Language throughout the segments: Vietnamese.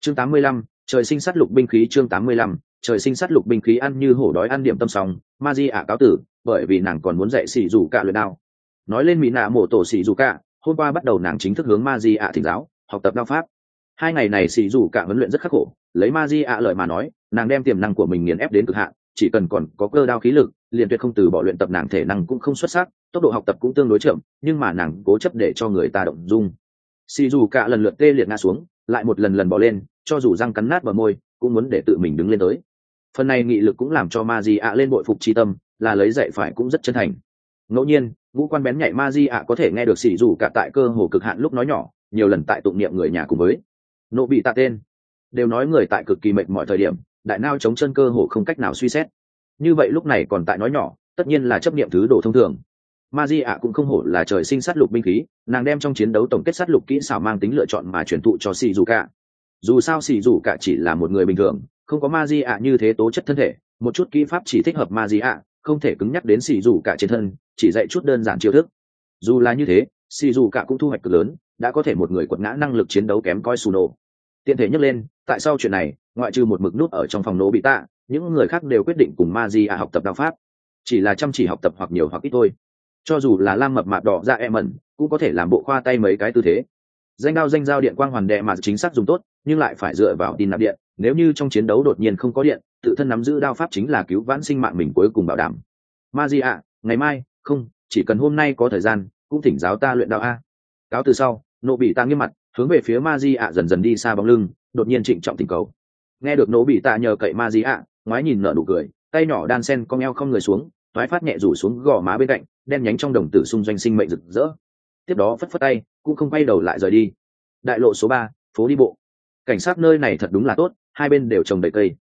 Chương 85, trời sinh sát lục binh khí. Chương 85, trời sinh sát lục binh khí. Ăn như hổ đói ăn điểm tâm xong, Maji ạ cáo tử, bởi vì nàng còn muốn dạy xì dù cả luyện đao. Nói lên mỹ nạ mổ tổ xì dù cả, hôm qua bắt đầu nàng chính thức hướng Maji ạ thỉnh giáo, học tập đao pháp. 2 ngày này xì dù cả huấn luyện rất khắc khổ, lấy Maji ạ lời mà nói, nàng đem tiềm năng của mình nghiền ép đến cực hạn, chỉ cần còn có cơ đao khí lực, liền tuyệt không từ bỏ luyện tập. Nàng thể năng cũng không xuất sắc, tốc độ học tập cũng tương đối chậm, nhưng mà nàng cố chấp để cho người ta động dung. Xì dù cả lần lượt tê liệt ngã xuống, lại một lần lần bỏ lên, cho dù răng cắn nát bờ môi cũng muốn để tự mình đứng lên tới. Phần này nghị lực cũng làm cho Maji ạ lên bội phục chi tâm, là lấy dạy phải cũng rất chân thành. Ngẫu nhiên ngũ quan bén nhạy Maji ạ có thể nghe được xì dù cả tại cơ hồ cực hạn lúc nói nhỏ, nhiều lần tại tụng niệm người nhà cùng với nộ bị tạ tên. Đều nói người tại cực kỳ mệt mọi thời điểm, đại nao chống chân cơ hồ không cách nào suy xét, như vậy lúc này còn tại nói nhỏ, tất nhiên là chấp niệm thứ đồ thông thường. Maji ạ cũng không hổ là trời sinh sát lục binh khí, nàng đem trong chiến đấu tổng kết sát lục kỹ xảo mang tính lựa chọn mà truyền thụ cho Shizuka. Dù sao Shizuka chỉ là một người bình thường, không có Maji ạ như thế tố chất thân thể, một chút kỹ pháp chỉ thích hợp Maji ạ, không thể cứng nhắc đến Shizuka trên thân, chỉ dạy chút đơn giản chiêu thức. Dù là như thế, Shizuka cũng thu hoạch cực lớn, đã có thể một người quật ngã năng lực chiến đấu kém coi Suno. Tiện thể nhắc lên, tại sao chuyện này, ngoại trừ một mực nút ở trong phòng nổ bị tạ, những người khác đều quyết định cùng Maji ạ học tập đao pháp, chỉ là chăm chỉ học tập hoặc nhiều hoặc ít thôi. Cho dù là lam mập mạp đỏ ra em ẩn cũng có thể làm bộ khoa tay mấy cái tư thế. Danh dao điện quang hoàn đệ mà chính xác dùng tốt, nhưng lại phải dựa vào tin nạp điện, nếu như trong chiến đấu đột nhiên không có điện, tự thân nắm giữ đao pháp chính là cứu vãn sinh mạng mình cuối cùng bảo đảm. Maji ạ, ngày mai không, chỉ cần hôm nay có thời gian cũng thỉnh giáo ta luyện đao a. Cáo từ sau, nộ bị tạ nghiêm mặt hướng về phía Maji ạ dần dần đi xa bóng lưng, đột nhiên trịnh trọng thỉnh cầu. Nghe được nộ bị tạ nhờ cậy Maji ạ, ngoái nhìn nở nụ cười, tay nhỏ đan sen cong eo không người xuống, toái phát nhẹ rủ xuống gò má bên cạnh, đen nhánh trong đồng tử xung doanh sinh mệnh rực rỡ. Tiếp đó phất phất tay, cũng không quay đầu lại rời đi. Đại lộ số 3, phố đi bộ. Cảnh sát nơi này thật đúng là tốt, hai bên đều trồng đầy cây.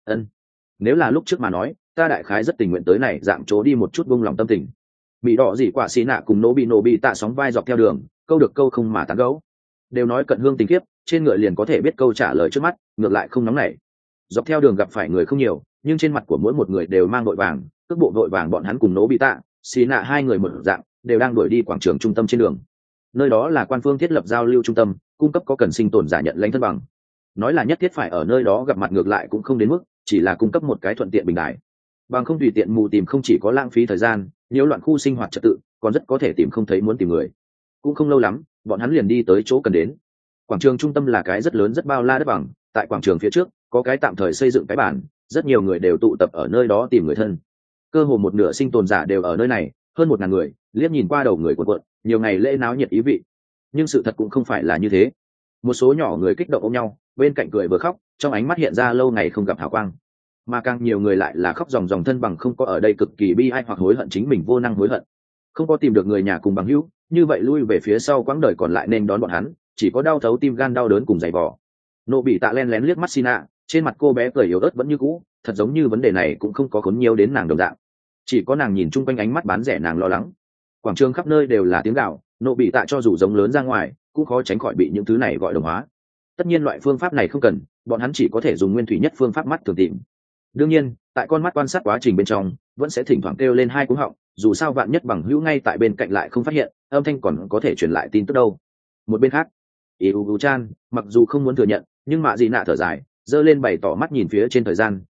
Nếu là lúc trước mà nói, ta đại khái rất tình nguyện tới này dạng chỗ đi một chút buông lòng tâm tình. Bị đỏ gì quả xì nạ cùng nổ bị tạ sóng vai dọc theo đường, câu được câu không mà tán gấu. Đều nói cận hương tình kiếp, trên ngựa liền có thể biết câu trả lời trước mắt, ngược lại không nóng nảy. Dọc theo đường gặp phải người không nhiều, nhưng trên mặt của mỗi một người đều mang vội vàng, cước bộ vội vàng. Bọn hắn cùng nổ bị tạ, xì nạ hai người một dạng, đều đang đuổi đi quảng trường trung tâm trên đường. Nơi đó là quan phương thiết lập giao lưu trung tâm, cung cấp có cần sinh tồn giả nhận lãnh thân bằng. Nói là nhất thiết phải ở nơi đó gặp mặt ngược lại cũng không đến mức, chỉ là cung cấp một cái thuận tiện bình đại. Bằng không tùy tiện mù tìm không chỉ có lãng phí thời gian, nhiễu loạn khu sinh hoạt trật tự, còn rất có thể tìm không thấy muốn tìm người. Cũng không lâu lắm, bọn hắn liền đi tới chỗ cần đến. Quảng trường trung tâm là cái rất lớn rất bao la đất bằng, tại quảng trường phía trước có cái tạm thời xây dựng cái bản, rất nhiều người đều tụ tập ở nơi đó tìm người thân. Cơ hồ một nửa sinh tồn giả đều ở nơi này, hơn 1000 người, liếc nhìn qua đầu người cuộn, nhiều ngày lễ náo nhiệt ý vị. Nhưng sự thật cũng không phải là như thế. Một số nhỏ người kích động ôm nhau, bên cạnh cười vừa khóc, trong ánh mắt hiện ra lâu ngày không gặp hào quang. Mà càng nhiều người lại là khóc ròng ròng, thân bằng không có ở đây cực kỳ bi ai hoặc hối hận chính mình vô năng hối hận. Không có tìm được người nhà cùng bằng hữu, như vậy lui về phía sau quãng đời còn lại nên đón bọn hắn, chỉ có đau thấu tim gan đau đớn cùng dày vò. Nộ bị tạ len lén liếc mắt Sina, trên mặt cô bé cười yếu ớt vẫn như cũ, thật giống như vấn đề này cũng không có khốn nhiều đến nàng đồng dạng. Chỉ có nàng nhìn chung quanh ánh mắt bán rẻ nàng lo lắng. Quảng trường khắp nơi đều là tiếng gào, nộ bị tạ cho dù giống lớn ra ngoài, cũng khó tránh khỏi bị những thứ này gọi đồng hóa. Tất nhiên loại phương pháp này không cần, bọn hắn chỉ có thể dùng nguyên thủy nhất phương pháp mắt thường tìm. Đương nhiên, tại con mắt quan sát quá trình bên trong, vẫn sẽ thỉnh thoảng kêu lên hai cú họng, dù sao vạn nhất bằng hữu ngay tại bên cạnh lại không phát hiện, âm thanh còn có thể truyền lại tin tức đâu. Một bên khác, Iugu-chan, mặc dù không muốn thừa nhận, nhưng Mạ Dị Nạ thở dài, giơ lên bày tỏ mắt nhìn phía trên thời gian,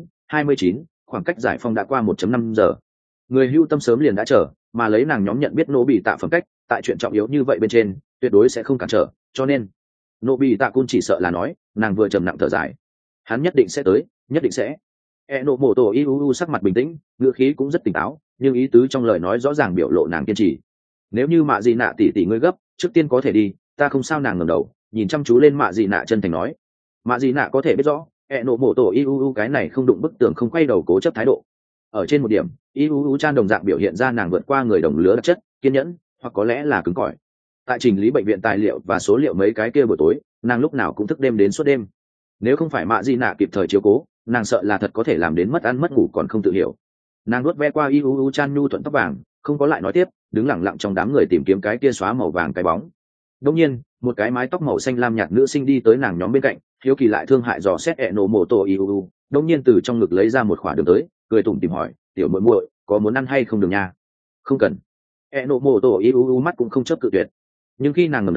9:29, khoảng cách giải phong đã qua 1.5 giờ. Người hưu tâm sớm liền đã chờ, mà lấy nàng nhóm nhận biết nô bị tạ phẩm cách, tại chuyện trọng yếu như vậy bên trên, tuyệt đối sẽ không cản trở, cho nên nô bị tạ cun chỉ sợ là nói, nàng vừa trầm nặng thở dài. Hắn nhất định sẽ tới, nhất định sẽ. Enomoto Iuu sắc mặt bình tĩnh, ngữ khí cũng rất tỉnh táo, nhưng ý tứ trong lời nói rõ ràng biểu lộ nàng kiên trì. Nếu như Mạ Dị Nạ tỷ ngươi gấp, trước tiên có thể đi, ta không sao. Nàng ngẩng đầu, nhìn chăm chú lên Mạ Dị Nạ chân thành nói. Mạ Dị Nạ có thể biết rõ, Enomoto Iuu cái này không đụng bức tường không quay đầu cố chấp thái độ. Ở trên một điểm, Iuu chan đồng dạng biểu hiện ra nàng vượt qua người đồng lứa đặc chất, kiên nhẫn, hoặc có lẽ là cứng cỏi. Tại chỉnh lý bệnh viện tài liệu và số liệu mấy cái kia buổi tối, nàng lúc nào cũng thức đêm đến suốt đêm. Nếu không phải Mạ Dị Nạ kịp thời chiếu cố, nàng sợ là thật có thể làm đến mất ăn mất ngủ còn không tự hiểu. Nàng nuốt ve qua Iuu chan nhu thuận tóc vàng, không có lại nói tiếp, đứng lặng lặng trong đám người tìm kiếm cái kia xóa màu vàng cái bóng. Đột nhiên, một cái mái tóc màu xanh lam nhạt nữ sinh đi tới nàng nhóm bên cạnh, hiếu kỳ lại thương hại dò xét Enomoto Iuu, đột nhiên từ trong ngực lấy ra một khỏa đường tới, cười tủm tỉm hỏi, tiểu muội muội, có muốn ăn hay không đường nha? Không cần. Enomoto Iuu mắt cũng không chớp cự tuyệt. Nhưng khi nàng ngẩng đầu,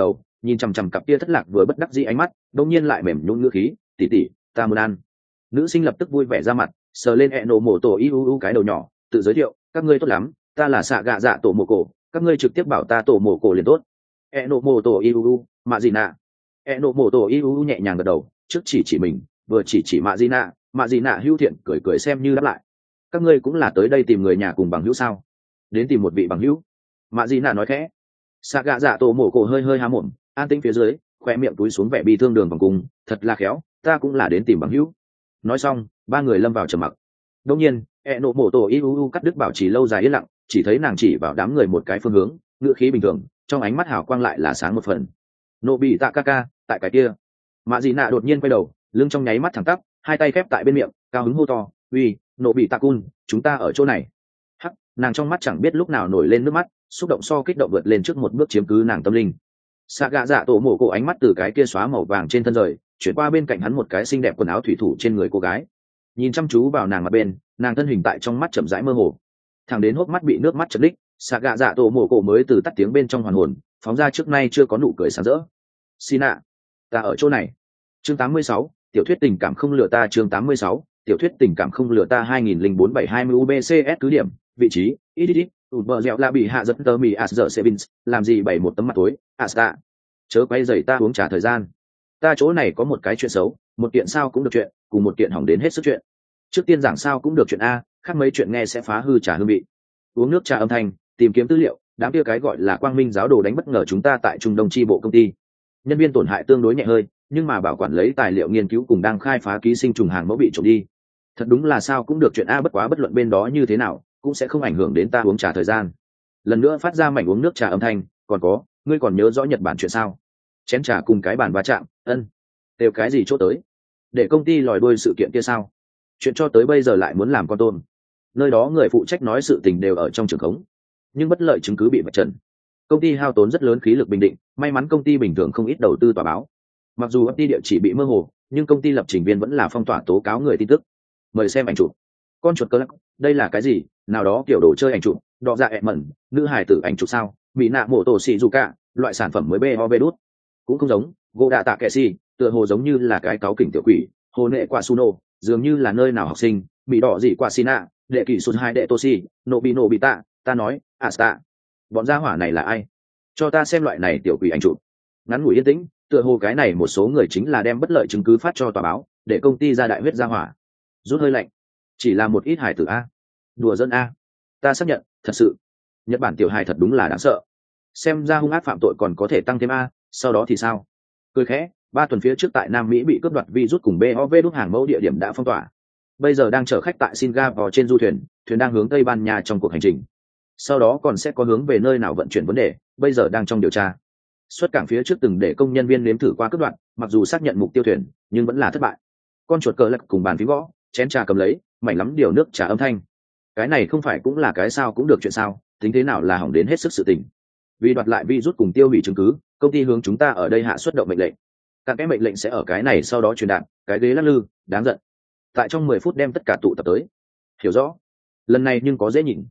nhìn chằm chằm cặp kia thất lạc vừa bất đắc dĩ ánh mắt, đột nhiên lại mềm nhũn ngữ khí, tỷ tỷ, ta muốn ăn. Nữ sinh lập tức vui vẻ ra mặt, sờ lên ẹ nổ mổ tổ iuu cái đầu nhỏ, tự giới thiệu, các ngươi tốt lắm, ta là xạ gạ dạ tổ mổ cổ, các ngươi trực tiếp bảo ta tổ mổ cổ liền tốt. Ẹ nổ mổ tổ iuu, mạ gì nạ. Ẹ nổ mổ tổ iuu nhẹ nhàng gật đầu, trước chỉ mình, vừa chỉ mạ gì nạ hữu thiện cười cười xem như đáp lại. Các ngươi cũng là tới đây tìm người nhà cùng bằng hữu sao? Đến tìm một vị bằng hữu. Mạ gì nạ nói khẽ. Xạ gạ dạ tổ mổ cổ hơi há mồm, an tĩnh phía dưới, khoe miệng túi xuống vẻ bi thương đường vòng cung, thật là khéo, ta cũng là đến tìm bằng hữu. Nói xong, ba người lâm vào trầm mặc. Đương nhiên, ẹ nổ mổ tổ iuu cắt đứt bảo trì lâu dài yên lặng, chỉ thấy nàng chỉ vào đám người một cái phương hướng, ngữ khí bình thường, trong ánh mắt hào quang lại là sáng một phần. Nộ bị tạ ca ca, tại cái kia. Mạ dị nạ đột nhiên quay đầu, lưng trong nháy mắt thẳng tắp, hai tay khép tại bên miệng, cao hứng hô to, uy, nộ bị tạ cun, chúng ta ở chỗ này. Hắc, nàng trong mắt chẳng biết lúc nào nổi lên nước mắt, xúc động so kích động vượt lên trước một bước chiếm cứ nàng tâm linh. Sạ gạ dạ tổ mổ cổ ánh mắt từ cái kia xóa màu vàng trên thân rời, chuyển qua bên cạnh hắn một cái xinh đẹp quần áo thủy thủ trên người cô gái, nhìn chăm chú vào nàng mặt bên, nàng thân hình tại trong mắt chậm rãi mơ hồ, thẳng đến hốc mắt bị nước mắt chật đích, Sạ gạ dạ tổ mổ cổ mới từ tắt tiếng bên trong hoàn hồn, phóng ra trước nay chưa có nụ cười sáng rỡ. Xin ạ, ta ở chỗ này. Chương 86, tiểu thuyết tình cảm không lừa ta. Chương 86, tiểu thuyết tình cảm không lừa ta. 2004-720 UBCS cứ điểm, vị trí, ít, bờ dẻo là bị hạ giật tơ mì Asger Sevins, làm gì bày một tấm mặt tối, Asta. Chớ quay giày ta uống trà thời gian. Ta chỗ này có một cái chuyện xấu, một kiện sao cũng được chuyện, cùng một kiện hỏng đến hết sức chuyện. Trước tiên giảng sao cũng được chuyện A, khác mấy chuyện nghe sẽ phá hư trà hương vị. Uống nước trà âm thanh, tìm kiếm tư liệu, đám kia cái gọi là quang minh giáo đồ đánh bất ngờ chúng ta tại Trung Đông chi bộ công ty. Nhân viên tổn hại tương đối nhẹ hơi, nhưng mà bảo quản lấy tài liệu nghiên cứu cùng đang khai phá ký sinh trùng hàng mẫu bị trộm đi. Thật đúng là sao cũng được chuyện A, bất quá bất luận bên đó như thế nào, cũng sẽ không ảnh hưởng đến ta uống trà thời gian. Lần nữa phát ra mảnh uống nước trà âm thanh, còn có, ngươi còn nhớ rõ Nhật Bản chuyện sao? Chén trà cùng cái bàn va chạm, đều cái gì chỗ tới? Để công ty lòi đuôi sự kiện kia sao? Chuyện cho tới bây giờ lại muốn làm con tôm. Nơi đó người phụ trách nói sự tình đều ở trong trường khống, nhưng bất lợi chứng cứ bị vạch trần. Công ty hao tốn rất lớn khí lực bình định, may mắn công ty bình thường không ít đầu tư tòa báo. Mặc dù FT địa chỉ bị mơ hồ, nhưng công ty lập trình viên vẫn là phong tỏa tố cáo người tin tức. Mời xem ảnh chụp. Con chuột cơ lắc, đây là cái gì? Nào đó kiểu đồ chơi ảnh chụp, đọ dạ ẹm mẩn, nữ hài tử ảnh chụp sao? Bị nạ mổ tổ xì dù cả, loại sản phẩm mới BOV đút. Cũng không giống, gỗ đạ tạ kệ xì, tựa hồ giống như là cái cáu kỉnh tiểu quỷ, hồ nệ quả suno, dường như là nơi nào học sinh, bị đỏ gì quả sina, đệ kỷ xuân hai đệ toshi, nổ bị tạ, ta nói, asta. Bọn gia hỏa này là ai? Cho ta xem loại này tiểu quỷ ảnh chụp. Ngắn ngủi yên tĩnh, tựa hồ cái này một số người chính là đem bất lợi chứng cứ phát cho tòa báo, để công ty ra đại huyết gia hỏa. Rút hơi lạnh. Chỉ là một ít hài tử A. Đùa dân A. Ta xác nhận, thật sự. Nhật Bản tiểu hài thật đúng là đáng sợ. Xem ra hung ác phạm tội còn có thể tăng thêm A, sau đó thì sao? Cười khẽ, 3 tuần phía trước tại Nam Mỹ bị cướp đoạt virus cùng BOV đút hàng mẫu địa điểm đã phong tỏa. Bây giờ đang chở khách tại Singapore trên du thuyền, thuyền đang hướng Tây Ban Nha trong cuộc hành trình. Sau đó còn sẽ có hướng về nơi nào vận chuyển vấn đề, bây giờ đang trong điều tra. Xuất cảng phía trước từng để công nhân viên nếm thử qua cướp đoạt, mặc dù xác nhận mục tiêu thuyền, nhưng vẫn là thất bại. Con chuột cờ lật cùng bàn phím gõ, chén trà cầm lấy, mảnh lắm điều nước trà âm thanh. Cái này không phải cũng là cái sao cũng được chuyện sao, tính thế nào là hỏng đến hết sức sự tình. Vì đoạt lại virus cùng tiêu hủy chứng cứ, công ty hướng chúng ta ở đây hạ xuất động mệnh lệnh. Các cái mệnh lệnh sẽ ở cái này sau đó truyền đạt, cái ghế lắc lư, đáng giận. Tại trong 10 phút đem tất cả tụ tập tới. Hiểu rõ. Lần này nhưng có dễ nhìn.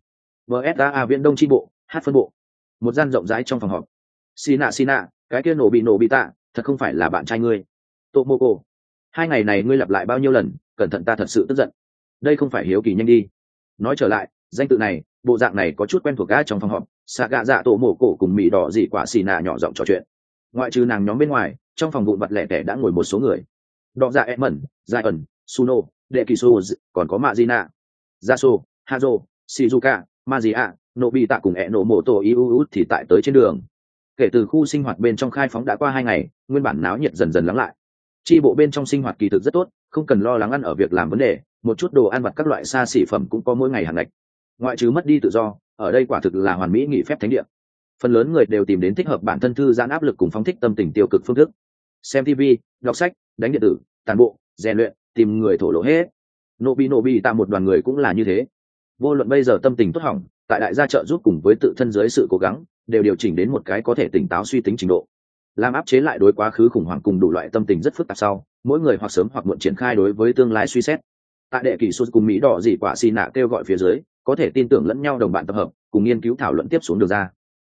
VSA viện đông chi bộ, hát phân bộ. Một gian rộng rãi trong phòng họp. Sina, cái kia nổ bị tạ, thật không phải là bạn trai ngươi. Tomoko, 2 ngày này ngươi lặp lại bao nhiêu lần, cẩn thận ta thật sự tức giận. Đây không phải hiếu kỳ nhanh đi. Nói trở lại, danh tự này, bộ dạng này có chút quen thuộc gã trong phòng họp. Sạ gạ dạ tổ mổ cổ cùng mì đỏ dị quả Sina nhỏ giọng trò chuyện. Ngoại trừ nàng nhóm bên ngoài, trong phòng vụn vặt lẻ tẻ đã ngồi một số người. Đọ dạ Edmond, Giai ẩn, Suno, Đệ Kỳ Sô, còn có Mazina, Yaso, Hazo, Shizuka, Mazia, Nobita cùng Enomoto Iuu thì tại tới trên đường. Kể từ khu sinh hoạt bên trong khai phóng đã qua 2 ngày, nguyên bản náo nhiệt dần dần lắng lại. Chi bộ bên trong sinh hoạt kỳ thực rất tốt, không cần lo lắng ăn ở việc làm vấn đề, một chút đồ ăn vặt các loại xa xỉ phẩm cũng có mỗi ngày hàng ngày. Ngoại trừ mất đi tự do, ở đây quả thực là hoàn mỹ nghỉ phép thánh địa. Phần lớn người đều tìm đến thích hợp bản thân thư giãn áp lực cùng phóng thích tâm tình tiêu cực phương thức. Xem TV, đọc sách, đánh điện tử, tản bộ, rèn luyện, tìm người thổ lộ hết. Nobi tạ một đoàn người cũng là như thế. Vô luận bây giờ tâm tình tốt hỏng, tại đại gia trợ giúp cùng với tự thân dưới sự cố gắng, đều điều chỉnh đến một cái có thể tỉnh táo suy tính trình độ. Làm áp chế lại đối quá khứ khủng hoảng cùng đủ loại tâm tình rất phức tạp sau, mỗi người hoặc sớm hoặc muộn triển khai đối với tương lai suy xét. Tại đệ kỳ sút cùng Mỹ đỏ dị quả xì nạ kêu gọi phía dưới, có thể tin tưởng lẫn nhau đồng bạn tập hợp, cùng nghiên cứu thảo luận tiếp xuống được ra.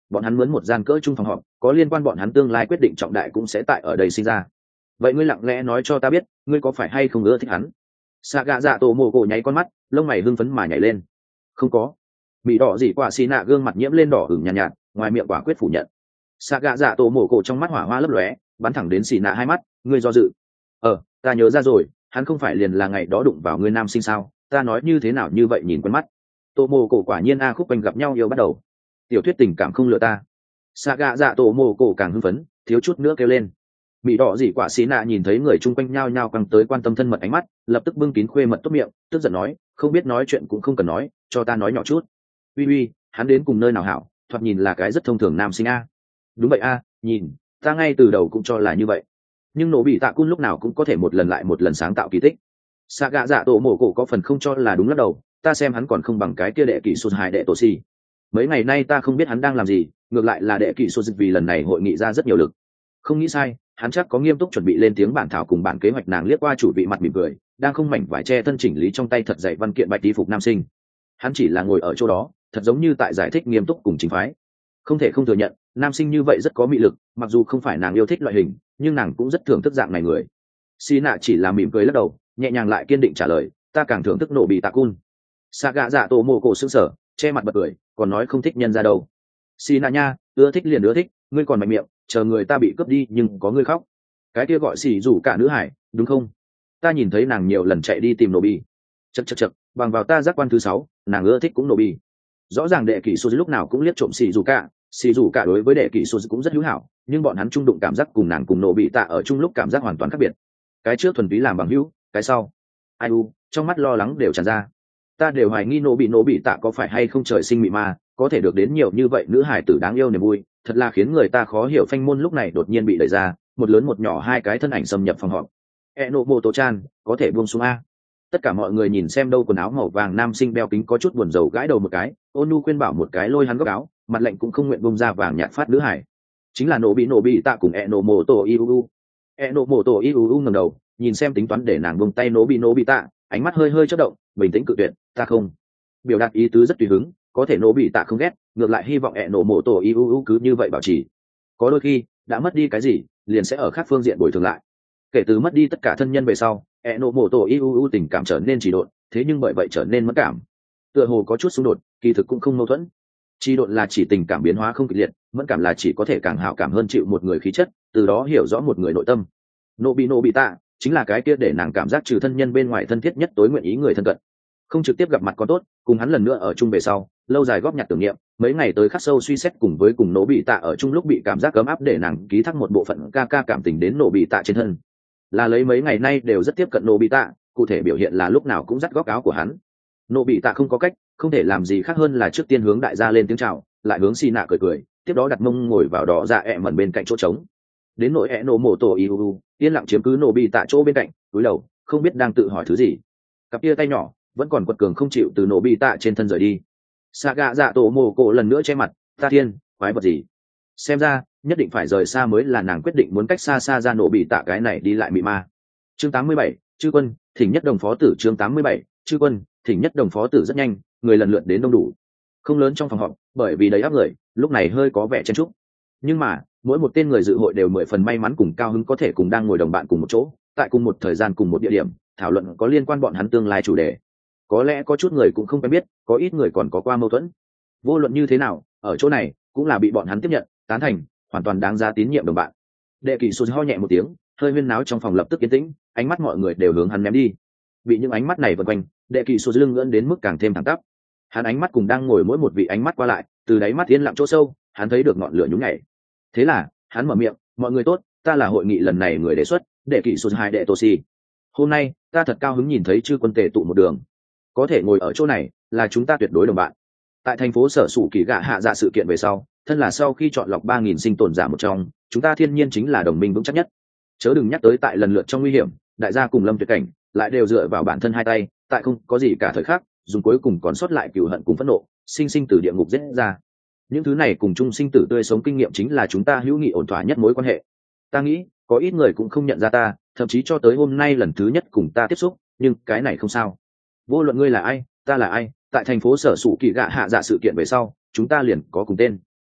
bọn hắn mướn một gian cỡ chung phòng họp, có liên quan bọn hắn tương lai quyết định trọng đại cũng sẽ tại ở đây sinh ra. Vậy ngươi lặng lẽ nói cho ta biết, ngươi có phải hay không ưa thích hắn? Sạ gạ dạ tổ mồ cổ nháy con mắt, lông mày hưng phấn mà nhảy lên. Không có. Mỹ đỏ dị quả xì nạ gương mặt nhiễm lên đỏ ửng nhàn nhạt, ngoài miệng quả quyết phủ nhận. Sạ gạ dạ tổ mồ cổ trong mắt hỏa hoa lấp lóe, bắn thẳng đến xì nạ hai mắt, ngươi do dự. Ta nhớ ra rồi, hắn không phải liền là ngày đó đụng vào ngươi nam sinh sao? Ta nói như thế nào như vậy nhìn quen mắt. Tổ mồ cổ quả nhiên a khúc quanh gặp nhau yêu bắt đầu. Tiểu thuyết tình cảm không lừa ta. Sạ gạ dạ tổ mồ cổ càng hưng phấn, thiếu chút nữa kêu lên. Mỹ đỏ dị quả xí nạ nhìn thấy người chung quanh nhao nhao căng tới quan tâm thân mật ánh mắt, lập tức bưng kín khuê mật tốt miệng, tức giận nói, không biết nói chuyện cũng không cần nói, cho ta nói nhỏ chút. Uy, hắn đến cùng nơi nào hảo, thoạt nhìn là cái rất thông thường nam sinh a. Đúng vậy a, nhìn, ta ngay từ đầu cũng cho là như vậy. Nhưng nổ bị tạ cun lúc nào cũng có thể một lần lại một lần sáng tạo kỳ tích. Sạ gạ dạ tổ mổ cổ có phần không cho là đúng lắc đầu, ta xem hắn còn không bằng cái kia đệ kỷ sụt hài đệ tổ si. Mấy ngày nay ta không biết hắn đang làm gì, ngược lại là đệ kỷ sụt vì lần này hội nghị ra rất nhiều lực. Không nghĩ sai, hắn chắc có nghiêm túc chuẩn bị lên tiếng bản thảo cùng bản kế hoạch. Nàng liếc qua chủ vị mặt mỉm cười, đang không mảnh vải che thân chỉnh lý trong tay thật dày văn kiện bạch y phục nam sinh. Hắn chỉ là ngồi ở chỗ đó, thật giống như tại giải thích nghiêm túc cùng chính phái. Không thể không thừa nhận, nam sinh như vậy rất có mị lực, mặc dù không phải nàng yêu thích loại hình, nhưng nàng cũng rất thưởng thức dạng này người. Xì nạ chỉ là mỉm cười lắc đầu, nhẹ nhàng lại kiên định trả lời, ta càng thưởng thức nổ bị tạ cun. Sạ gạ dạ tổ mồ cổ sững sờ, che mặt bật cười, còn nói không thích nhân ra đâu. Xì nạ nha, ưa thích liền ưa thích, ngươi còn mạnh miệng, chờ người ta bị cướp đi nhưng có ngươi khóc. Cái kia gọi xì rủ cả nữ hải, đúng không? Ta nhìn thấy nàng nhiều lần chạy đi tìm nổ bị. Chậc, bằng vào ta giác quan thứ 6, nàng ưa thích cũng nổ bị. Rõ ràng đệ kỷ số lúc nào cũng liếc trộm xì rủ cả đối với đệ kỷ số cũng rất hữu hảo, nhưng bọn hắn chung đụng cảm giác cùng nàng cùng nổ bị tạ ở chung lúc cảm giác hoàn toàn khác biệt. Cái trước thuần túy làm bằng hữu, cái sau ai u, trong mắt lo lắng đều tràn ra. Ta đều hoài nghi nổ bị tạ có phải hay không trời sinh mị ma, có thể được đến nhiều như vậy nữ hải tử đáng yêu niềm vui, thật là khiến người ta khó hiểu. Phanh môn lúc này đột nhiên bị đẩy ra, một lớn một nhỏ hai cái thân ảnh xâm nhập phòng họp. Enomoto chan, có thể buông xuống a. Tất cả mọi người nhìn xem đâu quần áo màu vàng nam sinh đeo kính có chút buồn rầu gãi đầu một cái, Onu khuyên bảo một cái lôi hắn góc áo, mặt lạnh cũng không nguyện bông ra vàng nhạt phát nữ hải. Chính là nổ bị tạ cùng Enomoto Iuu ngẩng đầu, nhìn xem tính toán để nàng buông tay nổ bị tạ, ánh mắt hơi chớp động, bình tĩnh cự tuyệt, ta không. Biểu đạt ý tứ rất tùy hứng, có thể nổ bị tạ không ghét, ngược lại hy vọng Enomoto Iuu cứ như vậy bảo trì. Có đôi khi, đã mất đi cái gì, liền sẽ ở khác phương diện bồi thường lại. Kể từ mất đi tất cả thân nhân về sau, Enomoto Iuu tình cảm trở nên trì độn, thế nhưng bởi vậy trở nên mất cảm. Tựa hồ có chút xung đột, kỳ thực cũng không mâu thuẫn. Trì độn là chỉ tình cảm biến hóa không kịch liệt, mất cảm là chỉ có thể càng hảo cảm hơn chịu một người khí chất, từ đó hiểu rõ một người nội tâm. Nổ bị tạ chính là cái kia để nàng cảm giác trừ thân nhân bên ngoài thân thiết nhất tối nguyện ý người thân cận. Không trực tiếp gặp mặt có tốt, cùng hắn lần nữa ở chung về sau, lâu dài góp nhặt tưởng niệm, mấy ngày tới khắc sâu suy xét cùng nổ bị tạ ở chung lúc bị cảm giác ấm áp để nàng ký thác một bộ phận ca cảm tình đến nổ bị tạ trên thân. Là lấy mấy ngày nay đều rất tiếp cận nổ bị tạ, cụ thể biểu hiện là lúc nào cũng dắt góc áo của hắn. Nổ bị tạ không có cách, không thể làm gì khác hơn là trước tiên hướng đại gia lên tiếng chào, lại hướng xì nạ cười, tiếp đó đặt mông ngồi vào đó dạ mẩn bên cạnh chỗ trống. Đến nỗi Enomoto Iuu yên lặng chiếm cứ nổ bị tạ chỗ bên cạnh, cúi đầu không biết đang tự hỏi thứ gì. Cặp kia tay nhỏ vẫn còn quật cường không chịu từ nổ bị tạ trên thân rời đi. Saga dạ tổ mồ cổ lần nữa che mặt, ta thiên, quái vật gì? Xem ra nhất định phải rời xa mới là nàng quyết định muốn cách xa ra nổ bị tạ cái này đi lại mị ma. Chương 87, chư quân thỉnh nhất đồng phó tử. Chương 87, chư quân thỉnh nhất đồng phó tử. Rất nhanh, người lần lượt đến đông đủ. Không lớn trong phòng họp, bởi vì đầy áp người, lúc này hơi có vẻ chen chúc. Nhưng mà mỗi một tên người dự hội đều 10 phần may mắn cùng cao hứng có thể cùng đang ngồi đồng bạn cùng một chỗ, tại cùng một thời gian cùng một địa điểm, thảo luận có liên quan bọn hắn tương lai chủ đề. Có lẽ có chút người cũng không quen biết, có ít người còn có qua mâu thuẫn. Vô luận như thế nào, ở chỗ này cũng là bị bọn hắn tiếp nhận, tán thành, hoàn toàn đáng giá tín nhiệm đồng bạn. Đệ kỳ sụt ho nhẹ một tiếng, hơi huyên náo trong phòng lập tức yên tĩnh, ánh mắt mọi người đều hướng hắn ném đi. Bị những ánh mắt này vần quanh, đệ kỳ sụt lưng ngưỡng đến mức càng thêm thẳng tắp. Hắn ánh mắt cùng đang ngồi mỗi một vị ánh mắt qua lại, từ đáy mắt yên lặng chỗ sâu, hắn thấy được ngọn lửa nhúng nhảy. Thế là hắn mở miệng, mọi người tốt, ta là hội nghị lần này người đề xuất, đệ kỳ sụt hai đệ tô si. Hôm nay ta thật cao hứng nhìn thấy chư quân tề tụ một đường, có thể ngồi ở chỗ này là chúng ta tuyệt đối đồng bạn. Tại thành phố sở sủ kỳ gạ hạ dạ sự kiện về sau, thân là sau khi chọn lọc 3.000 sinh tồn giả một trong, chúng ta thiên nhiên chính là đồng minh vững chắc nhất. Chớ đừng nhắc tới tại lần lượt trong nguy hiểm, đại gia cùng lâm tuyệt cảnh, lại đều dựa vào bản thân hai tay, tại không có gì cả thời khắc, dùng cuối cùng còn sót lại cừu hận cùng phẫn nộ, sinh từ địa ngục giết ra. Những thứ này cùng chung sinh tử tươi sống kinh nghiệm chính là chúng ta hữu nghị ổn thỏa nhất mối quan hệ. Ta nghĩ có ít người cũng không nhận ra ta, thậm chí cho tới hôm nay lần thứ nhất cùng ta tiếp xúc, nhưng cái này không sao. Vô luận ngươi là ai, ta là ai, tại thành phố sở sủ kỳ gạ hạ dạ sự kiện về sau, chúng ta liền có cùng tên.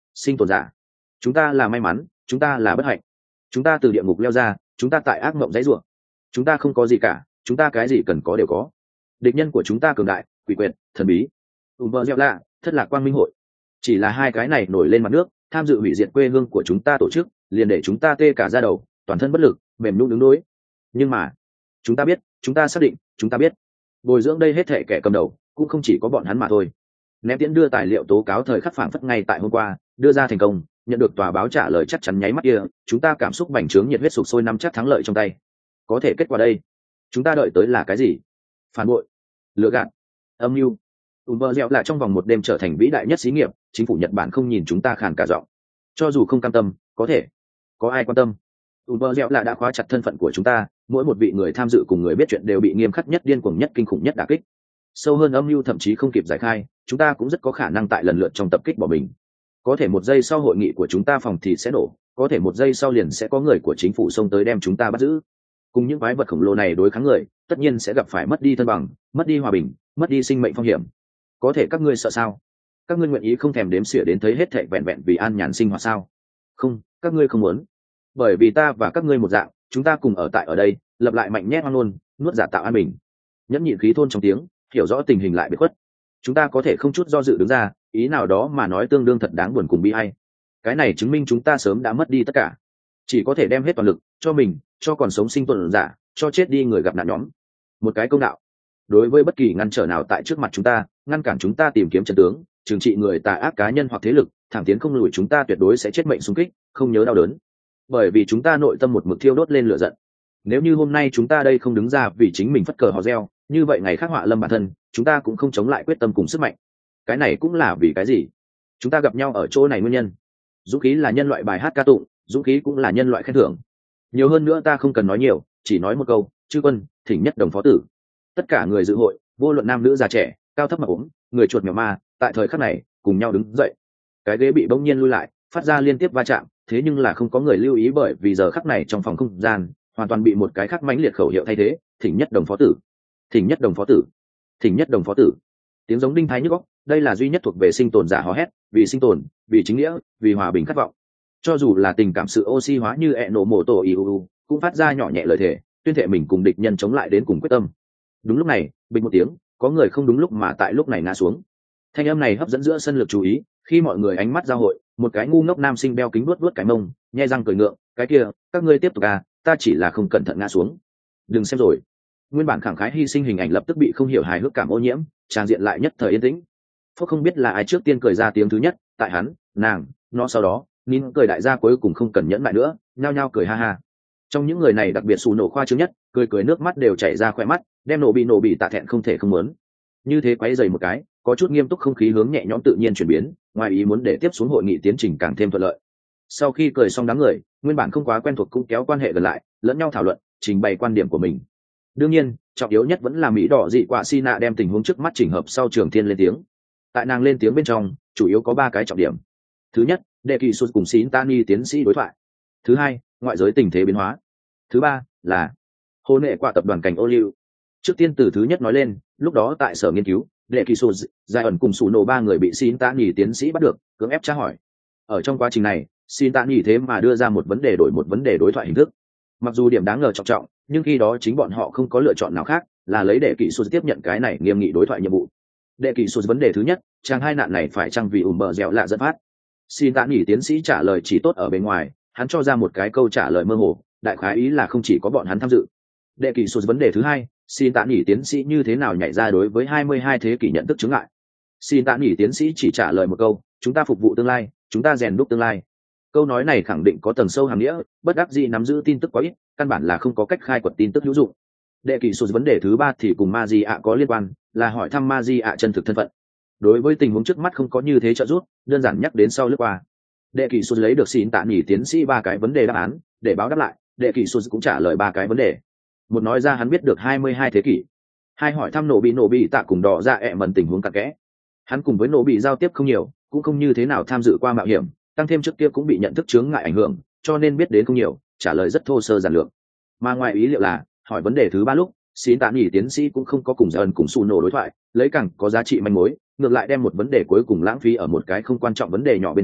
sinh tồn giả. Chúng ta là may mắn, chúng ta là bất hạnh. Chúng ta từ địa ngục leo ra, chúng ta tại ác mộng dãy rủa. Chúng ta không có gì cả, chúng ta cái gì cần có đều có. Địch nhân của chúng ta cường đại, quỷ quyệt, thần bí. Bờ gieo lạ, thất lạc quang minh hội. Chỉ là hai cái này nổi lên mặt nước, tham dự hủy diệt quê hương của chúng ta tổ chức, liền để chúng ta tê cả da đầu, toàn thân bất lực, mềm nhũn đứng đối. Nhưng mà, chúng ta biết, chúng ta xác định, chúng ta biết, bồi dưỡng đây hết thệ kẻ cầm đầu, cũng không chỉ có bọn hắn mà thôi. Ném Tiễn đưa tài liệu tố cáo thời khắc phản phất ngay tại hôm qua, đưa ra thành công, nhận được tòa báo trả lời chắc chắn nháy mắt kia, chúng ta cảm xúc bành trướng, nhiệt huyết sục sôi, nắm chắc thắng lợi trong tay. Có thể kết quả đây, chúng ta đợi tới là cái gì? Phản bội, lừa gạt, âm mưu. Bờ dẻo là trong vòng một đêm trở thành vĩ đại nhất xí nghiệp, chính phủ Nhật Bản không nhìn chúng ta khàn cả giọng. Cho dù không cam tâm, có thể, có ai quan tâm? Bờ dẻo là đã khóa chặt thân phận của chúng ta, mỗi một vị người tham dự cùng người biết chuyện đều bị nghiêm khắc nhất, điên cuồng nhất, kinh khủng nhất đả kích. Sâu hơn âm mưu thậm chí không kịp giải khai, chúng ta cũng rất có khả năng tại lần lượt trong tập kích bỏ mình. Có thể một giây sau hội nghị của chúng ta phòng thì sẽ nổ, có thể một giây sau liền sẽ có người của chính phủ xông tới đem chúng ta bắt giữ. Cùng những quái vật khổng lồ này đối kháng người, tất nhiên sẽ gặp phải mất đi thân bằng, mất đi hòa bình, mất đi sinh mệnh phong hiểm. Có thể các ngươi sợ sao? Các ngươi nguyện ý không thèm đếm xỉa đến thấy hết thảy vẹn vẹn vì an nhàn sinh hoạt sao? Không, các ngươi không muốn. Bởi vì ta và các ngươi một dạng, chúng ta cùng ở đây, lập lại mạnh nhét hoang luôn, nuốt giả tạo an bình. Nhẫn nhịn khí thôn trong tiếng, hiểu rõ tình hình lại biệt khuất. Chúng ta có thể không chút do dự đứng ra, ý nào đó mà nói tương đương thật đáng buồn cùng bi ai. Cái này chứng minh chúng ta sớm đã mất đi tất cả, chỉ có thể đem hết toàn lực cho mình, cho còn sống sinh tồn giả, cho chết đi người gặp nạn nhóm. Một cái công đạo đối với bất kỳ ngăn trở nào tại trước mặt chúng ta, ngăn cản chúng ta tìm kiếm chân tướng, trừng trị người tà ác cá nhân hoặc thế lực, thẳng tiến không lùi, chúng ta tuyệt đối sẽ chết mệnh xung kích, không nhớ đau đớn, bởi vì chúng ta nội tâm một mực thiêu đốt lên lửa giận. Nếu như hôm nay chúng ta đây không đứng ra vì chính mình phất cờ hò reo, như vậy ngày khác họa lâm bản thân, chúng ta cũng không chống lại quyết tâm cùng sức mạnh. Cái này cũng là vì cái gì chúng ta gặp nhau ở chỗ này nguyên nhân. Dũng khí là nhân loại bài hát ca tụng, dũng khí cũng là nhân loại khen thưởng. Nhiều hơn nữa ta không cần nói nhiều, chỉ nói một câu: chư quân, thỉnh nhất đồng phó tử. Tất cả người dự hội, vô luận nam nữ già trẻ, cao thấp mập ốm, người chuột mèo ma, tại thời khắc này cùng nhau đứng dậy. Cái ghế bị bỗng nhiên lui lại, phát ra liên tiếp va chạm, thế nhưng là không có người lưu ý, bởi vì giờ khắc này trong phòng không gian hoàn toàn bị một cái khác mãnh liệt khẩu hiệu thay thế: thỉnh nhất đồng phó tử, thỉnh nhất đồng phó tử, thỉnh nhất đồng phó tử. Tiếng giống đinh thái nhức óc, đây là duy nhất thuộc về sinh tồn giả hò hét, vì sinh tồn, vì chính nghĩa, vì hòa bình khát vọng. Cho dù là tình cảm sự oxy hóa như nổ mổ tổ iuu, cũng phát ra nhỏ nhẹ lời thề, tuyên thệ mình cùng địch nhân chống lại đến cùng quyết tâm. Đúng lúc này, bình một tiếng, có người không đúng lúc mà tại lúc này ngã xuống. Thanh âm này hấp dẫn giữa sân lực chú ý, khi mọi người ánh mắt giao hội, một cái ngu ngốc nam sinh đeo kính vuốt cái mông, nhe răng cười ngượng: cái kia, các ngươi tiếp tục à, ta chỉ là không cẩn thận ngã xuống. Đừng xem rồi. Nguyên bản khẳng khái hy sinh hình ảnh lập tức bị không hiểu hài hước cảm ô nhiễm, tràng diện lại nhất thời yên tĩnh. Phúc không biết là ai trước tiên cười ra tiếng thứ nhất, tại hắn, nàng, nó sau đó, nín cười, đại gia cuối cùng không cần nhẫn lại nữa, nhao nhao cười ha ha. Trong những người này đặc biệt xù nổ khoa trương nhất, cười nước mắt đều chảy ra khỏe mắt, đem nổ bị tạ thẹn không thể không muốn. Như thế quấy dày một cái, có chút nghiêm túc không khí hướng nhẹ nhõm tự nhiên chuyển biến, ngoài ý muốn để tiếp xuống hội nghị tiến trình càng thêm thuận lợi. Sau khi cười xong, đám người nguyên bản không quá quen thuộc cũng kéo quan hệ gần lại, lẫn nhau thảo luận, trình bày quan điểm của mình. Đương nhiên, trọng yếu nhất vẫn là Mỹ đỏ dị quả Sina đem tình huống trước mắt chỉnh hợp sau Trường Thiên lên tiếng. Tại nàng lên tiếng bên trong, chủ yếu có 3 cái trọng điểm. Thứ nhất, đệ kỳ sút cùng Shintani tiến sĩ đối thoại. Thứ hai, ngoại giới tình thế biến hóa. Thứ ba là hôn hệ qua tập đoàn cảnh ô liu. Trước tiên từ thứ nhất nói lên, lúc đó tại sở nghiên cứu, đệ kỳ sút, Giai ẩn cùng Sủ Nổ 3 người bị Shintani tiến sĩ bắt được, cưỡng ép tra hỏi. Ở trong quá trình này, Shintani thế mà đưa ra một vấn đề đổi một vấn đề đối thoại hình thức. Mặc dù điểm đáng ngờ trọng, nhưng khi đó chính bọn họ không có lựa chọn nào khác, là lấy đệ kỳ sút tiếp nhận cái này nghiêm nghị đối thoại nhiệm vụ. Đệ kỳ sút vấn đề thứ nhất, chàng hai nạn này phải chăng vì bờ dẻo lạ dẫn phát? Xin tạ nghỉ tiến sĩ trả lời chỉ tốt ở bên ngoài, hắn cho ra một cái câu trả lời mơ hồ, đại khái ý là không chỉ có bọn hắn tham dự. Đệ kỳ sút vấn đề thứ hai, xin tạ nghỉ tiến sĩ như thế nào nhảy ra đối với 22 thế kỷ nhận thức chứng ngại? Xin tạ nghỉ tiến sĩ chỉ trả lời một câu: chúng ta phục vụ tương lai, chúng ta rèn đúc tương lai. Câu nói này khẳng định có tầng sâu hàm nghĩa, bất đắc dĩ nắm giữ tin tức quá ít, căn bản là không có cách khai quật tin tức hữu dụng. Đệ kỳ sút vấn đề thứ ba thì cùng Maji ạ có liên quan, là hỏi thăm Maji ạ chân thực thân phận. Đối với tình huống trước mắt không có như thế trợ giúp, đơn giản nhắc đến sau lướt qua. Đệ kỳ sút lấy được xin tạ nghỉ tiến sĩ 3 cái vấn đề đáp án, để báo đáp lại, đệ kỳ sút cũng trả lời 3 cái vấn đề. Một nói ra hắn biết được 22 thế kỷ. Hai hỏi thăm nổ bị tạ cùng đỏ ra ẹ mần tình huống cặn kẽ. Hắn cùng với nổ bị giao tiếp không nhiều, cũng không như thế nào tham dự qua mạo hiểm, tăng thêm trước kia cũng bị nhận thức chướng ngại ảnh hưởng, cho nên biết đến không nhiều, trả lời rất thô sơ giản lược. Mà ngoài ý liệu là, hỏi vấn đề thứ 3 lúc, xin tạ nghỉ tiến sĩ cũng không có cùng Giai ẩn cùng Sủ Nổ đối thoại, lấy càng có giá trị manh mối, ngược lại đem một vấn đề cuối cùng lãng phí ở một cái không quan trọng vấn đề nhỏ bên trên,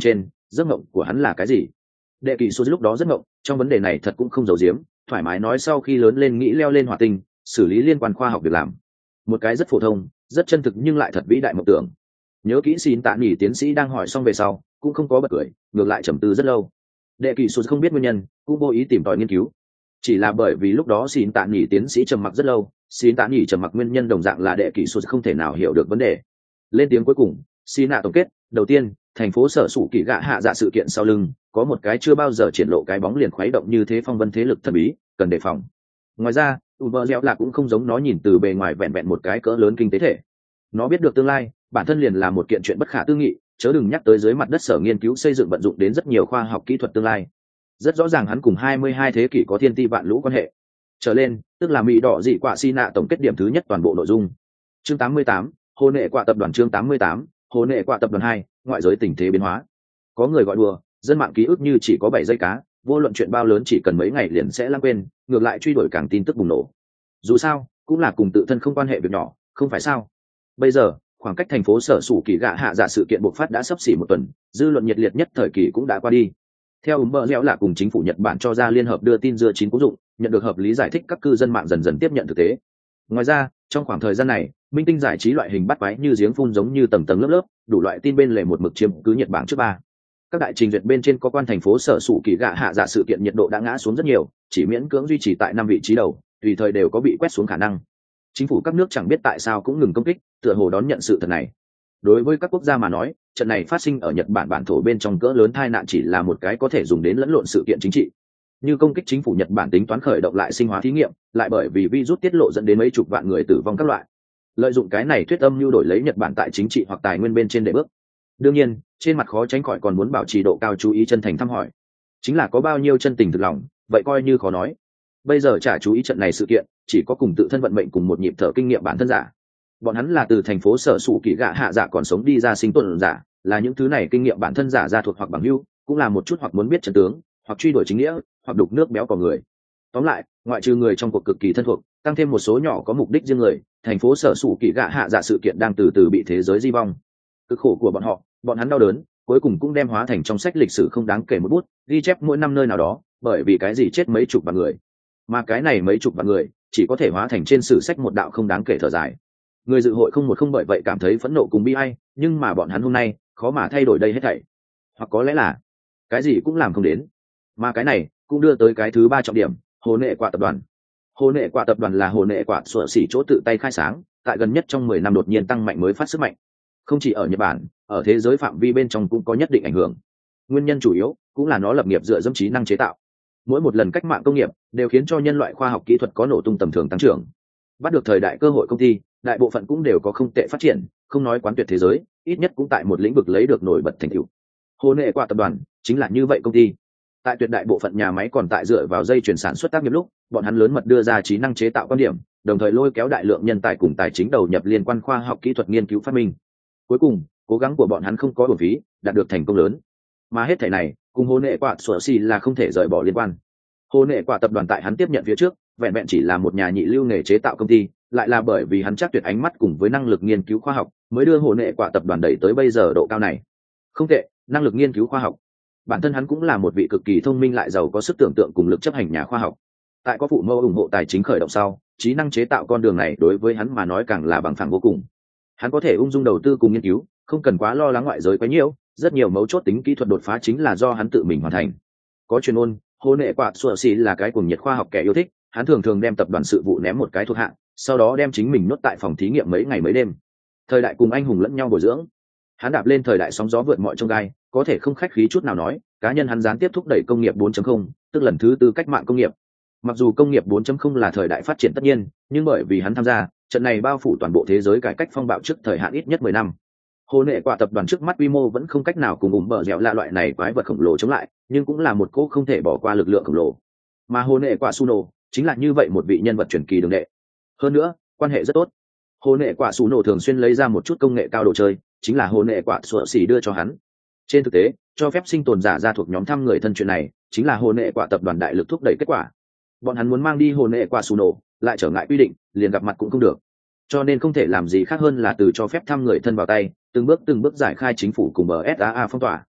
giấc mộng của hắn là cái gì? Đệ kỳ số lúc đó rất mộng, trong vấn đề này thật cũng không giấu giếm, thoải mái nói sau khi lớn lên nghĩ leo lên hỏa tinh, xử lý liên quan khoa học việc làm. Một cái rất phổ thông, rất chân thực nhưng lại thật vĩ đại mộng tưởng. Nhớ kỹ xin tạ nghỉ tiến sĩ đang hỏi xong về sau, cũng không có bật cười, ngược lại trầm tư rất lâu. Đệ kỳ số không biết nguyên nhân, cũng vô ý tìm tòi nghiên cứu. Chỉ là bởi vì lúc đó xin tạ nghỉ tiến sĩ trầm mặc rất lâu, xin tạ nghỉ trầm mặc nguyên nhân đồng dạng là đệ kỳ số không thể nào hiểu được vấn đề. Lên tiếng cuối cùng, xin nạ tổng kết, đầu tiên, thành phố sở sủ kỳ gạ hạ dạ sự kiện sau lưng có một cái chưa bao giờ triển lộ cái bóng liền khuấy động như thế phong vân thế lực thần bí, cần đề phòng. Ngoài ra Uber là cũng không giống nó nhìn từ bề ngoài vẹn vẹn một cái cỡ lớn kinh tế thể. Nó biết được tương lai bản thân liền là một kiện chuyện bất khả tư nghị, chớ đừng nhắc tới dưới mặt đất sở nghiên cứu xây dựng vận dụng đến rất nhiều khoa học kỹ thuật tương lai. Rất rõ ràng hắn cùng 22 thế kỷ có thiên ti vạn lũ quan hệ trở lên, tức là mỹ đỏ dị quạ xi nạ tổng kết điểm thứ nhất toàn bộ nội dung. Chương 88, hồ nệ quạ tập đoàn. Chương 88, hồ nệ quạ tập đoàn 2, ngoại giới tình thế biến hóa. Có người gọi đùa, dân mạng ký ức như chỉ có 7 giây cá, vô luận chuyện bao lớn chỉ cần mấy ngày liền sẽ lãng quên, ngược lại truy đuổi càng tin tức bùng nổ. Dù sao cũng là cùng tự thân không quan hệ việc nhỏ, không phải sao? Bây giờ khoảng cách thành phố sở sủ kỳ gạ hạ dạ sự kiện bộc phát đã sắp xỉ một tuần, dư luận nhiệt liệt nhất thời kỳ cũng đã qua đi. Theo bờ lẽo là cùng chính phủ Nhật Bản cho ra liên hợp đưa tin dưa chín cố dụng, nhận được hợp lý giải thích, các cư dân mạng dần dần tiếp nhận thực tế. Ngoài ra trong khoảng thời gian này, minh tinh giải trí loại hình bắt quái như giếng phun giống như tầng tầng lớp lớp, đủ loại tin bên lề một mực chiếm cứ Nhật Bản trước ba. Các đại trình duyệt bên trên có quan thành phố sở sủ kỳ gạ hạ dạ sự kiện nhiệt độ đã ngã xuống rất nhiều, chỉ miễn cưỡng duy trì tại 5 vị trí đầu, tùy thời đều có bị quét xuống khả năng. Chính phủ các nước chẳng biết tại sao cũng ngừng công kích, tựa hồ đón nhận sự thật này. Đối với các quốc gia mà nói, trận này phát sinh ở Nhật Bản bản thổ bên trong cỡ lớn tai nạn chỉ là một cái có thể dùng đến lẫn lộn sự kiện chính trị. Như công kích chính phủ Nhật Bản tính toán khởi động lại sinh hóa thí nghiệm, lại bởi vì virus tiết lộ dẫn đến mấy chục vạn người tử vong các loại. Lợi dụng cái này thuyết âm mưu đổi lấy Nhật Bản tại chính trị hoặc tài nguyên bên trên để bước. Đương nhiên, trên mặt khó tránh khỏi còn muốn bảo trì độ cao chú ý chân thành thăm hỏi. Chính là có bao nhiêu chân tình thực lòng, vậy coi như khó nói. Bây giờ chả chú ý trận này sự kiện, chỉ có cùng tự thân vận mệnh cùng một nhịp thở kinh nghiệm bản thân giả. Bọn hắn là từ thành phố sở sủ kỳ gạ hạ dạ còn sống đi ra sinh tồn giả, là những thứ này kinh nghiệm bản thân giả ra thuộc hoặc bằng hữu, cũng là một chút hoặc muốn biết trận tướng, hoặc truy đuổi chính nghĩa, hoặc đục nước béo cò người. Tóm lại, ngoại trừ người trong cuộc cực kỳ thân thuộc, tăng thêm một số nhỏ có mục đích riêng người, thành phố sở sủ kỳ gạ hạ dạ sự kiện đang từ từ bị thế giới di vong. Cực khổ của bọn họ, bọn hắn đau đớn, cuối cùng cũng đem hóa thành trong sách lịch sử không đáng kể một bút, ghi chép mỗi năm nơi nào đó, bởi vì cái gì chết mấy chục vạn người, mà cái này mấy chục vạn người chỉ có thể hóa thành trên sử sách một đạo không đáng kể thở dài. Người dự hội không một không bởi vậy cảm thấy phẫn nộ cùng bi ai, nhưng mà bọn hắn hôm nay khó mà thay đổi đây hết thảy, hoặc có lẽ là cái gì cũng làm không đến. Mà cái này cũng đưa tới cái thứ ba trọng điểm, hồ nệ quả tập đoàn. Hồ nệ quả tập đoàn là hồ nệ quả sủa xỉ chỗ tự tay khai sáng, tại gần nhất trong 10 năm đột nhiên tăng mạnh mới phát sức mạnh. Không chỉ ở Nhật Bản, ở thế giới phạm vi bên trong cũng có nhất định ảnh hưởng. Nguyên nhân chủ yếu cũng là nó lập nghiệp dựa dẫm trí năng chế tạo. Mỗi một lần cách mạng công nghiệp đều khiến cho nhân loại khoa học kỹ thuật có nổ tung tầm thường tăng trưởng. Bắt được thời đại cơ hội công ty, đại bộ phận cũng đều có không tệ phát triển, không nói quán tuyệt thế giới, ít nhất cũng tại một lĩnh vực lấy được nổi bật thành tựu. Hồ nệ quả tập đoàn chính là như vậy công ty. Tại tuyệt đại bộ phận nhà máy còn tại dựa vào dây chuyển sản xuất tác nghiệp lúc, bọn hắn lớn mật đưa ra trí năng chế tạo quan điểm, đồng thời lôi kéo đại lượng nhân tài cùng tài chính đầu nhập liên quan khoa học kỹ thuật nghiên cứu phát minh. Cuối cùng, cố gắng của bọn hắn không có uổng phí, đạt được thành công lớn. Mà hết thảy này, cùng hồ nệ quả sủa xỉ là không thể rời bỏ liên quan. Hồ nệ quả tập đoàn tại hắn tiếp nhận phía trước, vẹn vẹn chỉ là một nhà nhị lưu nghề chế tạo công ty, lại là bởi vì hắn chắc tuyệt ánh mắt cùng với năng lực nghiên cứu khoa học, mới đưa hồ nệ quả tập đoàn đẩy tới bây giờ độ cao này. Không tệ, năng lực nghiên cứu khoa học. Bản thân hắn cũng là một vị cực kỳ thông minh lại giàu có sức tưởng tượng cùng lực chấp hành nhà khoa học. Tại có phụ mẫu ủng hộ tài chính khởi động sau, trí năng chế tạo con đường này đối với hắn mà nói càng là bằng phẳng vô cùng. Hắn có thể ung dung đầu tư cùng nghiên cứu, không cần quá lo lắng ngoại giới quá nhiều, rất nhiều mấu chốt tính kỹ thuật đột phá chính là do hắn tự mình hoàn thành. Có chuyên môn, hồ nệ quả sủa xỉ là cái cuồng nhiệt khoa học kẻ yêu thích, hắn thường thường đem tập đoàn sự vụ ném một cái thuộc hạ, sau đó đem chính mình nuốt tại phòng thí nghiệm mấy ngày mấy đêm. Thời đại cùng anh hùng lẫn nhau bồi dưỡng, hắn đạp lên thời đại sóng gió vượt mọi chông gai, có thể không khách khí chút nào nói, cá nhân hắn gián tiếp thúc đẩy công nghiệp 4.0, tức lần thứ tư cách mạng công nghiệp. Mặc dù công nghiệp 4.0 là thời đại phát triển tất nhiên, nhưng bởi vì hắn tham gia, trận này bao phủ toàn bộ thế giới cải cách phong bạo trước thời hạn ít nhất 10 năm. Hồ nệ quả tập đoàn trước mắt quy mô vẫn không cách nào cùng bờ dẻo là loại này quái vật khổng lồ chống lại, nhưng cũng là một cỗ không thể bỏ qua lực lượng khổng lồ. Mà hồ nệ quả Suno chính là như vậy một vị nhân vật truyền kỳ đường đệ. Hơn nữa, quan hệ rất tốt. Hồ nệ quả Suno thường xuyên lấy ra một chút công nghệ cao đồ chơi, chính là hồ nệ quả sủa xỉ đưa cho hắn. Trên thực tế, cho phép sinh tồn giả ra thuộc nhóm thăm người thân chuyện này, chính là hồ nệ quả tập đoàn đại lực thúc đẩy kết quả. Bọn hắn muốn mang đi hồ nệ quả Suno, lại trở ngại quy định, liền gặp mặt cũng không được. Cho nên không thể làm gì khác hơn là từ cho phép thăm người thân vào tay, từng bước giải khai chính phủ cùng bờ SAA phong tỏa.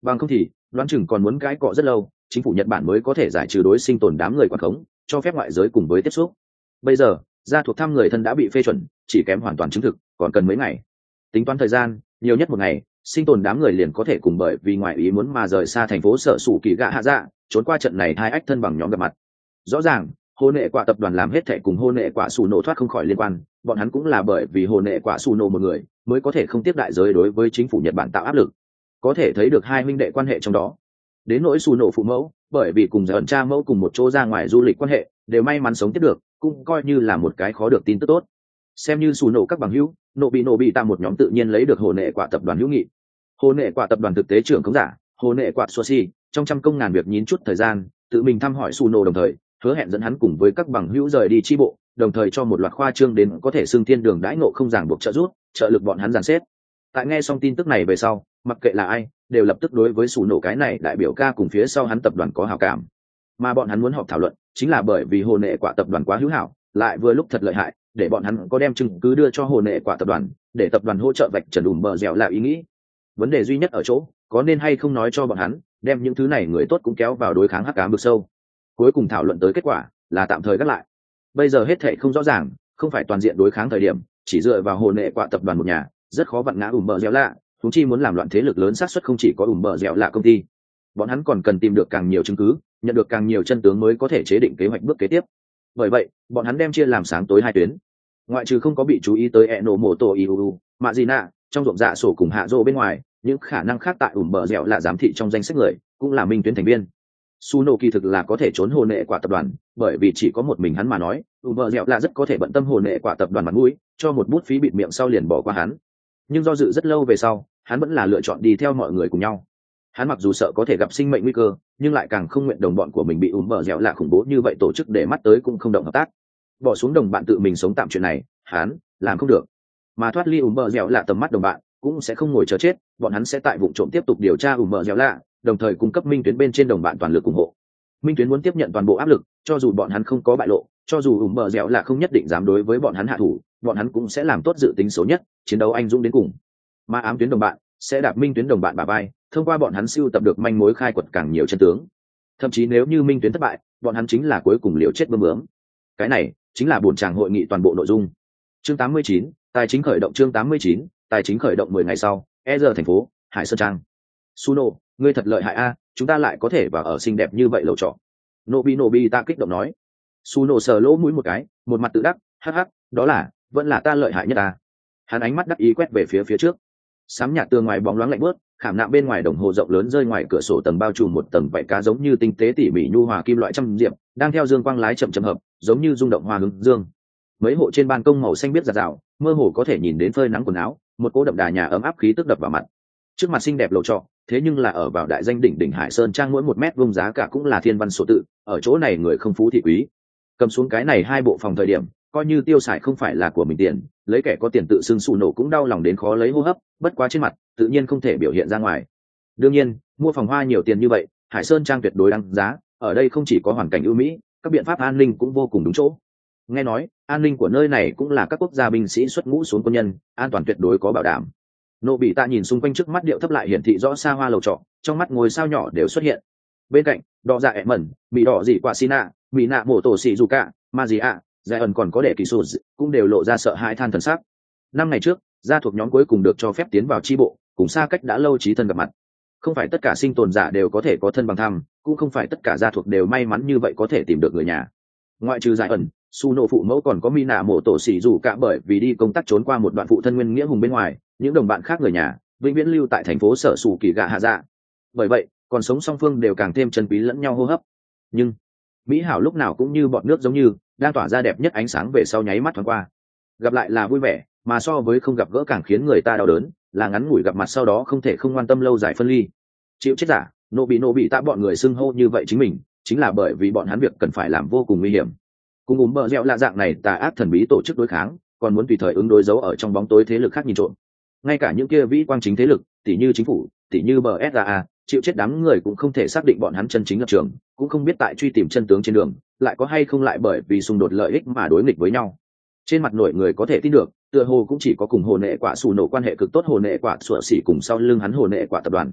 Bằng không thì đoán chừng còn muốn cãi cọ rất lâu, chính phủ Nhật Bản mới có thể giải trừ đối sinh tồn đám người quản khống, cho phép ngoại giới cùng với tiếp xúc. Bây giờ gia thuộc thăm người thân đã bị phê chuẩn, chỉ kém hoàn toàn chứng thực, còn cần mấy ngày. Tính toán thời gian, nhiều nhất một ngày, sinh tồn đám người liền có thể cùng bởi vì ngoại ý muốn mà rời xa thành phố sở sủ kỳ gạ hạ dạ, trốn qua trận này hai ách thân bằng nhóm gặp mặt. Rõ ràng hồ nệ quả tập đoàn làm hết thệ cùng hồ nệ quả xù nổ thoát không khỏi liên quan, bọn hắn cũng là bởi vì hồ nệ quả xù nổ một người mới có thể không tiếp đại giới đối với chính phủ Nhật Bản tạo áp lực. Có thể thấy được hai huynh đệ quan hệ trong đó. Đến nỗi xù nổ phụ mẫu, bởi vì cùng dần cha mẫu cùng một chỗ ra ngoài du lịch quan hệ, đều may mắn sống tiếp được, cũng coi như là một cái khó được tin tức tốt. Xem như xù nổ các bằng hữu, nổ bị tạo một nhóm tự nhiên lấy được hồ nệ quả tập đoàn hữu nghị. Hồ nệ quả tập đoàn thực tế trưởng khống giả hồ nệ quả Sushi trong trăm công ngàn việc nhín chút thời gian, tự mình thăm hỏi xù nổ, đồng thời hứa hẹn dẫn hắn cùng với các bằng hữu rời đi chi bộ, đồng thời cho một loạt khoa trương đến có thể xưng thiên đường đãi ngộ không ràng buộc trợ giúp, trợ lực bọn hắn dàn xếp. Tại nghe xong tin tức này về sau, mặc kệ là ai, đều lập tức đối với xù nổ cái này đại biểu ca cùng phía sau hắn tập đoàn có hảo cảm. Mà bọn hắn muốn họp thảo luận, chính là bởi vì hồ nệ quả tập đoàn quá hữu hảo, lại vừa lúc thật lợi hại, để bọn hắn có đem chứng cứ đưa cho hồ nệ quả tập đoàn, để tập đoàn hỗ trợ vạch trần ủm bờ dẻo là ý nghĩ. Vấn đề duy nhất ở chỗ, có nên hay không nói cho bọn hắn, đem những thứ này người tốt cũng kéo vào đối kháng hắc ám vực sâu. Cuối cùng thảo luận tới kết quả là tạm thời gác lại. Bây giờ hết thảy không rõ ràng, không phải toàn diện đối kháng thời điểm, chỉ dựa vào hồ nệ quả tập đoàn một nhà, rất khó vặn ngã ủm bờ dẻo lạ. Chúng chi muốn làm loạn thế lực lớn xác suất không chỉ có ủm bờ dẻo lạ công ty, bọn hắn còn cần tìm được càng nhiều chứng cứ, nhận được càng nhiều chân tướng mới có thể chế định kế hoạch bước kế tiếp. Bởi vậy bọn hắn đem chia làm sáng tối hai tuyến. Ngoại trừ không có bị chú ý tới Enomoto Iuru, Majina, trong ruộng dạ sổ cùng hạ rô bên ngoài, những khả năng khác tại ủm bờ dẻo là giám thị trong danh sách người, cũng là minh tuyến thành viên. Suno kỳ thực là có thể trốn hồ nệ quả tập đoàn, bởi vì chỉ có một mình hắn mà nói, ủm bờ dẻo là rất có thể bận tâm hồ nệ quả tập đoàn mặt mũi, cho một bút phí bịt miệng sau liền bỏ qua hắn. Nhưng do dự rất lâu về sau, hắn vẫn là lựa chọn đi theo mọi người cùng nhau. Hắn mặc dù sợ có thể gặp sinh mệnh nguy cơ, nhưng lại càng không nguyện đồng bọn của mình bị ủm bờ dẻo là khủng bố như vậy tổ chức để mắt tới cũng không động hợp tác. Bỏ xuống đồng bạn tự mình sống tạm chuyện này, hắn làm không được. Mà thoát ly ủm bờ dẻo là tầm mắt đồng bạn, cũng sẽ không ngồi chờ chết, bọn hắn sẽ tại vụ trộm tiếp tục điều tra ủm bờ dẻo lạ, đồng thời cung cấp minh tuyến bên trên đồng bạn toàn lực ủng hộ. Minh tuyến muốn tiếp nhận toàn bộ áp lực, cho dù bọn hắn không có bại lộ, cho dù ủm bờ dẻo lạ không nhất định dám đối với bọn hắn hạ thủ, bọn hắn cũng sẽ làm tốt dự tính xấu nhất, chiến đấu anh dũng đến cùng. Mà ám tuyến đồng bạn sẽ đạp minh tuyến đồng bạn bả vai, thông qua bọn hắn siêu tập được manh mối khai quật càng nhiều chân tướng. Thậm chí nếu như minh tuyến thất bại, bọn hắn chính là cuối cùng liều chết bơm bướm. Cái này chính là buổi tràng hội nghị toàn bộ nội dung. Chương 89, tài chính khởi động. Chương 89, tài chính khởi động. 10 ngày sau, giờ thành phố Hải Sơn Trang. Suno, ngươi thật lợi hại a, chúng ta lại có thể vào ở xinh đẹp như vậy lầu trọ. Nobi ta kích động nói. Suno sờ lỗ mũi một cái, một mặt tự đắc, hắc hắc, đó là, vẫn là ta lợi hại nhất ta. Hắn ánh mắt đắc ý quét về phía trước. Sám nhạt tường ngoài bóng loáng lạnh bớt, khảm nạm bên ngoài đồng hồ rộng lớn rơi ngoài cửa sổ tầng bao trùm một tầng vảy cá giống như tinh tế tỉ mỉ nhu hòa kim loại trăm diệp, đang theo dương quang lái chậm chậm hợp, giống như rung động hoa hướng dương. Mấy hộ trên ban công màu xanh biếc rạt rào, mơ hồ có thể nhìn đến phơi nắng quần áo, một cỗ đậm đà nhà ấm áp khí tức đập vào mặt. Trước mặt xinh đẹp lầu trọ, thế nhưng là ở vào đại danh đỉnh Hải Sơn Trang, mỗi một mét vuông giá cả cũng là thiên văn số tự, ở chỗ này người không phú thì quý. Cầm xuống cái này hai bộ phòng thời điểm, coi như tiêu xài không phải là của mình tiền, lấy kẻ có tiền tự xưng xù nổ cũng đau lòng đến khó lấy hô hấp, bất quá trên mặt tự nhiên không thể biểu hiện ra ngoài. Đương nhiên mua phòng hoa nhiều tiền như vậy, Hải Sơn Trang tuyệt đối đáng giá, ở đây không chỉ có hoàn cảnh ưu mỹ, các biện pháp an ninh cũng vô cùng đúng chỗ. Nghe nói an ninh của nơi này cũng là các quốc gia binh sĩ xuất ngũ xuống quân nhân, an toàn tuyệt đối có bảo đảm. Nộ bị tạ nhìn xung quanh trước mắt điệu thấp lại hiển thị rõ xa hoa lầu trọ, trong mắt ngôi sao nhỏ đều xuất hiện. Bên cạnh đỏ dạ ẹ mẩn, bị đỏ dị quả sina, bị nạ mổ tổ xì dù cả, ma gì ạ, giải ẩn còn có để kỳ sụt cũng đều lộ ra sợ hãi than thần sắc. 5 ngày trước gia thuộc nhóm cuối cùng được cho phép tiến vào chi bộ, cùng xa cách đã lâu chí thân gặp mặt. Không phải tất cả sinh tồn giả đều có thể có thân bằng thăm, cũng không phải tất cả gia thuộc đều may mắn như vậy có thể tìm được người nhà. Ngoại trừ giải ẩn, su nộ phụ mẫu còn có mi nạ mổ tổ xỉ dù cả bởi vì đi công tác trốn qua một đoạn phụ thân nguyên nghĩa hùng bên ngoài, những đồng bạn khác người nhà vĩnh viễn lưu tại thành phố sở sủ kỳ gạ hạ dạ. Bởi vậy còn sống song phương đều càng thêm chân quý lẫn nhau hô hấp. Nhưng mỹ hảo lúc nào cũng như bọt nước, giống như đang tỏa ra đẹp nhất ánh sáng về sau nháy mắt thoáng qua. Gặp lại là vui vẻ, mà so với không gặp gỡ càng khiến người ta đau đớn là ngắn ngủi gặp mặt sau đó không thể không quan tâm lâu dài phân ly. Chịu chết giả nộ bị tạ bọn người xưng hô như vậy chính mình, chính là bởi vì bọn hắn việc cần phải làm vô cùng nguy hiểm. Cùng ủm bờ dẻo lạ dạng này tà ác thần bí tổ chức đối kháng, còn muốn tùy thời ứng đối dấu ở trong bóng tối thế lực khác nhìn trộm. Ngay cả những kia vĩ quang chính thế lực, tỷ như chính phủ, tỷ như BSAA, chịu chết đám người cũng không thể xác định bọn hắn chân chính lập trường, cũng không biết tại truy tìm chân tướng trên đường lại có hay không lại bởi vì xung đột lợi ích mà đối nghịch với nhau. Trên mặt nổi người có thể tin được, tựa hồ cũng chỉ có cùng hồ nệ quả xù nổ quan hệ cực tốt hồ nệ quả sủa xỉ cùng sau lưng hắn hồ nệ quả tập đoàn.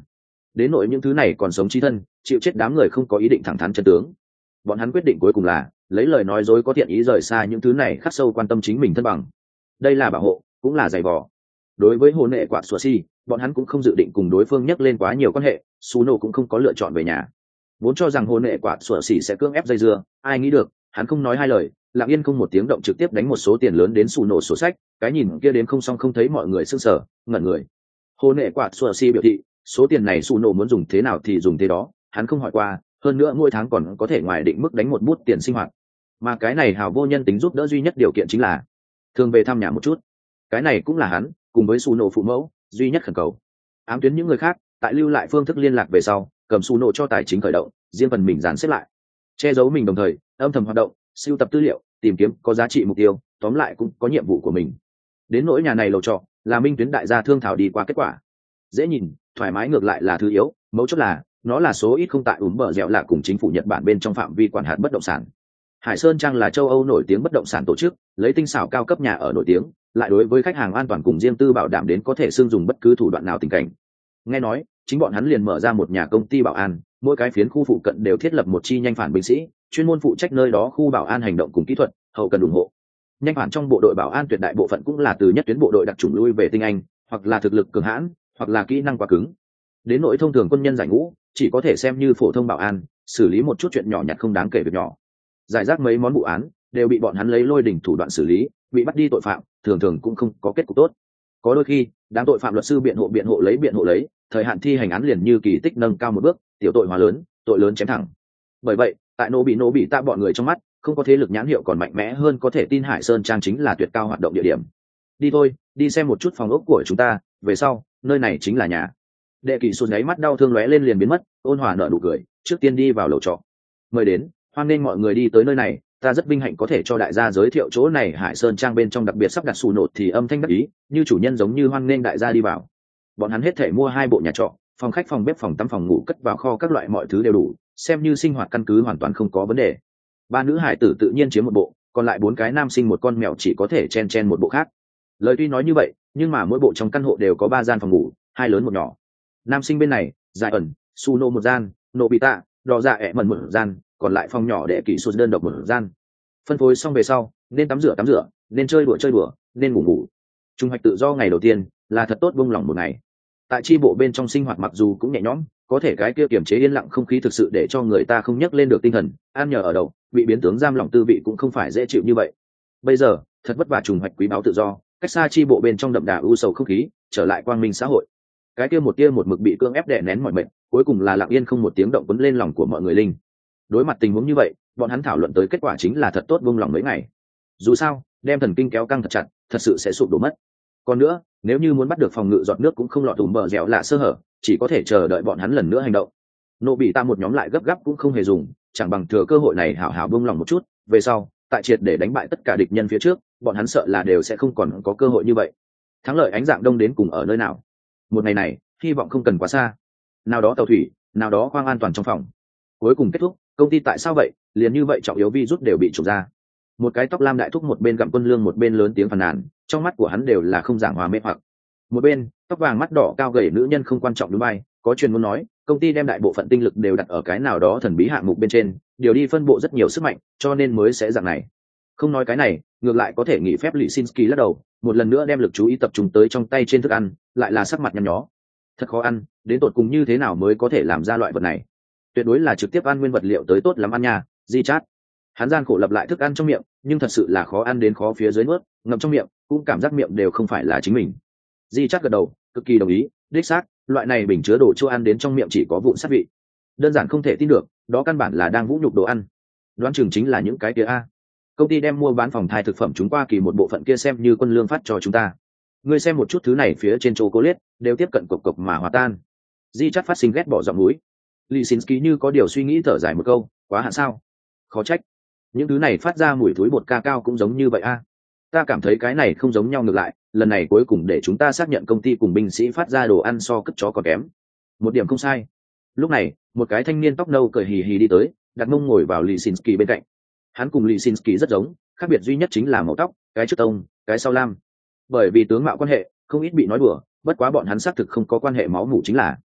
Đến nội những thứ này còn sống chí thân chịu chết đám người không có ý định thẳng thắn chân tướng. Bọn hắn quyết định cuối cùng là lấy lời nói dối có thiện ý rời xa những thứ này khắc sâu quan tâm chính mình thân bằng. Đây là bảo hộ, cũng là giày vò. Đối với hôn nệ quả sủa si, bọn hắn cũng không dự định cùng đối phương nhắc lên quá nhiều quan hệ, Suno cũng không có lựa chọn về nhà. Vốn cho rằng hôn nệ quả sủa si sẽ cưỡng ép dây dưa, ai nghĩ được, hắn không nói hai lời, lặng yên không một tiếng động trực tiếp đánh một số tiền lớn đến Suno sổ sách, cái nhìn kia đến không xong không thấy mọi người sững sờ, ngẩn người. Hôn nệ quả sủa si biểu thị, số tiền này Suno muốn dùng thế nào thì dùng thế đó, hắn không hỏi qua, hơn nữa mỗi tháng còn có thể ngoài định mức đánh một bút tiền sinh hoạt. Mà cái này hào vô nhân tính giúp đỡ duy nhất điều kiện chính là thường về thăm nhà một chút. Cái này cũng là hắn cùng với Suno phụ mẫu duy nhất khẩn cầu. Ám tuyến những người khác tại lưu lại phương thức liên lạc về sau, cầm Suno cho tài chính khởi động, riêng phần mình dàn xếp lại, che giấu mình đồng thời âm thầm hoạt động, sưu tập tư liệu, tìm kiếm có giá trị mục tiêu, tóm lại cũng có nhiệm vụ của mình. Đến nỗi nhà này lầu trọ là minh tuyến đại gia thương thảo đi qua kết quả, dễ nhìn thoải mái ngược lại là thứ yếu, mấu chốt là nó là số ít không tại bờ dẻo lạ cùng chính phủ Nhật Bản bên trong phạm vi quản hạt bất động sản. Hải Sơn Trang là châu Âu nổi tiếng bất động sản tổ chức, lấy tinh xảo cao cấp nhà ở nổi tiếng, lại đối với khách hàng an toàn cùng riêng tư bảo đảm đến có thể xương dùng bất cứ thủ đoạn nào tình cảnh. Nghe nói, chính bọn hắn liền mở ra một nhà công ty bảo an, mỗi cái phiến khu phụ cận đều thiết lập một chi nhanh phản binh sĩ, chuyên môn phụ trách nơi đó khu bảo an hành động cùng kỹ thuật, hậu cần ủng hộ. Nhanh phản trong bộ đội bảo an tuyệt đại bộ phận cũng là từ nhất tuyến bộ đội đặc chủng lui về tinh anh, hoặc là thực lực cường hãn, hoặc là kỹ năng quá cứng. Đến nội thông thường quân nhân giải ngũ, chỉ có thể xem như phổ thông bảo an, xử lý một chút chuyện nhỏ nhặt không đáng kể việc nhỏ. Giải rác mấy món vụ án đều bị bọn hắn lấy lôi đỉnh thủ đoạn xử lý, bị bắt đi tội phạm thường thường cũng không có kết cục tốt. Có đôi khi đám tội phạm luật sư biện hộ lấy, thời hạn thi hành án liền như kỳ tích nâng cao một bước, tiểu tội hóa lớn, tội lớn chém thẳng. Bởi vậy tại nô bị ta bọn người trong mắt, không có thế lực nhãn hiệu còn mạnh mẽ hơn có thể tin Hải Sơn Trang chính là tuyệt cao hoạt động địa điểm. Đi thôi, đi xem một chút phòng ốc của chúng ta, về sau nơi này chính là nhà. Đệ kỳ sụt ngáy mắt đau thương lóe lên liền biến mất, ôn hòa nở nụ cười, trước tiên đi vào lầu trọ. Mời đến, hoan nghênh mọi người đi tới nơi này, ta rất vinh hạnh có thể cho đại gia giới thiệu chỗ này. Hải Sơn Trang bên trong đặc biệt sắp đặt xù nột thì âm thanh đắc ý, như chủ nhân giống như hoan nghênh đại gia đi vào. Bọn hắn hết thể mua 2 bộ nhà trọ, phòng khách, phòng bếp, phòng tắm, phòng ngủ, cất vào kho các loại mọi thứ đều đủ, xem như sinh hoạt căn cứ hoàn toàn không có vấn đề. 3 nữ hải tử tự nhiên chiếm một bộ, còn lại 4 cái nam sinh một con mèo chỉ có thể chen một bộ khác. Lời tuy nói như vậy, nhưng mà mỗi bộ trong căn hộ đều có 3 gian phòng ngủ, 2 lớn một nhỏ. Nam sinh bên này, Giải ẩn, Suno một gian, Nobita, Đỏ Dạ ẹ mẩn một gian, còn lại phòng nhỏ để kỹ thuật đơn độc một gian. Phân phối xong về sau, nên tắm rửa, nên chơi đùa, nên ngủ. Trung hoạch tự do ngày đầu tiên là thật tốt buông lỏng một ngày. Tại chi bộ bên trong sinh hoạt mặc dù cũng nhẹ nhõm, có thể cái kia kiềm chế yên lặng không khí thực sự để cho người ta không nhấc lên được tinh thần, an nhờ ở đầu, bị biến tướng giam lỏng tư vị cũng không phải dễ chịu như vậy. Bây giờ, thật vất vả trùng hoạch quý báo tự do, cách xa chi bộ bên trong đậm đà u sầu không khí, trở lại quang minh xã hội. Cái kia một tia một mực bị cưỡng ép đè nén mọi mệnh, cuối cùng là lặng yên không một tiếng động quấn lên lòng của mọi người linh. Đối mặt tình huống như vậy, bọn hắn thảo luận tới kết quả chính là thật tốt buông lòng mấy ngày. Dù sao, đem thần kinh kéo căng thật chặt, thật sự sẽ sụp đổ mất. Còn nữa, nếu như muốn bắt được phòng ngự giọt nước cũng không lọt bờ dẻo lạ sơ hở, chỉ có thể chờ đợi bọn hắn lần nữa hành động. Nộ bị ta một nhóm lại gấp gáp cũng không hề dùng, chẳng bằng thừa cơ hội này hảo hảo buông lòng một chút, về sau, tại triệt để đánh bại tất cả địch nhân phía trước, bọn hắn sợ là đều sẽ không còn có cơ hội như vậy. Thắng lợi ánh dạng đông đến cùng ở nơi nào? Một ngày này, hy vọng không cần quá xa. Nào đó tàu thủy, nào đó khoang an toàn trong phòng. Cuối cùng kết thúc, công ty tại sao vậy, liền như vậy trọng yếu virus đều bị trục ra. Một cái tóc lam đại thúc một bên gặm quân lương một bên lớn tiếng phàn nàn, trong mắt của hắn đều là không giảng hòa mê hoặc. Một bên, tóc vàng mắt đỏ cao gầy nữ nhân không quan trọng núi bay, có truyền muốn nói, công ty đem đại bộ phận tinh lực đều đặt ở cái nào đó thần bí hạng mục bên trên, điều đi phân bộ rất nhiều sức mạnh, cho nên mới sẽ dạng này. Không nói cái này, ngược lại có thể nghỉ phép Lisinski lắc đầu, một lần nữa đem lực chú ý tập trung tới trong tay trên thức ăn, lại là sắc mặt nhăn nhó. Thật khó ăn, đến tột cùng như thế nào mới có thể làm ra loại vật này? Tuyệt đối là trực tiếp ăn nguyên vật liệu tới tốt lắm ăn nha, Di Chát. Hắn gian khổ lập lại thức ăn trong miệng, nhưng thật sự là khó ăn đến khó phía dưới nuốt, ngậm trong miệng, cũng cảm giác miệng đều không phải là chính mình. Di Chát gật đầu, cực kỳ đồng ý, đích xác, loại này bình chứa đồ chua ăn đến trong miệng chỉ có vụn sát vị. Đơn giản không thể tin được, đó căn bản là đang vũ nhục đồ ăn. Đoán chừng chính là những cái kia a. Công ty đem mua bán phòng thai thực phẩm chúng qua kỳ một bộ phận kia xem như quân lương phát cho chúng ta. Ngươi xem một chút thứ này phía trên chocolate, đều tiếp cận cộc cộc mà hòa tan. Di Chát phát sinh ghét bỏ giọng núi. Lisinski như có điều suy nghĩ thở dài một câu, quá hạn sao? Khó trách. Những thứ này phát ra mùi thối bột ca cao cũng giống như vậy a. Ta cảm thấy cái này không giống nhau, ngược lại, lần này cuối cùng để chúng ta xác nhận công ty cùng binh sĩ phát ra đồ ăn so cất chó còn kém. Một điểm không sai. Lúc này, một cái thanh niên tóc nâu cười hì hì đi tới, đặt mông ngồi vào Lisinski bên cạnh. Hắn cùng Lisinski rất giống, khác biệt duy nhất chính là màu tóc, cái trước tông, cái sau lam. Bởi vì tướng mạo quan hệ, không ít bị nói đùa, bất quá bọn hắn xác thực không có quan hệ máu mủ chính là.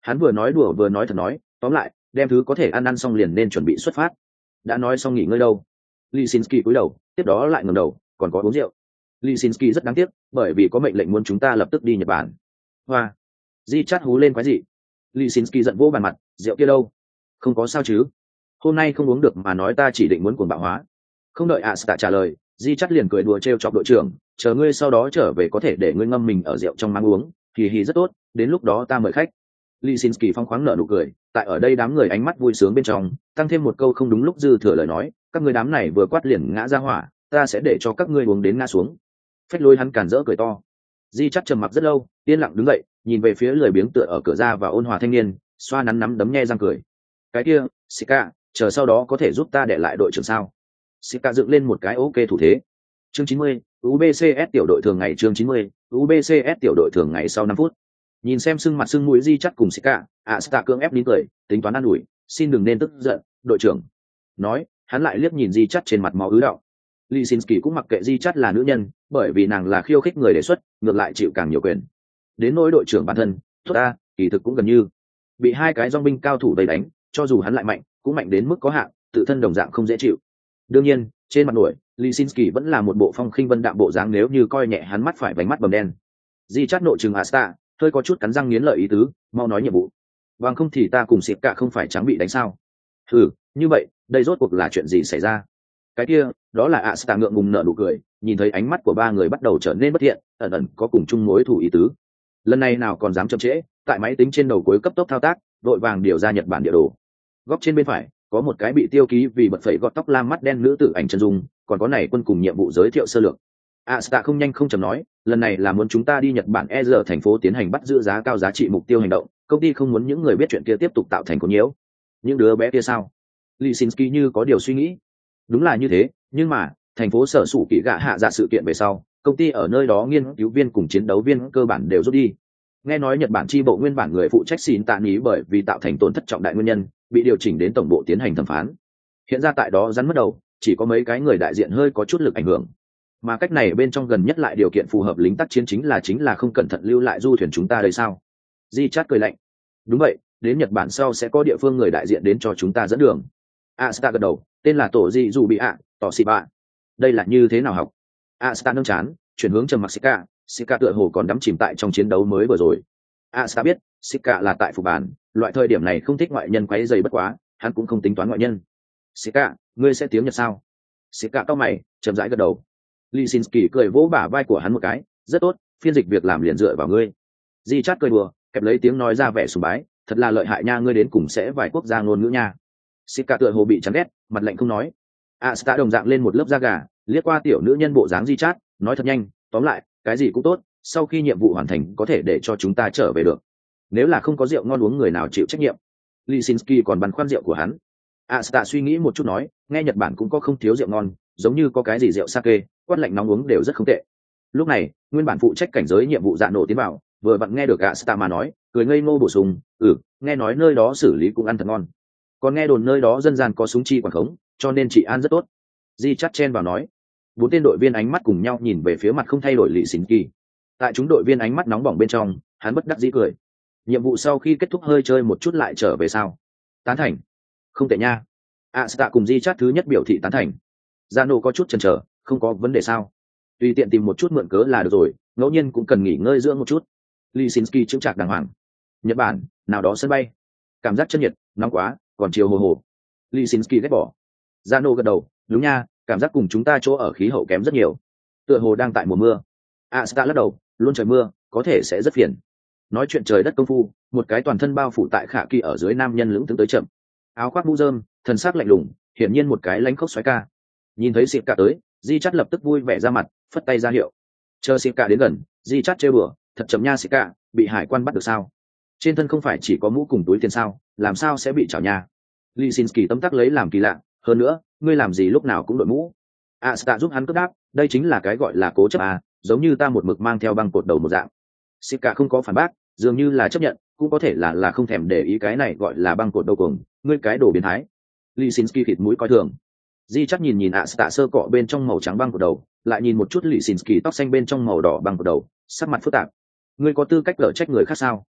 Hắn vừa nói đùa vừa nói thật nói, tóm lại đem thứ có thể ăn xong liền nên chuẩn bị xuất phát. Đã nói xong nghỉ ngơi đâu? Lisinski cúi đầu, tiếp đó lại ngẩng đầu, còn có uống rượu. Lisinski rất đáng tiếc, bởi vì có mệnh lệnh muốn chúng ta lập tức đi Nhật Bản. Hoa. Di chát hú lên quái gì? Lisinski giận vỗ bàn mặt, rượu kia đâu? Không có sao chứ? Hôm nay không uống được mà nói ta chỉ định muốn cuồng bạo hóa. Không đợi Asta trả lời, Di chát liền cười đùa trêu chọc đội trưởng, chờ ngươi sau đó trở về có thể để ngươi ngâm mình ở rượu trong mang uống, hì rất tốt, đến lúc đó ta mời khách. Lisinski phong khoáng nở nụ cười, tại ở đây đám người ánh mắt vui sướng bên trong, tăng thêm một câu không đúng lúc dư thừa lời nói, các ngươi đám này vừa quát liền ngã ra hỏa, ta sẽ để cho các ngươi uống đến ngã xuống. Phách Lối hắn cản rỡ cười to. Di chắt trầm mặc rất lâu, yên lặng đứng dậy, nhìn về phía lười biếng tựa ở cửa ra và ôn hòa thanh niên, xoa nắn nắm đấm nhe răng cười. Cái kia, Sika, chờ sau đó có thể giúp ta để lại đội trưởng sao? Sika dựng lên một cái ok thủ thế. Chương 90, UBCS tiểu đội thường ngày chương 90, UBCS tiểu đội thường ngày sau 5 phút. Nhìn xem sưng mặt sưng mũi Di chắt cùng Sika, Asta cưỡng ép nín cười, tính toán an ủi, xin đừng nên tức giận, đội trưởng. Nói, hắn lại liếc nhìn Di chắt trên mặt máu ứ đọng. Lisinski cũng mặc kệ Di chắt là nữ nhân, bởi vì nàng là khiêu khích người đề xuất, ngược lại chịu càng nhiều quyền. Đến nỗi đội trưởng bản thân, tốt ta, kỳ thực cũng gần như bị hai cái dòng binh cao thủ vây đánh, cho dù hắn lại mạnh, cũng mạnh đến mức có hạn, tự thân đồng dạng không dễ chịu. Đương nhiên, trên mặt nổi, Lisinski vẫn là một bộ phong khinh vân đạm bộ dáng nếu như coi nhẹ hắn mắt phải vành mắt bầm đen. Di chắt nội trừng Asta, hơi có chút cắn răng nghiến lợi ý tứ, mau nói nhiệm vụ. Bằng không thì ta cùng Sịp cả không phải trắng bị đánh sao? Như vậy, đây rốt cuộc là chuyện gì xảy ra? Cái kia, đó là Asta ngượng ngùng nở nụ cười, nhìn thấy ánh mắt của ba người bắt đầu trở nên bất thiện, ẩn ẩn có cùng chung mối thù ý tứ. Lần này nào còn dám chậm trễ, tại máy tính trên đầu cuối cấp tốc thao tác, đội vàng điều ra Nhật Bản địa đồ. Góc trên bên phải, có một cái bị tiêu ký vì bật phẩy gọt tóc lam mắt đen nữ tử ảnh chân dung, còn có này quân cùng nhiệm vụ giới thiệu sơ lược. Asta không nhanh không chậm nói, lần này là muốn chúng ta đi Nhật Bản ER thành phố tiến hành bắt giữ giá cao giá trị mục tiêu hành động, công ty không muốn những người biết chuyện kia tiếp tục tạo thành có nhiễu. Những đứa bé kia sao? Lisinski như có điều suy nghĩ. Đúng là như thế, nhưng mà thành phố sở sủ kỳ gạ hạ dạ sự kiện về sau, công ty ở nơi đó nghiên cứu viên cùng chiến đấu viên cơ bản đều rút đi. Nghe nói Nhật Bản chi bộ nguyên bản người phụ trách xin tạ ý bởi vì tạo thành tổn thất trọng đại nguyên nhân, bị điều chỉnh đến tổng bộ tiến hành thẩm phán. Hiện ra tại đó rắn mất đầu, chỉ có mấy cái người đại diện hơi có chút lực ảnh hưởng. Mà cách này bên trong gần nhất lại điều kiện phù hợp lính tác chiến chính là không cẩn thận lưu lại du thuyền chúng ta đây sao? Di chát cười lạnh. Đúng vậy, đến Nhật Bản sau sẽ có địa phương người đại diện đến cho chúng ta dẫn đường. Asta gật đầu, tên là tổ dị dù bị tỏ xì bạ. Đây là như thế nào học? Asta nâng chán, chuyển hướng trầm mặc Sika. Sika tựa hồ còn đắm chìm tại trong chiến đấu mới vừa rồi. Asta biết, Sika là tại phục bản, loại thời điểm này không thích ngoại nhân quấy rầy bất quá, hắn cũng không tính toán ngoại nhân. Sika, ngươi sẽ tiếng Nhật sao? Sika cau mày, chậm rãi gật đầu. Lisinski cười vỗ bả vai của hắn một cái, rất tốt, phiên dịch việc làm liền dựa vào ngươi. Di chát cười đùa, kẹp lấy tiếng nói ra vẻ sùng bái, thật là lợi hại nha, ngươi đến cùng sẽ vài quốc gia ngôn ngữ nha. Sika tựa hồ bị chán ghét, mặt lạnh không nói. Asta đồng dạng lên một lớp da gà, liếc qua tiểu nữ nhân bộ dáng Di chát, nói thật nhanh, tóm lại, cái gì cũng tốt, sau khi nhiệm vụ hoàn thành có thể để cho chúng ta trở về được. Nếu là không có rượu ngon uống người nào chịu trách nhiệm? Lisinski còn băn khoăn rượu của hắn. Asta suy nghĩ một chút nói, nghe Nhật Bản cũng có không thiếu rượu ngon, giống như có cái gì rượu sake, quát lạnh nóng uống đều rất không tệ. Lúc này, nguyên bản phụ trách cảnh giới nhiệm vụ dạ nổ tiến vào, vừa vặn nghe được Asta mà nói, cười ngây ngô bổ sung, nghe nói nơi đó xử lý cũng ăn thật ngon. Còn nghe đồn nơi đó dân gian có súng chi quản khống, cho nên chị an rất tốt. Di chắt chen vào nói. Bốn tên đội viên ánh mắt cùng nhau nhìn về phía mặt không thay đổi Lisinski. Tại chúng đội viên ánh mắt nóng bỏng bên trong, hắn bất đắc dĩ cười. Nhiệm vụ sau khi kết thúc hơi chơi một chút lại trở về sao? Tán thành. Không tệ nha. Asta cùng Di chắt thứ nhất biểu thị tán thành. Zano có chút chần chờ, không có vấn đề sao? Tùy tiện tìm một chút mượn cớ là được rồi, ngẫu nhiên cũng cần nghỉ ngơi dưỡng một chút. Lisinski chững chạc đàng hoàng. Nhật Bản, nào đó sân bay. Cảm giác chân nhiệt, nóng quá, còn chiều hồ hồ. Lisinski ghét bỏ. Zano gật đầu, đúng nha, cảm giác cùng chúng ta chỗ ở khí hậu kém rất nhiều. Tựa hồ đang tại mùa mưa. Asta lắc đầu, luôn trời mưa, có thể sẽ rất phiền. Nói chuyện trời đất công phu, một cái toàn thân bao phủ tại khả kỳ ở dưới nam nhân lững thững tới chậm. Áo khoác mũ rơm, thần sắc lạnh lùng, hiển nhiên một cái lánh khóc xoáy ca. Nhìn thấy Sịp cả tới, Di chắt lập tức vui vẻ ra mặt, phất tay ra hiệu. Chờ Sịp cả đến gần, Di chắt trêu bừa, thật chậm nha Sịp cả, bị hải quan bắt được sao? Trên thân không phải chỉ có mũ cùng túi tiền sao, làm sao sẽ bị chảo nha? Lisinski tấm tắc lấy làm kỳ lạ, hơn nữa, ngươi làm gì lúc nào cũng đội mũ? Asta giúp hắn cướp đáp, đây chính là cái gọi là cố chấp à, giống như ta một mực mang theo băng cột đầu một dạng. Sịp cả không có phản bác, dường như là chấp nhận, cũng có thể là không thèm để ý cái này gọi là băng cột đầu cùng, ngươi cái đồ biến thái. Lisinski khịt mũi coi thường. Di chắc nhìn Asta sơ cọ bên trong màu trắng băng cột đầu, lại nhìn một chút Lisinski tóc xanh bên trong màu đỏ băng cột đầu, sắc mặt phức tạp. Ngươi có tư cách gỡ trách người khác sao?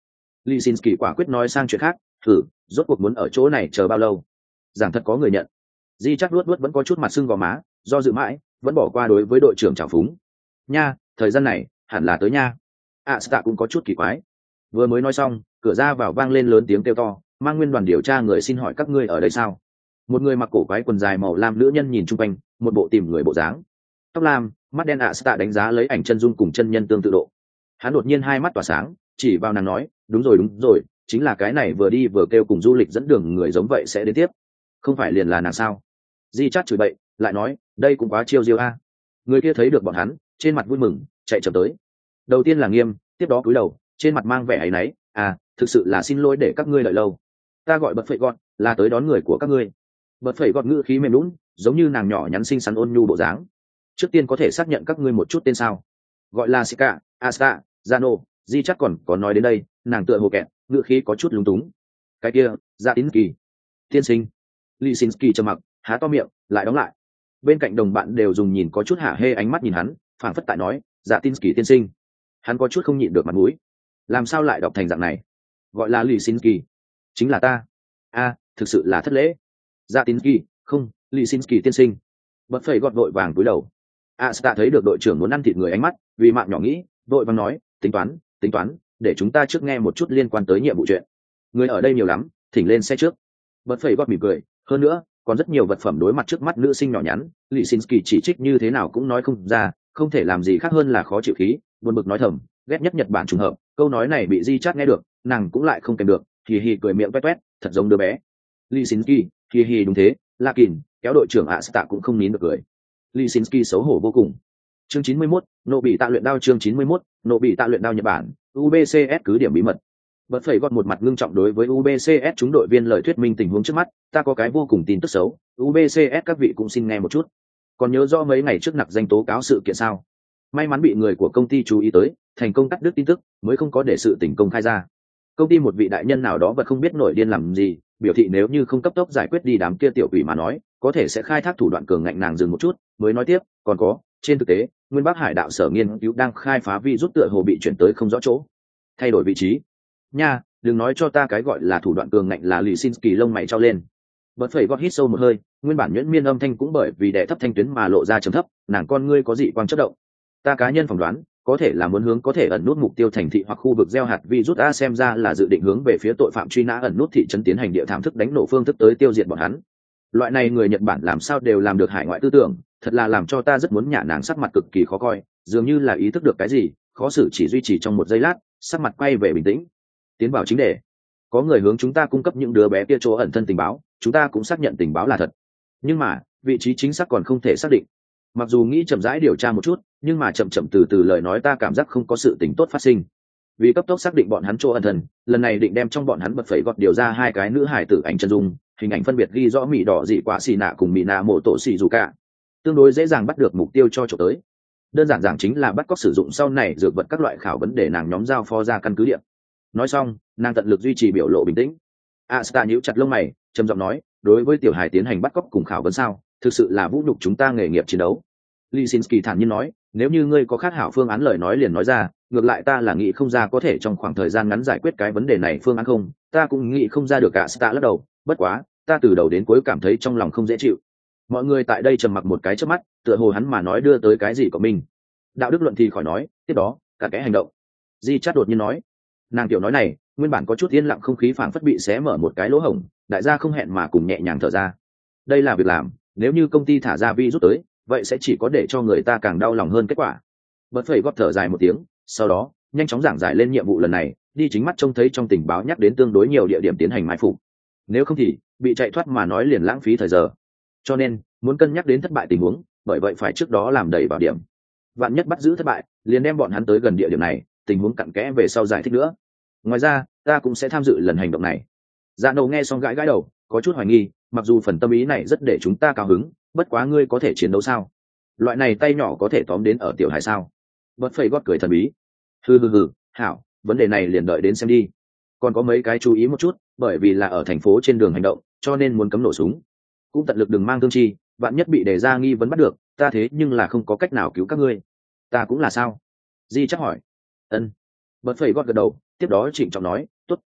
Lisinski quả quyết nói sang chuyện khác, thử, rốt cuộc muốn ở chỗ này chờ bao lâu? Giảng thật có người nhận. Di chắc luốt vẫn có chút mặt sưng vào má, do dự mãi, vẫn bỏ qua đối với đội trưởng trào phúng. Nha, thời gian này, hẳn là tới nha. Asta cũng có chút kỳ quái. Vừa mới nói xong, cửa ra vào vang lên lớn tiếng kêu to, mang nguyên đoàn điều tra người xin hỏi các ngươi ở đây sao? Một người mặc cổ quái quần dài màu lam nữ nhân nhìn chung quanh, một bộ tìm người bộ dáng. Tóc lam, mắt đen Asta đánh giá lấy ảnh chân dung cùng chân nhân tương tự độ. Hắn đột nhiên hai mắt tỏa sáng, chỉ vào nàng nói, đúng rồi, chính là cái này vừa đi vừa kêu cùng du lịch dẫn đường người giống vậy sẽ đến tiếp. Không phải liền là nàng sao? Di chát chửi bậy, lại nói, đây cũng quá chiêu diêu a. Người kia thấy được bọn hắn, trên mặt vui mừng, chạy chậm tới. Đầu tiên là nghiêm, tiếp đó cúi đầu, trên mặt mang vẻ áy náy, thực sự là xin lỗi để các ngươi đợi lâu. Ta gọi bật phẩy gọn, là tới đón người của các ngươi. Bật phẩy gọn ngữ khí mềm lún, giống như nàng nhỏ nhắn xinh xắn ôn nhu bộ dáng. Trước tiên có thể xác nhận các ngươi một chút tên sao? Gọi là Sika, Asta, Zano, Di chắc còn có nói đến đây, nàng tựa hồ kẹt, ngữ khí có chút lúng túng. Cái kia, Dạ Tín Kỳ, tiên sinh. Lisinski trầm mặc, há to miệng, lại đóng lại. Bên cạnh đồng bạn đều dùng nhìn có chút hả hê ánh mắt nhìn hắn, phảng phất tại nói, Dạ Tín Kỳ tiên sinh. Hắn có chút không nhịn được mặt mũi. Làm sao lại đọc thành dạng này? Gọi là Lisinski, chính là ta. Thực sự là thất lễ. Dạ Tín Kỳ, không, Lisinski tiên sinh. Bật phẩy gọt vội vàng cúi đầu. Asta thấy được đội trưởng muốn ăn thịt người ánh mắt, vì mạng nhỏ nghĩ, vội vàng nói, tính toán, để chúng ta trước nghe một chút liên quan tới nhiệm vụ chuyện. Người ở đây nhiều lắm, thỉnh lên xe trước. Bật phẩy gọt mỉm cười, hơn nữa, còn rất nhiều vật phẩm đối mặt trước mắt nữ sinh nhỏ nhắn, Lisinski chỉ trích như thế nào cũng nói không ra, không thể làm gì khác hơn là khó chịu khí, buồn bực nói thầm, ghét nhất Nhật Bản trùng hợp, câu nói này bị Di Chát nghe được, nàng cũng lại không kèm được, hì hì cười miệng toét, thật giống đứa bé. Lisinski, hì hì đúng thế, Lakin, kéo đội trưởng Asta cũng không nín được cười. Lisinski xấu hổ vô cùng. Chương 91, nộ bị tạ luyện đao. Chương 91, nộ bị tạ luyện đao Nhật Bản, UBCS cứ điểm bí mật. Bật phẩy gọt một mặt ngưng trọng đối với UBCS chúng đội viên lời thuyết minh tình huống trước mắt, ta có cái vô cùng tin tức xấu, UBCS các vị cũng xin nghe một chút. Còn nhớ rõ mấy ngày trước nặc danh tố cáo sự kiện sao? May mắn bị người của công ty chú ý tới, thành công cắt đứt tin tức, mới không có để sự tình công khai ra. Công ty một vị đại nhân nào đó vật không biết nổi điên làm gì, biểu thị nếu như không cấp tốc giải quyết đi đám kia tiểu quỷ mà nói, có thể sẽ khai thác thủ đoạn cường ngạnh. Nàng dừng một chút, mới nói tiếp, còn có, trên thực tế, Nguyên Bắc Hải đạo sở nghiên cứu đang khai phá virus tựa hồ bị chuyển tới không rõ chỗ, thay đổi vị trí. Nha, đừng nói cho ta cái gọi là thủ đoạn cường ngạnh là Lisinski lông mày trao lên. Bật phẩy gót hít sâu một hơi, nguyên bản nhuyễn miên âm thanh cũng bởi vì đè thấp thanh tuyến mà lộ ra trầm thấp, nàng con ngươi có dị quang chớp động. Ta cá nhân phỏng đoán, có thể là muốn hướng có thể ẩn nút mục tiêu thành thị hoặc khu vực gieo hạt virus a, xem ra là dự định hướng về phía tội phạm truy nã ẩn nút thị trấn tiến hành địa thảm thức đánh nổ phương thức tới tiêu diệt bọn hắn. Loại này người Nhật Bản làm sao đều làm được hải ngoại tư tưởng, thật là làm cho ta rất muốn nhả nàng, sắc mặt cực kỳ khó coi, dường như là ý thức được cái gì, khó xử chỉ duy trì trong một giây lát, sắc mặt quay về bình tĩnh. Tiến vào chính đề. Có người hướng chúng ta cung cấp những đứa bé kia chỗ ẩn thân tình báo, chúng ta cũng xác nhận tình báo là thật, nhưng mà vị trí chính xác còn không thể xác định. Mặc dù nghĩ chậm rãi điều tra một chút, nhưng mà chậm từ từ lời nói ta cảm giác không có sự tình tốt phát sinh. Vì cấp tốc xác định bọn hắn chỗ ẩn thân, lần này định đem trong bọn hắn bật phẩy gọt điều ra hai cái nữ hải tử ảnh chân dung, hình ảnh phân biệt ghi rõ mì đỏ dị quả xì nạ cùng mì nạ mộ tổ xì dù cả, tương đối dễ dàng bắt được mục tiêu cho trộm tới. Đơn giản giảng chính là bắt cóc sử dụng sau này dược vật các loại khảo vấn để nàng nhóm giao phó ra căn cứ địa. Nói xong, nàng tận lực duy trì biểu lộ bình tĩnh. Asta nhíu chặt lông mày, trầm giọng nói, đối với tiểu hài tiến hành bắt cóc cùng khảo vấn sao, thực sự là vũ nhục chúng ta nghề nghiệp chiến đấu. Lisinski thản nhiên nói, nếu như ngươi có khác hảo phương án lời nói liền nói ra, ngược lại ta là nghĩ không ra có thể trong khoảng thời gian ngắn giải quyết cái vấn đề này phương án không, ta cũng nghĩ không ra được. Cả Asta lắc đầu, bất quá, ta từ đầu đến cuối cảm thấy trong lòng không dễ chịu. Mọi người tại đây trầm mặc một cái chớp mắt, tựa hồ hắn mà nói đưa tới cái gì của mình. Đạo đức luận thì khỏi nói, tiếp đó, cả cái hành động. Di Chát đột nhiên nói, nàng tiểu nói này, nguyên bản có chút yên lặng không khí phảng phất bị xé mở một cái lỗ hổng, đại gia không hẹn mà cùng nhẹ nhàng thở ra. Đây là việc làm, nếu như công ty thả ra virus tới, vậy sẽ chỉ có để cho người ta càng đau lòng hơn kết quả. Bật phẩy góp thở dài một tiếng, sau đó nhanh chóng giảng giải lên nhiệm vụ lần này, đi chính mắt trông thấy trong tình báo nhắc đến tương đối nhiều địa điểm tiến hành mai phục. Nếu không thì bị chạy thoát mà nói liền lãng phí thời giờ. Cho nên muốn cân nhắc đến thất bại tình huống, bởi vậy phải trước đó làm đầy bảo điểm. Vạn nhất bắt giữ thất bại, liền đem bọn hắn tới gần địa điểm này, tình huống cặn kẽ về sau giải thích nữa. Ngoài ra, ta cũng sẽ tham dự lần hành động này. Dạ Nâu nghe xong gãi đầu, có chút hoài nghi, mặc dù phần tâm ý này rất để chúng ta cao hứng, bất quá ngươi có thể chiến đấu sao? Loại này tay nhỏ có thể tóm đến ở tiểu hải sao? Bật phẩy gót cười thần bí. Hừ, hảo, vấn đề này liền đợi đến xem đi. Còn có mấy cái chú ý một chút, bởi vì là ở thành phố trên đường hành động, cho nên muốn cấm nổ súng. Cũng tận lực đừng mang thương chi, vạn nhất bị đề ra nghi vấn bắt được, ta thế nhưng là không có cách nào cứu các ngươi. Ta cũng là sao? Di chắc hỏi. Ân. Bật phẩy gót gật đầu, tiếp đó trịnh trọng nói, tốt,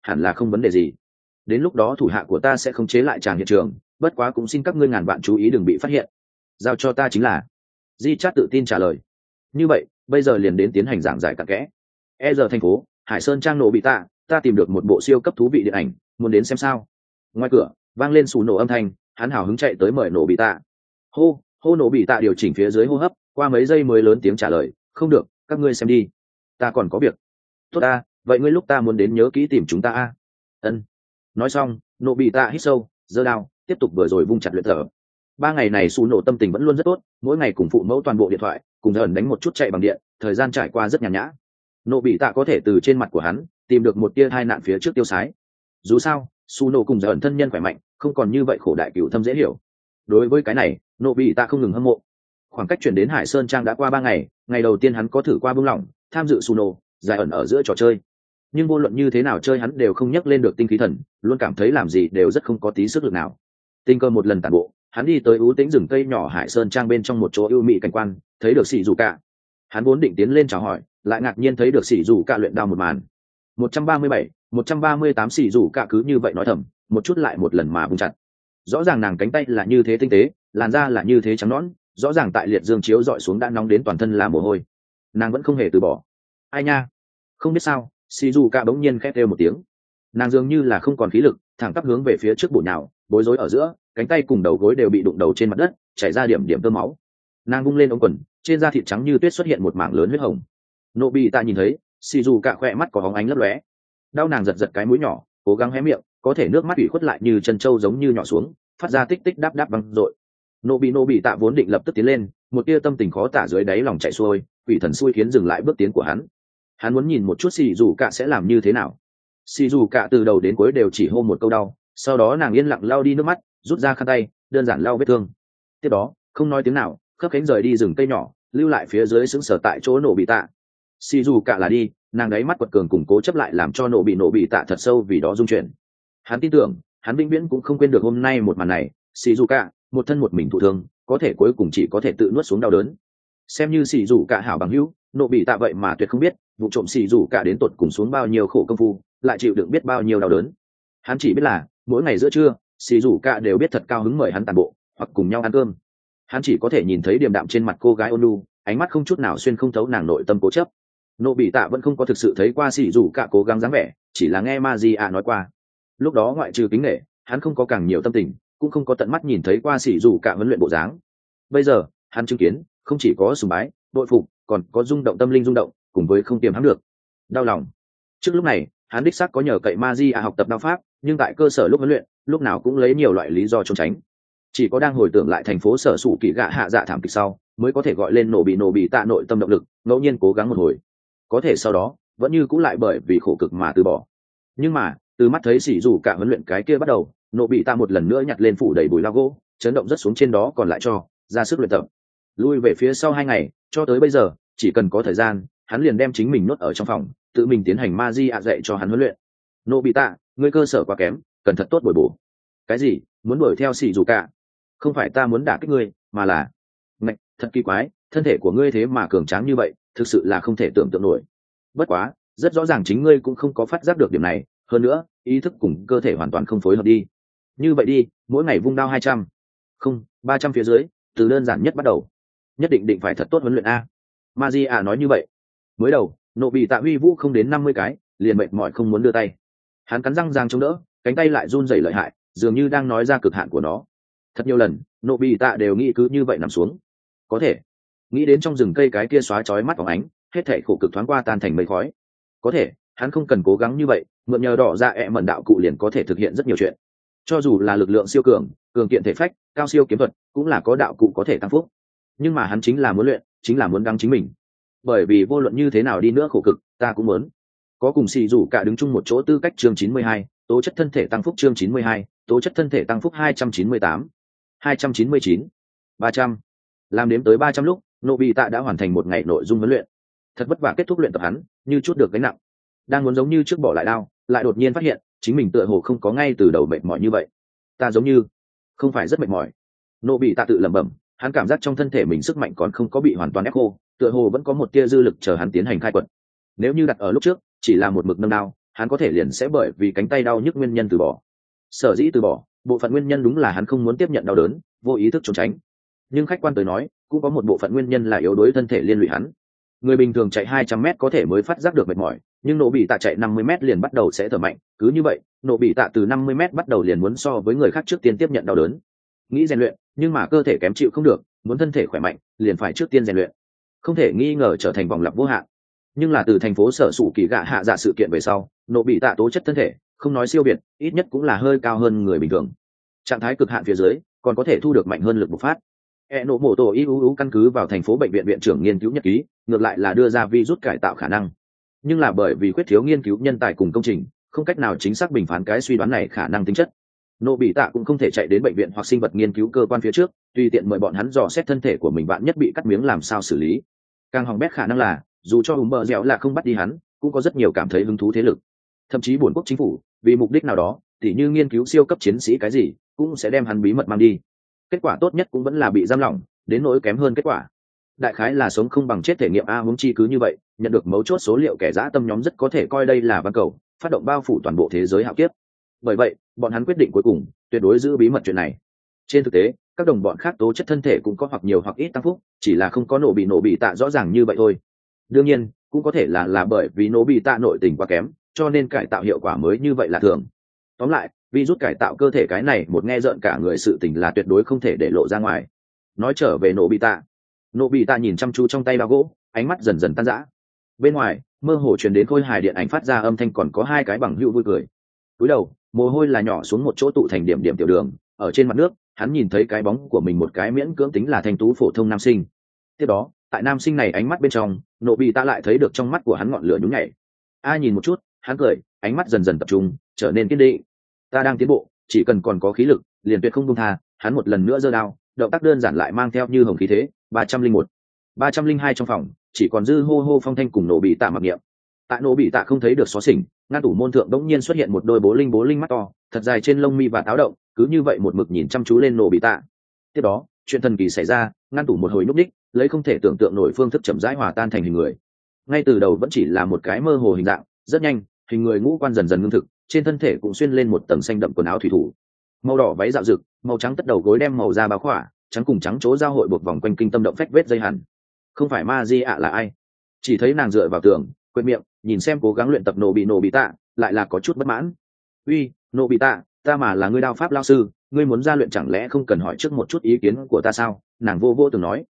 hẳn là không vấn đề gì. Đến lúc đó thủ hạ của ta sẽ khống chế lại tràng hiện trường, bất quá cũng xin các ngươi ngàn vạn chú ý đừng bị phát hiện. Giao cho ta chính là. Di Chát tự tin trả lời. Như vậy bây giờ liền đến tiến hành giảng giải cặn kẽ. Giờ thành phố Hải Sơn trang nổ bị ta tìm được một bộ siêu cấp thú vị điện ảnh, muốn đến xem sao? Ngoài cửa vang lên sù nổ âm thanh, hắn hào hứng chạy tới mời nổ bị hô nổ bị điều chỉnh phía dưới hô hấp, qua mấy giây mới lớn tiếng trả lời, không được, các ngươi xem đi, ta còn có việc. Tốt ta, vậy ngươi lúc ta muốn đến nhớ kỹ tìm chúng ta a. Ân. Nói xong nổ bị hít sâu, giơ đao tiếp tục vừa rồi vung chặt luyện thở. 3 ngày này sù nổ tâm tình vẫn luôn rất tốt, mỗi ngày cùng phụ mẫu toàn bộ điện thoại, cùng dần đánh một chút chạy bằng điện, thời gian trải qua rất nhàn nhã. Nổ bị có thể từ trên mặt của hắn tìm được một tia hai nạn phía trước tiêu sái. Dù sao su nổ cùng dần thân nhân khỏe mạnh, không còn như vậy khổ đại cửu thâm dễ hiểu. Đối với cái này nổ bị không ngừng hâm mộ. Khoảng cách chuyển đến Hải Sơn trang đã qua 3 ngày, ngày đầu tiên hắn có thử qua buông lỏng tham dự su nổ giải ẩn ở giữa trò chơi, nhưng vô luận như thế nào chơi hắn đều không nhắc lên được tinh khí thần, luôn cảm thấy làm gì đều rất không có tí sức lực nào. Tình cờ một lần tản bộ, hắn đi tới ưu tĩnh rừng cây nhỏ Hải Sơn trang bên trong một chỗ ưu mỹ cảnh quan, thấy được Sĩ Dù Cả. Hắn vốn định tiến lên chào hỏi, lại ngạc nhiên thấy được Sĩ Dù Cả luyện đao một màn. 137, 138 Sĩ Dù Cả cứ như vậy nói thầm, một chút lại một lần mà bung chặt. Rõ ràng nàng cánh tay là như thế tinh tế, làn da là như thế trắng nõn, rõ ràng tại liệt dương chiếu dọi xuống đã nóng đến toàn thân là mồ hôi, nàng vẫn không hề từ bỏ. Ai nha, không biết sao, Sĩ Dù Cả bỗng nhiên khét kêu một tiếng. Nàng dường như là không còn khí lực, thẳng tắp hướng về phía trước bổ nhào, bối rối ở giữa, cánh tay cùng đầu gối đều bị đụng đầu trên mặt đất, chảy ra điểm điểm tơ máu. Nàng vung lên ống quần, trên da thịt trắng như tuyết xuất hiện một mảng lớn huyết hồng. Nộ bị nhìn thấy, Sĩ Dù Cả khỏe mắt có bóng ánh lấp lóe. Đau nàng giật giật cái mũi nhỏ, cố gắng hé miệng, có thể nước mắt ủy khuất lại như chân trâu giống như nhỏ xuống, phát ra tích tích đáp đáp vang dội. Nộ bị vốn định lập tức tiến lên, một tia tâm tình khó tả dưới đáy lòng chảy xuôi, quỷ thần xui khiến dừng lại bước tiến của hắn. Hắn muốn nhìn một chút Sĩ Dù Cả sẽ làm như thế nào. Sĩ Dù Cả từ đầu đến cuối đều chỉ hô một câu đau, sau đó nàng yên lặng lau đi nước mắt, rút ra khăn tay, đơn giản lau vết thương. Tiếp đó không nói tiếng nào, khấp cánh rời đi rừng cây nhỏ, lưu lại phía dưới sững sờ tại chỗ nổ bị Sĩ Dù Cả là đi, nàng đáy mắt quật cường củng cố chấp lại làm cho nổ bị thật sâu vì đó rung chuyển. Hắn tin tưởng hắn vĩnh viễn cũng không quên được hôm nay một màn này. Sĩ Dù Cả một thân một mình thụ thương, có thể cuối cùng chỉ có thể tự nuốt xuống đau đớn. Xem như Sĩ Dù Cả hảo bằng hữu, nổ bị vậy mà tuyệt không biết vụ trộm Sĩ Dù Cả đến tột cùng xuống bao nhiêu khổ công phu, lại chịu đựng biết bao nhiêu đau đớn. Hắn chỉ biết là mỗi ngày giữa trưa Sĩ Dù Cả đều biết thật cao hứng mời hắn tàn bộ hoặc cùng nhau ăn cơm. Hắn chỉ có thể nhìn thấy điềm đạm trên mặt cô gái ôn nhu, ánh mắt không chút nào xuyên không thấu nàng nội tâm cố chấp. Nộ bị vẫn không có thực sự thấy qua Sĩ Dù Cả cố gắng dáng vẻ, chỉ là nghe Magia nói qua. Lúc đó ngoại trừ kính nể, hắn không có càng nhiều tâm tình, cũng không có tận mắt nhìn thấy qua Sĩ Dù Cả huấn luyện bộ dáng. Bây giờ hắn chứng kiến, không chỉ có sùng bái bội phục, còn có rung động tâm linh rung động, cùng với không tiềm hãm được đau lòng. Trước lúc này hắn đích xác có nhờ cậy Magia học tập đao pháp, nhưng tại cơ sở lúc huấn luyện, lúc nào cũng lấy nhiều loại lý do trốn tránh. Chỉ có đang hồi tưởng lại thành phố sở sủ kỳ gạ hạ dạ thảm kịch sau, mới có thể gọi lên nổ bị nội tâm động lực, ngẫu nhiên cố gắng một hồi. Có thể sau đó vẫn như cũng lại bởi vì khổ cực mà từ bỏ. Nhưng mà từ mắt thấy Sĩ Dù Cả huấn luyện cái kia bắt đầu, nổ bị một lần nữa nhặt lên phủ đầy bụi lao gỗ, chấn động rất xuống trên đó còn lại cho ra sức luyện tập. Lui về phía sau 2 ngày, cho tới bây giờ chỉ cần có thời gian, hắn liền đem chính mình nuốt ở trong phòng, tự mình tiến hành Magia dạy cho hắn huấn luyện. Nổ bị ngươi cơ sở quá kém, cần thật tốt bồi bổ. Cái gì? Muốn đuổi theo Sĩ Dù Cả? Không phải ta muốn đả kích ngươi, mà là ngạch, thật kỳ quái, thân thể của ngươi thế mà cường tráng như vậy, thực sự là không thể tưởng tượng nổi. Bất quá rất rõ ràng chính ngươi cũng không có phát giác được điểm này, hơn nữa ý thức cùng cơ thể hoàn toàn không phối hợp đi. Như vậy đi, mỗi ngày vung đao 200, không 300 phía dưới, từ đơn giản nhất bắt đầu. Nhất định phải thật tốt huấn luyện a. Magia nói như vậy. Mới đầu nộ bị huy vũ không đến 50 cái, liền mệt mỏi không muốn đưa tay. Hắn cắn răng giang chống đỡ, cánh tay lại run rẩy lợi hại, dường như đang nói ra cực hạn của nó. Thật nhiều lần nộ bị đều nghĩ cứ như vậy nằm xuống. Có thể nghĩ đến trong rừng cây cái kia xóa chói mắt phóng ánh, hết thảy khổ cực thoáng qua tan thành mây khói. Có thể hắn không cần cố gắng như vậy, mượn nhờ đỏ ra mẩn đạo cụ liền có thể thực hiện rất nhiều chuyện. Cho dù là lực lượng siêu cường, cường kiện thể phách, cao siêu kiếm thuật, cũng là có đạo cụ có thể tăng phúc. Nhưng mà hắn chính là muốn luyện, chính là muốn đăng chính mình. Bởi vì vô luận như thế nào đi nữa khổ cực, ta cũng muốn có cùng Sĩ Dù Cả đứng chung một chỗ. Tư cách chương 92, tố chất thân thể tăng phúc chương 92, tố chất thân thể tăng phúc 298, 299, 300. Làm đếm tới 300 lúc, Nobita đã hoàn thành một ngày nội dung huấn luyện. Thật vất vả kết thúc luyện tập hắn, như chút được gánh nặng. Đang muốn giống như trước bỏ lại đao, lại đột nhiên phát hiện, chính mình tựa hồ không có ngay từ đầu mệt mỏi như vậy. Ta giống như không phải rất mệt mỏi. Nobita tự lẩm bẩm, hắn cảm giác trong thân thể mình sức mạnh còn không có bị hoàn toàn ép khô, tựa hồ vẫn có một tia dư lực chờ hắn tiến hành khai quật. Nếu như đặt ở lúc trước, chỉ là một mực nâng đao, hắn có thể liền sẽ bởi vì cánh tay đau nhức nguyên nhân từ bỏ. Sở dĩ từ bỏ, bộ phận nguyên nhân đúng là hắn không muốn tiếp nhận đau đớn, vô ý thức trốn tránh. Nhưng khách quan tới nói, cũng có một bộ phận nguyên nhân là yếu đuối thân thể liên lụy hắn. Người bình thường chạy 200m có thể mới phát giác được mệt mỏi, nhưng nổ bị tạ chạy 50m liền bắt đầu sẽ thở mạnh, cứ như vậy, nổ bị tạ từ 50m bắt đầu liền muốn so với người khác trước tiên tiếp nhận đau đớn. Nghĩ rèn luyện, nhưng mà cơ thể kém chịu không được, muốn thân thể khỏe mạnh, liền phải trước tiên rèn luyện. Không thể nghi ngờ trở thành vòng lặp vô hạn. Nhưng là từ thành phố sở sụ kỳ gạ hạ dạ sự kiện về sau, nổ bị tạ tố chất thân thể, không nói siêu việt, ít nhất cũng là hơi cao hơn người bình thường. Trạng thái cực hạn phía dưới, còn có thể thu được mạnh hơn lực bộc phát. Nổ mổ tổ IUU căn cứ vào thành phố bệnh viện viện trưởng nghiên cứu nhật ký, ngược lại là đưa ra virus cải tạo khả năng. Nhưng là bởi vì khuyết thiếu nghiên cứu nhân tài cùng công trình, không cách nào chính xác bình phán cái suy đoán này khả năng tính chất. Nô bị tạ cũng không thể chạy đến bệnh viện hoặc sinh vật nghiên cứu cơ quan phía trước, tùy tiện mời bọn hắn dò xét thân thể của mình, bạn nhất bị cắt miếng làm sao xử lý. Càng hỏng bét khả năng là, dù cho bờ dẻo là không bắt đi hắn, cũng có rất nhiều cảm thấy hứng thú thế lực, thậm chí buồn quốc chính phủ vì mục đích nào đó, tỉ như nghiên cứu siêu cấp chiến sĩ cái gì, cũng sẽ đem hắn bí mật mang đi. Kết quả tốt nhất cũng vẫn là bị giam lỏng, đến nỗi kém hơn kết quả đại khái là sống không bằng chết thể nghiệm a. Huống chi cứ như vậy, nhận được mấu chốt số liệu kẻ dã tâm nhóm rất có thể coi đây là văn cầu, phát động bao phủ toàn bộ thế giới hạo kiếp. Bởi vậy bọn hắn quyết định cuối cùng tuyệt đối giữ bí mật chuyện này. Trên thực tế các đồng bọn khác tố chất thân thể cũng có hoặc nhiều hoặc ít tăng phúc, chỉ là không có nổ bị tạ rõ ràng như vậy thôi. Đương nhiên cũng có thể là bởi vì nổ bị tạ nội tình quá kém, cho nên cải tạo hiệu quả mới như vậy là thường. Tóm lại, virus cải tạo cơ thể cái này một nghe rợn cả người sự tình là tuyệt đối không thể để lộ ra ngoài. Nói trở về nổ bị tạ nhìn chăm chú trong tay bao gỗ, ánh mắt dần dần tan rã. Bên ngoài mơ hồ truyền đến khôi hài điện ảnh phát ra âm thanh, còn có hai cái bằng hữu vui cười. Cúi đầu, mồ hôi là nhỏ xuống một chỗ tụ thành điểm điểm tiểu đường ở trên mặt nước. Hắn nhìn thấy cái bóng của mình, một cái miễn cưỡng tính là thanh tú phổ thông nam sinh. Tiếp đó tại nam sinh này ánh mắt bên trong, nổ bị tạ lại thấy được trong mắt của hắn ngọn lửa nhún nhảy. Nhìn một chút, hắn cười, ánh mắt dần dần tập trung, trở nên kiên định. Ta đang tiến bộ, chỉ cần còn có khí lực, liền tuyệt không buông tha. Hắn một lần nữa giơ đao, động tác đơn giản lại mang theo như hồng khí thế. 301, 302 trong phòng chỉ còn dư hô hô phong thanh cùng nổ bị tạ mặc niệm. Tại nổ bị tạ không thấy được xóa xỉnh, ngăn tủ môn thượng đống nhiên xuất hiện một đôi bố linh mắt to thật dài trên lông mi và táo động, cứ như vậy một mực nhìn chăm chú lên nổ bị tạ. Tiếp đó chuyện thần kỳ xảy ra, ngăn tủ một hồi núp đích, lấy không thể tưởng tượng nổi phương thức chậm rãi hòa tan thành hình người. Ngay từ đầu vẫn chỉ là một cái mơ hồ hình dạng, rất nhanh hình người ngũ quan dần dần ngưng thực, trên thân thể cũng xuyên lên một tầng xanh đậm quần áo thủy thủ, màu đỏ váy dạo rực, màu trắng tất đầu gối đem màu da bao khỏa, trắng cùng trắng chỗ giao hội buộc vòng quanh kinh tâm động phách vết dây hẳn. Không phải ma di ạ là ai? Chỉ thấy nàng dựa vào tường, quệt miệng, nhìn xem cố gắng luyện tập nổ bị tạ, lại là có chút bất mãn. Uy, nổ bị tạ, ta mà là ngươi đao pháp lao sư, ngươi muốn ra luyện chẳng lẽ không cần hỏi trước một chút ý kiến của ta sao? Nàng vô từng nói.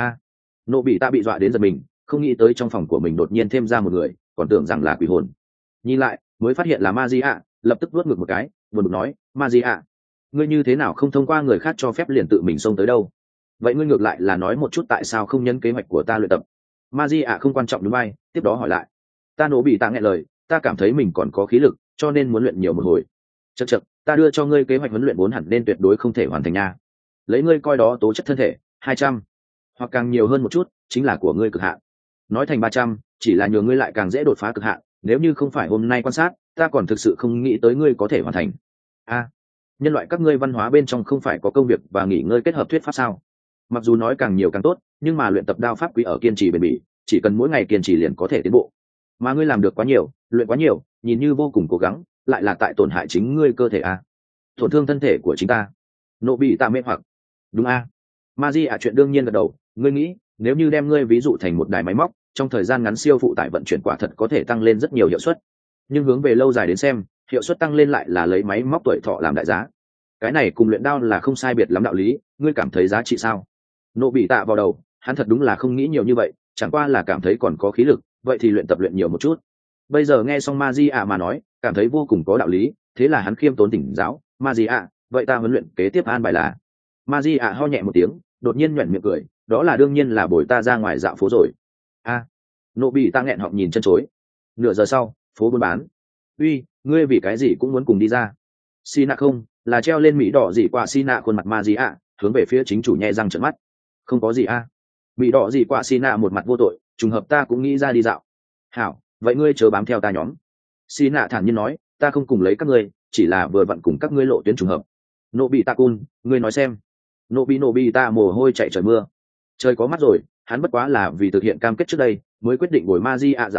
Nổ bị tạ bị dọa đến giật mình, không nghĩ tới trong phòng của mình đột nhiên thêm ra một người, còn tưởng rằng là quỷ hồn. Nhìn lại mới phát hiện là ma di ạ, lập tức vuốt ngược một cái, buồn bực nói, ma di ạ, ngươi như thế nào không thông qua người khác cho phép liền tự mình xông tới đâu? Vậy ngươi ngược lại là nói một chút tại sao không nhân kế hoạch của ta luyện tập. Ma di ạ không quan trọng đúng bay, tiếp đó hỏi lại. Ta nổ bị tạ nghẹn lời, ta cảm thấy mình còn có khí lực, cho nên muốn luyện nhiều một hồi. Chậc, ta đưa cho ngươi kế hoạch huấn luyện 4 hẳn nên tuyệt đối không thể hoàn thành nha. Lấy ngươi coi đó tố chất thân thể 200, hoặc càng nhiều hơn một chút chính là của ngươi cực hạn. Nói thành 300 chỉ là nhường ngươi lại càng dễ đột phá cực hạn, nếu như không phải hôm nay quan sát, ta còn thực sự không nghĩ tới ngươi có thể hoàn thành. Nhân loại các ngươi văn hóa bên trong không phải có công việc và nghỉ ngơi kết hợp thuyết pháp sao? Mặc dù nói càng nhiều càng tốt, nhưng mà luyện tập đao pháp quý ở kiên trì bền bỉ, chỉ cần mỗi ngày kiên trì liền có thể tiến bộ. Mà ngươi làm được quá nhiều, luyện quá nhiều, nhìn như vô cùng cố gắng, lại là tại tổn hại chính ngươi cơ thể tổn thương thân thể của chính ta. Nộ bị ta mê hoặc. Đúng Ma di chuyện đương nhiên gật đầu. Ngươi nghĩ nếu như đem ngươi ví dụ thành một đài máy móc, trong thời gian ngắn siêu phụ tải vận chuyển quả thật có thể tăng lên rất nhiều hiệu suất, nhưng hướng về lâu dài đến xem, hiệu suất tăng lên lại là lấy máy móc tuổi thọ làm đại giá. Cái này cùng luyện đao là không sai biệt lắm đạo lý, ngươi cảm thấy giá trị sao? Nộ bị tạ vào đầu, hắn thật đúng là không nghĩ nhiều như vậy, chẳng qua là cảm thấy còn có khí lực, vậy thì luyện tập luyện nhiều một chút. Bây giờ nghe xong ma di mà nói, cảm thấy vô cùng có đạo lý, thế là hắn khiêm tốn tỉnh giáo. Ma di vậy ta huấn luyện kế tiếp an bài là? Ma di ho nhẹ một tiếng, đột nhiên nhoẻn miệng cười, đó là đương nhiên là bồi ta ra ngoài dạo phố rồi. Nộ bị ta nghẹn họng nhìn chân chối. Nửa giờ sau, phố buôn bán. Uy, ngươi vì cái gì cũng muốn cùng đi ra? Sina không, là treo lên mỹ đỏ gì qua Sina khuôn mặt ma di hướng về phía chính chủ nhẹ răng trợn mắt. Không có gì mỹ đỏ gì qua Sina một mặt vô tội, trùng hợp ta cũng nghĩ ra đi dạo. Hảo, vậy ngươi chờ bám theo ta nhóm. Sina thản nhiên nói, ta không cùng lấy các ngươi, chỉ là vừa vặn cùng các ngươi lộ tuyến trùng hợp. Nộ bị ta cun, ngươi nói xem. Nộ bị ta mồ hôi chạy trời mưa. Trời có mắt rồi, hắn bất quá là vì thực hiện cam kết trước đây mới quyết định bồi ma di dạo phố,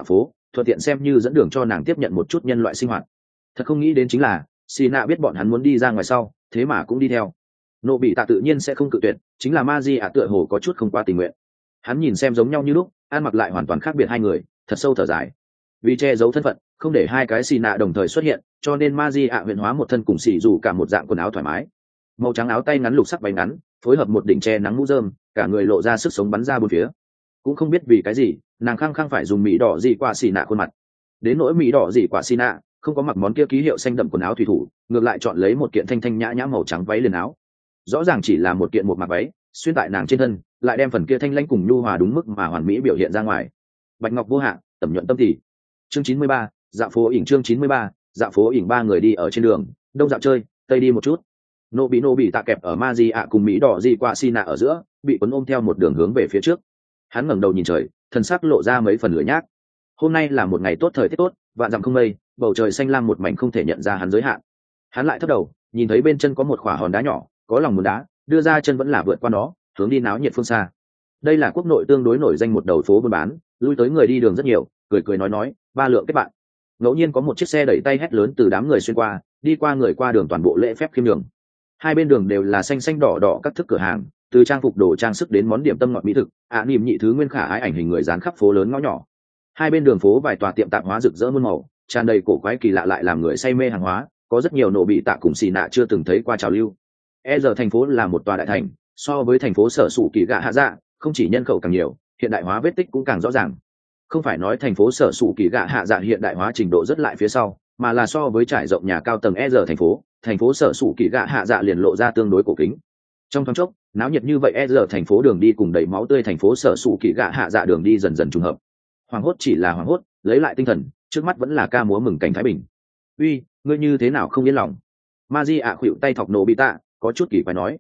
thuận tiện xem như dẫn đường cho nàng tiếp nhận một chút nhân loại sinh hoạt. Thật không nghĩ đến chính là xì nạ biết bọn hắn muốn đi ra ngoài sau, thế mà cũng đi theo. Nộ bị tạ tự nhiên sẽ không cự tuyệt, chính là ma di ạ tựa hồ có chút không qua tình nguyện. Hắn nhìn xem giống nhau như lúc, ăn mặc lại hoàn toàn khác biệt hai người, thật sâu thở dài. Vì che giấu thân phận, không để hai cái xì nạ đồng thời xuất hiện, cho nên ma di ạ huyện hóa một thân cùng xì dù cả một dạng quần áo thoải mái, màu trắng áo tay ngắn lục sắc váy ngắn, phối hợp một đỉnh che nắng mũ rơm, cả người lộ ra sức sống bắn ra bốn phía. Cũng không biết vì cái gì, nàng khăng khăng phải dùng mỹ đỏ dị quả xì nạ khuôn mặt. Đến nỗi mỹ đỏ dị quả xì nạ không có mặc món kia ký hiệu xanh đậm quần áo thủy thủ, ngược lại chọn lấy một kiện thanh thanh nhã nhã màu trắng váy liền áo. Rõ ràng chỉ là một kiện một mặc váy, xuyên tại nàng trên thân, lại đem phần kia thanh lãnh cùng nhu hòa đúng mức mà hoàn mỹ biểu hiện ra ngoài. Bạch ngọc vô hạn, tẩm nhuận tâm tỉ. Chương 93, dạo phố ỉn. Chương 93, dạo phố ỉn. Ba người đi ở trên đường, đông dạo chơi, tây đi một chút. Nô bị tạ kẹp ở ma di ạ cùng mỹ đỏ di qua sina ở giữa, bị cuốn ôm theo một đường hướng về phía trước. Hắn ngẩng đầu nhìn trời, thân sắc lộ ra mấy phần lửa nhác. Hôm nay là một ngày tốt, thời tiết tốt, vạn dặm không mây, bầu trời xanh lam một mảnh không thể nhận ra hắn giới hạn. Hắn lại thấp đầu, nhìn thấy bên chân có một khỏa hòn đá nhỏ, có lòng muốn đá, đưa ra chân vẫn là vượt qua nó, hướng đi náo nhiệt phương xa. Đây là quốc nội tương đối nổi danh một đầu phố buôn bán, lui tới người đi đường rất nhiều, cười nói, ba lượng kết bạn. Ngẫu nhiên có một chiếc xe đẩy tay hét lớn từ đám người xuyên qua, đi qua người qua đường toàn bộ lễ phép khiêm nhường. Hai bên đường đều là xanh xanh đỏ đỏ các thức cửa hàng, từ trang phục đồ trang sức đến món điểm tâm ngọt mỹ thực, niềm nhị thứ nguyên khả ái ảnh hình người dán khắp phố lớn ngõ nhỏ. Hai bên đường phố vài tòa tiệm tạp hóa rực rỡ muôn màu, tràn đầy cổ quái kỳ lạ lại làm người say mê hàng hóa, có rất nhiều nộ bị tạ cùng xì nạ chưa từng thấy qua trào lưu. Giờ thành phố là một tòa đại thành, so với thành phố sở sủ kỳ gạ hạ dạ, không chỉ nhân khẩu càng nhiều, hiện đại hóa vết tích cũng càng rõ ràng. Không phải nói thành phố sở sủ kỳ gạ hạ dạ hiện đại hóa trình độ rất lại phía sau, mà là so với trải rộng nhà cao tầng thành phố sở sủ kỳ gạ hạ dạ liền lộ ra tương đối cổ kính. Trong thoáng chốc, náo nhiệt như vậy thành phố đường đi cùng đầy máu tươi thành phố sở sủ kỳ gạ hạ dạ đường đi dần dần trùng hợp. Hoàng hốt chỉ là hoàng hốt, lấy lại tinh thần, trước mắt vẫn là ca múa mừng cảnh thái bình. Uy, ngươi như thế nào không yên lòng? Ma di ạ khuỵu tay thọc nổ bị tạ, có chút kỳ quái nói.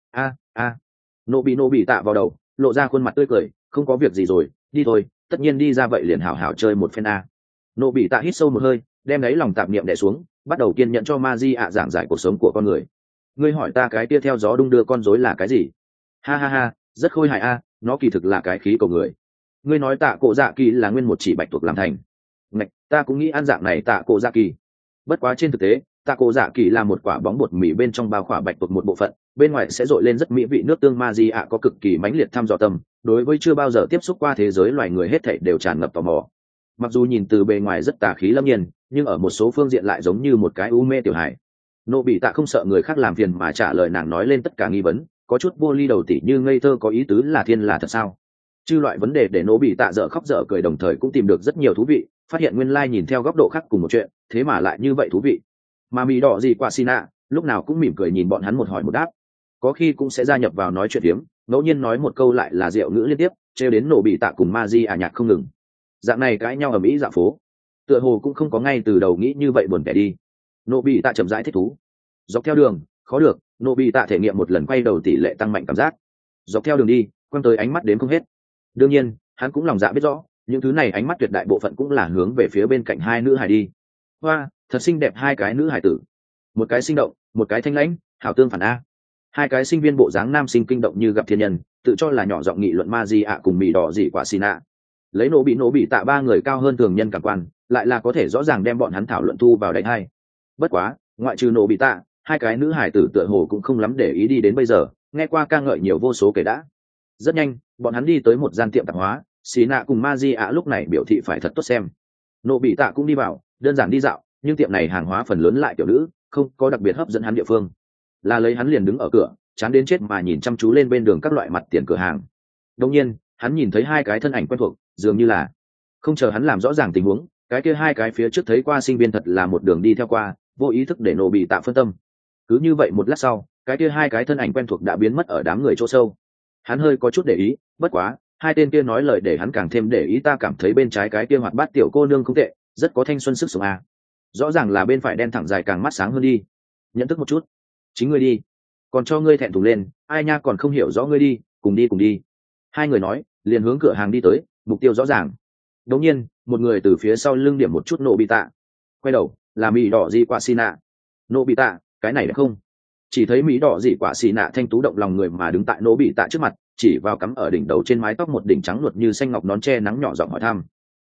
Nổ bị tạ vào đầu, lộ ra khuôn mặt tươi cười, không có việc gì rồi, đi thôi, tất nhiên đi ra vậy liền hảo hảo chơi một phen a. Nổ bị tạ hít sâu một hơi, đem lấy lòng tạp niệm đè xuống, bắt đầu kiên nhẫn cho ma di ạ giảng giải cuộc sống của con người. Ngươi hỏi ta cái tia theo gió đung đưa con rối là cái gì? Ha, rất khôi hài a, nó kỳ thực là cái khí cầu người. Ngươi nói tạ cổ dạ kỳ là nguyên một chỉ bạch tuộc làm thành. Ngạch, ta cũng nghĩ ăn dạng này tạ cổ dạ kỳ. Bất quá trên thực tế, tạ cổ dạ kỳ là một quả bóng bột mì bên trong bao khỏa bạch tuộc một bộ phận, bên ngoài sẽ dội lên rất mỹ vị nước tương. Ma di ạ có cực kỳ mãnh liệt thăm dò tâm, đối với chưa bao giờ tiếp xúc qua thế giới loài người hết thảy đều tràn ngập tò mò. Mặc dù nhìn từ bề ngoài rất tà khí lâm nhiên, nhưng ở một số phương diện lại giống như một cái u mê tiểu hài. Nộ bị tạ không sợ người khác làm phiền mà trả lời nàng nói lên tất cả nghi vấn, có chút vô ly đầu tỉ như ngây thơ có ý tứ là thiên là thật sao. Chư loại vấn đề để nộ bị tạ dở khóc dở cười, đồng thời cũng tìm được rất nhiều thú vị, phát hiện nguyên lai nhìn theo góc độ khác cùng một chuyện, thế mà lại như vậy thú vị. Mà mì đỏ gì qua Sina, lúc nào cũng mỉm cười nhìn bọn hắn một hỏi một đáp, có khi cũng sẽ gia nhập vào nói chuyện hiếm, ngẫu nhiên nói một câu lại là diệu ngữ liên tiếp, trêu đến nộ bị tạ cùng ma di nhạc không ngừng. Dạng này cãi nhau ở mỹ dạo phố, tựa hồ cũng không có ngay từ đầu nghĩ như vậy buồn tẻ đi. Nộ bị tạ chậm rãi thích thú. Dọc theo đường, khó được, nộ bị tạ thể nghiệm một lần quay đầu tỷ lệ tăng mạnh cảm giác. Dọc theo đường đi, quăng tới ánh mắt đếm không hết. Đương nhiên, hắn cũng lòng dạ biết rõ, những thứ này ánh mắt tuyệt đại bộ phận cũng là hướng về phía bên cạnh hai nữ hải đi. Hoa, thật xinh đẹp hai cái nữ hải tử. Một cái sinh động, một cái thanh lãnh, hảo tương phản a. Hai cái sinh viên bộ dáng nam sinh kinh động như gặp thiên nhân, tự cho là nhỏ giọng nghị luận ma di ạ cùng mì đỏ dị quả Sina. Lấy nộ bị tạ ba người cao hơn thường nhân cảm quan, lại là có thể rõ ràng đem bọn hắn thảo luận thu vào đánh hai. Bất quá, ngoại trừ nộ bị tạ, hai cái nữ hải tử tựa hồ cũng không lắm để ý đi đến bây giờ, nghe qua ca ngợi nhiều vô số kể đã. Rất nhanh, bọn hắn đi tới một gian tiệm tạp hóa, Sina cùng ma di ạ lúc này biểu thị phải thật tốt xem. Nộ bị tạ cũng đi vào, đơn giản đi dạo, nhưng tiệm này hàng hóa phần lớn lại tiểu nữ, không có đặc biệt hấp dẫn hắn địa phương. Là lấy hắn liền đứng ở cửa, chán đến chết mà nhìn chăm chú lên bên đường các loại mặt tiền cửa hàng. Đột nhiên, hắn nhìn thấy hai cái thân ảnh quen thuộc, dường như là không chờ hắn làm rõ ràng tình huống, cái kia hai cái phía trước thấy qua sinh viên thật là một đường đi theo qua, vô ý thức để nổ bị tạ phân tâm. Cứ như vậy một lát sau, cái kia hai cái thân ảnh quen thuộc đã biến mất ở đám người chỗ sâu. Hắn hơi có chút để ý, bất quá hai tên kia nói lời để hắn càng thêm để ý. Ta cảm thấy bên trái cái kia hoạt bát tiểu cô nương không tệ, rất có thanh xuân sức sống à. Rõ ràng là bên phải đen thẳng dài càng mắt sáng hơn đi. Nhận thức một chút. Chính ngươi đi. Còn cho ngươi thẹn thùng lên, ai nha còn không hiểu rõ ngươi đi, cùng đi. Hai người nói, liền hướng cửa hàng đi tới, mục tiêu rõ ràng. Đột nhiên, một người từ phía sau lưng điểm một chút nổ bị tạ. Quay đầu, là mỹ đỏ dị quả Sina. Nổ bị tạ, cái này được không? Chỉ thấy mỹ đỏ dị quả Sina thanh tú động lòng người mà đứng tại nổ bị tạ trước mặt, chỉ vào cắm ở đỉnh đầu trên mái tóc một đỉnh trắng luột như xanh ngọc nón che nắng nhỏ giọng hỏi thăm.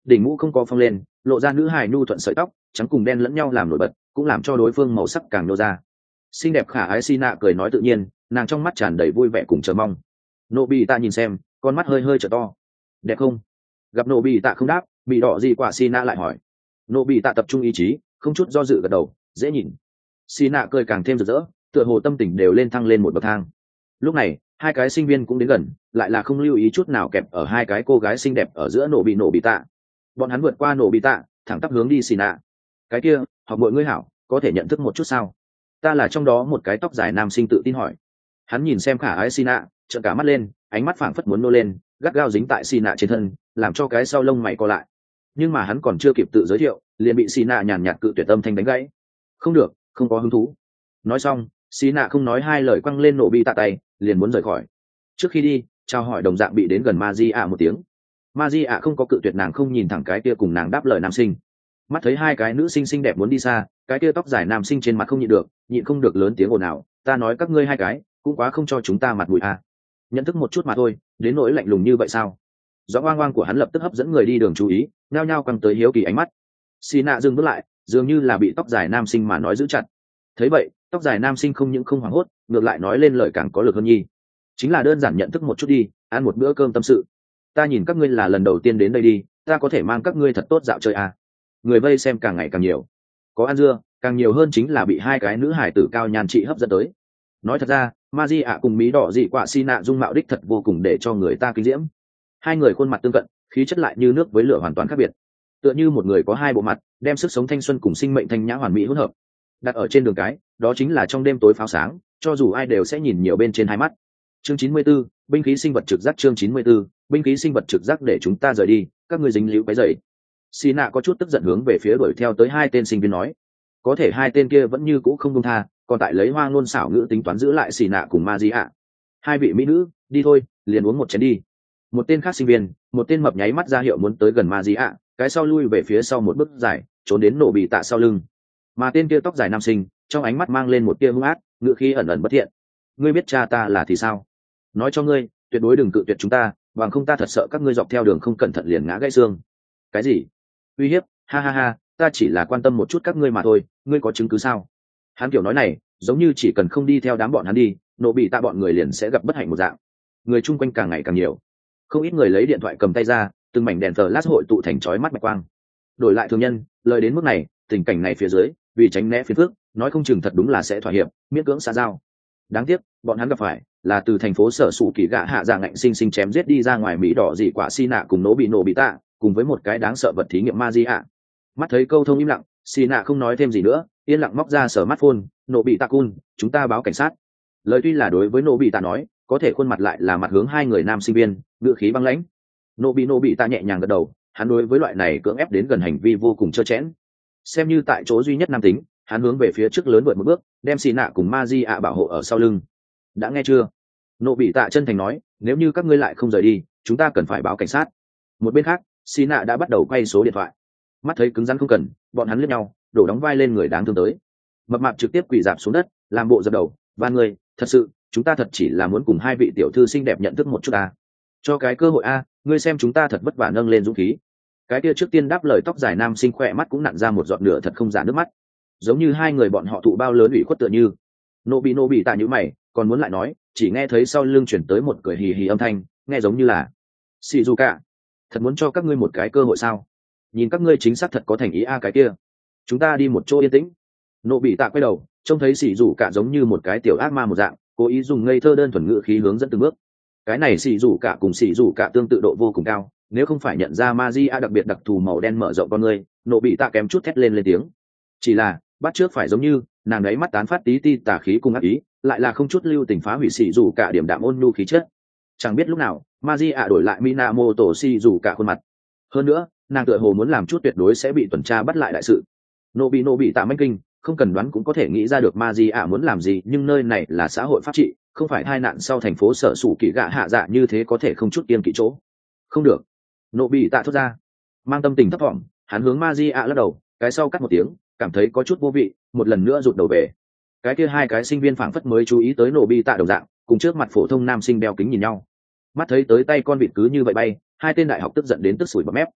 đỉnh mũ không có phong lên, lộ ra nữ hài nhu thuận sợi tóc trắng cùng đen lẫn nhau làm nổi bật, cũng làm cho đối phương màu sắc càng nô ra. Xinh đẹp khả ái Sina cười nói tự nhiên, nàng trong mắt tràn đầy vui vẻ cùng chờ mong. Nộ bị tạ nhìn xem, con mắt hơi hơi trở to. Đẹp không? Gặp nộ bị tạ không đáp, bị đỏ gì quả Sina lại hỏi. Nộ bị tạ tập trung ý chí, không chút do dự gật đầu, dễ nhìn. Sina cười càng thêm rực rỡ, tựa hồ tâm tình đều lên thăng lên một bậc thang. Lúc này hai cái sinh viên cũng đến gần, lại là không lưu ý chút nào kẹp ở hai cái cô gái xinh đẹp ở giữa nổ bị tạ. Bọn hắn vượt qua nổ bị tạ, thẳng tắp hướng đi Sina. Cái kia, học mọi ngươi hảo, có thể nhận thức một chút sao? Ta là trong đó một cái tóc dài nam sinh tự tin hỏi. Hắn nhìn xem khả ái Sina, trợn cả mắt lên, ánh mắt phảng phất muốn nô lên, gắt gao dính tại Sina trên thân, làm cho cái sau lông mày co lại. Nhưng mà hắn còn chưa kịp tự giới thiệu, liền bị Sina nhàn nhạt cự tuyệt âm thanh đánh gãy. Không được, không có hứng thú. Nói xong, Sina không nói hai lời quăng lên nổ bị tạ tay, liền muốn rời khỏi. Trước khi đi, chào hỏi đồng dạng bị đến gần Magia một tiếng. Magia không có cự tuyệt nàng, không nhìn thẳng cái kia cùng nàng đáp lời nam sinh. Mắt thấy hai cái nữ sinh xinh đẹp muốn đi xa, cái kia tóc dài nam sinh trên mặt không nhịn không được lớn tiếng ồn ào, ta nói các ngươi hai cái cũng quá không cho chúng ta mặt mũi à. Nhận thức một chút mà thôi, đến nỗi lạnh lùng như vậy sao? Gió oang oang của hắn lập tức hấp dẫn người đi đường chú ý, nhao nhao quăng tới hiếu kỳ ánh mắt. Sina dừng bước lại, dường như là bị tóc dài nam sinh mà nói giữ chặt. Thấy vậy, tóc dài nam sinh không những không hoảng hốt, ngược lại nói lên lời càng có lực hơn nhi. Chính là đơn giản nhận thức một chút đi, ăn một bữa cơm tâm sự. Ta nhìn các ngươi là lần đầu tiên đến đây đi, ta có thể mang các ngươi thật tốt dạo chơi à. Người vây xem càng ngày càng nhiều, có ăn dưa, càng nhiều hơn chính là bị hai cái nữ hải tử cao nhan trị hấp dẫn tới. Nói thật ra, Maji ạ cùng Mí đỏ dị quả Sina dung mạo đích thật vô cùng để cho người ta kinh diễm. Hai người khuôn mặt tương cận, khí chất lại như nước với lửa hoàn toàn khác biệt. Tựa như một người có hai bộ mặt, đem sức sống thanh xuân cùng sinh mệnh thanh nhã hoàn mỹ hỗn hợp. Đặt ở trên đường cái, đó chính là trong đêm tối pháo sáng, cho dù ai đều sẽ nhìn nhiều bên trên hai mắt. Chương 94, binh khí sinh vật trực giác. Chương 94, binh khí sinh vật trực giác. Để chúng ta rời đi, các ngươi dính líu cái dậy. Sina có chút tức giận hướng về phía đuổi theo tới hai tên sinh viên nói. Có thể hai tên kia vẫn như cũ không buông tha, còn tại lấy hoang ngôn xảo ngữ tính toán giữ lại Sina cùng Magia. Hai vị mỹ nữ, đi thôi, liền uống một chén đi. Một tên khác sinh viên, một tên mập nháy mắt ra hiệu muốn tới gần Magia, cái sau lui về phía sau một bước dài, trốn đến nổ bị tạ sau lưng. Mà tên kia tóc dài nam sinh, trong ánh mắt mang lên một tia hung ác, ngữ khí ẩn ẩn bất thiện. Ngươi biết cha ta là thì sao? Nói cho ngươi, tuyệt đối đừng cự tuyệt chúng ta, bằng không ta thật sợ các ngươi dọc theo đường không cẩn thận liền ngã gãy xương. Cái gì? Uy hiếp? Ha ha ha, ta chỉ là quan tâm một chút các ngươi mà thôi, ngươi có chứng cứ sao? Hắn kiểu nói này, giống như chỉ cần không đi theo đám bọn hắn đi, nổ bị tạ bọn người liền sẽ gặp bất hạnh một dạng. Người chung quanh càng ngày càng nhiều, không ít người lấy điện thoại cầm tay ra, từng mảnh đèn flash hội tụ thành chói mắt bạch quang. Đổi lại thường nhân, lời đến mức này, tình cảnh này phía dưới, vì tránh né phiền phức, nói không chừng thật đúng là sẽ thỏa hiệp, miễn cưỡng xã giao. Đáng tiếc, bọn hắn gặp phải là từ thành phố sở sụ kỳ gạ hạ dạng ngạnh sinh sinh chém giết đi ra ngoài Mỹ đỏ dị quả Sina cùng nổ bị tạ, cùng với một cái đáng sợ vật thí nghiệm Magia. Mắt thấy câu thông im lặng, Sina không nói thêm gì nữa, yên lặng móc ra smartphone, nổ bị tạ cun, chúng ta báo cảnh sát. Lời tuy là đối với nổ bị tạ nói, có thể khuôn mặt lại là mặt hướng hai người nam sinh viên, ngữ khí băng lãnh. Nổ bị tạ nhẹ nhàng gật đầu, hắn đối với loại này cưỡng ép đến gần hành vi vô cùng trơ trẽn. Xem như tại chỗ duy nhất nam tính, hắn hướng về phía trước lớn vượt một bước, đem Sina cùng Magia bảo hộ ở sau lưng. Đã nghe chưa? Nổ bị tạ chân thành nói, nếu như các ngươi lại không rời đi, chúng ta cần phải báo cảnh sát. Một bên khác, Sina đã bắt đầu quay số điện thoại. Mắt thấy cứng rắn không cần, bọn hắn liếc nhau, đổ đóng vai lên người đáng thương tới. Mập mạp trực tiếp quỳ rạp xuống đất, làm bộ dập đầu, và người, thật sự, chúng ta thật chỉ là muốn cùng hai vị tiểu thư xinh đẹp nhận thức một chút à. Cho cái cơ hội a, ngươi xem chúng ta thật vất vả nâng lên dũng khí. Cái kia trước tiên đáp lời tóc dài nam sinh khỏe mắt cũng nặn ra một giọt nửa thật không giả nước mắt, giống như hai người bọn họ thụ bao lớn ủy khuất tựa như. Nô bị tạ nhíu mày, còn muốn lại nói, chỉ nghe thấy sau lưng chuyển tới một cười hì hì âm thanh, nghe giống như là Shizuka, thật muốn cho các ngươi một cái cơ hội sao? Nhìn các ngươi chính xác thật có thành ý a cái kia. Chúng ta đi một chỗ yên tĩnh. Nô bị tạ quay đầu, trông thấy Shizuka giống như một cái tiểu ác ma một dạng, cố ý dùng ngây thơ đơn thuần ngữ khí hướng dẫn từng bước. Cái này Shizuka cùng Shizuka tương tự độ vô cùng cao, nếu không phải nhận ra Magia đặc biệt đặc thù màu đen mở rộng con người, nô bị tạ kém chút thét lên tiếng. Chỉ là, bắt trước phải giống như, nàng ấy mắt tán phát tí ti tà khí cùng ác ý, lại là không chút lưu tình phá hủy Shizuka điểm đạm ôn nhu khí chất. Chẳng biết lúc nào, Magia đổi lại Minamoto Shizuka khuôn mặt. Hơn nữa, nàng tựa hồ muốn làm chút tuyệt đối sẽ bị tuần tra bắt lại đại sự. Nô bị tạ manh kinh, không cần đoán cũng có thể nghĩ ra được Magia muốn làm gì, nhưng nơi này là xã hội pháp trị, không phải tai nạn sau thành phố sở sủ kỳ gạ hạ dạ như thế có thể không chút kiêng kỵ chỗ. Không được. Nô bị tạ thốt ra, mang tâm tình thấp thỏm, hắn hướng Magia lắc đầu, cái sau cắt một tiếng, cảm thấy có chút vô vị, một lần nữa rụt đầu về. Cái kia hai cái sinh viên phảng phất mới chú ý tới nổ bị tạ đồng dạng, cùng trước mặt phổ thông nam sinh đeo kính nhìn nhau. Mắt thấy tới tay con vịt cứ như vậy bay, hai tên đại học tức giận đến tức sủi bọt mép.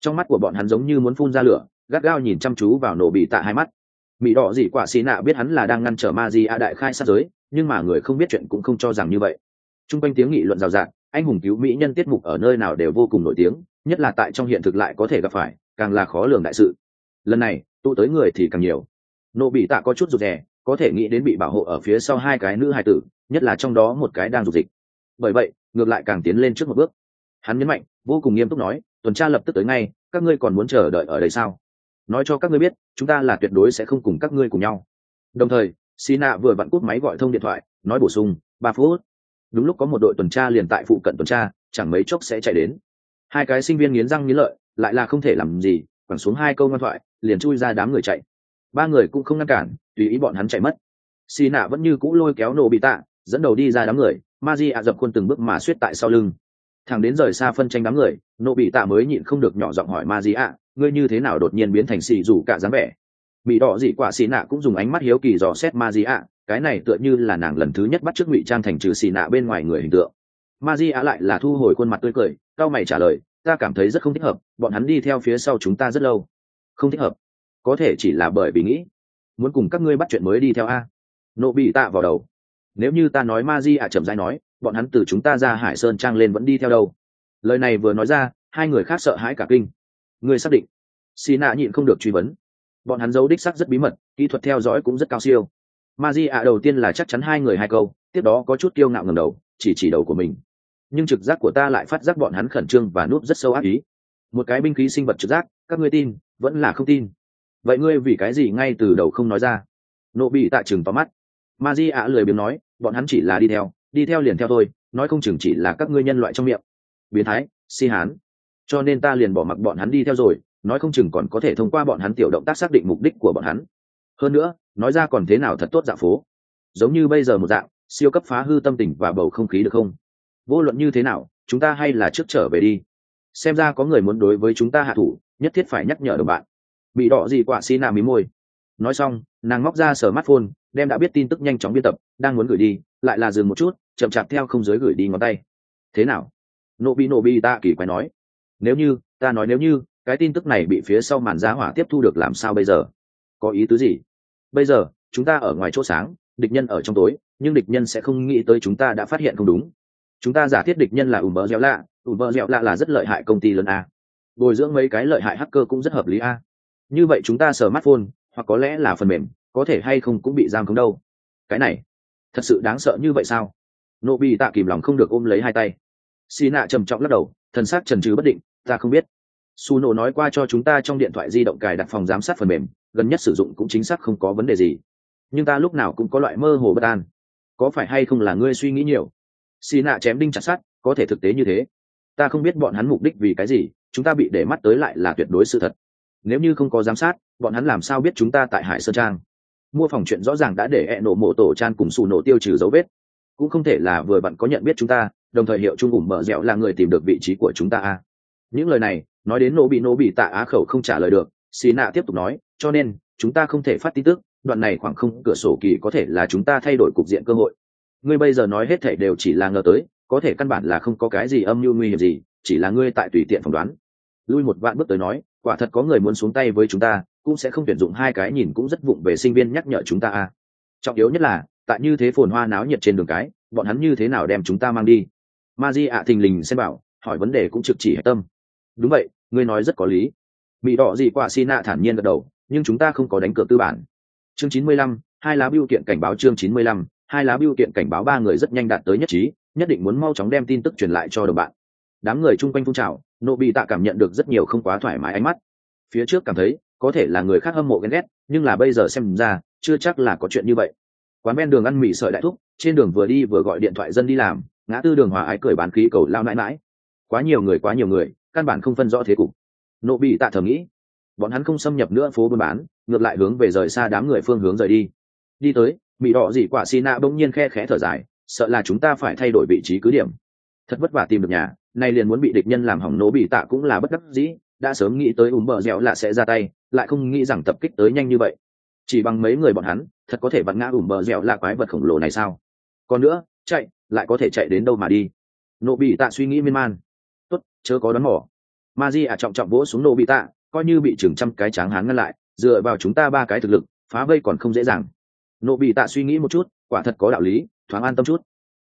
Trong mắt của bọn hắn giống như muốn phun ra lửa, gắt gao nhìn chăm chú vào nổ bị tạ hai mắt. Mỹ đỏ dị quả xì nạ biết hắn là đang ngăn trở ma di a đại khai sát giới, nhưng mà người không biết chuyện cũng không cho rằng như vậy. Trung quanh tiếng nghị luận rào rạt, anh hùng cứu mỹ nhân tiết mục ở nơi nào đều vô cùng nổi tiếng, nhất là tại trong hiện thực lại có thể gặp phải, càng là khó lường đại sự. Lần này tụ tới người thì càng nhiều. Nô bị tạ có chút rụt rè, có thể nghĩ đến bị bảo hộ ở phía sau hai cái nữ hài tử, nhất là trong đó một cái đang rụt dịch. Bởi vậy ngược lại càng tiến lên trước một bước. Hắn nhấn mạnh, vô cùng nghiêm túc nói, tuần tra lập tức tới ngay, các ngươi còn muốn chờ đợi ở đây sao? Nói cho các ngươi biết, chúng ta là tuyệt đối sẽ không cùng các ngươi cùng nhau. Đồng thời Sina vừa vặn cúp máy gọi thông điện thoại, nói bổ sung 3 phút. Đúng lúc có một đội tuần tra liền tại phụ cận tuần tra, chẳng mấy chốc sẽ chạy đến. Hai cái sinh viên nghiến răng nghiến lợi, lại là không thể làm gì, quẳng xuống hai câu ngoan thoại, liền chui ra đám người chạy. Ba người cũng không ngăn cản, tùy ý bọn hắn chạy mất. Sina vẫn như cũ lôi kéo nổ bị tạ, dẫn đầu đi ra đám người, Maji dập khuôn từng bước mà suýt tại sau lưng. Thằng đến rời xa phân tranh đám người, nổ bị tạ mới nhịn không được nhỏ giọng hỏi Maji, ngươi như thế nào đột nhiên biến thành xì rủ cả dáng vẻ? Mỹ đỏ dị quả xì nạ cũng dùng ánh mắt hiếu kỳ dò xét Maji, cái này tựa như là nàng lần thứ nhất bắt chước ngụy trang thành trừ xì nạ bên ngoài người hình tượng. Maji lại là thu hồi khuôn mặt tươi cười, cau mày trả lời, ta cảm thấy rất không thích hợp, bọn hắn đi theo phía sau chúng ta rất lâu. Không thích hợp? Có thể chỉ là bởi vì nghĩ muốn cùng các ngươi bắt chuyện mới đi theo a. Nộ bị tạ vào đầu. Nếu như ta nói Maji chậm rãi nói, bọn hắn từ chúng ta ra Hải Sơn Trang lên vẫn đi theo đâu? Lời này vừa nói ra, hai người khác sợ hãi cả kinh. Ngươi xác định? Sina nhịn không được truy vấn. Bọn hắn giấu đích xác rất bí mật, kỹ thuật theo dõi cũng rất cao siêu. Maji đầu tiên là chắc chắn hai người hai câu, tiếp đó có chút kiêu ngạo ngẩng đầu, chỉ đầu của mình. Nhưng trực giác của ta lại phát giác bọn hắn khẩn trương và núp rất sâu ác ý. Một cái binh khí sinh vật trực giác, các ngươi tin vẫn là không tin? Vậy ngươi vì cái gì ngay từ đầu không nói ra? Nộ bị tạ chừng to mắt. Maji lười biếng nói, bọn hắn chỉ là đi theo liền theo thôi, nói không chừng chỉ là các ngươi nhân loại trong miệng. Biến thái, si hán. Cho nên ta liền bỏ mặc bọn hắn đi theo rồi, nói không chừng còn có thể thông qua bọn hắn tiểu động tác xác định mục đích của bọn hắn. Hơn nữa nói ra còn thế nào thật tốt dạo phố, giống như bây giờ một dạng siêu cấp phá hư tâm tình và bầu không khí được không? Vô luận như thế nào, chúng ta hay là trước trở về đi. Xem ra có người muốn đối với chúng ta hạ thủ, nhất thiết phải nhắc nhở đồng bạn. Bị đỏ gì quả xi nạ mí môi. Nói xong nàng móc ra smartphone, đem đã biết tin tức nhanh chóng biên tập, đang muốn gửi đi, lại là dừng một chút, chậm chạp theo không giới gửi đi ngón tay. Thế nào? Nô bị ta kỳ quái nói. Nếu như cái tin tức này bị phía sau màn giá hỏa tiếp thu được làm sao bây giờ? Có ý tứ gì? Bây giờ chúng ta ở ngoài chỗ sáng, địch nhân ở trong tối, nhưng địch nhân sẽ không nghĩ tới chúng ta đã phát hiện không đúng. Chúng ta giả thiết địch nhân là ủm bờ dẻo lạ là rất lợi hại công ty lớn a, bồi dưỡng mấy cái lợi hại hacker cũng rất hợp lý a. Như vậy chúng ta smartphone hoặc có lẽ là phần mềm có thể hay không cũng bị giam không đâu. Cái này thật sự đáng sợ như vậy sao? Nô bị tạ kìm lòng không được ôm lấy hai tay. Sina trầm trọng lắc đầu, thần sắc chần chừ bất định, ta không biết. Suno nói qua cho chúng ta trong điện thoại di động cài đặt phòng giám sát phần mềm, gần nhất sử dụng cũng chính xác không có vấn đề gì, nhưng ta lúc nào cũng có loại mơ hồ bất an. Có phải hay không là ngươi suy nghĩ nhiều? Sina chém đinh chặt sắt, có thể thực tế như thế. Ta không biết bọn hắn mục đích vì cái gì, chúng ta bị để mắt tới lại là tuyệt đối sự thật. Nếu như không có giám sát, bọn hắn làm sao biết chúng ta tại Hải Sơn Trang? Mua phòng chuyện rõ ràng đã để nổ mộ tổ Chan cùng Suno tiêu trừ dấu vết, cũng không thể là vừa vặn có nhận biết chúng ta, đồng thời hiệu chung ủng bờ dẻo là người tìm được vị trí của chúng ta a. Những lời này nói đến nổ bị tạ á khẩu không trả lời được. Sina tiếp tục nói, cho nên chúng ta không thể phát tin tức, đoạn này khoảng không cửa sổ kỳ có thể là chúng ta thay đổi cục diện cơ hội. Ngươi bây giờ nói hết thảy đều chỉ là ngờ tới, có thể căn bản là không có cái gì âm mưu nguy hiểm gì, chỉ là ngươi tại tùy tiện phỏng đoán. Lui một vạn bước tới nói, quả thật có người muốn xuống tay với chúng ta, cũng sẽ không tuyển dụng hai cái nhìn cũng rất vụng về sinh viên nhắc nhở chúng ta a. Trọng yếu nhất là tại như thế phồn hoa náo nhiệt trên đường cái, bọn hắn như thế nào đem chúng ta mang đi? Maji thình lình xem bảo, hỏi vấn đề cũng trực chỉ hạch tâm. Đúng vậy, ngươi nói rất có lý. Bị đỏ gì quả Sina thản nhiên gật đầu, nhưng chúng ta không có đánh cược tư bản. Chương 95, hai lá bưu kiện cảnh báo. Chương 95, hai lá bưu kiện cảnh báo. Ba người rất nhanh đạt tới nhất trí, nhất định muốn mau chóng đem tin tức truyền lại cho đồng bạn. Đám người chung quanh phun trào, Nộ bị tạ cảm nhận được rất nhiều không quá thoải mái ánh mắt. Phía trước cảm thấy có thể là người khác hâm mộ ghen ghét, nhưng là bây giờ xem ra chưa chắc là có chuyện như vậy. Quán ven đường ăn mì sợi đại thúc, trên đường vừa đi vừa gọi điện thoại dân đi làm, ngã tư đường hòa ái cười bán khí cầu lao nãi nãi. Quá nhiều người, căn bản không phân rõ thế cục. Nộ bị tạ thầm nghĩ, bọn hắn không xâm nhập nữa phố buôn bán, ngược lại hướng về rời xa đám người phương hướng rời đi. Đi tới mỹ đỏ gì quả Sina bỗng nhiên khe khẽ thở dài, sợ là chúng ta phải thay đổi vị trí cứ điểm. Thật vất vả tìm được nhà, nay liền muốn bị địch nhân làm hỏng. Nộ bị tạ cũng là bất đắc dĩ, đã sớm nghĩ tới bờ dẻo là sẽ ra tay, lại không nghĩ rằng tập kích tới nhanh như vậy. Chỉ bằng mấy người bọn hắn, thật có thể vặn ngã bờ dẻo là quái vật khổng lồ này sao? Còn nữa, chạy lại có thể chạy đến đâu mà đi? Nộ bị tạ suy nghĩ miên man. Tốt, chớ có đoán mò. Maji trọng trọng vỗ xuống nổ bị tạ, coi như bị chừng trăm cái tráng hán ngăn lại, dựa vào chúng ta ba cái thực lực phá vây còn không dễ dàng. Nổ bị tạ suy nghĩ một chút, quả thật có đạo lý, thoáng an tâm chút.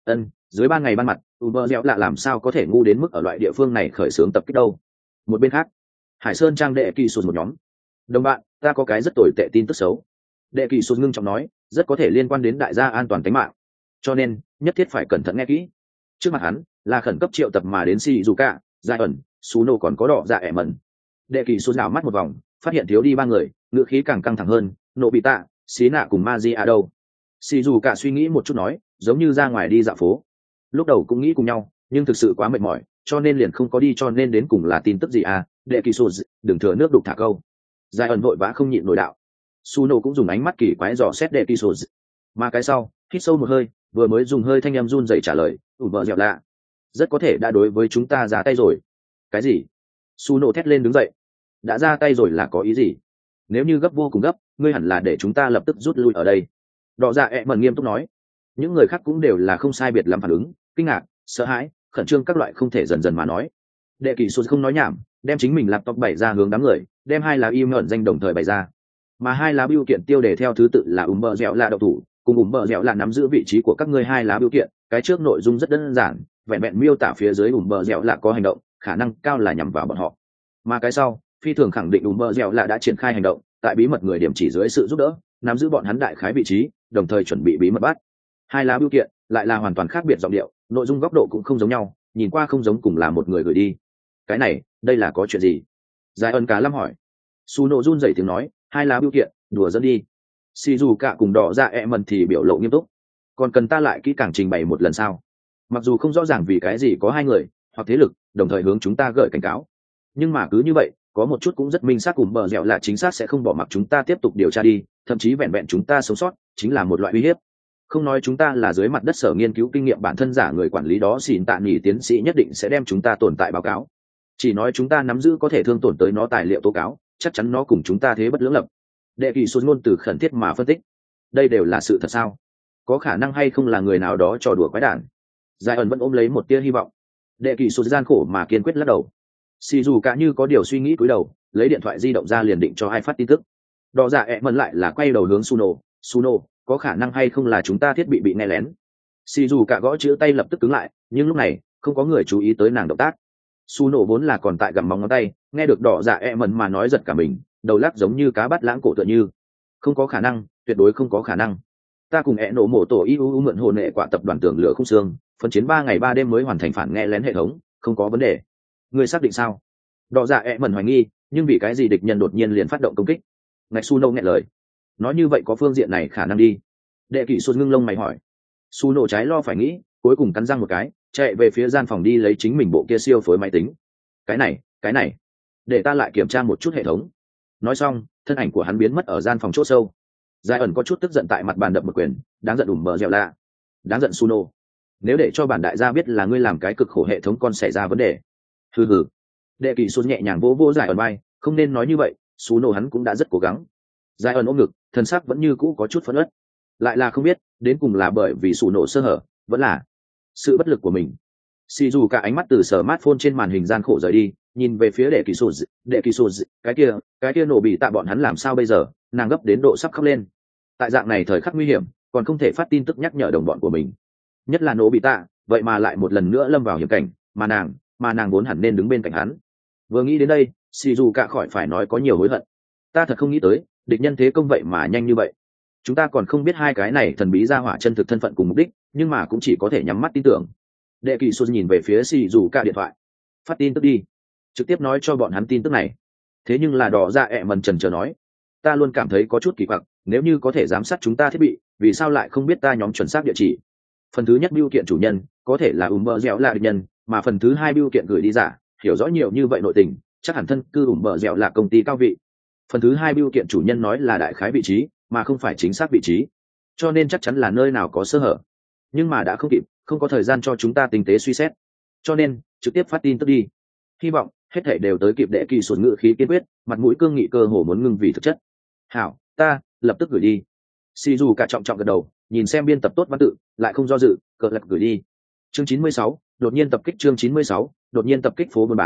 Dưới ban ngày ban mặt, Uber dẻo lạ làm sao có thể ngu đến mức ở loại địa phương này khởi xướng tập kích đâu. Một bên khác, Hải Sơn trang đệ kỳ sụt một nhóm. Đồng bạn, ta có cái rất tồi tệ tin tức xấu. Đệ kỳ sụt ngưng trọng nói, rất có thể liên quan đến đại gia an toàn tính mạng, cho nên nhất thiết phải cẩn thận nghe kỹ. Trước mặt hắn là khẩn cấp triệu tập mà đến Shizuka, Giai ẩn, Suno còn có đỏ dạ ẻ mẩn. Đệ kỳ sụt đảo mắt một vòng, phát hiện thiếu đi ba người, ngựa khí càng căng thẳng hơn. Nộ bị tạ, xí nạ cùng Maji ở đâu? Shizuka suy nghĩ một chút nói, giống như ra ngoài đi dạo phố. Lúc đầu cũng nghĩ cùng nhau, nhưng thực sự quá mệt mỏi, cho nên liền không có đi, cho nên đến cùng là tin tức gì à? Đệ kỳ sụt đừng thừa nước đục thả câu. Giai ẩn vội vã không nhịn nổi đạo. Suno cũng dùng ánh mắt kỳ quái dò xét đệ kỳ sụt, mà cái sau hít sâu một hơi, vừa mới dùng hơi thanh em run rẩy trả lời, vợ dẻo lạ rất có thể đã đối với chúng ta ra tay rồi. Cái gì? Suno thét lên đứng dậy. Đã ra tay rồi là có ý gì? Nếu như gấp vô cùng gấp, ngươi hẳn là để chúng ta lập tức rút lui ở đây. Đỏ dạ ẹ mẩn nghiêm túc nói. Những người khác cũng đều là không sai biệt lắm phản ứng, kinh ngạc, sợ hãi, khẩn trương các loại, không thể dần dần mà nói. Đệ kỳ sụt không nói nhảm, đem chính mình laptop bày ra hướng đám người, đem hai lá email danh đồng thời bày ra, mà hai lá biểu kiện tiêu đề theo thứ tự là bờ dẻo là đậu thủ, cùng bờ dẻo là nắm giữ vị trí của các ngươi. Hai lá biểu kiện, cái trước nội dung rất đơn giản, vẹn vẹn miêu tả phía dưới bờ dẻo là có hành động, khả năng cao là nhằm vào bọn họ, mà cái sau phi thường khẳng định bờ dẻo là đã triển khai hành động, tại bí mật người điểm chỉ dưới sự giúp đỡ, nắm giữ bọn hắn đại khái vị trí, đồng thời chuẩn bị bí mật bắt. Hai lá biểu kiện lại là hoàn toàn khác biệt giọng điệu, nội dung góc độ cũng không giống nhau, nhìn qua không giống cùng là một người gửi đi. Cái này, đây là có chuyện gì? Giải ân cá lâm hỏi. Suno run rẩy tiếng nói, hai lá biểu kiện, đùa dẫn đi. Shizuka cùng đỏ dạ ẹ mần thì biểu lộ nghiêm túc. Còn cần ta lại kỹ càng trình bày một lần sao? Mặc dù không rõ ràng vì cái gì có hai người hoặc thế lực đồng thời hướng chúng ta gửi cảnh cáo, nhưng mà cứ như vậy, có một chút cũng rất minh xác, cùng bờ dẻo là chính xác sẽ không bỏ mặc chúng ta tiếp tục điều tra đi, thậm chí vẹn vẹn chúng ta sống sót chính là một loại uy hiếp. Không nói chúng ta là dưới mặt đất sở nghiên cứu kinh nghiệm bản thân giả người quản lý đó xỉn tạ nghỉ tiến sĩ nhất định sẽ đem chúng ta tồn tại báo cáo, chỉ nói chúng ta nắm giữ có thể thương tổn tới nó tài liệu tố cáo, chắc chắn nó cùng chúng ta thế bất lưỡng lập. Đệ kỳ xuân ngôn từ khẩn thiết mà phân tích, đây đều là sự thật sao? Có khả năng hay không là người nào đó trò đùa quái đản? Giải ẩn vẫn ôm lấy một tia hy vọng. Đệ kỳ xuân gian khổ mà kiên quyết lắc đầu. Xì dù cả như có điều suy nghĩ, cúi đầu lấy điện thoại di động ra liền định cho ai phát tin tức. Đỏ dạ ẹ mần lại là quay đầu hướng Suno, có khả năng hay không là chúng ta thiết bị nghe lén? Xì dù cả gõ chữ tay lập tức cứng lại, nhưng lúc này không có người chú ý tới nàng động tác. Suno vốn là còn tại gặm móng ngón tay, nghe được đỏ dạ ẹ mần mà nói giật cả mình, đầu lắc giống như cá bắt lãng cổ tựa như. Không có khả năng, tuyệt đối không có khả năng. Ta cùng ẹ nổ mổ tổ iuu mượn hồn hệ quả tập đoàn tưởng lửa không xương, phân chiến 3 ngày 3 đêm mới hoàn thành phản nghe lén hệ thống, không có vấn đề. Người xác định sao? Đỏ dạ ẹ mần hoài nghi, nhưng vì cái gì địch nhân đột nhiên liền phát động công kích? Ngạch Suno nghẹn lời. Nói như vậy có phương diện này khả năng đi. Đệ kỷ xuân ngưng lông mày hỏi. Suno trái lo phải nghĩ, cuối cùng cắn răng một cái, chạy về phía gian phòng đi lấy chính mình bộ kia siêu phối máy tính. Cái này, để ta lại kiểm tra một chút hệ thống. Nói xong, thân ảnh của hắn biến mất ở gian phòng chỗ sâu. Giải ẩn có chút tức giận tại mặt bàn đập một quyền, đáng giận bờ dẻo lạ, đáng giận Suno. Nếu để cho bản đại gia biết là ngươi làm cái cực khổ hệ thống con xảy ra vấn đề. Hừ. Đệ kỳ xuân nhẹ nhàng vỗ Giải ẩn vai, không nên nói như vậy, Suno hắn cũng đã rất cố gắng. Giải ẩn ôm ngực, thân xác vẫn như cũ có chút phẫn uất, lại là không biết đến cùng là bởi vì Suno sơ hở, vẫn là sự bất lực của mình. Xì dù cả ánh mắt từ smartphone trên màn hình gian khổ rời đi, nhìn về phía đệ kỳ sụt, cái kia nổ bị tạ bọn hắn làm sao bây giờ? Nàng gấp đến độ sắp khóc lên. Tại dạng này thời khắc nguy hiểm, còn không thể phát tin tức nhắc nhở đồng bọn của mình, nhất là nổ bị tạ, vậy mà lại một lần nữa lâm vào hiểm cảnh, mà nàng vốn hẳn nên đứng bên cạnh hắn. Vừa nghĩ đến đây, xì dù cả khỏi phải nói có nhiều hối hận. Ta thật không nghĩ tới, địch nhân thế công vậy mà nhanh như vậy. Chúng ta còn không biết hai cái này thần bí ra hỏa chân thực thân phận cùng mục đích, nhưng mà cũng chỉ có thể nhắm mắt tin tưởng. Đệ kỳ xuân nhìn về phía xì dù cả điện thoại, phát tin tức đi, trực tiếp nói cho bọn hắn tin tức này. Thế nhưng là đỏ ra ẹ mần trần chờ nói, ta luôn cảm thấy có chút kỳ quặc, nếu như có thể giám sát chúng ta thiết bị, vì sao lại không biết ta nhóm chuẩn xác địa chỉ? Phần thứ nhất bưu kiện chủ nhân có thể là bờ dẻo là địch nhân, mà phần thứ hai bưu kiện gửi đi giả, hiểu rõ nhiều như vậy nội tình, chắc hẳn thân cư bờ dẻo là công ty cao vị. Phần thứ hai bưu kiện chủ nhân nói là đại khái vị trí, mà không phải chính xác vị trí, cho nên chắc chắn là nơi nào có sơ hở. Nhưng mà đã không kịp, không có thời gian cho chúng ta tinh tế suy xét, cho nên trực tiếp phát tin tức đi. Hy vọng hết thảy đều tới kịp. Đệ kỳ sụt ngữ khí kiên quyết, mặt mũi cương nghị cơ hồ muốn ngưng vì thực chất. Hảo, ta lập tức gửi đi. Xì dù cả trọng trọng gật đầu, nhìn xem biên tập tốt văn tự, lại không do dự, cờ lật gửi đi. Chương 96, đột nhiên tập kích. Chương 96, đột nhiên tập kích phố buôn bán.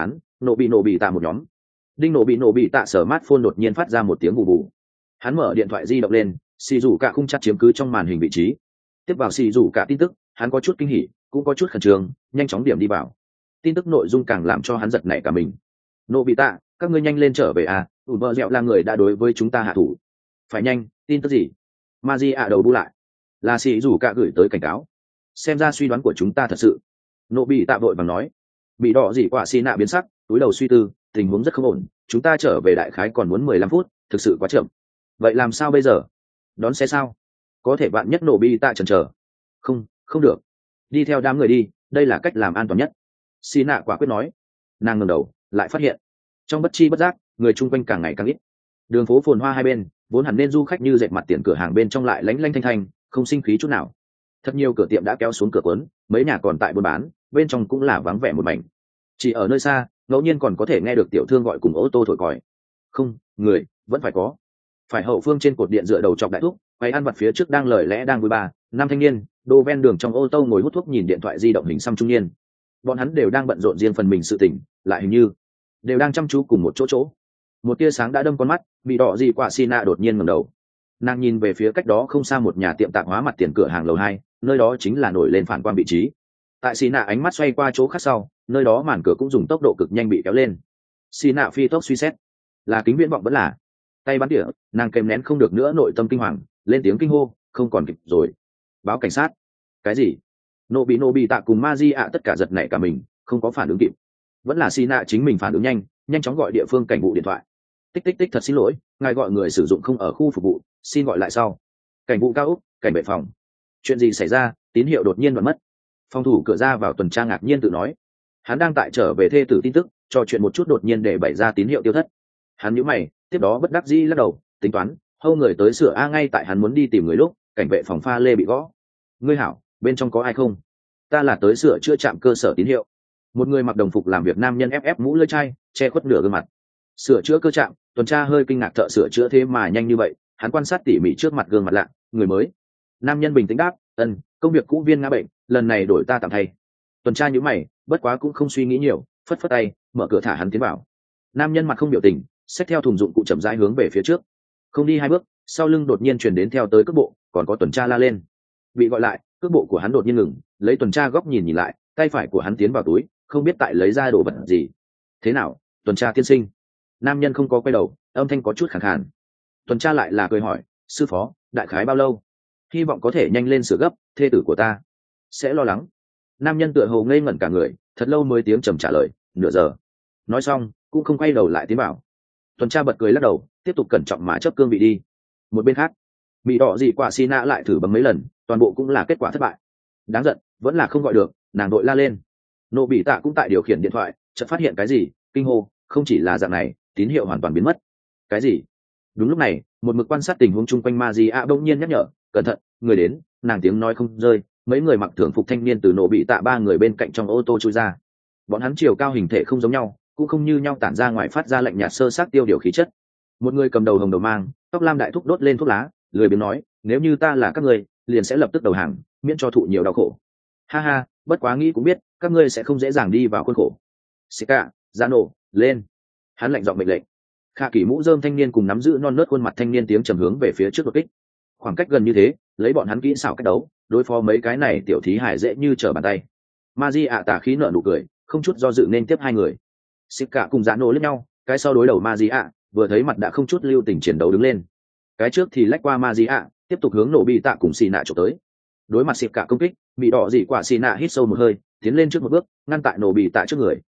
nổ bị tạ một nhóm. Đinh nổ bị tạ sở mát phone đột nhiên phát ra một tiếng bù bù. Hắn mở điện thoại di động lên, xì rủ cả khung chặt chiếm cứ trong màn hình vị trí. Tiếp vào xì rủ cả tin tức, hắn có chút kinh hỉ, cũng có chút khẩn trương, nhanh chóng điểm đi vào. Tin tức nội dung càng làm cho hắn giật nảy cả mình. Nổ bị tạ, các ngươi nhanh lên trở về à, ủn bờ dẹo là người đã đối với chúng ta hạ thủ. Phải nhanh, tin tức gì? Maji ạ đầu bu lại. Là xì rủ cả gửi tới cảnh cáo. Xem ra suy đoán của chúng ta thật sự. Nổ bị tạ vội vàng nói. Bị đỏ gì quả xì nạ biến sắc, túi đầu suy tư, tình huống rất không ổn, chúng ta trở về đại khái còn muốn 15 phút, thực sự quá chậm. Vậy làm sao bây giờ? Đón xe sao? Có thể bạn nhất nổ bị tạ chần chờ. Không được. Đi theo đám người đi, đây là cách làm an toàn nhất. Xì nạ quả quyết nói. Nàng ngẩng đầu, lại phát hiện trong bất chi bất giác, người chung quanh càng ngày càng ít. Đường phố phồn hoa hai bên, vốn hẳn nên du khách như dệt mặt tiền cửa hàng bên trong lại lánh lánh thanh thanh, không sinh khí chút nào. Thật nhiều cửa tiệm đã kéo xuống cửa cuốn, mấy nhà còn tại buôn bán, bên trong cũng là vắng vẻ một mảnh. Chỉ ở nơi xa, ngẫu nhiên còn có thể nghe được tiểu thương gọi cùng ô tô thổi còi. Không, người vẫn phải có. Phải hậu phương trên cột điện dựa đầu chọc đại thúc, quay ăn vặt phía trước đang lời lẽ đang vui bà, năm thanh niên, đô ven đường trong ô tô ngồi hút thuốc nhìn điện thoại di động hình xăm trung niên. Bọn hắn đều đang bận rộn riêng phần mình sự tỉnh, lại hình như đều đang chăm chú cùng một chỗ. Một tia sáng đã đâm con mắt, bị đỏ gì quả Sina đột nhiên ngẩng đầu. Nàng nhìn về phía cách đó không xa một nhà tiệm tạp hóa mặt tiền cửa hàng lầu 2, nơi đó chính là nổi lên phản quang vị trí. Tại Sina ánh mắt xoay qua chỗ khác sau, nơi đó màn cửa cũng dùng tốc độ cực nhanh bị kéo lên. Sina phi tốc suy xét, là kính viễn vọng vẫn là tay bắn tỉa, nàng kèm nén không được nữa nội tâm kinh hoàng, lên tiếng kinh hô, không còn kịp rồi. Báo cảnh sát. Cái gì? Nô bị tạ cùng Maji ạ tất cả giật nảy cả mình, không có phản ứng kịp. Vẫn là Sina chính mình phản ứng nhanh chóng gọi địa phương cảnh vụ điện thoại. Tích tích tích, thật xin lỗi, ngài gọi người sử dụng không ở khu phục vụ, xin gọi lại sau. Cảnh vụ cao ốc, cảnh vệ phòng. Chuyện gì xảy ra? Tín hiệu đột nhiên đoạn mất. Phòng thủ cửa ra vào tuần tra ngạc nhiên tự nói, hắn đang tại trở về thê tử tin tức, trò chuyện một chút đột nhiên để bày ra tín hiệu tiêu thất. Hắn nhíu mày, tiếp đó bất đắc dĩ lắc đầu, tính toán hâu người tới sửa a. Ngay tại hắn muốn đi tìm người lúc, cảnh vệ phòng pha lê bị gõ. Ngươi hảo, bên trong có ai không? Ta là tới sửa chữa trạm cơ sở tín hiệu. Một người mặc đồng phục làm việc nam nhân ép mũ lưỡi chai, che khuất nửa gương mặt. Sửa chữa cơ trạm. Tuần tra hơi kinh ngạc, thợ sửa chữa thế mà nhanh như vậy. Hắn quan sát tỉ mỉ trước mặt gương mặt lạ, người mới. Nam nhân bình tĩnh đáp, công việc cũ viên ngã bệnh, lần này đổi ta tạm thay. Tuần tra nhíu mày, bất quá cũng không suy nghĩ nhiều, phất phất tay, mở cửa thả hắn tiến vào. Nam nhân mặt không biểu tình, xách theo thùng dụng cụ chậm rãi hướng về phía trước. Không đi hai bước, sau lưng đột nhiên truyền đến theo tới cước bộ, còn có tuần tra la lên. Bị gọi lại, cước bộ của hắn đột nhiên ngừng, lấy tuần tra góc nhìn lại, tay phải của hắn tiến vào túi, không biết tại lấy ra đồ vật gì. Thế nào, tuần tra tiên sinh? Nam nhân không có quay đầu, âm thanh có chút khàn khàn. Tuần tra lại là cười hỏi, sư phó, đại khái bao lâu? Hy vọng có thể nhanh lên sửa gấp, thê tử của ta sẽ lo lắng. Nam nhân tựa hồ ngây ngẩn cả người, thật lâu mới tiếng trầm trả lời, nửa giờ. Nói xong cũng không quay đầu lại tiến vào. Tuần tra bật cười lắc đầu, tiếp tục cẩn trọng mà chấp cương vị đi. Một bên khác, mỹ đỏ dị quả Sina lại thử bấm mấy lần, toàn bộ cũng là kết quả thất bại. Đáng giận, vẫn là không gọi được. Nàng đội la lên. Nô bị tạ cũng tại điều khiển điện thoại, chợt phát hiện cái gì, kinh hô, không chỉ là dạng này, tín hiệu hoàn toàn biến mất. Cái gì? Đúng lúc này, một mực quan sát tình huống chung quanh Maji bỗng nhiên nhắc nhở, cẩn thận, người đến. Nàng tiếng nói không rơi, mấy người mặc thường phục thanh niên từ nổ bị tạ ba người bên cạnh trong ô tô chui ra. Bọn hắn chiều cao hình thể không giống nhau, cũng không như nhau, tản ra ngoài phát ra lạnh nhạt sơ sát tiêu điều khí chất. Một người cầm đầu hồng đầu mang, tóc lam đại thúc đốt lên thuốc lá, lười biếng nói, nếu như ta là các ngươi, liền sẽ lập tức đầu hàng, miễn cho thụ nhiều đau khổ. Ha ha, bất quá nghĩ cũng biết các ngươi sẽ không dễ dàng đi vào khuôn khổ. Sika, ra nổ lên. Hắn lạnh giọng mệnh lệnh. Khả kỷ mũ rơm thanh niên cùng nắm giữ non nớt khuôn mặt thanh niên tiếng trầm hướng về phía trước đột kích. Khoảng cách gần như thế, lấy bọn hắn kỹ xảo cách đấu, đối phó mấy cái này tiểu thí hải dễ như trở bàn tay. Maji ạ tả khí nở nụ cười, không chút do dự nên tiếp hai người. Sika cùng Dạ nổ lẫn nhau, cái sau đối đầu Maji ạ, vừa thấy mặt đã không chút lưu tình chiến đấu đứng lên. Cái trước thì lách qua Maji ạ, tiếp tục hướng nổ bị tạ cùng xì nạ chụp tới. Đối mặt Sika công kích, bị đỏ dị quả xì nạ hít sâu một hơi, tiến lên trước một bước, ngăn tại nổ bị tạ trước người.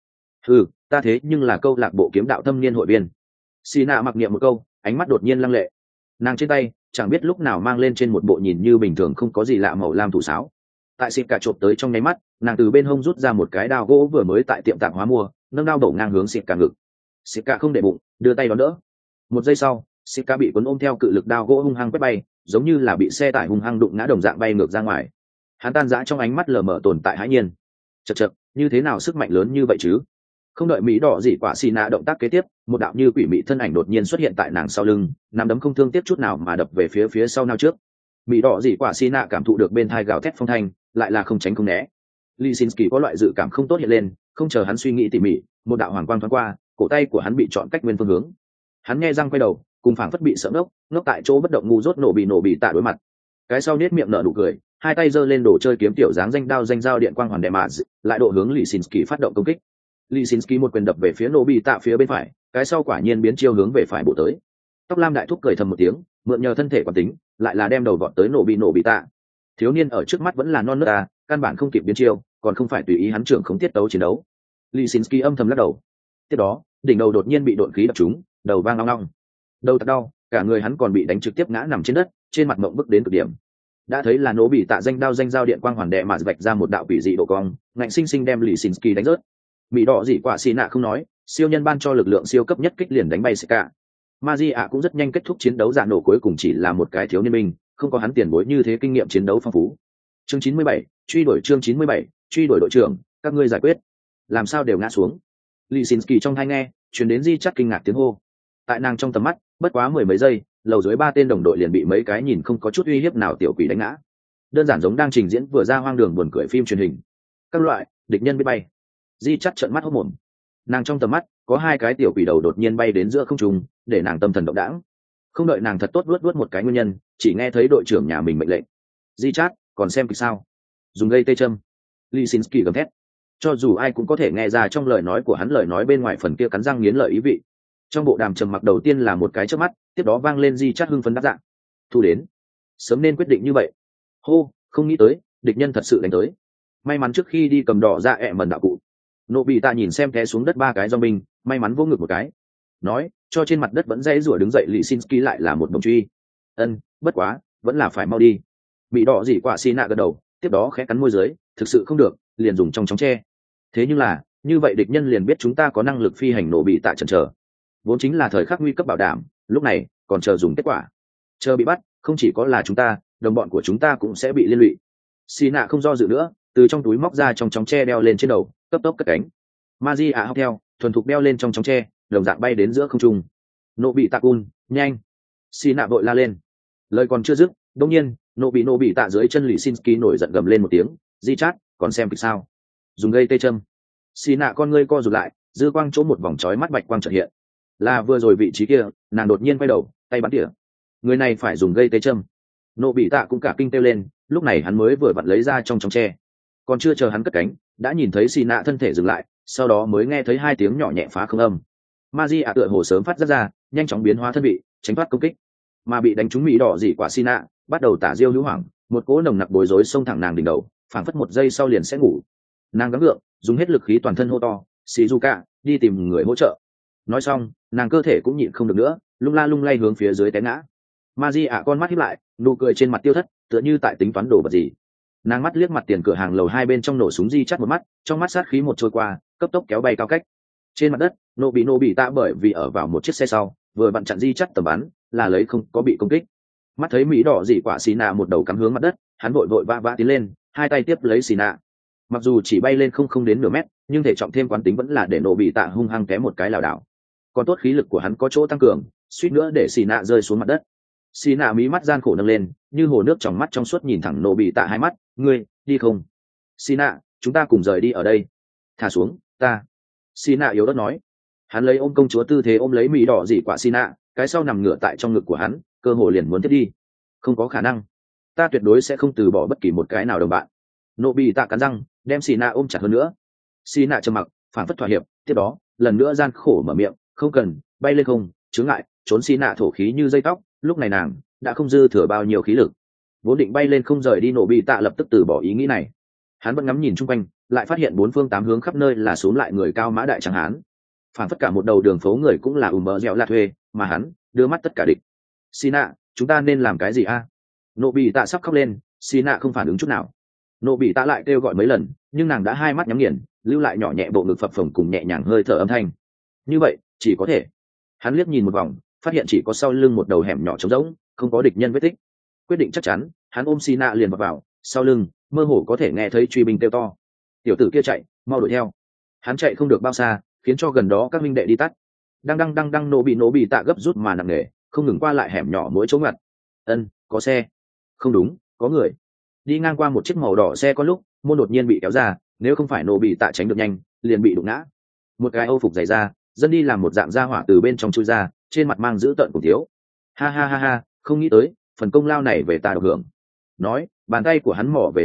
Ta thế nhưng là câu lạc bộ kiếm đạo thâm niên hội viên. Xì nạ mặc niệm một câu, ánh mắt đột nhiên lăng lệ. Nàng trên tay chẳng biết lúc nào mang lên trên một bộ nhìn như bình thường không có gì lạ màu lam thủ sáo. Tại Sika chộp tới trong nháy mắt, nàng từ bên hông rút ra một cái đao gỗ vừa mới tại tiệm tạp hóa mua, nâng đao đổ ngang hướng Sika ngực. Sika không để bụng, đưa tay đón đỡ. Một giây sau, Sika bị cuốn ôm theo cự lực đao gỗ hung hăng quét bay, giống như là bị xe tải hung hăng đụng ngã đồng dạng bay ngược ra ngoài. Hắn tan rã trong ánh mắt lờ mờ tồn tại hãi nhiên. Chậc, như thế nào sức mạnh lớn như vậy chứ? Không đợi mỹ đỏ dị quả xì nạ động tác kế tiếp, một đạo như quỷ mị thân ảnh đột nhiên xuất hiện tại nàng sau lưng, nắm đấm không thương tiếc chút nào mà đập về phía sau nao trước. Mỹ đỏ dị quả xì nạ cảm thụ được bên thai gào thét phong thanh, lại là không tránh không né. Lisinski có loại dự cảm không tốt hiện lên, không chờ hắn suy nghĩ tỉ mỉ, một đạo hoàng quang thoáng qua, cổ tay của hắn bị chọn cách nguyên phương hướng. Hắn nghe răng quay đầu, cùng phảng phất bị sợ ngốc tại chỗ bất động ngu dốt nổ bị tạ đối mặt. Cái sau nết miệng nở nụ cười, hai tay giơ lên đồ chơi kiếm tiểu dáng danh dao điện quang hoàn đệ mạ, lại độ hướng Lisinski phát động công kích. Lisinski một quyền đập về phía nổ bị tạ phía bên phải, cái sau quả nhiên biến chiêu hướng về phải bộ tới. Tóc lam đại thúc cười thầm một tiếng, mượn nhờ thân thể quán tính, lại là đem đầu vọt tới nổ bị tạ. Thiếu niên ở trước mắt vẫn là non nớt ta, căn bản không kịp biến chiêu, còn không phải tùy ý hắn trưởng không tiết tấu chiến đấu. Lisinski âm thầm lắc đầu. Tiếp đó, đỉnh đầu đột nhiên bị độn khí đập trúng, đầu vang long long. Đầu thật đau, cả người hắn còn bị đánh trực tiếp ngã nằm trên đất, trên mặt mộng bức đến cực điểm. Đã thấy là nổ bị tạ danh dao điện quang hoàn đệ mà vạch ra một đạo quỷ dị độ cong, ngạnh sinh sinh đem Lisinski đánh rớt. Bị đỏ dị quả xì nạ không nói, siêu nhân ban cho lực lượng siêu cấp nhất kích liền đánh bay Sika. Magia cũng rất nhanh kết thúc chiến đấu, dạ nổ cuối cùng chỉ là một cái thiếu niên binh, không có hắn tiền bối như thế kinh nghiệm chiến đấu phong phú. Chương 97, truy đuổi đội trưởng, các ngươi giải quyết. Làm sao đều ngã xuống. Lisinski trong tai nghe, truyền đến Di Chắt kinh ngạc tiếng hô. Tại nàng trong tầm mắt, bất quá mười mấy giây, lầu dưới 3 tên đồng đội liền bị mấy cái nhìn không có chút uy hiếp nào tiểu quỷ đánh ngã. Đơn giản giống đang trình diễn vừa ra hoang đường buồn cười phim truyền hình. Các loại, địch nhân biết bay. Di Chắt trợn mắt hốt mồm. Nàng trong tầm mắt, có 2 cái tiểu quỷ đầu đột nhiên bay đến giữa không trung, để nàng tâm thần động đãng. Không đợi nàng thật tốt luốt một cái nguyên nhân, chỉ nghe thấy đội trưởng nhà mình mệnh lệnh. Di Chát, còn xem kịch sao? Dùng gây tê châm. Lisinski gầm thét. Cho dù ai cũng có thể nghe ra trong lời nói của hắn lời nói bên ngoài phần kia cắn răng nghiến lợi ý vị. Trong bộ đàm trầm mặc đầu tiên là một cái chớp mắt, tiếp đó vang lên Di Chát hưng phấn đáp dạng. Thu đến. Sớm nên quyết định như vậy. Hô, không nghĩ tới, địch nhân thật sự đánh tới. May mắn trước khi đi cầm đỏ ra ẹ mần đạo cụ. Nộ bị tạ nhìn xem té xuống đất 3 cái zombie, may mắn vỗ ngực một cái. Nói, cho trên mặt đất vẫn dãy rủa đứng dậy Lisinski lại là một đồng truy. Bất quá, vẫn là phải mau đi. Bị đỏ dị quả xì nạ gật đầu, tiếp đó khẽ cắn môi dưới, thực sự không được, liền dùng trong chóng tre. Thế nhưng là, như vậy địch nhân liền biết chúng ta có năng lực phi hành, nổ bị tạ chần chờ. Vốn chính là thời khắc nguy cấp bảo đảm, lúc này còn chờ dùng kết quả. Chờ bị bắt, không chỉ có là chúng ta, đồng bọn của chúng ta cũng sẽ bị liên lụy. Xì nạ không do dự nữa, từ trong túi móc ra trong chóng tre đeo lên trên đầu, cấp tốc cất cánh. Magia học theo, thuần thục đeo lên trong chóng tre, đồng dạng bay đến giữa không trung. Nộ bị tạ cun, nhanh. Xì nạ vội la lên. Lời còn chưa dứt, đột nhiên, nộ bị tạ dưới chân Lisinski nổi giận gầm lên một tiếng. Di Chát, còn xem kịch sao? Dùng gây tê châm. Xì nạ con ngươi co rụt lại, dư quang chỗ một vòng chói mắt bạch quang chợt hiện. Là vừa rồi vị trí kia, nàng đột nhiên quay đầu, tay bắn tỉa. Người này phải dùng gây tê châm. Nộ bị tạ cũng cả kinh kêu lên, lúc này hắn mới vừa vặn lấy ra trong chóng tre. Còn chưa chờ hắn cất cánh, đã nhìn thấy xì nạ thân thể dừng lại, sau đó mới nghe thấy 2 tiếng nhỏ nhẹ phá không âm. Magia tựa hồ sớm phát ra, nhanh chóng biến hóa thân vị, tránh thoát công kích. Mà bị đánh trúng mỹ đỏ dị quả xì nạ, bắt đầu tả diêu hữu hoảng, một cỗ nồng nặc bối rối xông thẳng nàng đỉnh đầu, phảng phất 1 giây sau liền sẽ ngủ. Nàng gắng gượng, dùng hết lực khí toàn thân hô to, Shizuka, đi tìm người hỗ trợ. Nói xong, nàng cơ thể cũng nhịn không được nữa, lung la lung lay hướng phía dưới té ngã. Magia con mắt híp lại, nụ cười trên mặt tiêu thất, tựa như tại tính toán đồ vật gì. Nàng mắt liếc mặt tiền cửa hàng lầu 2 bên trong nổ súng Di Chắt một mắt, trong mắt sát khí một trôi qua, cấp tốc kéo bay cao cách. Trên mặt đất, nổ bị tạ bởi vì ở vào một chiếc xe sau, vừa vặn chặn Di Chắt tầm bắn, là lấy không có bị công kích. Mắt thấy mỹ đỏ dị quả xì nạ một đầu cắm hướng mặt đất, hắn vội vã tiến lên, 2 tay tiếp lấy xì nạ. Mặc dù chỉ bay lên không đến nửa mét, nhưng thể trọng thêm quán tính vẫn là để nổ bị tạ hung hăng té một cái lảo đảo. Còn tốt khí lực của hắn có chỗ tăng cường, suýt nữa để xì nạ rơi xuống mặt đất. Xì nạ mí mắt gian khổ nâng lên, như hồ nước trong mắt trong suốt nhìn thẳng nổ bị tạ 2 mắt. Ngươi đi không? Xì nạ, chúng ta cùng rời đi ở đây. Thả xuống, ta. Xì nạ yếu ớt nói. Hắn lấy ôm công chúa tư thế ôm lấy mỹ đỏ dị quả xì nạ, cái sau nằm ngửa tại trong ngực của hắn, cơ hồ liền muốn thiết đi. Không có khả năng, ta tuyệt đối sẽ không từ bỏ bất kỳ một cái nào đồng bạn. Nộ bị tạ cắn răng, đem xì nạ ôm chặt hơn nữa. Xì nạ trầm mặc, phản phất thỏa hiệp, tiếp đó lần nữa gian khổ mở miệng, không cần, bay lên không, chướng ngại, trốn. Xì nạ thổ khí như dây tóc, lúc này nàng đã không dư thừa bao nhiêu khí lực, vốn định bay lên không rời đi. Nộ bị tạ lập tức từ bỏ ý nghĩ này. Hắn vẫn ngắm nhìn chung quanh, lại phát hiện 4 phương 8 hướng khắp nơi là xuống lại người cao mã đại trắng hán, phản phất cả một đầu đường phố người cũng là mờ dẻo là thuê, mà hắn đưa mắt tất cả địch. Sina, chúng ta nên làm cái gì a? Nộ bị tạ sắp khóc lên. Sina không phản ứng chút nào. Nộ bị tạ lại kêu gọi mấy lần, nhưng nàng đã 2 mắt nhắm nghiền, lưu lại nhỏ nhẹ bộ ngực phập phồng cùng nhẹ nhàng hơi thở âm thanh. Như vậy chỉ có thể. Hắn liếc nhìn một vòng, phát hiện chỉ có sau lưng một đầu hẻm nhỏ trống rỗng, không có địch nhân vết tích. Quyết định chắc chắn, hắn ôm Sina liền vào sau lưng, mơ hồ có thể nghe thấy truy binh kêu to. Tiểu tử kia chạy, mau đuổi theo. Hắn chạy không được bao xa, khiến cho gần đó các minh đệ đi tắt. Đang nổ bị tạ gấp rút mà nặng nề, không ngừng qua lại hẻm nhỏ mỗi chỗ ngặt. Có xe. Không đúng, có người. Đi ngang qua một chiếc màu đỏ xe có lúc, môn đột nhiên bị kéo ra, nếu không phải nổ bị tạ tránh được nhanh, liền bị đụng ngã. một cái âu phục dày ra, dân đi làm một dạng da hỏa từ bên trong chui ra, trên mặt mang dữ tợn cùng thiếu. Ha ha ha ha, không nghĩ tới phần công lao này về ta được hưởng. Nói, bàn tay của hắn mỏ về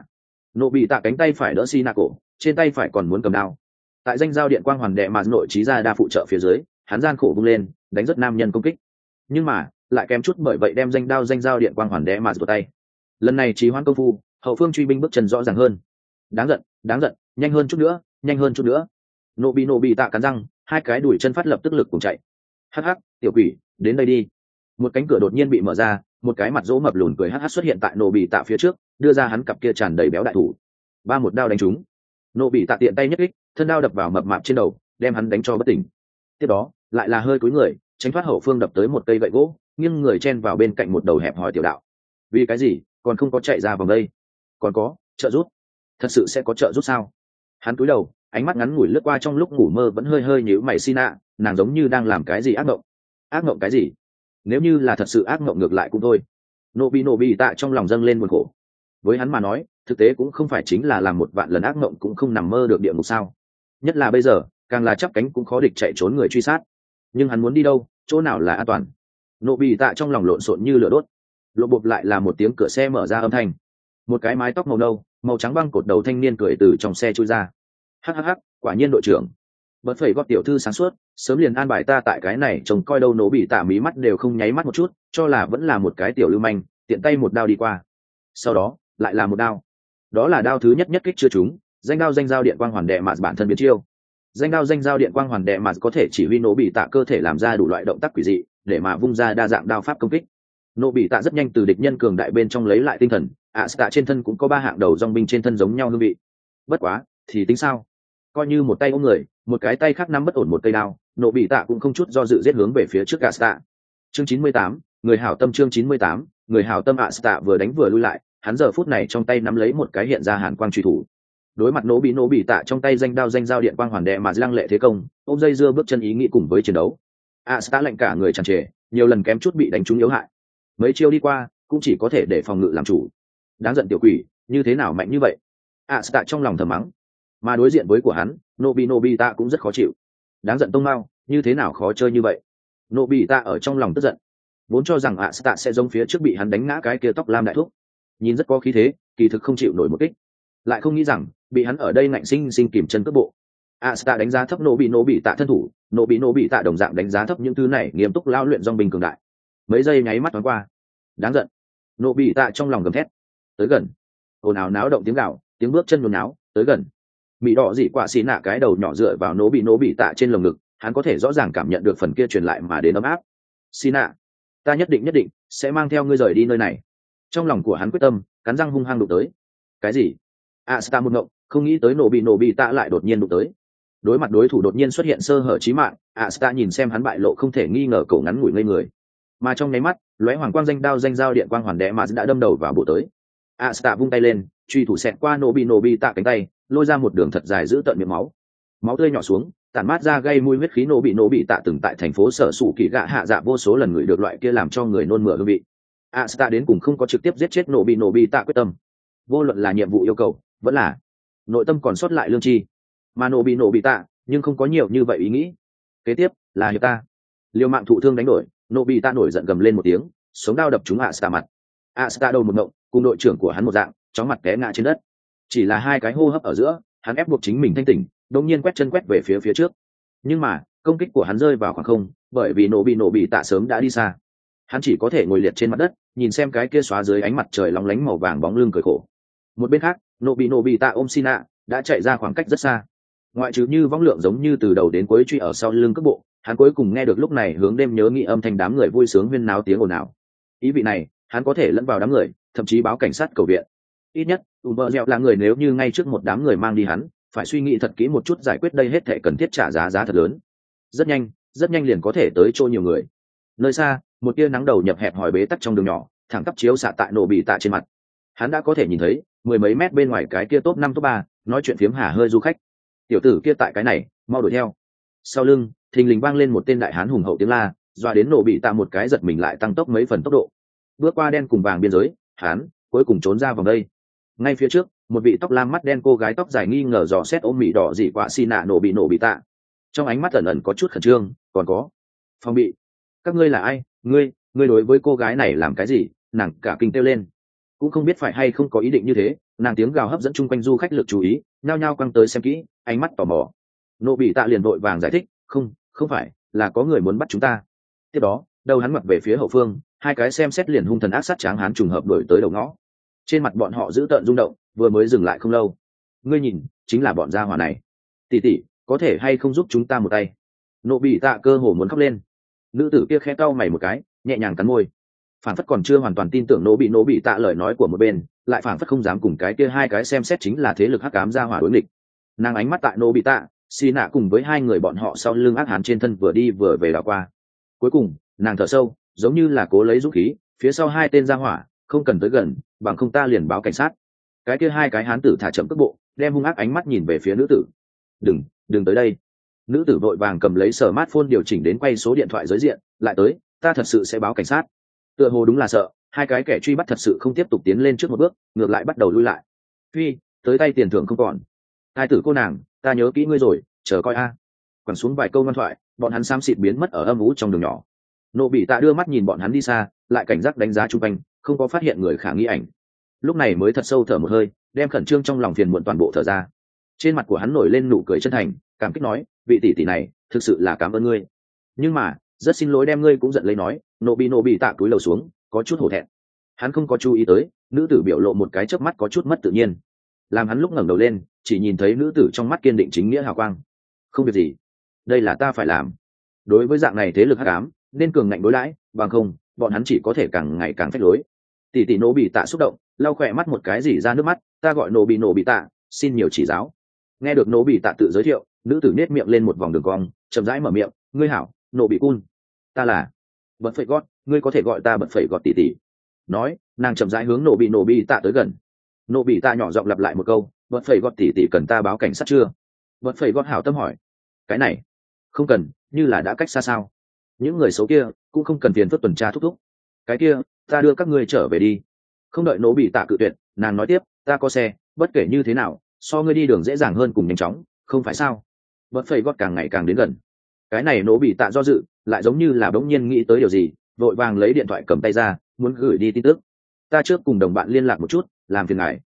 nổ bị tạ cánh tay phải đỡ xi nạ cổ, trên tay phải còn muốn cầm đao. Tại danh giao điện quang hoàn đệ mà nội trí ra đa phụ trợ phía dưới, hắn gian khổ vung lên, đánh rất nam nhân công kích, nhưng mà lại kém chút bởi vậy đem danh giao điện quang hoàn đệ mà của tay. Lần này trí hoãn công phu, hậu phương truy binh bước chân rõ ràng hơn. Đáng giận, nhanh hơn chút nữa. Nổ bị tạ cắn răng, hai cái đùi chân phát lập tức lực cùng chạy. Hắc hắc, tiểu quỷ, đến đây đi. Một cánh cửa đột nhiên bị mở ra, một cái mặt dỗ mập lùn cười hắc hắc xuất hiện tại nổ bị tạ phía trước, đưa ra hắn cặp kia tràn đầy béo đại thủ. Một đao đánh trúng. Nổ bị tạ tiện tay nhất kích, thân đao đập vào mập mạp trên đầu, đem hắn đánh cho bất tỉnh. Tiếp đó lại là hơi cúi người, tránh thoát hậu phương đập tới một cây gậy gỗ, nghiêng người chen vào bên cạnh một đầu hẹp hòi tiểu đạo. Vì cái gì còn không có chạy ra vòng đây? Còn có trợ giúp? Thật sự sẽ có trợ giúp sao? Hắn cúi đầu, ánh mắt ngắn ngủi lướt qua trong lúc ngủ mơ vẫn hơi nhíu mày Sina, nàng giống như đang làm cái gì ác mộng. Ác mộng cái gì? Nếu như là thật sự ác mộng ngược lại cũng thôi. Nổ bị tạ trong lòng dâng lên buồn khổ. Với hắn mà nói, thực tế cũng không phải chính là làm một vạn lần ác mộng cũng không nằm mơ được địa ngục sao? Nhất là bây giờ, càng là chắp cánh cũng khó địch chạy trốn người truy sát. Nhưng hắn muốn đi đâu, chỗ nào là an toàn? Nổ bị tạ trong lòng lộn xộn như lửa đốt. Lộ bộp lại là một tiếng cửa xe mở ra âm thanh. Một cái mái tóc màu nâu, màu trắng băng cột đầu thanh niên cười từ trong xe chui ra. Hắc, quả nhiên đội trưởng. Bật phẩy góp tiểu thư sáng suốt, sớm liền an bài ta tại cái này trông coi đâu. Nổ bị tạ mí mắt đều không nháy mắt một chút, cho là vẫn là một cái tiểu lưu manh, tiện tay một đao đi qua. Sau đó lại là một đao. Đó là đao thứ nhất kích chưa trúng, danh giao điện quang hoàn đệ mạt bản thân biến chiêu. Danh giao điện quang hoàn đệ mạt có thể chỉ huy nổ bị tạ cơ thể làm ra đủ loại động tác quỷ dị, để mà vung ra đa dạng đao pháp công kích. Nổ bị tạ rất nhanh từ địch nhân cường đại bên trong lấy lại tinh thần, tạ trên thân cũng có 3 hạng đầu dòng binh trên thân giống nhau hương vị. Bất quá thì tính sao? Coi như một tay ôm người, một cái tay khác nắm bất ổn một cây đao, nổ bị tạ cũng không chút do dự giết hướng về phía trước Asta. Chương 98, người hảo tâm. Chương 98, người hảo tâm. Asta vừa đánh vừa lui lại, hắn giờ phút này trong tay nắm lấy một cái hiện ra hàn quang truy thủ. Đối mặt nổ bị tạ trong tay danh giao điện quang hoàn đệ mà lăng lệ thế công, ôm dây dưa bước chân ý nghĩ cùng với chiến đấu. Asta lạnh cả người tràn trề, nhiều lần kém chút bị đánh trúng yếu hại. Mấy chiêu đi qua, cũng chỉ có thể để phòng ngự làm chủ. Đáng giận tiểu quỷ, như thế nào mạnh như vậy? Asta trong lòng thầm mắng. Mà đối diện với của hắn, nổ bị tạ cũng rất khó chịu. Đáng giận tông mao, như thế nào khó chơi như vậy? Nổ bị tạ ở trong lòng tức giận, vốn cho rằng Asta sẽ giống phía trước bị hắn đánh ngã cái kia tóc lam đại thúc, nhìn rất có khí thế, kỳ thực không chịu nổi một kích, lại không nghĩ rằng bị hắn ở đây ngạnh sinh kìm chân cước bộ. Asta đánh giá thấp nổ bị tạ thân thủ, nổ bị tạ đồng dạng đánh giá thấp những thứ này nghiêm túc lao luyện dòng binh cường đại. Mấy giây nháy mắt thoáng qua. Đáng giận. Nổ bị tạ trong lòng gầm thét. Tới gần. Ồn ào náo động tiếng gào, tiếng bước chân nhốn nháo, tới gần. Mị đỏ dị quả xì nạ cái đầu nhỏ dựa vào nổ bị tạ trên lồng ngực, hắn có thể rõ ràng cảm nhận được phần kia truyền lại mà đến ấm áp. Xì nạ, ta nhất định sẽ mang theo ngươi rời đi nơi này. Trong lòng của hắn quyết tâm, cắn răng hung hăng đụng tới. Cái gì? Asta một ngộng, không nghĩ tới nổ bị tạ lại đột nhiên đụng tới. Đối mặt đối thủ đột nhiên xuất hiện sơ hở chí mạng, Asta nhìn xem hắn bại lộ không thể nghi ngờ, cổ ngắn ngủi ngây người. Mà trong nháy mắt, lóe hoàng quang danh giao điện quang hoàn đệ mà đã đâm đầu vào bộ tới. Asta vung tay lên, truy thủ xẹt qua nổ bị tạ cánh tay, lôi ra một đường thật dài giữ tận miệng máu. Máu tươi nhỏ xuống, tản mát ra gây mùi huyết khí. Nổ bị tạ từng tại thành phố sở sủ kỳ gạ hạ dạ vô số lần ngửi được loại kia làm cho người nôn mửa hương vị. Asta đến cùng không có trực tiếp giết chết nổ bị tạ quyết tâm. Vô luận là nhiệm vụ yêu cầu, vẫn là nội tâm còn sót lại lương tri. Mà nổ bị tạ nhưng không có nhiều như vậy ý nghĩ. Kế tiếp là hiệp ta. Liều mạng thụ thương đánh đổi, nổ bị tạ nổi giận gầm lên một tiếng, sống đao đập trúng Asta mặt. Asta đầu một ngộng, cùng đội trưởng của hắn một dạng, chóng mặt té ngã trên đất. Chỉ là 2 cái hô hấp ở giữa, hắn ép buộc chính mình thanh tỉnh, đột nhiên quét chân quét về phía trước. Nhưng mà công kích của hắn rơi vào khoảng không, bởi vì nổ bị tạ sớm đã đi xa. Hắn chỉ có thể ngồi liệt trên mặt đất, nhìn xem cái kia xóa dưới ánh mặt trời lóng lánh màu vàng bóng lưng cười khổ. Một bên khác, nổ bị tạ ôm Sina đã chạy ra khoảng cách rất xa. Ngoại trừ như vong lượng giống như từ đầu đến cuối truy ở sau lưng cước bộ, hắn cuối cùng nghe được lúc này hướng đêm nhớ nghĩ âm thanh đám người vui sướng huyên náo tiếng ồn ào. Ý vị này, hắn có thể lẫn vào đám người, thậm chí báo cảnh sát cầu viện. Ít nhất, Uber là người, nếu như ngay trước một đám người mang đi hắn, phải suy nghĩ thật kỹ một chút giải quyết đây hết thảy cần thiết trả giá thật lớn. Rất nhanh liền có thể tới chỗ nhiều người. Nơi xa, một tia nắng đầu nhập hẹp hòi bế tắc trong đường nhỏ, thẳng tắp chiếu xạ tại nổ bị tạ trên mặt. Hắn đã có thể nhìn thấy 10 mấy mét bên ngoài cái kia top 5 top 3, nói chuyện phiếm hả hơi du khách. Tiểu tử kia tại cái này, mau đuổi theo. Sau lưng, thình lình vang lên một tên đại hán hùng hậu tiếng la, dọa đến nổ bị tạ một cái giật mình lại tăng tốc mấy phần tốc độ. Bước qua đen cùng vàng biên giới, hắn cuối cùng trốn ra vòng đây. Ngay phía trước, một vị tóc lam mắt đen cô gái tóc dài nghi ngờ dò xét ôm mị đỏ dị quạ xì nạ nổ bị tạ. trong ánh mắt ẩn ẩn có chút khẩn trương. Còn có phòng bị. Các ngươi là ai? Ngươi đối với cô gái này làm cái gì? Nàng cả kinh kêu lên. Cũng không biết phải hay không có ý định như thế, nàng tiếng gào hấp dẫn chung quanh du khách lực chú ý, nhao nhao quăng tới xem kỹ, ánh mắt tò mò. Nô bị tạ liền vội vàng giải thích, không phải, là có người muốn bắt chúng ta. Tiếp đó đầu hắn mặc về phía hậu phương, hai cái xem xét liền hung thần ác sát tráng hán trùng hợp đuổi tới đầu ngõ. Trên mặt bọn họ giữ tợn rung động, vừa mới dừng lại không lâu. Ngươi nhìn, chính là bọn gia hỏa này. Tỷ tỷ, có thể hay không giúp chúng ta một tay? Nô bị tạ cơ hồ muốn khóc lên. Nữ tử kia khẽ cau mày một cái, nhẹ nhàng cắn môi. Phản phất còn chưa hoàn toàn tin tưởng nô bị tạ lời nói của một bên, lại phản phất không dám cùng cái kia hai cái xem xét chính là thế lực hắc ám gia hỏa đối nghịch. Nàng ánh mắt tại nô bị tạ, xì nạ cùng với hai người bọn họ sau lưng ác hán trên thân vừa đi vừa về đảo qua. Cuối cùng nàng thở sâu, giống như là cố lấy dũng khí, phía sau hai tên gia hỏa, không cần tới gần, bằng không ta liền báo cảnh sát. Cái kia hai cái hán tử thả chậm cước bộ, đem hung ác ánh mắt nhìn về phía nữ tử. Đừng tới đây. Nữ tử vội vàng cầm lấy smartphone điều chỉnh đến quay số điện thoại giới diện, lại tới, ta thật sự sẽ báo cảnh sát. Tựa hồ đúng là sợ, hai cái kẻ truy bắt thật sự không tiếp tục tiến lên trước một bước, ngược lại bắt đầu lui lại. Phi, tới tay tiền thưởng không còn. Hai tử cô nàng, ta nhớ kỹ ngươi rồi, chờ coi a. Quẳng xuống vài câu ngoan thoại, bọn hắn xám xịt biến mất ở âm u trong đường nhỏ. Nộ bị tạ đưa mắt nhìn bọn hắn đi xa, lại cảnh giác đánh giá chung quanh, không có phát hiện người khả nghi ảnh. Lúc này mới thật sâu thở một hơi, đem khẩn trương trong lòng phiền muộn toàn bộ thở ra. Trên mặt của hắn nổi lên nụ cười chân thành, cảm kích nói, vị tỷ tỷ này, thực sự là cảm ơn ngươi. Nhưng mà, rất xin lỗi đem ngươi cũng giận lấy nói. Nộ bị tạ cúi đầu xuống, có chút hổ thẹn. Hắn không có chú ý tới, nữ tử biểu lộ một cái chớp mắt có chút mất tự nhiên. Làm hắn lúc ngẩng đầu lên, chỉ nhìn thấy nữ tử trong mắt kiên định chính nghĩa hào quang. Không việc gì, đây là ta phải làm. Đối với dạng này thế lực hắc ám, nên cường ngạnh đối đãi, bằng không, bọn hắn chỉ có thể càng ngày càng phách lối. Tỷ tỷ nộ bị tạ xúc động, lau khỏe mắt một cái gì ra nước mắt, ta gọi nộ bị tạ, xin nhiều chỉ giáo. Nghe được nộ bị tạ tự giới thiệu, nữ tử nết miệng lên một vòng đường cong, chậm rãi mở miệng, ngươi hảo, nộ bị cun. Ta là bật phẩy gót, ngươi có thể gọi ta bật phẩy gót tỷ tỷ. Nói, nàng chậm rãi hướng nộ bị tạ tới gần. Nộ bị tạ nhỏ giọng lặp lại một câu, bật phẩy gót tỷ tỷ cần ta báo cảnh sát chưa? Bật phẩy gót hảo tâm hỏi. Cái này không cần, như là đã cách xa sao. Những người xấu kia cũng không cần tiền phức tuần tra thúc thúc. Cái kia, ta đưa các ngươi trở về đi. Không đợi nộ bị tạ cự tuyệt, nàng nói tiếp, ta có xe, bất kể như thế nào, so ngươi đi đường dễ dàng hơn cùng nhanh chóng, không phải sao? Bật phẩy gót càng ngày càng đến gần. Cái này nộ bị tạ do dự, lại giống như là bỗng nhiên nghĩ tới điều gì, vội vàng lấy điện thoại cầm tay ra, muốn gửi đi tin tức. Ta trước cùng đồng bạn liên lạc một chút, làm phiền ngài.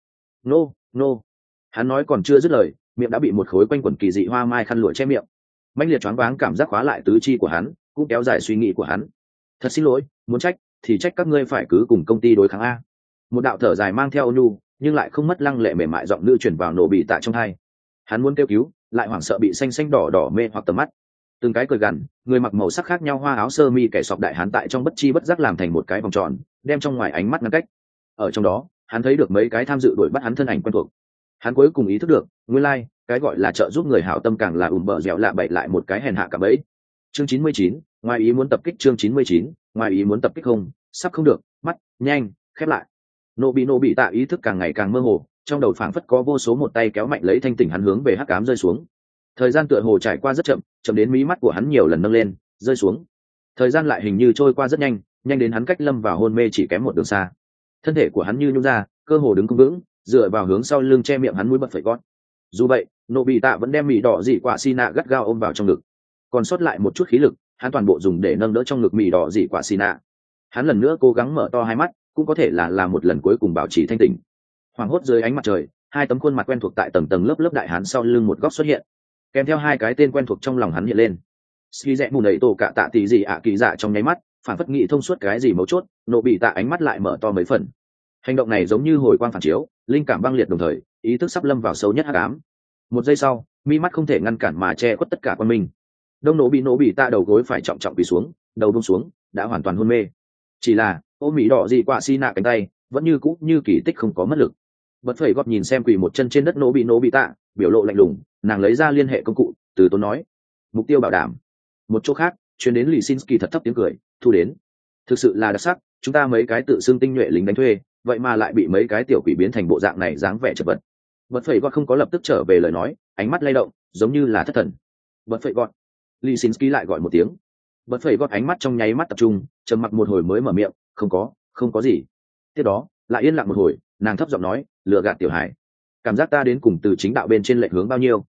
Nô. Hắn nói còn chưa dứt lời, miệng đã bị một khối quanh quẩn kỳ dị hoa mai khăn lụa che miệng. Mãnh liệt choáng váng cảm giác khóa lại tứ chi của hắn, cũng kéo dài suy nghĩ của hắn. Thật xin lỗi, muốn trách thì trách các ngươi phải cứ cùng công ty đối kháng a. Một đạo thở dài mang theo ôn nhu, nhưng lại không mất lăng lệ mềm mại giọng nữ truyền vào nổ bị tạ trong tai. Hắn muốn kêu cứu, lại hoảng sợ bị xanh xanh đỏ đỏ mê hoặc tầm mắt. Từng cái cười gằn, người mặc màu sắc khác nhau hoa áo sơ mi kẻ sọc đại hán tại trong bất chi bất giác làm thành một cái vòng tròn, đem trong ngoài ánh mắt ngăn cách. Ở trong đó, hắn thấy được mấy cái tham dự đuổi bắt hắn thân ảnh quen thuộc. Hắn cuối cùng ý thức được, nguyên lai, cái gọi là trợ giúp người hảo tâm càng là bợ dẻo lạ bậy lại một cái hèn hạ cả bẫy. Chương 99, ngoài ý muốn tập kích. Chương 99, ngoài ý muốn tập kích không, sắp không được, mắt, nhanh, khép lại. Nộ bị tạ ý thức càng ngày càng mơ hồ, trong đầu phảng phất có vô số một tay kéo mạnh lấy thanh tỉnh hắn hướng về hắc ám rơi xuống. Thời gian tựa hồ trải qua rất chậm, chậm đến mí mắt của hắn nhiều lần nâng lên, rơi xuống. Thời gian lại hình như trôi qua rất nhanh, nhanh đến hắn cách lâm vào hôn mê chỉ kém một đường xa. Thân thể của hắn như nhũn ra, cơ hồ đứng không vững, dựa vào hướng sau lưng che miệng hắn mũi bật phẩy gót. Dù vậy, nộ bị tạ vẫn đem mì đỏ dị quả xì nạ gắt gao ôm vào trong ngực. Còn sót lại một chút khí lực, hắn toàn bộ dùng để nâng đỡ trong ngực mì đỏ dị quả xì nạ. Hắn lần nữa cố gắng mở to hai mắt, cũng có thể là một lần cuối cùng bảo trì thanh tỉnh. Hoàng hốt dưới ánh mặt trời, hai tấm khuôn mặt quen thuộc tại tầng tầng lớp lớp đại hán sau lưng một góc xuất hiện, kèm theo hai cái tên quen thuộc trong lòng hắn hiện lên. Ski rẽ mù nầy tổ cả tạ tỷ gì ạ kỳ dạ trong nháy mắt, phản phất nghĩ thông suốt cái gì mấu chốt, nộ bị tạ ánh mắt lại mở to mấy phần. Hành động này giống như hồi quang phản chiếu, linh cảm băng liệt đồng thời, ý thức sắp lâm vào sâu nhất hắc ám. Một giây sau, mi mắt không thể ngăn cản mà che khuất tất cả quan minh. Đông nộ bị tạ đầu gối phải trọng trọng quỳ xuống, đầu buông xuống, đã hoàn toàn hôn mê. Chỉ là ôm mỹ đỏ gì quả xi nạ cánh tay, vẫn như cũ như kỳ tích không có mất lực. Bật phẩy góp nhìn xem quỳ một chân trên đất nộ bị tạ, biểu lộ lạnh lùng, nàng lấy ra liên hệ công cụ, từ tốn nói, mục tiêu bảo đảm. Một chỗ khác, chuyến đến Lisinski thật thấp tiếng cười, thu đến. Thực sự là đặc sắc, chúng ta mấy cái tự xưng tinh nhuệ lính đánh thuê, vậy mà lại bị mấy cái tiểu quỷ biến thành bộ dạng này dáng vẻ chật vật. Bật phẩy gót không có lập tức trở về lời nói, ánh mắt lay động, giống như là thất thần. Bật phẩy gót. Lisinski lại gọi một tiếng. Bật phẩy gót ánh mắt trong nháy mắt tập trung, trầm mặc một hồi mới mở miệng, không có gì. Tiếp đó, lại yên lặng một hồi, nàng thấp giọng nói, lừa gạt tiểu hải. Cảm giác ta đến cùng từ chính đạo bên trên lệch hướng bao nhiêu.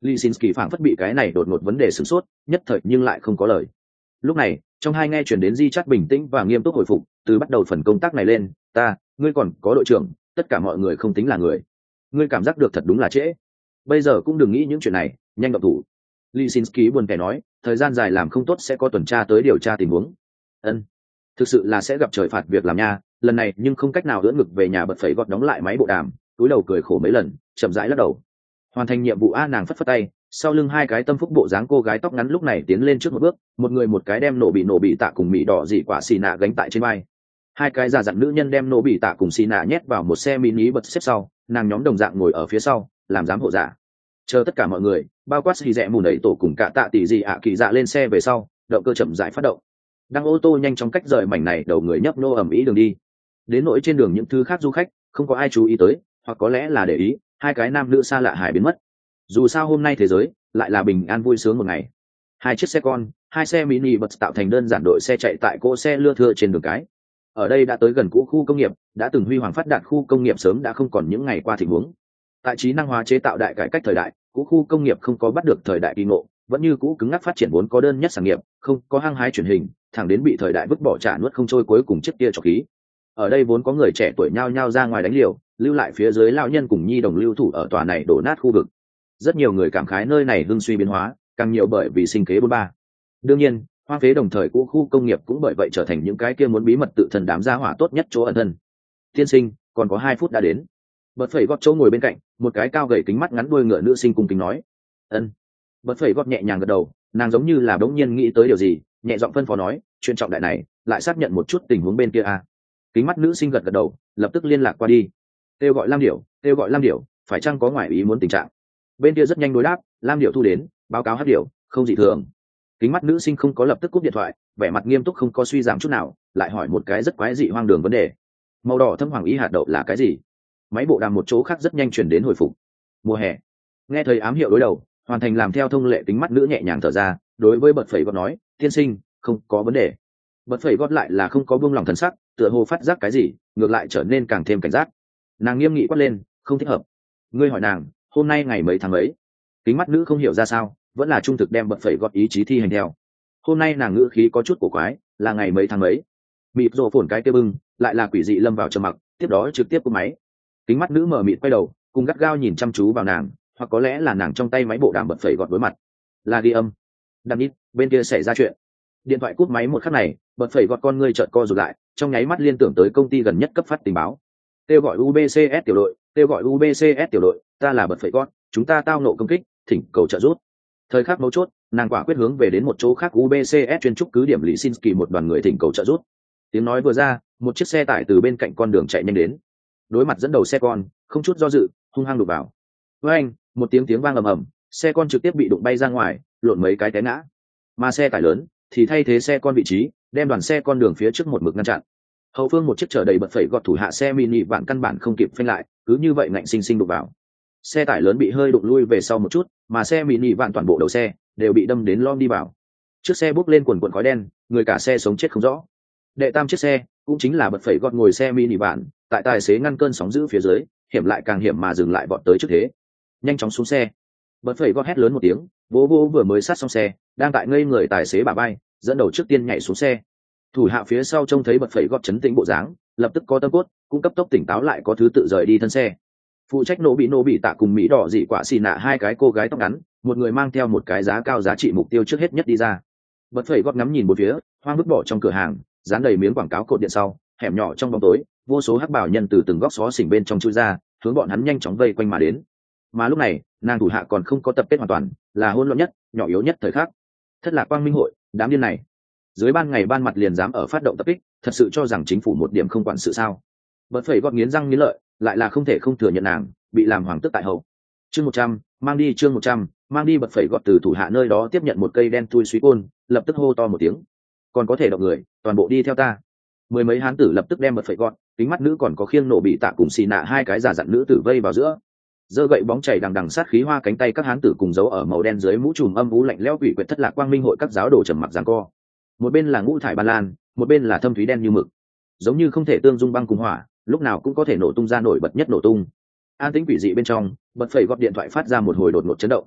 Lisinski phảng phất bị cái này đột ngột vấn đề sửng sốt, nhất thời nhưng lại không có lời. Lúc này, trong hai nghe chuyển đến Di Chát bình tĩnh và nghiêm túc hồi phục, từ bắt đầu phần công tác này lên, ngươi còn có đội trưởng, tất cả mọi người không tính là người. Ngươi cảm giác được thật đúng là trễ. Bây giờ cũng đừng nghĩ những chuyện này, nhanh động thủ. Lisinski buồn bã nói, thời gian dài làm không tốt sẽ có tuần tra tới điều tra tình huống. Ân, thực sự là sẽ gặp trời phạt việc làm nha, lần này nhưng không cách nào ưỡn ngực về nhà bật phẩy gọt đóng lại máy bộ đàm, túi đầu cười khổ mấy lần, chậm rãi lắc đầu. Hoàn thành nhiệm vụ a, nàng phất phất tay, sau lưng hai cái tâm phúc bộ dáng cô gái tóc ngắn lúc này tiến lên trước một bước, một người một cái đem nổ bị tạ cùng mỹ đỏ dị quả xì nạ gánh tại trên vai. Hai cái già dặn nữ nhân đem nổ bị tạ cùng xì nạ nhét vào một xe mini bật xếp sau, nàng nhóm đồng dạng ngồi ở phía sau làm giám hộ giả. Chờ tất cả mọi người bao quát xì rẽ mù nẩy tổ cùng cả tạ tỷ dị ạ kỳ dạ lên xe về sau, động cơ chậm rãi phát động, đang ô tô nhanh chóng cách rời mảnh này đầu người nhấp nô ẩm ý đường đi. Đến nỗi trên đường những thứ khác du khách không có ai chú ý tới, hoặc có lẽ là để ý hai cái nam nữ xa lạ hải biến mất. Dù sao hôm nay thế giới lại là bình an vui sướng một ngày. Hai chiếc xe con, hai xe mini bật tạo thành đơn giản đội xe chạy tại cỗ xe lưa thưa trên đường cái. Ở đây đã tới gần cũ khu công nghiệp, đã từng huy hoàng phát đạt khu công nghiệp sớm đã không còn những ngày qua tình huống. Tại trí năng hóa chế tạo đại cải cách thời đại, cũ khu công nghiệp không có bắt được thời đại kỳ ngộ, vẫn như cũ cứng ngắc phát triển vốn có đơn nhất sản nghiệp, không có hăng hái truyền hình, thẳng đến bị thời đại vứt bỏ trả nuốt không trôi cuối cùng chiếc kia trọc khí. Ở đây vốn có người trẻ tuổi nhao nhao ra ngoài đánh liều, lưu lại phía dưới lão nhân cùng nhi đồng lưu thủ ở tòa này đổ nát khu vực. Rất nhiều người cảm khái nơi này hưng suy biến hóa, càng nhiều bởi vì sinh kế bôn ba. Đương nhiên, hoang phế đồng thời cũ khu công nghiệp cũng bởi vậy trở thành những cái kia muốn bí mật tự thân đám gia hỏa tốt nhất chỗ ẩn thân. Tiên sinh, còn có 2 phút đã đến. Bật phẩy gót chỗ ngồi bên cạnh, một cái cao gầy kính mắt ngắn đuôi ngựa nữ sinh cung kính nói. Ân. Bật phẩy gót nhẹ nhàng gật đầu, nàng giống như là đống nhiên nghĩ tới điều gì, nhẹ giọng phân phó nói, chuyện trọng đại này, lại xác nhận một chút tình huống bên kia a. Kính mắt nữ sinh gật gật đầu, lập tức liên lạc qua đi. Kêu gọi Lam Điểu, phải chăng có ngoại ý muốn tình trạng? Bên kia rất nhanh đối đáp, Lam Điểu thu đến, báo cáo Hắc Điểu, không dị thường. Kính mắt nữ sinh không có lập tức cúp điện thoại, vẻ mặt nghiêm túc không có suy giảm chút nào, lại hỏi một cái rất quái dị hoang đường vấn đề. Màu đỏ thâm hoàng ý hạt đậu là cái gì? Máy bộ đàm một chỗ khác rất nhanh chuyển đến hồi phục. Mùa hè. Nghe thấy ám hiệu đối đầu, hoàn thành làm theo thông lệ, kính mắt nữ nhẹ nhàng thở ra, đối với bật phẩy gót nói, tiên sinh, không có vấn đề. Bật phẩy gót lại là không có buông lòng thần sắc, tựa hồ phát giác cái gì, ngược lại trở nên càng thêm cảnh giác. Nàng nghiêm nghị quát lên, không thích hợp. Ngươi hỏi nàng, hôm nay ngày mấy tháng ấy? Kính mắt nữ không hiểu ra sao, vẫn là trung thực đem bật phẩy gót ý chí thi hành theo. Hôm nay nàng ngữ khí có chút cổ quái, là ngày mấy tháng ấy? Mịt rồ phồn cái kia bưng, lại là quỷ dị lâm vào trầm mặc, tiếp đó trực tiếp cúp máy. Kính mắt nữ mở mịt quay đầu, cùng gắt gao nhìn chăm chú vào nàng, hoặc có lẽ là nàng trong tay máy bộ đàm bật phẩy gọt đối mặt. Là ghi âm. Đằng ít, bên kia xảy ra chuyện. Điện thoại cúp máy một khắc này, bật phẩy gọt con ngươi chợt co rụt lại, trong nháy mắt liên tưởng tới công ty gần nhất cấp phát tình báo. Kêu gọi UBCS tiểu đội, ta là bật phẩy gọt, chúng ta tao nộ công kích, thỉnh cầu trợ giúp. Thời khắc mấu chốt, nàng quả quyết hướng về đến một chỗ khác UBCS chuyên trúc cứ điểm Lisinski một đoàn người thỉnh cầu trợ giúp. Tiếng nói vừa ra, một chiếc xe tải từ bên cạnh con đường chạy nhanh đến. Đối mặt dẫn đầu xe con, không chút do dự, hung hăng đụng vào. Với anh, một tiếng vang ầm ầm, xe con trực tiếp bị đụng bay ra ngoài, lộn mấy cái té ngã. Mà xe tải lớn thì thay thế xe con vị trí, đem đoàn xe con đường phía trước một mực ngăn chặn. Hậu phương một chiếc chở đầy bật phẩy gọt thủ hạ xe mini vạn căn bản không kịp phanh lại, cứ như vậy ngạnh sinh sinh đụng vào. Xe tải lớn bị hơi đụng lui về sau một chút, mà xe mini vạn toàn bộ đầu xe đều bị đâm đến lom đi vào. Chiếc xe bốc lên quần quần khói đen, người cả xe sống chết không rõ. Đệ tam chiếc xe cũng chính là bật phẩy gọt ngồi xe mini vạn, tại tài xế ngăn cơn sóng dữ phía dưới, hiểm lại càng hiểm mà dừng lại vọt tới trước thế. Nhanh chóng xuống xe. Bật phẩy gọt hét lớn một tiếng, vô vừa mới sát xong xe, đang tại ngây người tài xế bả vai, dẫn đầu trước tiên nhảy xuống xe. Thủ hạ phía sau trông thấy bật phẩy gọt chấn tĩnh bộ dáng, lập tức có tâm cốt, cũng cấp tốc tỉnh táo lại có thứ tự rời đi thân xe. Phụ trách nổ bị tạ cùng mỹ đỏ dị quả xì nạ hai cái cô gái tóc ngắn, một người mang theo một cái giá cao giá trị mục tiêu trước hết nhất đi ra. Bật phẩy gọt ngắm nhìn bốn phía, hoang vứt bỏ trong cửa hàng, dán đầy miếng quảng cáo cột điện sau, hẻm nhỏ trong bóng tối, vô số hắc bảo nhân từ từng góc xó xỉnh bên trong chui ra, hướng bọn hắn nhanh chóng vây quanh mà đến. Mà lúc này, nàng thủ hạ còn không có tập kết hoàn toàn, là hỗn loạn nhất, nhỏ yếu nhất thời khắc. Thất lạc quang minh hội, đám điên này, dưới ban ngày ban mặt liền dám ở phát động tập kích, thật sự cho rằng chính phủ một điểm không quản sự sao? Bật phẩy gọt nghiến răng nghiến lợi, lại là không thể không thừa nhận nàng bị làm hoàng tước tại hậu. Chương 100, mang đi bật phẩy gọt từ thủ hạ nơi đó tiếp nhận một cây đen thui suý côn, lập tức hô to một tiếng. Còn có thể động người, toàn bộ đi theo ta. Mười mấy hán tử lập tức đem bật phẩy gọt, kính mắt nữ còn có khiêng nổ bị tạ cùng xì nạ hai cái giả dặn nữ tử vây vào giữa. Giơ gậy bóng chảy đằng đằng sát khí hoa cánh tay các hán tử cùng giấu ở màu đen dưới mũ trùm âm u lạnh lẽo quỷ quyệt thất lạc quang minh hội các giáo đồ trầm mặc giằng co. Một bên là ngũ thải ban lan, một bên là thâm thúy đen như mực, giống như không thể tương dung băng cùng hỏa, lúc nào cũng có thể nổ tung ra nổi bật nhất nổ tung. An tĩnh quỷ dị bên trong, bật phẩy gọt điện thoại phát ra một hồi đột ngột chấn động.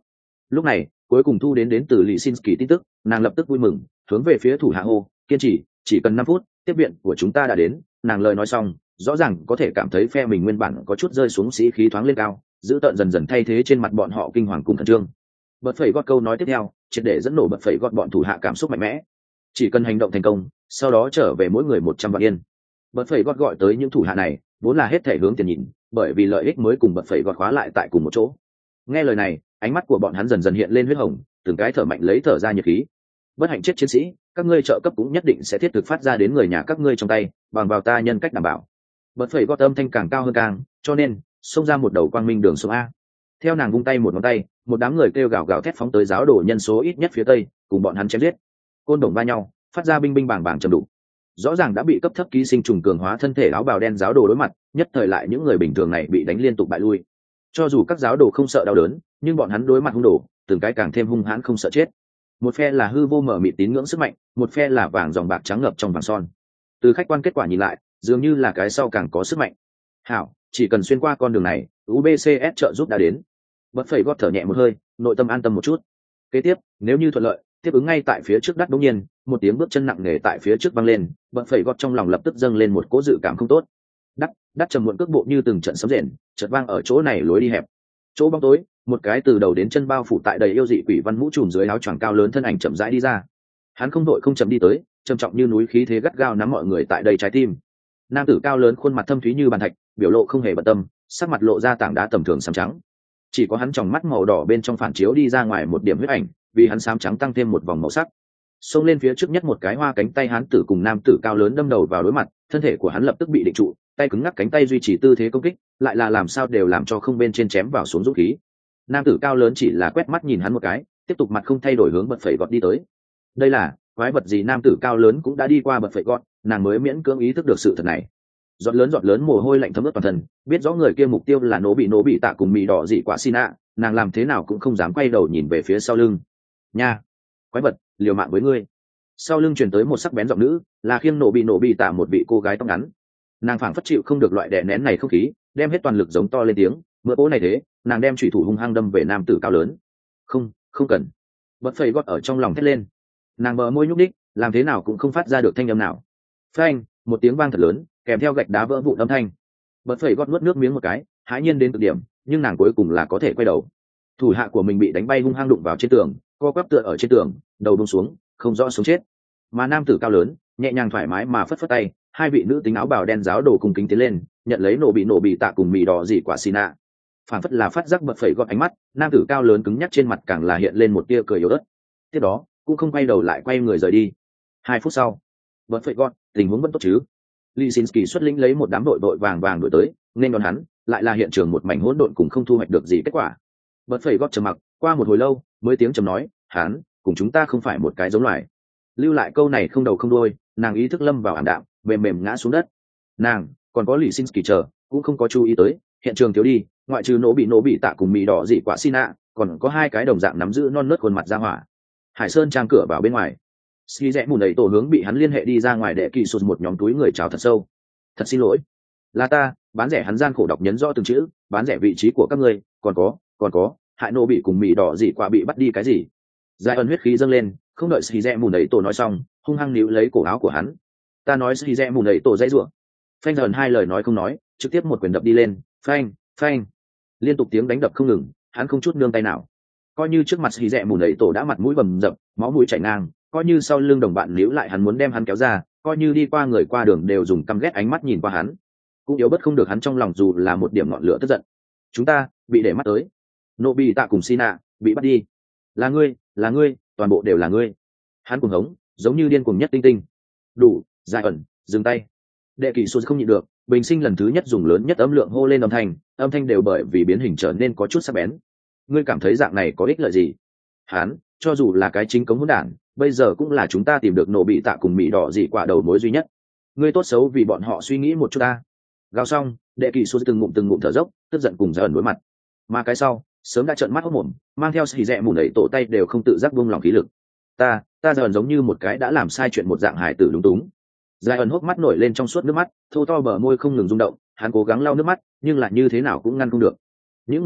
Lúc này cuối cùng thu đến từ Lisinski tin tức, nàng lập tức vui mừng hướng về phía thủ hạ hô, kiên trì, chỉ cần 5 phút tiếp viện của chúng ta đã đến. Nàng lời nói xong, rõ ràng có thể cảm thấy phe mình nguyên bản có chút rơi xuống sĩ khí thoáng lên cao, giữ tợn dần dần thay thế trên mặt bọn họ kinh hoàng cùng khẩn trương. Bật phẩy gót câu nói tiếp theo triệt để dẫn nổ bật phẩy gót bọn thủ hạ cảm xúc mạnh mẽ. Chỉ cần hành động thành công, sau đó trở về mỗi người 100 vạn yên. Bật phẩy gót gọi tới những thủ hạ này vốn là hết thể hướng tiền nhìn, bởi vì lợi ích mới cùng bật phẩy gót khóa lại tại cùng một chỗ. Nghe lời này, ánh mắt của bọn hắn dần dần hiện lên huyết hồng, từng cái thở mạnh lấy thở ra nhiệt khí. Bất hạnh chết chiến sĩ, các ngươi trợ cấp cũng nhất định sẽ thiết thực phát ra đến người nhà các ngươi trong tay, bằng vào ta nhân cách đảm bảo. Bật phẩy gót âm thanh càng cao hơn càng, cho nên xông ra một đầu quang minh đường xuống a. Theo nàng vung tay một ngón tay, một đám người kêu gào gào thét phóng tới giáo đồ nhân số ít nhất phía tây, cùng bọn hắn chém giết. Côn đồng va nhau, phát ra binh binh bàng bàng trầm đục. Rõ ràng đã bị cấp thấp ký sinh trùng cường hóa thân thể áo bào đen giáo đồ đối mặt, nhất thời lại những người bình thường này bị đánh liên tục bại lui. Cho dù các giáo đồ không sợ đau đớn, nhưng bọn hắn đối mặt hung đồ, từng cái càng thêm hung hãn không sợ chết. Một phe là hư vô mở mịt tín ngưỡng sức mạnh, một phe là vàng dòng bạc trắng ngập trong vàng son. Từ khách quan kết quả nhìn lại, dường như là cái sau càng có sức mạnh. Hảo, chỉ cần xuyên qua con đường này, UBCS trợ giúp đã đến. Bất phẩy gót thở nhẹ một hơi, nội tâm an tâm một chút. Kế tiếp, nếu như thuận lợi, tiếp ứng ngay tại phía trước đắt đống nhiên, một tiếng bước chân nặng nề tại phía trước vang lên, bất phẩy gót trong lòng lập tức dâng lên một cỗ dự cảm không tốt. Đắt trầm muộn cước bộ như từng trận sấm rền, chợt vang ở chỗ này lối đi hẹp. Chỗ bóng tối, một cái từ đầu đến chân bao phủ tại đầy yêu dị quỷ văn mũ trùm dưới áo choàng cao lớn thân ảnh chậm rãi đi ra. Hắn không đội không chậm đi tới, trầm trọng như núi khí thế gắt gao nắm mọi người tại đây trái tim. Nam tử cao lớn khuôn mặt thâm thúy như bàn thạch, biểu lộ không hề bận tâm, sắc mặt lộ ra tảng đá tầm thường xám trắng. Chỉ có hắn tròng mắt màu đỏ bên trong phản chiếu đi ra ngoài một điểm huyết ảnh, vì hắn xám trắng tăng thêm một vòng màu sắc. Xông lên phía trước nhất một cái hoa cánh tay hán tử cùng nam tử cao lớn đâm đầu vào đối mặt, thân thể của hắn lập tức bị định trụ, tay cứng ngắc cánh tay duy trì tư thế công kích, lại là làm sao đều làm cho không bên trên chém vào xuống dũng khí. Nam tử cao lớn chỉ là quét mắt nhìn hắn một cái, tiếp tục mặt không thay đổi hướng bật phẩy gọt đi tới. Đây là quái vật gì? Nam tử cao lớn cũng đã đi qua bật phẩy gọt, nàng mới miễn cưỡng ý thức được sự thật này. Giọt lớn mồ hôi lạnh thấm ướt toàn thân, biết rõ người kia mục tiêu là nổ bị tạ cùng mì đỏ dị quả xin ạ, nàng làm thế nào cũng không dám quay đầu nhìn về phía sau lưng. Nha, quái vật, liều mạng với ngươi. Sau lưng truyền tới một sắc bén giọng nữ, là khiêng nổ bị tạ một vị cô gái tóc ngắn. Nàng phảng phất chịu không được loại đè nén này không khí, đem hết toàn lực giống to lên tiếng, mưa bố này thế, nàng đem chủy thủ hung hăng đâm về nam tử cao lớn. Không cần. Bật phẩy gót ở trong lòng thét lên. Nàng bờ môi nhúc đích, làm thế nào cũng không phát ra được thanh âm nào. Phanh, một tiếng vang thật lớn, kèm theo gạch đá vỡ vụn âm thanh. Bật phẩy gót nuốt nước miếng một cái, hãi nhiên đến cực điểm, nhưng nàng cuối cùng là có thể quay đầu. Thủ hạ của mình bị đánh bay hung hăng đụng vào trên tường, co quắp tựa ở trên tường, đầu buông xuống, không rõ sống chết. Mà nam tử cao lớn nhẹ nhàng thoải mái mà phất phất tay, hai vị nữ tính áo bào đen giáo đồ cùng kính tiến lên, nhận lấy nổ bị tạ cùng mì đỏ dị quả xin ạ. Phản phất là phát giác bật phẩy gót ánh mắt, nam tử cao lớn cứng nhắc trên mặt càng là hiện lên một tia cười yếu ớt. Tiếp đó cũng không quay đầu lại, quay người rời đi. 2 phút sau, bật phẩy gót, tình huống vẫn tốt chứ? Lisinski xuất lĩnh lấy một đám đội vàng đuổi tới, nên đón hắn lại là hiện trường một mảnh hỗn độn cùng không thu hoạch được gì kết quả. Bật phẩy gót trầm mặc, qua một hồi lâu mới tiếng trầm nói, hắn cùng chúng ta không phải một cái giống loài. Lưu lại câu này không đầu không đuôi, nàng ý thức lâm vào ảm đạm, mềm ngã xuống đất. Nàng còn có Lisinski chờ cũng không có chú ý tới hiện trường thiếu đi, ngoại trừ nổ bị tạ cùng mì đỏ dị quả xin ạ, còn có 2 cái đồng dạng nắm giữ non nớt khuôn mặt ra hỏa. Hải Sơn trang cửa vào bên ngoài, Ski rẽ mùn đẩy tổ hướng bị hắn liên hệ đi ra ngoài để kỳ sụt một nhóm túi người chào thật sâu. Thật xin lỗi, là ta bán rẻ. Hắn gian khổ đọc nhấn rõ từng chữ, bán rẻ vị trí của các ngươi, còn có hại nô bị cùng mì đỏ dị quả bị bắt đi cái gì. Giải ẩn huyết khí dâng lên, không đợi Ski rẽ mùn đẩy tổ nói xong, hung hăng níu lấy cổ áo của hắn. Ta nói Ski rẽ mùn đẩy tổ dãy rủa. Phanh dần 2 lời nói không nói, trực tiếp một quyền đập đi lên, phanh, liên tục tiếng đánh đập không ngừng, hắn không chút nương tay nào. Coi như trước mặt Ski rẽ mùn đẩy tổ đã mặt mũi bầm dập, máu mũi chảy ngang, coi như sau lưng đồng bạn níu lại hắn muốn đem hắn kéo ra, coi như đi qua người qua đường đều dùng căm ghét ánh mắt nhìn qua hắn, cũng yếu bất không được hắn trong lòng dù là một điểm ngọn lửa tức giận. Chúng ta bị để mắt tới, nô bị tạ cùng Sina bị bắt đi, là ngươi, toàn bộ đều là ngươi. Hắn cuồng hống, giống như điên cuồng nhất tinh. Đủ, Giải ẩn, dừng tay. Đệ kỳ số không nhịn được, bình sinh lần thứ nhất dùng lớn nhất âm lượng hô lên âm thanh đều bởi vì biến hình trở nên có chút sắc bén. Ngươi cảm thấy dạng này có ích lợi gì? Hắn cho dù là cái chính cống hỗn đản, bây giờ cũng là chúng ta tìm được nổ bị tạ cùng mỹ đỏ dị quả đầu mối duy nhất. Ngươi tốt xấu vì bọn họ suy nghĩ một chút ta. Gào xong, đệ kỳ số từng ngụm thở dốc, tức giận cùng Giải ẩn đối mặt. Mà cái sau sớm đã trợn mắt hốt mồm, mang theo Ski rẽ mùn đẩy tổ tay đều không tự giác buông lòng khí lực. Ta Giải ẩn giống như một cái đã làm sai chuyện một dạng hài tử lúng túng. Giải ẩn hốc mắt nổi lên trong suốt nước mắt, thô to bờ môi không ngừng rung động, hắn cố gắng lau nước mắt, nhưng lại như thế nào cũng ngăn không được. Những người khác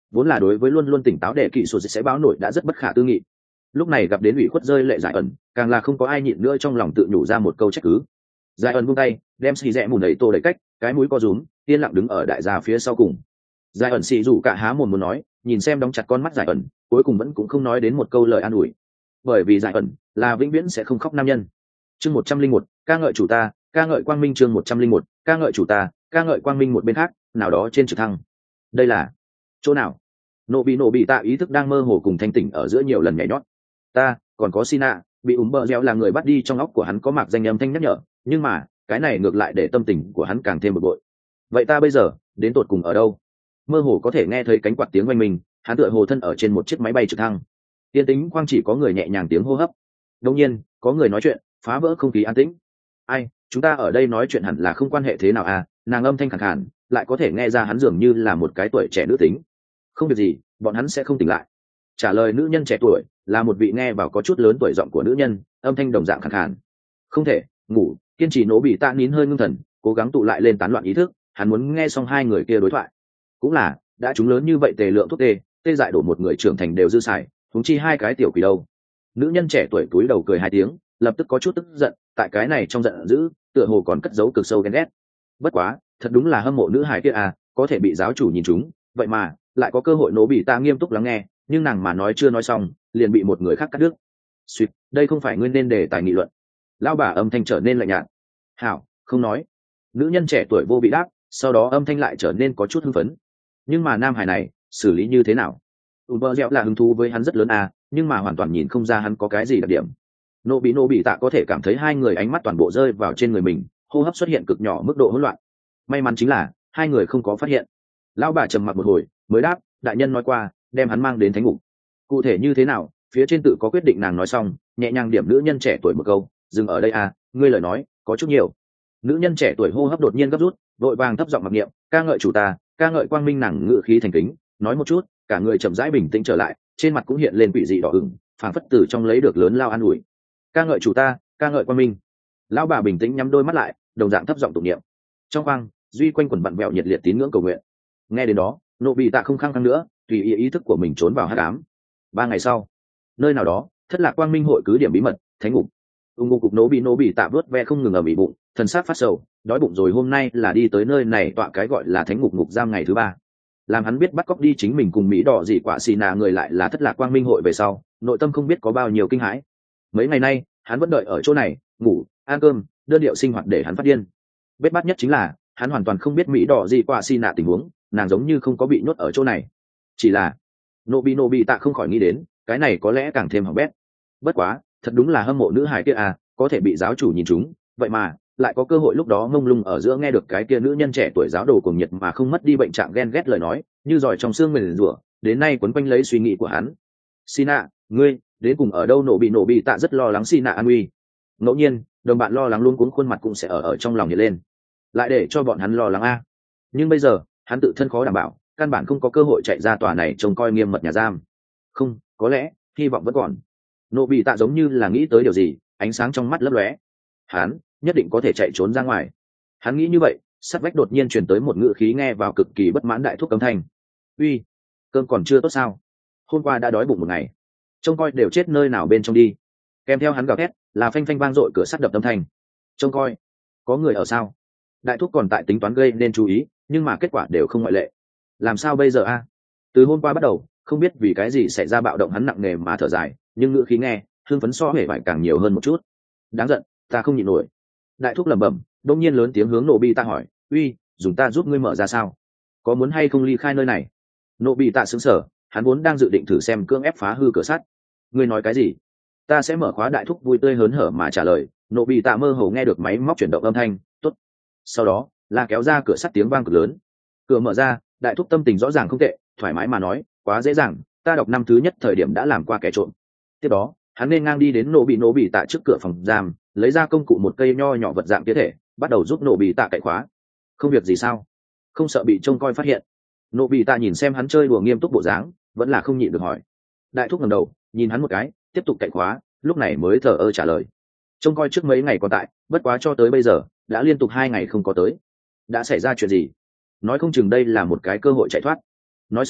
vốn là đối với luôn luôn tỉnh táo đệ kỵ sụt sẽ báo nổi đã rất bất khả tư nghị, lúc này gặp đến ủy khuất rơi lệ giải ẩn, càng là không có ai nhịn nữa trong lòng tự nhủ ra một câu trách cứ. Giải ẩn buông tay, đem xì rẽ mùn đẩy tô đẩy cách, cái mũi co rúm, yên lặng đứng ở đại gia phía sau cùng. Giải ẩn xì rủ cả há mồm muốn nói, nhìn xem đóng chặt con mắt giải ẩn, cuối cùng vẫn cũng không nói đến một câu lời an ủi, bởi vì giải ẩn là vĩnh viễn sẽ không khóc nam nhân. Chương 101, ca ngợi chủ ta, ca ngợi quang minh. Chương 101, ca ngợi chủ ta, ca ngợi quang minh. Một bên khác, nào đó trên trực thăng. Đây là chỗ nào? Nộ bị tạ ý thức đang mơ hồ cùng thanh tỉnh ở giữa nhiều lần nhảy nhót. Ta còn có Sina bị bờ gieo là người bắt đi, trong óc của hắn có mạc danh âm thanh nhắc nhở, nhưng mà cái này ngược lại để tâm tình của hắn càng thêm bực bội. Vậy ta bây giờ đến tột cùng ở đâu? Mơ hồ có thể nghe thấy cánh quạt tiếng oanh minh, hắn tựa hồ thân ở trên một chiếc máy bay trực thăng. Yên tĩnh quang chỉ có người nhẹ nhàng tiếng hô hấp. Đột nhiên có người nói chuyện, phá vỡ không khí an tĩnh. Ai, chúng ta ở đây nói chuyện hẳn là không quan hệ thế nào à? Nàng âm thanh khàn khàn, lại có thể nghe ra hắn dường như là một cái tuổi trẻ nữ tính. Không việc gì, bọn hắn sẽ không tỉnh lại. Trả lời nữ nhân trẻ tuổi là một vị nghe vào có chút lớn tuổi giọng của nữ nhân, âm thanh đồng dạng khàn khàn. Không thể ngủ, kiên trì Nỗ bị tạ nín hơi ngưng thần, cố gắng tụ lại lên tán loạn ý thức, hắn muốn nghe xong hai người kia đối thoại. Cũng là, đã chúng lớn như vậy tề lượng thuốc tê dại đổ một người trưởng thành đều dư xài, huống chi hai cái tiểu quỷ đâu. Nữ nhân trẻ tuổi túi đầu cười hai tiếng, lập tức có chút tức giận, tại cái này trong giận dữ, tựa hồ còn cất giấu cực sâu ghen ghét. Bất quá, thật đúng là hâm mộ nữ hài kia à, có thể bị giáo chủ nhìn trúng, vậy mà lại có cơ hội Nỗ bị ta nghiêm túc lắng nghe, nhưng nàng mà nói chưa nói xong, liền bị một người khác cắt đứt. Suýt, đây không phải nguyên nên đề tài nghị luận. Lão bà âm thanh trở nên lạnh nhạt. Hảo, không nói. Nữ nhân trẻ tuổi vô bị đáp, sau đó âm thanh lại trở nên có chút hưng phấn. Nhưng mà nam hải này xử lý như thế nào? Bờ dẻo là hứng thú với hắn rất lớn à, nhưng mà hoàn toàn nhìn không ra hắn có cái gì đặc điểm. Nỗ bị tạ có thể cảm thấy hai người ánh mắt toàn bộ rơi vào trên người mình, hô hấp xuất hiện cực nhỏ mức độ hỗn loạn. May mắn chính là hai người không có phát hiện. Lão bà trầm mặc một hồi mới đáp, đại nhân nói qua đem hắn mang đến thánh ngục. Cụ thể như thế nào, phía trên tự có quyết định. Nàng nói xong nhẹ nhàng điểm nữ nhân trẻ tuổi một câu, dừng ở đây à, ngươi lời nói có chút nhiều. Nữ nhân trẻ tuổi hô hấp đột nhiên gấp rút, vội vàng thấp giọng mặc niệm, ca ngợi chủ ta, ca ngợi quang minh. Nàng ngự khí thành kính nói một chút, cả người chậm rãi bình tĩnh trở lại, trên mặt cũng hiện lên quỷ dị đỏ ửng, phảng phất từ trong lấy được lớn lao an ủi. Ca ngợi chủ ta, ca ngợi quang minh. Lão bà bình tĩnh nhắm đôi mắt lại, đồng dạng thấp giọng tụng niệm. Trong khoang duy quanh quần vặn vẹo nhiệt liệt tín ngưỡng cầu nguyện. Nghe đến đó, Nỗ bị tạ không khăng khăng nữa, tùy ý thức của mình trốn vào hắc ám. 3 ngày sau, nơi nào đó, thất lạc quang minh hội cứ điểm bí mật, thánh ngục. Ngục cục Nỗ bị tạ vớt ve không ngừng ở bị bụng, thần sắc phát sầu, đói bụng rồi. Hôm nay là đi tới nơi này tọa cái gọi là thánh ngục ngục giam ngày thứ 3. Làm hắn biết bắt cóc đi chính mình cùng Mỹ đỏ dị quả xì nà người lại là thất lạc quang minh hội về sau, nội tâm không biết có bao nhiêu kinh hãi. Mấy ngày nay, hắn vẫn đợi ở chỗ này, ngủ, ăn cơm, đơn điệu sinh hoạt để hắn phát điên. Bết bát nhất chính là, hắn hoàn toàn không biết Mỹ đỏ dị quả xì nà tình huống, nàng giống như không có bị nhốt ở chỗ này. Chỉ là Nỗ bị tạ không khỏi nghĩ đến, cái này có lẽ càng thêm hỏng bét. Bất quá, thật đúng là hâm mộ nữ hài kia à, có thể bị giáo chủ nhìn trúng, vậy mà lại có cơ hội lúc đó mông lung ở giữa nghe được cái kia nữ nhân trẻ tuổi giáo đồ cuồng nhiệt mà không mất đi bệnh trạng ghen ghét lời nói, như giỏi trong xương mình rủa, đến nay quấn quanh lấy suy nghĩ của hắn. Sina, ngươi đến cùng ở đâu? Nỗ bị tạ rất lo lắng Sina an nguy. Ngẫu nhiên, đồng bạn lo lắng luôn cuốn khuôn mặt cũng sẽ ở trong lòng hiện lên, lại để cho bọn hắn lo lắng a. Nhưng bây giờ, hắn tự thân khó đảm bảo, căn bản không có cơ hội chạy ra tòa này trông coi nghiêm mật nhà giam. Không, có lẽ hy vọng vẫn còn. Nỗ bị tạ giống như là nghĩ tới điều gì, ánh sáng trong mắt lấp lóe. Hắn nhất định có thể chạy trốn ra ngoài. Hắn nghĩ như vậy, sát vách đột nhiên truyền tới một ngữ khí nghe vào cực kỳ bất mãn đại thúc âm thanh. Uy, cơm còn chưa tốt sao? Hôm qua đã đói bụng một ngày, trông coi đều chết nơi nào bên trong đi. Kèm theo hắn gào thét là phanh phanh vang dội cửa sắt đập âm thanh. Trông coi, có người ở sao? Đại thúc còn tại tính toán gây nên chú ý, nhưng mà kết quả đều không ngoại lệ. Làm sao bây giờ a? Từ hôm qua bắt đầu, không biết vì cái gì xảy ra bạo động, hắn nặng nề mà thở dài, nhưng ngữ khí nghe hương phấn so hề vải càng nhiều hơn một chút. Đáng giận, ta không nhịn nổi. Đại thúc lẩm bẩm, đông nhiên lớn tiếng hướng Nỗ bị tạ hỏi, uy, dùng ta giúp ngươi mở ra sao? Có muốn hay không ly khai nơi này? Nỗ bị tạ sững sờ, hắn vốn đang dự định thử xem cưỡng ép phá hư cửa sắt. Ngươi nói cái gì? Ta sẽ mở khóa. Đại thúc vui tươi hớn hở mà trả lời. Nỗ bị tạ mơ hồ nghe được máy móc chuyển động âm thanh, tốt. Sau đó là kéo ra cửa sắt tiếng vang cực lớn. Cửa mở ra, đại thúc tâm tình rõ ràng không tệ, thoải mái mà nói, quá dễ dàng, ta đọc năm thứ nhất thời điểm đã làm qua kẻ trộm. Tiếp đó hắn nên ngang đi đến Nỗ bị tạ trước cửa phòng giam, lấy ra công cụ một cây nho nhỏ vật dạng tiết thể, bắt đầu giúp Nỗ bị tạ cậy khóa. Không việc gì sao? Không sợ bị trông coi phát hiện? Nỗ bị tạ nhìn xem hắn chơi đùa nghiêm túc bộ dáng, vẫn là không nhịn được hỏi. Đại thúc ngẩng đầu nhìn hắn một cái, tiếp tục cậy khóa, lúc này mới thở ơ trả lời. Trông coi trước mấy ngày còn tại, bất quá cho tới bây giờ đã liên tục 2 ngày không có tới. Đã xảy ra chuyện gì? Nói không chừng đây là một cái cơ hội chạy thoát. Nói xong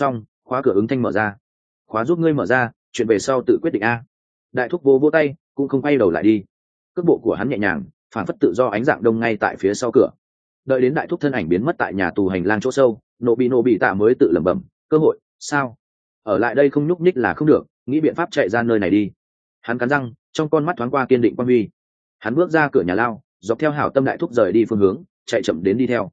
khóa cửa ứng thanh mở ra. Khóa giúp ngươi mở ra, chuyện về sau tự quyết định a. Đại thúc vô vô tay, cũng không quay đầu lại đi. Cước bộ của hắn nhẹ nhàng, phản phất tự do ánh dạng đông ngay tại phía sau cửa. Đợi đến đại thúc thân ảnh biến mất tại nhà tù hành lang chỗ sâu, nổ bị tạ mới tự lẩm bẩm, cơ hội sao? Ở lại đây không nhúc nhích là không được, nghĩ biện pháp chạy ra nơi này đi. Hắn cắn răng, trong con mắt thoáng qua kiên định quan huy. Hắn bước ra cửa nhà lao, dọc theo hảo tâm đại thúc rời đi phương hướng, chạy chậm đến đi theo.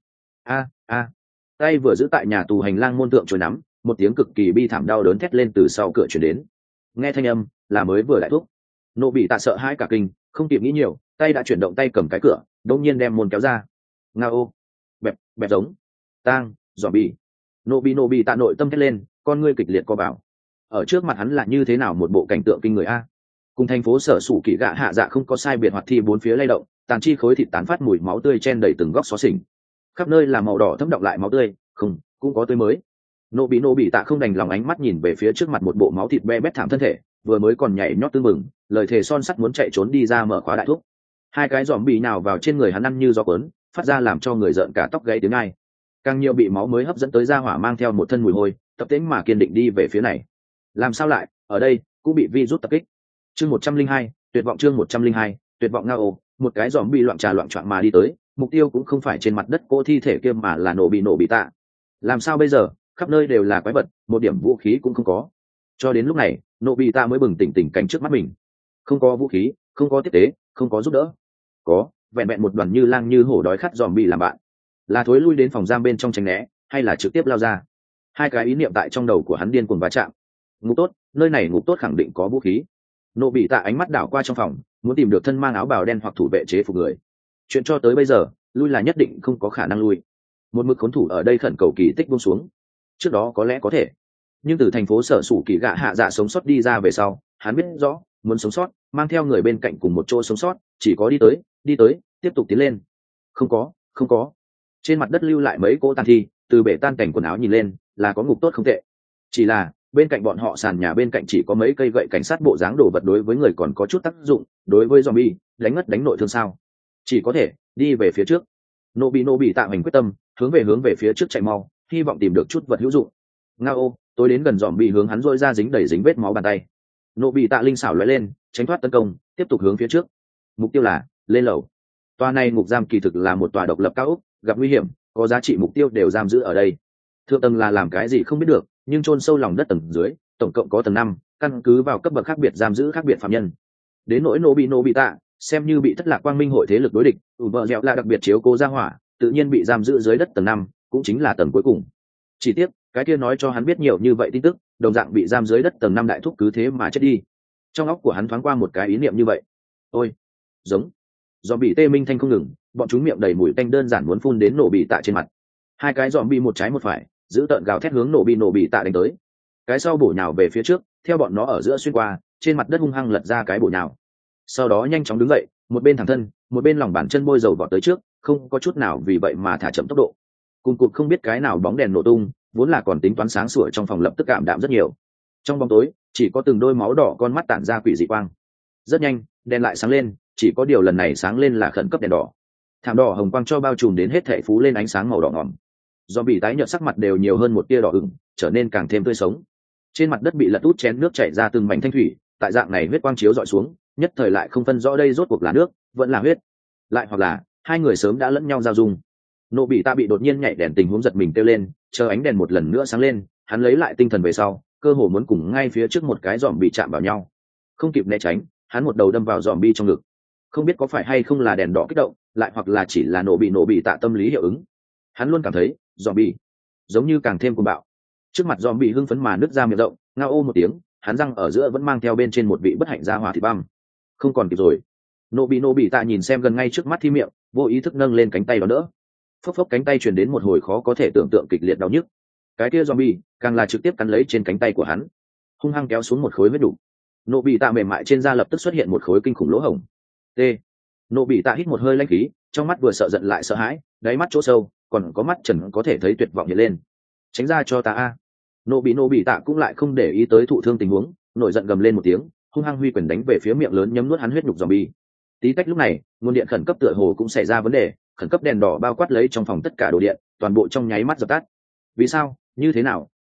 A, tay vừa giữ tại nhà tù hành lang môn tượng chối nắm, một tiếng cực kỳ bi thảm đau đớn thét lên từ sau cửa chuyển đến. Nghe thanh âm là mới vừa đại thúc. Nộ bị tạ sợ hãi cả kinh, không kịp nghĩ nhiều, tay đã chuyển động tay cầm cái cửa, đột nhiên đem môn kéo ra. Ngao, bẹp giống, tang, dòm bị. Nộ bị tạ nội tâm thét lên, con ngươi kịch liệt co bảo. Ở trước mặt hắn là như thế nào một bộ cảnh tượng kinh người a. Cùng thành phố sở sủ kỳ gạ hạ dạ không có sai biệt, hoạt thi bốn phía lay động, tàn chi khối thịt tán phát mùi máu tươi chen đầy từng góc xó xỉnh, khắp nơi là màu đỏ thấm đọng lại máu tươi, không cũng có tươi mới. Nộ bị tạ không đành lòng ánh mắt nhìn về phía trước mặt một bộ máu thịt be bét thảm thân thể, vừa mới còn nhảy nhót tưng mừng, lời thề son sắt muốn chạy trốn đi ra mở khóa đại thúc. Hai cái giòm bị nào vào trên người hắn ăn như gió cuốn, phát ra làm cho người rợn cả tóc gáy tiếng ai. Càng nhiều bị máu mới hấp dẫn tới ra hỏa mang theo một thân mùi hôi, tập tễnh mà kiên định đi về phía này. Làm sao lại ở đây cũng bị virus tập kích. Chương 102, tuyệt vọng. Chương 102, tuyệt vọng. Ngao, một cái giòm bị loạn choạng mà đi tới, mục tiêu cũng không phải trên mặt đất cô thi thể kia mà là nổ bị tạ. Làm sao bây giờ, khắp nơi đều là quái vật, một điểm vũ khí cũng không có. Cho đến lúc này nổ bị tạ mới bừng tỉnh tình cảnh trước mắt mình. Không có vũ khí, không có tiếp tế, không có giúp đỡ, có vẹn vẹn một đoàn như lang như hổ đói khát giòm bị làm bạn. Là thối lui đến phòng giam bên trong tránh né, hay là trực tiếp lao ra? Hai cái ý niệm tại trong đầu của hắn điên cuồng va chạm. Ngục tốt, nơi này ngục tốt khẳng định có vũ khí. Nộ bị tạ ánh mắt đảo qua trong phòng, muốn tìm được thân mang áo bào đen hoặc thủ vệ chế phục người. Chuyện cho tới bây giờ, lui là nhất định không có khả năng lui. Một mực khốn thủ ở đây khẩn cầu kỳ tích buông xuống. Trước đó có lẽ có thể, nhưng từ thành phố sở sủ kỳ gạ hạ dạ sống sót đi ra về sau, hắn biết rõ muốn sống sót, mang theo người bên cạnh cùng một chỗ sống sót, chỉ có đi tới, tiếp tục tiến lên. Không có. Trên mặt đất lưu lại mấy cỗ tàn thi, từ bể tan cảnh quần áo nhìn lên là có ngục tốt không tệ, chỉ là bên cạnh bọn họ sàn nhà bên cạnh chỉ có mấy cây gậy cảnh sát bộ dáng đồ vật, đối với người còn có chút tác dụng, đối với zombie đánh ngất đánh nội thương sao? Chỉ có thể đi về phía trước. Nộ bị tạ hành quyết tâm hướng về phía trước chạy mau, hy vọng tìm được chút vật hữu dụng. Ngao, tôi đến gần zombie hướng hắn rôi ra dính vết máu bàn tay. Nộ bị tạ linh xảo lóe lên, tránh thoát tấn công, tiếp tục hướng phía trước. Mục tiêu là lên lầu. Tòa này ngục giam kỳ thực là một tòa độc lập cao ốc, gặp nguy hiểm có giá trị mục tiêu đều giam giữ ở đây. Thượng tầng là làm cái gì không biết được, nhưng chôn sâu lòng đất tầng dưới tổng cộng có tầng 5, căn cứ vào cấp bậc khác biệt giam giữ khác biệt phạm nhân. Đến nỗi nổ bị tạ, xem như bị thất lạc quang minh hội thế lực đối địch, vợ dẻo là đặc biệt chiếu cố ra hỏa, tự nhiên bị giam giữ dưới đất tầng 5, cũng chính là tầng cuối cùng. Chỉ tiếc cái kia nói cho hắn biết nhiều như vậy tin tức, đồng dạng bị giam dưới đất tầng 5 đại thúc cứ thế mà chết đi. Trong óc của hắn thoáng qua một cái ý niệm như vậy. Ôi, giống do bị tê minh thanh không ngừng, bọn chúng miệng đầy mùi tanh đơn giản muốn phun đến nổ bị tạ trên mặt. Hai cái dòm bị một trái một phải giữ tợn gào thét hướng nổ bị tạ đánh tới. Cái sau bổ nhào về phía trước, theo bọn nó ở giữa xuyên qua, trên mặt đất hung hăng lật ra cái bổ nhào. Sau đó nhanh chóng đứng dậy, một bên thẳng thân, một bên lòng bàn chân bôi dầu vọt tới trước, không có chút nào vì vậy mà thả chậm tốc độ. Cùng cụt không biết cái nào bóng đèn nổ tung, vốn là còn tính toán sáng sủa trong phòng lập tức cảm đạm rất nhiều. Trong bóng tối chỉ có từng đôi máu đỏ con mắt tản ra quỷ dị quang. Rất nhanh đèn lại sáng lên, chỉ có điều lần này sáng lên là khẩn cấp đèn đỏ. Thảm đỏ hồng quang cho bao trùm đến hết thảy phú lên ánh sáng màu đỏ ngòm. Do bị tái nhợt sắc mặt đều nhiều hơn một tia đỏ ửng, trở nên càng thêm tươi sống. Trên mặt đất bị lật út chén nước chảy ra từng mảnh thanh thủy, tại dạng này huyết quang chiếu dọi xuống, nhất thời lại không phân rõ đây rốt cuộc là nước vẫn là huyết, lại hoặc là hai người sớm đã lẫn nhau giao dung. Nộ bị ta bị đột nhiên nhảy đèn tình huống giật mình kêu lên, chờ ánh đèn một lần nữa sáng lên, hắn lấy lại tinh thần về sau, cơ hồ muốn cùng ngay phía trước một cái giòm bị chạm vào nhau. Không kịp né tránh, hắn một đầu đâm vào giòm bị trong ngực. Không biết có phải hay không là đèn đỏ kích động, lại hoặc là chỉ là nộ bị tạ tâm lý hiệu ứng. Hắn luôn cảm thấy zombie giống như càng thêm cuồng bạo. Trước mặt zombie hưng phấn mà nứt ra miệng rộng, ngao ô một tiếng, hắn răng ở giữa vẫn mang theo bên trên một vị bất hạnh ra hỏa thịt băm. Không còn kịp rồi. Nộ bị tạ nhìn xem gần ngay trước mắt thi miệng, vô ý thức nâng lên cánh tay đó đỡ. Phốc phốc cánh tay truyền đến một hồi khó có thể tưởng tượng kịch liệt đau nhức. Cái kia zombie càng là trực tiếp cắn lấy trên cánh tay của hắn, hung hăng kéo xuống một khối huyết đủ. Nộ bị tạ mềm mại trên da lập tức xuất hiện một khối kinh khủng lỗ hổng. T. Nộ bị tạ hít một hơi lãnh khí, trong mắt vừa sợ giận lại sợ hãi, đáy mắt chỗ sâu còn có mắt trần có thể thấy tuyệt vọng hiện lên. Tránh ra cho ta a. Nộ bị tạ cũng lại không để ý tới thụ thương tình huống, nổi giận gầm lên một tiếng, hung hăng huy quyền đánh về phía miệng lớn nhấm nuốt hắn huyết nhục zombie. Tí tách lúc này nguồn điện khẩn cấp tựa hồ cũng xảy ra vấn đề, khẩn cấp đèn đỏ bao quát lấy trong phòng tất cả đồ điện, toàn bộ trong nháy mắt dập tắt. Vì sao? Như thế nào?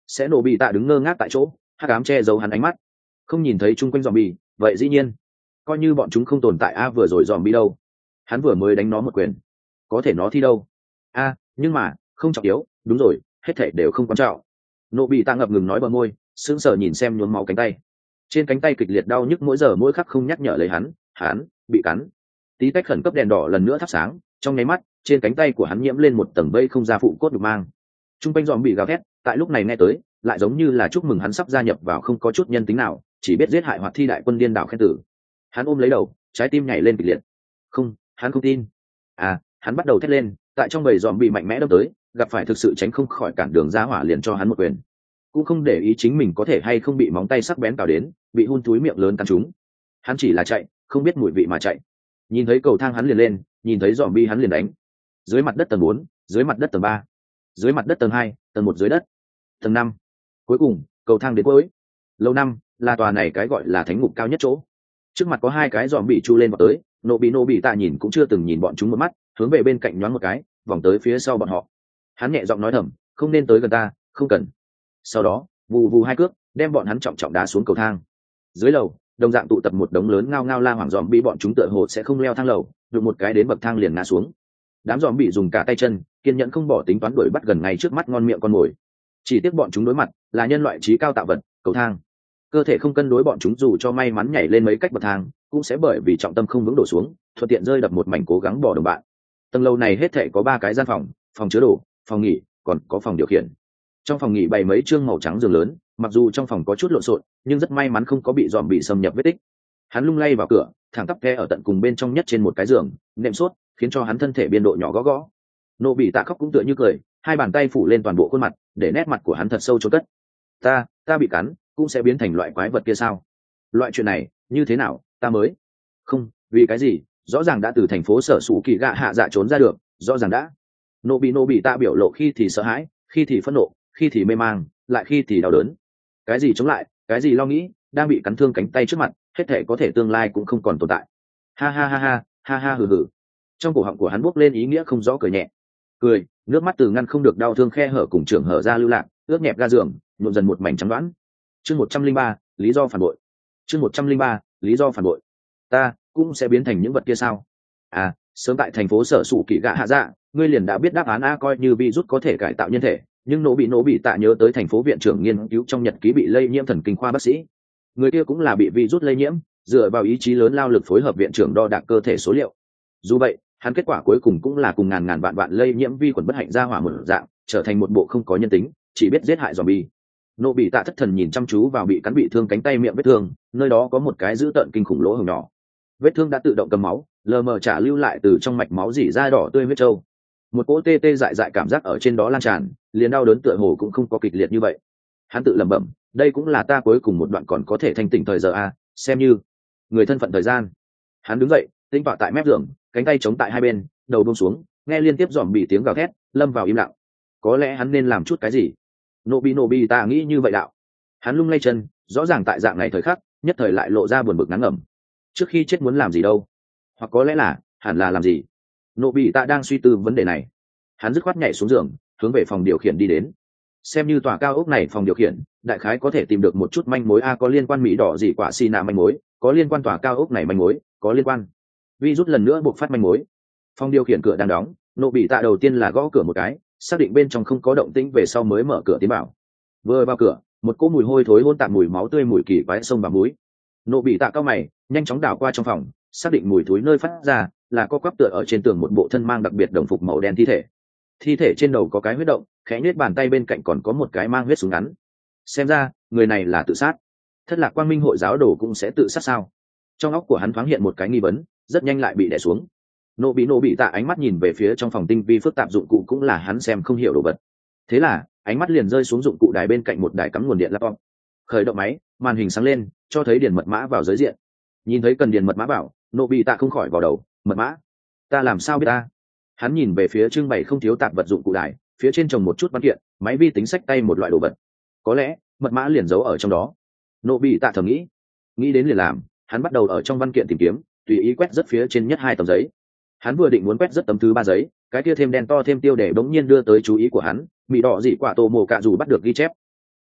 sẽ nổ bị tạ đứng ngơ ngác tại chỗ, hắc ám che giấu hắn ánh mắt, không nhìn thấy chung quanh zombie. Vậy dĩ nhiên coi như bọn chúng không tồn tại a, vừa rồi zombie đâu, hắn vừa mới đánh nó một quyền, có thể nó thi đâu a, nhưng mà không trọng yếu, đúng rồi, hết thảy đều không quan trọng. Nổ bị tạ ngập ngừng nói bờ môi, sững sờ nhìn xem nhuốm máu cánh tay, trên cánh tay kịch liệt đau nhức mỗi giờ mỗi khắc không nhắc nhở lấy hắn bị cắn. Tí tách khẩn cấp đèn đỏ lần nữa thắp sáng, trong nháy mắt trên cánh tay của hắn nhiễm lên một tầng vây không ra phụ cốt được mang. Trung quanh dòm bị gào thét, tại lúc này nghe tới lại giống như là chúc mừng hắn sắp gia nhập vào không có chút nhân tính nào, chỉ biết giết hại hoặc thi đại quân điên đảo khen tử. Hắn ôm lấy đầu, trái tim nhảy lên kịch liệt. Không, hắn không tin. Hắn bắt đầu thét lên, tại trong bầy dòm bị mạnh mẽ đâm tới, gặp phải thực sự tránh không khỏi cản đường ra hỏa liền cho hắn một quyền, cũng không để ý chính mình có thể hay không bị móng tay sắc bén cào đến, bị hun túi miệng lớn cắn trúng. Hắn chỉ là chạy, không biết mùi vị mà chạy. Nhìn thấy cầu thang hắn liền lên, nhìn thấy dòm bi hắn liền đánh. Dưới mặt đất tầng 4, dưới mặt đất tầng 3, dưới mặt đất tầng 2, tầng 1 dưới đất, tầng 5. Cuối cùng cầu thang đến cuối lầu 5 là tòa này cái gọi là thánh ngục cao nhất chỗ. Trước mặt có hai cái dòm bị chu lên vào tới, nổ bị tạ nhìn cũng chưa từng nhìn bọn chúng một mắt, hướng về bên cạnh nhoáng một cái, vòng tới phía sau bọn họ. Hắn nhẹ giọng nói thầm, không nên tới gần ta, không cần. Sau đó vù vù hai cước đem bọn hắn trọng trọng đá xuống cầu thang. Dưới lầu đồng dạng tụ tập một đống lớn ngao ngao la hoàng dòm bị, bọn chúng tựa hồ sẽ không leo thang lầu, đụng một cái đến bậc thang liền ngã xuống. Đám dòm bị dùng cả tay chân kiên nhẫn không bỏ tính toán đuổi bắt gần ngay trước mắt ngon miệng con mồi. Chỉ tiếc bọn chúng đối mặt là nhân loại trí cao tạo vật, cầu thang. Cơ thể không cân đối bọn chúng dù cho may mắn nhảy lên mấy cách bậc thang cũng sẽ bởi vì trọng tâm không vững đổ xuống, thuận tiện rơi đập một mảnh cố gắng bỏ đồng bạn. Tầng lầu này hết thể có 3 cái gian phòng, phòng chứa đồ, phòng nghỉ, còn có phòng điều khiển. Trong phòng nghỉ bày mấy trương màu trắng giường lớn, mặc dù trong phòng có chút lộn xộn nhưng rất may mắn không có bị dòm bị xâm nhập vết tích. Hắn lung lay vào cửa, thẳng tắp khe ở tận cùng bên trong nhất trên một cái giường, nệm sốt khiến cho hắn thân thể biên độ nhỏ gõ gõ. Nô bị tạ khóc cũng tựa như cười, hai bàn tay phủ lên toàn bộ khuôn mặt, để nét mặt của hắn thật sâu chôn cất. Ta bị cắn cũng sẽ biến thành loại quái vật kia sao? Loại chuyện này như thế nào ta mới không, vì cái gì? Rõ ràng đã từ thành phố sở sủ kỳ gạ hạ dạ trốn ra được, rõ ràng đã. Nô bị tạ biểu lộ khi thì sợ hãi, khi thì phẫn nộ, khi thì mê mang, lại khi thì đau đớn. Cái gì chống lại, cái gì lo nghĩ, đang bị cắn thương cánh tay trước mặt, hết thể có thể tương lai cũng không còn tồn tại. Ha ha ha ha, ha ha hừ hừ. Trong cổ họng của hắn bốc lên ý nghĩa không rõ cười nhẹ. Cười, nước mắt từ ngăn không được đau thương khe hở cùng trường hở ra lưu lạc, ướt nhẹp ga giường, nhuộm dần một mảnh trắng đoán. Chương 103, lý do phản bội. Chương 103, lý do phản bội. Ta cũng sẽ biến thành những vật kia sao? Sớm tại thành phố sở sủ kỳ gạ hạ dạ, ngươi liền đã biết đáp án a, coi như virus có thể cải tạo nhân thể, nhưng nổ bị tạ nhớ tới thành phố viện trưởng nghiên cứu trong nhật ký bị lây nhiễm thần kinh khoa bác sĩ. Người kia cũng là bị virus lây nhiễm, dựa vào ý chí lớn lao lực phối hợp viện trưởng đo đạc cơ thể số liệu. Dù vậy, hắn kết quả cuối cùng cũng là cùng ngàn vạn lây nhiễm vi khuẩn bất hạnh ra hỏa một dạng, trở thành một bộ không có nhân tính, chỉ biết giết hại zombie. Nô bị tạ thất thần nhìn chăm chú vào bị cắn bị thương cánh tay miệng vết thương, nơi đó có một cái dữ tợn kinh khủng lỗ hổng nhỏ. Vết thương đã tự động cầm máu, lờ mờ trả lưu lại từ trong mạch máu dỉ ra đỏ tươi huyết trâu. Một cỗ tê tê dại cảm giác ở trên đó lan tràn, liền đau đớn tựa hồ cũng không có kịch liệt như vậy. Hắn tự lẩm bẩm, đây cũng là ta cuối cùng một đoạn còn có thể thanh tỉnh thời giờ a, xem như người thân phận thời gian. Hắn đứng dậy, tĩnh tọa tại mép giường, cánh tay chống tại hai bên, đầu buông xuống, nghe liên tiếp dòm bị tiếng gào thét, lâm vào im lặng. Có lẽ hắn nên làm chút cái gì? Nô bị ta nghĩ như vậy đạo. Hắn lung lay chân, rõ ràng tại dạng này thời khắc, nhất thời lại lộ ra buồn bực ngán ngẩm. Trước khi chết muốn làm gì đâu? Hoặc có lẽ là, hẳn là làm gì? Nô bị ta đang suy tư vấn đề này. Hắn dứt khoát nhảy xuống giường, hướng về phòng điều khiển đi đến. Xem như tòa cao ốc này phòng điều khiển, đại khái có thể tìm được một chút manh mối a, có liên quan mỹ đỏ gì quả xì nạ manh mối, có liên quan tòa cao ốc này manh mối, có liên quan virus lần nữa buộc phát manh mối. Phòng điều khiển cửa đang đóng, nô bị tạ đầu tiên là gõ cửa một cái, xác định bên trong không có động tĩnh về sau mới mở cửa tiến vào. Vừa vào cửa, một cỗ mùi hôi thối hỗn tạp mùi máu tươi mùi kỳ quái xông vào mũi. Nô bị tạ cao mày, nhanh chóng đảo qua trong phòng, xác định mùi thối nơi phát ra là co quắp tựa ở trên tường một bộ thân mang đặc biệt đồng phục màu đen thi thể. Thi thể trên đầu có cái huyết động, khẽ nhếch bàn tay bên cạnh còn có một cái mang huyết súng ngắn. Xem ra người này là tự sát. Thất Lạc Quang Minh hội giáo đồ cũng sẽ tự sát sao? Trong óc của hắn thoáng hiện một cái nghi vấn, rất nhanh lại bị đè xuống. Nô bị tạ ánh mắt nhìn về phía trong phòng tinh vi phức tạp dụng cụ cũng là hắn xem không hiểu đồ vật. Thế là ánh mắt liền rơi xuống dụng cụ đài bên cạnh một đài cắm nguồn điện laptop. Khởi động máy, màn hình sáng lên, cho thấy điền mật mã vào giới diện. Nhìn thấy cần điền mật mã vào, nô bị tạ không khỏi vào đầu, mật mã? Ta làm sao biết ta? Hắn nhìn về phía trưng bày không thiếu tạp vật dụng cụ đài, phía trên trồng một chút văn kiện, máy vi tính xách tay một loại đồ vật. Có lẽ mật mã liền giấu ở trong đó. Nô bị tạ thầm nghĩ đến liền làm. Hắn bắt đầu ở trong văn kiện tìm kiếm, tùy ý quét rất phía trên nhất 2 tấm giấy. Hắn vừa định muốn quét rất tấm thứ 3 giấy, cái kia thêm đen to thêm tiêu đề bỗng nhiên đưa tới chú ý của hắn. Mị đỏ dị quả tổ mồ cạ dù bắt được ghi chép.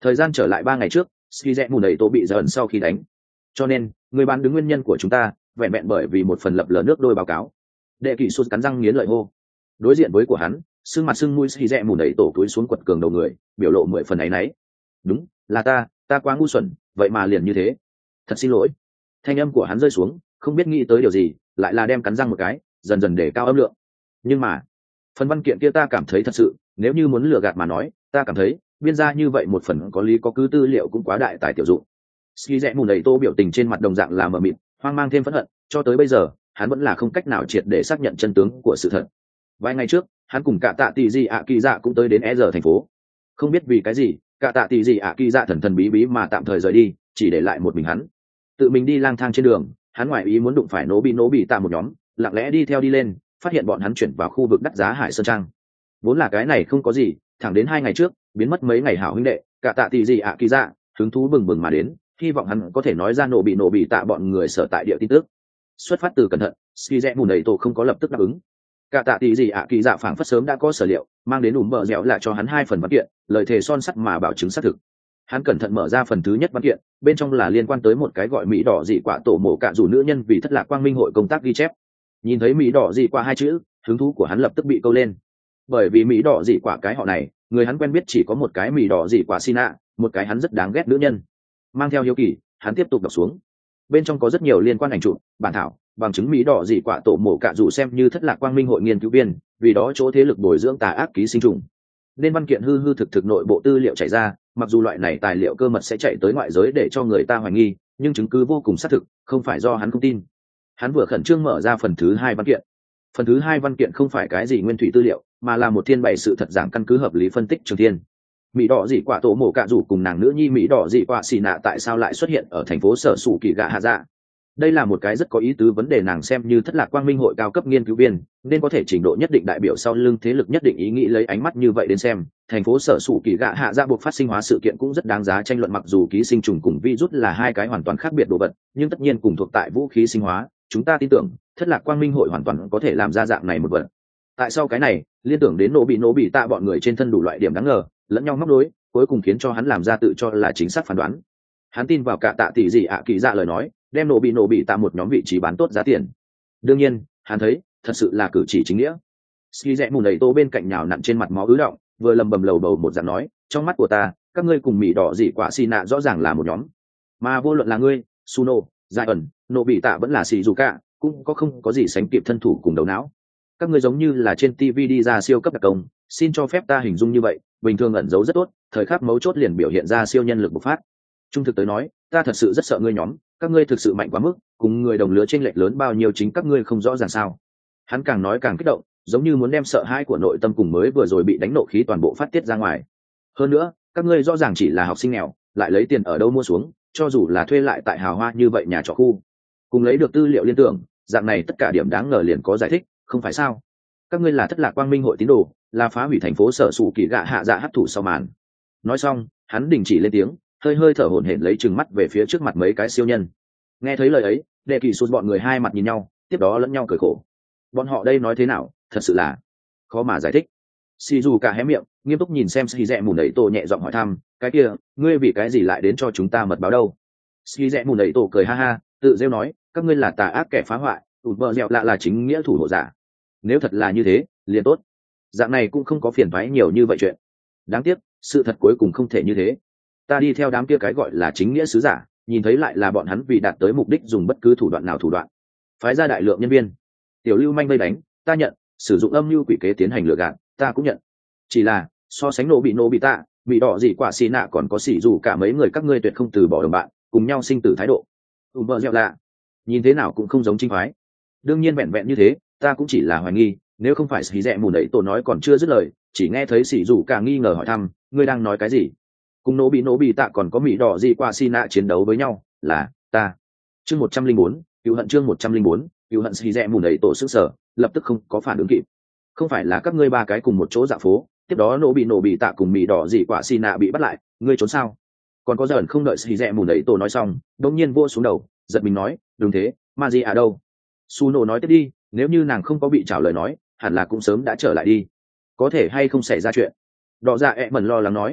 Thời gian trở lại 3 ngày trước, ski rẽ mù nầy tổ bị dần sau khi đánh, cho nên người bán đứng nguyên nhân của chúng ta vẹn vẹn bởi vì một phần lập lờ nước đôi báo cáo. Đệ kỷ sút cắn răng nghiến lợi hô. Đối diện với của hắn, sưng mặt sưng mũi ski rẽ mù nầy tổ túi xuống quật cường đầu người, biểu lộ 10 phần áy náy. Đúng là ta quá ngu xuẩn, vậy mà liền như thế, thật xin lỗi. Thanh âm của hắn rơi xuống, không biết nghĩ tới điều gì, lại là đem cắn răng một cái, dần dần để cao âm lượng. Nhưng mà phần văn kiện kia ta cảm thấy thật sự, nếu như muốn lừa gạt mà nói, ta cảm thấy biên ra như vậy một phần có lý có cứ tư liệu cũng quá đại tài tiểu dụng. Ski rẽ mù nầy tô biểu tình trên mặt đồng dạng là mờ mịt, hoang mang thêm phẫn hận, cho tới bây giờ hắn vẫn là không cách nào triệt để xác nhận chân tướng của sự thật. Vài ngày trước hắn cùng cả tạ tỷ gì ạ kỳ dạ cũng tới đến e giờ thành phố, không biết vì cái gì cả tạ tỷ gì ạ kỳ dạ thần thần bí bí mà tạm thời rời đi, chỉ để lại một mình hắn tự mình đi lang thang trên đường. Hắn ngoại ý muốn đụng phải nổ bị tạ một nhóm, lặng lẽ đi theo đi lên, phát hiện bọn hắn chuyển vào khu vực đắt giá Hải Sơn Trang. Vốn là cái này không có gì, thẳng đến 2 ngày trước biến mất mấy ngày hảo huynh đệ cả tạ tỷ gì ạ kỳ dạ hứng thú bừng bừng mà đến, hy vọng hắn có thể nói ra nổ bị tạ bọn người sở tại địa tin tức. Xuất phát từ cẩn thận, ski rẽ mù nầy tổ không có lập tức đáp ứng. Cả tạ tỷ gì ạ kỳ dạ phảng phất sớm đã có sở liệu, mang đến bờ dẻo lại cho hắn 2 phần văn kiện, lời thề son sắt mà bảo chứng xác thực. Hắn cẩn thận mở ra phần thứ nhất văn kiện, bên trong là liên quan tới một cái gọi mỹ đỏ dị quả tổ mộ cả dù nữ nhân vì thất lạc quang minh hội công tác ghi chép. Nhìn thấy mỹ đỏ dị quả 2 chữ, hứng thú của hắn lập tức bị câu lên. Bởi vì mỹ đỏ dị quả cái họ này, người hắn quen biết chỉ có một cái mỹ đỏ dị quả Sina, một cái hắn rất đáng ghét nữ nhân. Mang theo hiếu kỳ, hắn tiếp tục đọc xuống. Bên trong có rất nhiều liên quan ảnh chụp, bản thảo, bằng chứng mỹ đỏ dị quả tổ mộ cả dù xem như thất lạc quang minh hội nghiên cứu viên, vì đó chỗ thế lực bồi dưỡng tà ác ký sinh trùng. Nên văn kiện hư hư thực nội bộ tư liệu chạy ra, mặc dù loại này tài liệu cơ mật sẽ chạy tới ngoại giới để cho người ta hoài nghi, nhưng chứng cứ vô cùng xác thực, không phải do hắn không tin. Hắn vừa khẩn trương mở ra phần thứ 2 văn kiện. Phần thứ 2 văn kiện không phải cái gì nguyên thủy tư liệu, mà là một thiên bày sự thật giảng căn cứ hợp lý phân tích trường thiên. Mỹ đỏ dị quả tổ mộ cạ rủ cùng nàng nữ nhi mỹ đỏ dị quả xì nạ tại sao lại xuất hiện ở thành phố sở sủ kỳ gạ hạ dạ. Đây là một cái rất có ý tứ vấn đề, nàng xem như thất lạc quang minh hội cao cấp nghiên cứu viên, nên có thể trình độ nhất định đại biểu sau lưng thế lực nhất định, ý nghĩ lấy ánh mắt như vậy đến xem, thành phố sở sủ kỳ gạ hạ dạ buộc phát sinh hóa sự kiện cũng rất đáng giá tranh luận. Mặc dù ký sinh trùng cùng virus là 2 cái hoàn toàn khác biệt đồ vật, nhưng tất nhiên cùng thuộc tại vũ khí sinh hóa, chúng ta tin tưởng thất lạc quang minh hội hoàn toàn có thể làm ra dạng này một vật. Tại sao cái này liên tưởng đến nổ bị tạ bọn người trên thân đủ loại điểm đáng ngờ, lẫn nhau móc nối, cuối cùng khiến cho hắn làm ra tự cho là chính xác phán đoán. Hắn tin vào cả tạ tỷ gì ạ kỳ dạ lời nói, đem nổ bị tạ một nhóm vị trí bán tốt giá tiền. Đương nhiên hắn thấy thật sự là cử chỉ chính nghĩa. Ski rẽ mù nầy tô bên cạnh nhào nặn trên mặt máu ứ động, vừa lầm bầm lầu bầu một dạng nói, trong mắt của ta các ngươi cùng mỹ đỏ dị quả xì nạ rõ ràng là một nhóm, mà vô luận là ngươi Suno, Giai ẩn, nổ bị tạ vẫn là xì dù cả, cũng không có gì sánh kịp thân thủ cùng đầu não. Các ngươi giống như là trên TV đi ra siêu cấp đặc công, xin cho phép ta hình dung như vậy, bình thường ẩn giấu rất tốt, thời khắc mấu chốt liền biểu hiện ra siêu nhân lực bộc phát. Trung thực tới nói, ta thật sự rất sợ ngươi nhóm, các ngươi thực sự mạnh quá mức, cùng người đồng lứa chênh lệch lớn bao nhiêu chính các ngươi không rõ ràng sao. Hắn càng nói càng kích động, giống như muốn đem sợ hãi của nội tâm cùng mới vừa rồi bị đánh nộ khí toàn bộ phát tiết ra ngoài. Hơn nữa, các ngươi rõ ràng chỉ là học sinh nghèo, lại lấy tiền ở đâu mua xuống, cho dù là thuê lại tại hào hoa như vậy nhà trọ khu, cùng lấy được tư liệu liên tưởng, dạng này tất cả điểm đáng ngờ liền có giải thích, không phải sao? Các ngươi là thất lạc quang minh hội tín đồ, là phá hủy thành phố sở sủ kỳ gạ hạ dạ hấp thụ sau màn. Nói xong, hắn đình chỉ lên tiếng, hơi thở hổn hển lấy trừng mắt về phía trước mặt mấy cái siêu nhân. Nghe thấy lời ấy, đệ kỳ sụt bọn người hai mặt nhìn nhau, tiếp đó lẫn nhau cười khổ. Bọn họ đây nói thế nào, thật sự là khó mà giải thích. Xì dù cả hé miệng, nghiêm túc nhìn xem xì rẽ mù nẩy tổ, nhẹ giọng hỏi thăm, cái kia ngươi vì cái gì lại đến cho chúng ta mật báo đâu? Xì rẽ mù nẩy tổ cười ha ha, tự rêu nói, các ngươi là tà ác kẻ phá hoại, tụt bờ dẹo lạ là chính nghĩa thủ hộ giả. Nếu thật là như thế liền tốt, dạng này cũng không có phiền toái nhiều như vậy chuyện. Đáng tiếc sự thật cuối cùng không thể như thế. Ta đi theo đám kia cái gọi là chính nghĩa sứ giả, nhìn thấy lại là bọn hắn vì đạt tới mục đích dùng bất cứ thủ đoạn nào phái ra đại lượng nhân viên tiểu lưu manh vây đánh, ta nhận, sử dụng âm mưu quỷ kế tiến hành lừa gạt, ta cũng nhận. Chỉ là so sánh nổ bị tạ, bị đỏ gì quả xì nạ còn có xỉ dù cả mấy người các ngươi tuyệt không từ bỏ đồng bạn, cùng nhau sinh tử thái độ. Vợ dẹo lạ nhìn thế nào cũng không giống chính phái. Đương nhiên vẹn như thế ta cũng chỉ là hoài nghi, nếu không phải xì rẽ mù nẩy tổ nói còn chưa dứt lời, chỉ nghe thấy xỉ dù cả nghi ngờ hỏi thăm, ngươi đang nói cái gì? Cùng nổ bị tạ còn có mỹ đỏ gì qua xì nạ chiến đấu với nhau, là ta. Chương 104, cựu hận. Chương 104, cựu hận. Xì rẽ mù nẩy tổ sức sở lập tức không có phản ứng kịp. Không phải là các ngươi ba cái cùng một chỗ dạo phố, tiếp đó nổ bị tạ cùng mỹ đỏ gì quả xì nạ bị bắt lại, ngươi trốn sao? Còn có giỡn không đợi xì rẽ mù nẩy tổ nói xong, đột nhiên vua xuống đầu, giật mình nói, đúng thế, ma gì à đâu? Suno nói tiếp đi, nếu như nàng không có bị trả lời nói, hẳn là cũng sớm đã trở lại đi. Có thể hay không xảy ra chuyện? Đỏ dạ ẹ mẩn lo lắng nói.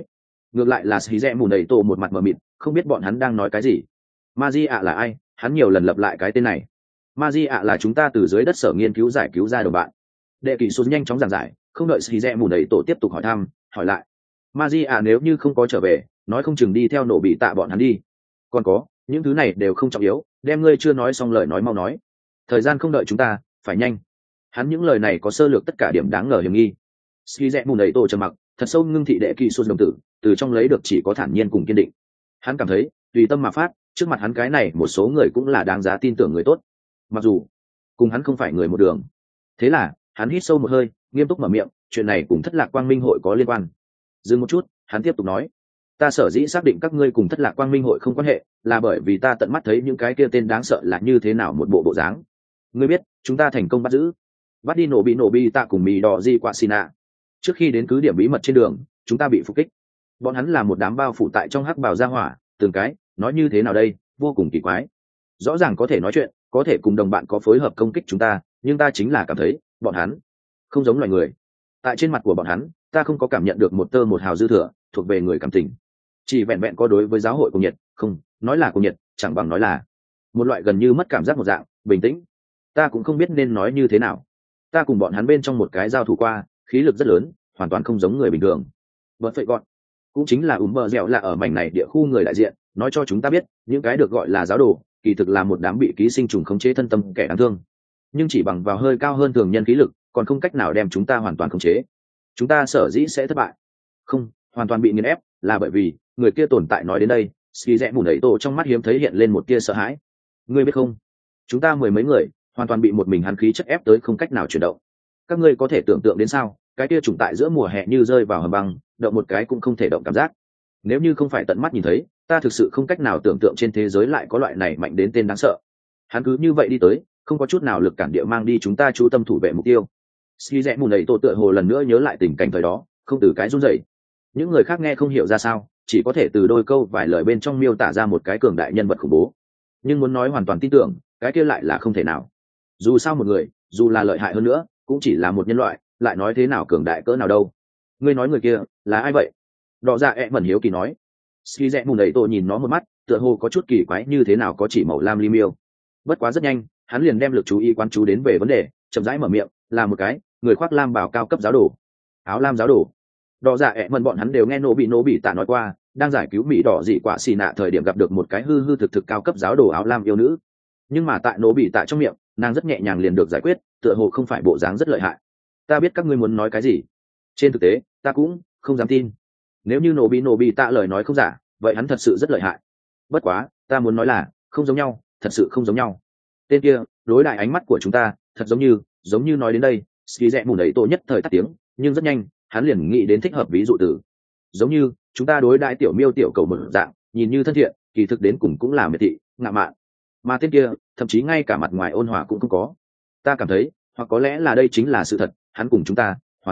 Ngược lại là xì rẽ mù nầy tổ một mặt mờ mịt, không biết bọn hắn đang nói cái gì. Maji ạ là ai? Hắn nhiều lần lặp lại cái tên này. Maji ạ là chúng ta từ dưới đất sở nghiên cứu giải cứu ra đồng bạn. Đệ kỳ xuống nhanh chóng giảng giải, không đợi xì rẽ mù nầy tổ tiếp tục hỏi thăm, hỏi lại. Maji ạ nếu như không có trở về, nói không chừng đi theo nổ bị tạ bọn hắn đi. Còn có, những thứ này đều không trọng yếu, đem ngươi chưa nói xong lời nói mau nói. Thời gian không đợi chúng ta, phải nhanh. Hắn những lời này có sơ lược tất cả điểm đáng ngờ hiểm nghi. Ski rẽ mù nầy tổ trầm mặc, thật sâu ngưng thị đệ kỳ xuân đồng tử, từ trong lấy được chỉ có thản nhiên cùng kiên định. Hắn cảm thấy tùy tâm mà phát, trước mặt hắn cái này một số người cũng là đáng giá tin tưởng người tốt, mặc dù cùng hắn không phải người một đường. Thế là hắn hít sâu một hơi, nghiêm túc mở miệng, chuyện này cùng thất lạc quang minh hội có liên quan. Dừng một chút, hắn tiếp tục nói, ta sở dĩ xác định các ngươi cùng thất lạc quang minh hội không quan hệ, là bởi vì ta tận mắt thấy những cái kia tên đáng sợ là như thế nào một bộ bộ dáng. Ngươi biết chúng ta thành công bắt đi nổ bị tạ cùng mì đỏ di qua sina. Trước khi đến cứ điểm bí mật trên đường, chúng ta bị phục kích. Bọn hắn là một đám bao phủ tại trong hắc bào gia hỏa, từng cái nói như thế nào đây, vô cùng kỳ quái. Rõ ràng có thể nói chuyện, có thể cùng đồng bạn có phối hợp công kích chúng ta, nhưng ta chính là cảm thấy bọn hắn không giống loài người. Tại trên mặt của bọn hắn, ta không có cảm nhận được một tơ một hào dư thừa thuộc về người cảm tình. Chỉ vẹn vẹn có đối với giáo hội cùng nhiệt, không nói là cùng nhiệt, chẳng bằng nói là một loại gần như mất cảm giác một dạng bình tĩnh. Ta cũng không biết nên nói như thế nào. Ta cùng bọn hắn bên trong một cái giao thủ qua, khí lực rất lớn, hoàn toàn không giống người bình thường. Bật phệ gọn cũng chính là bờ dẻo là ở mảnh này địa khu người đại diện, nói cho chúng ta biết những cái được gọi là giáo đồ kỳ thực là một đám bị ký sinh trùng khống chế thân tâm kẻ đáng thương, nhưng chỉ bằng vào hơi cao hơn thường nhân khí lực còn không cách nào đem chúng ta hoàn toàn khống chế. Chúng ta sở dĩ sẽ thất bại, không hoàn toàn bị nghiền ép, là bởi vì người kia tồn tại. Nói đến đây, ski rẽ mù nẩy tổ trong mắt hiếm thấy hiện lên một tia sợ hãi. Ngươi biết không, chúng ta mười mấy người hoàn toàn bị một mình hắn khí chất ép tới không cách nào chuyển động. Các ngươi có thể tưởng tượng đến sao, cái kia trùng tại giữa mùa hè như rơi vào hầm băng, động một cái cũng không thể động cảm giác. Nếu như không phải tận mắt nhìn thấy, ta thực sự không cách nào tưởng tượng trên thế giới lại có loại này mạnh đến tên đáng sợ. Hắn cứ như vậy đi tới, không có chút nào lực cản địa mang đi chúng ta chú tâm thủ vệ mục tiêu. Ski rẽ mù nẩy tổ tựa hồ lần nữa nhớ lại tình cảnh thời đó, không từ cái run rẩy. Những người khác nghe không hiểu ra sao, chỉ có thể từ đôi câu vài lời bên trong miêu tả ra một cái cường đại nhân vật khủng bố, nhưng muốn nói hoàn toàn tin tưởng, cái kia lại là không thể nào. Dù sao một người, dù là lợi hại hơn nữa, cũng chỉ là một nhân loại, lại nói thế nào cường đại cỡ nào đâu. Ngươi nói người kia là ai vậy? Đọ dạ mẩn hiếu kỳ nói. Ski rẽ mù nẩy tổ nhìn nó một mắt, tựa hồ có chút kỳ quái, như thế nào có chỉ màu lam li miêu. Bất quá rất nhanh, hắn liền đem lực chú ý quán chú đến về vấn đề, chậm rãi mở miệng, là một cái người khoác lam bào cao cấp giáo đồ. Áo lam giáo đồ. Đọ dạ mẩn bọn hắn đều nghe nổ bị tạ nói qua, đang giải cứu mỹ đỏ dị quả xì nạ thời điểm gặp được một cái hư hư thực thực cao cấp giáo đồ áo lam yêu nữ. Nhưng mà tại nổ bị tạ trong miệng, nàng rất nhẹ nhàng liền được giải quyết, tựa hồ không phải bộ dáng rất lợi hại. Ta biết các ngươi muốn nói cái gì. Trên thực tế, ta cũng không dám tin. Nếu như nổ bị tạ lời nói không giả, vậy hắn thật sự rất lợi hại. Bất quá, ta muốn nói là không giống nhau, thật sự không giống nhau. Tên kia đối đại ánh mắt của chúng ta, thật giống như nói đến đây, ski rẽ mù nẩy tổ nhất thời tắt tiếng, nhưng rất nhanh hắn liền nghĩ đến thích hợp ví dụ từ. Giống như chúng ta đối đại tiểu miêu tiểu cầu một dạng, nhìn như thân thiện, kỳ thực đến cùng cũng là miệt thị, ngạo mạn. Mà tên kia thậm chí ngay cả mặt ngoài ôn hòa cũng không có. Ta cảm thấy, hoặc có lẽ là đây chính là sự thật, hắn cùng chúng ta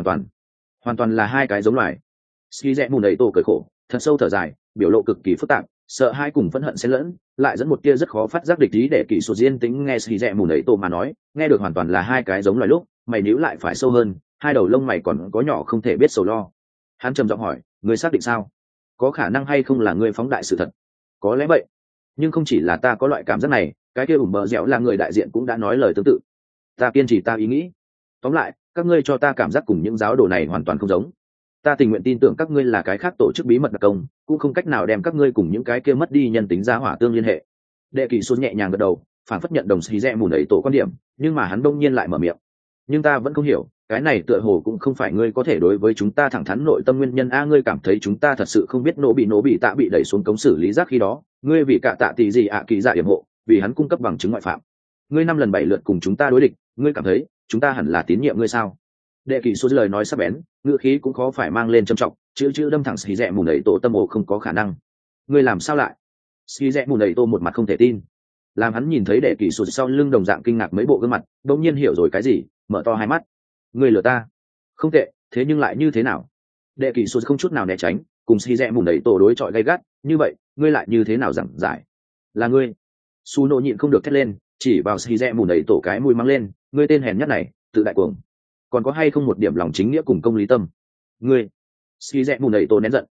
hoàn toàn là hai cái giống loài. Ski rẽ mù nẩy tổ cười khổ, thật sâu thở dài, biểu lộ cực kỳ phức tạp, sợ hai cùng phẫn hận xen lẫn, lại dẫn một tia rất khó phát giác địch ý để kỹ số diên tính nghe Ski rẽ mù nẩy tổ mà nói, nghe được hoàn toàn là hai cái giống loài lúc, mày nhíu lại phải sâu hơn, hai đầu lông mày còn có nhỏ không thể biết sầu lo. Hắn trầm giọng hỏi, ngươi xác định sao? Có khả năng hay không là ngươi phóng đại sự thật? Có lẽ vậy, nhưng không chỉ là ta có loại cảm giác này, cái kia bờ dẻo là người đại diện cũng đã nói lời tương tự. Ta kiên trì ta ý nghĩ. Tóm lại, các ngươi cho ta cảm giác cùng những giáo đồ này hoàn toàn không giống. Ta tình nguyện tin tưởng các ngươi là cái khác tổ chức bí mật đặc công, cũng không cách nào đem các ngươi cùng những cái kia mất đi nhân tính giá hỏa tương liên hệ. Đệ kỳ xuân nhẹ nhàng gật đầu, phản phất nhận đồng xì rẽ mù nẩy tổ quan điểm, nhưng mà hắn đông nhiên lại mở miệng. Nhưng ta vẫn không hiểu, cái này tựa hồ cũng không phải ngươi có thể đối với chúng ta thẳng thắn nội tâm nguyên nhân a. Ngươi cảm thấy chúng ta thật sự không biết nổ bị tạ bị đẩy xuống cống xử lý rác khi đó, ngươi vì cả tạ tỷ gì ạ kỳ dạ yểm hộ, vì hắn cung cấp bằng chứng ngoại phạm. Ngươi 5 lần 7 lượt cùng chúng ta đối địch, ngươi cảm thấy chúng ta hẳn là tín nhiệm ngươi sao? Đệ kỳ số lời nói sắc bén, ngữ khí cũng khó phải mang lên trầm trọng, chữ đâm thẳng xì rẽ mù nẩy tổ tâm ổ không có khả năng. Ngươi làm sao lại? Xì rẽ mù nẩy tổ một mặt không thể tin. Làm hắn nhìn thấy đệ kỳ số sau lưng đồng dạng kinh ngạc mấy bộ gương mặt, đột nhiên hiểu rồi cái gì, mở to hai mắt. Ngươi lừa ta? Không tệ, thế nhưng lại như thế nào? Đệ kỳ số không chút nào né tránh, cùng xì rẽ mù nẩy tổ đối chọi gay gắt, như vậy, ngươi lại như thế nào giảng giải? Là ngươi? Su nộ nhịn không được thét lên, chỉ vào xì rẽ mù nẩy tổ cái mũi mắng lên, ngươi tên hèn nhát này, tự đại cuồng. Còn có hay không một điểm lòng chính nghĩa cùng công lý tâm? Ngươi? Xì rẽ mù nẩy tổ nén giận.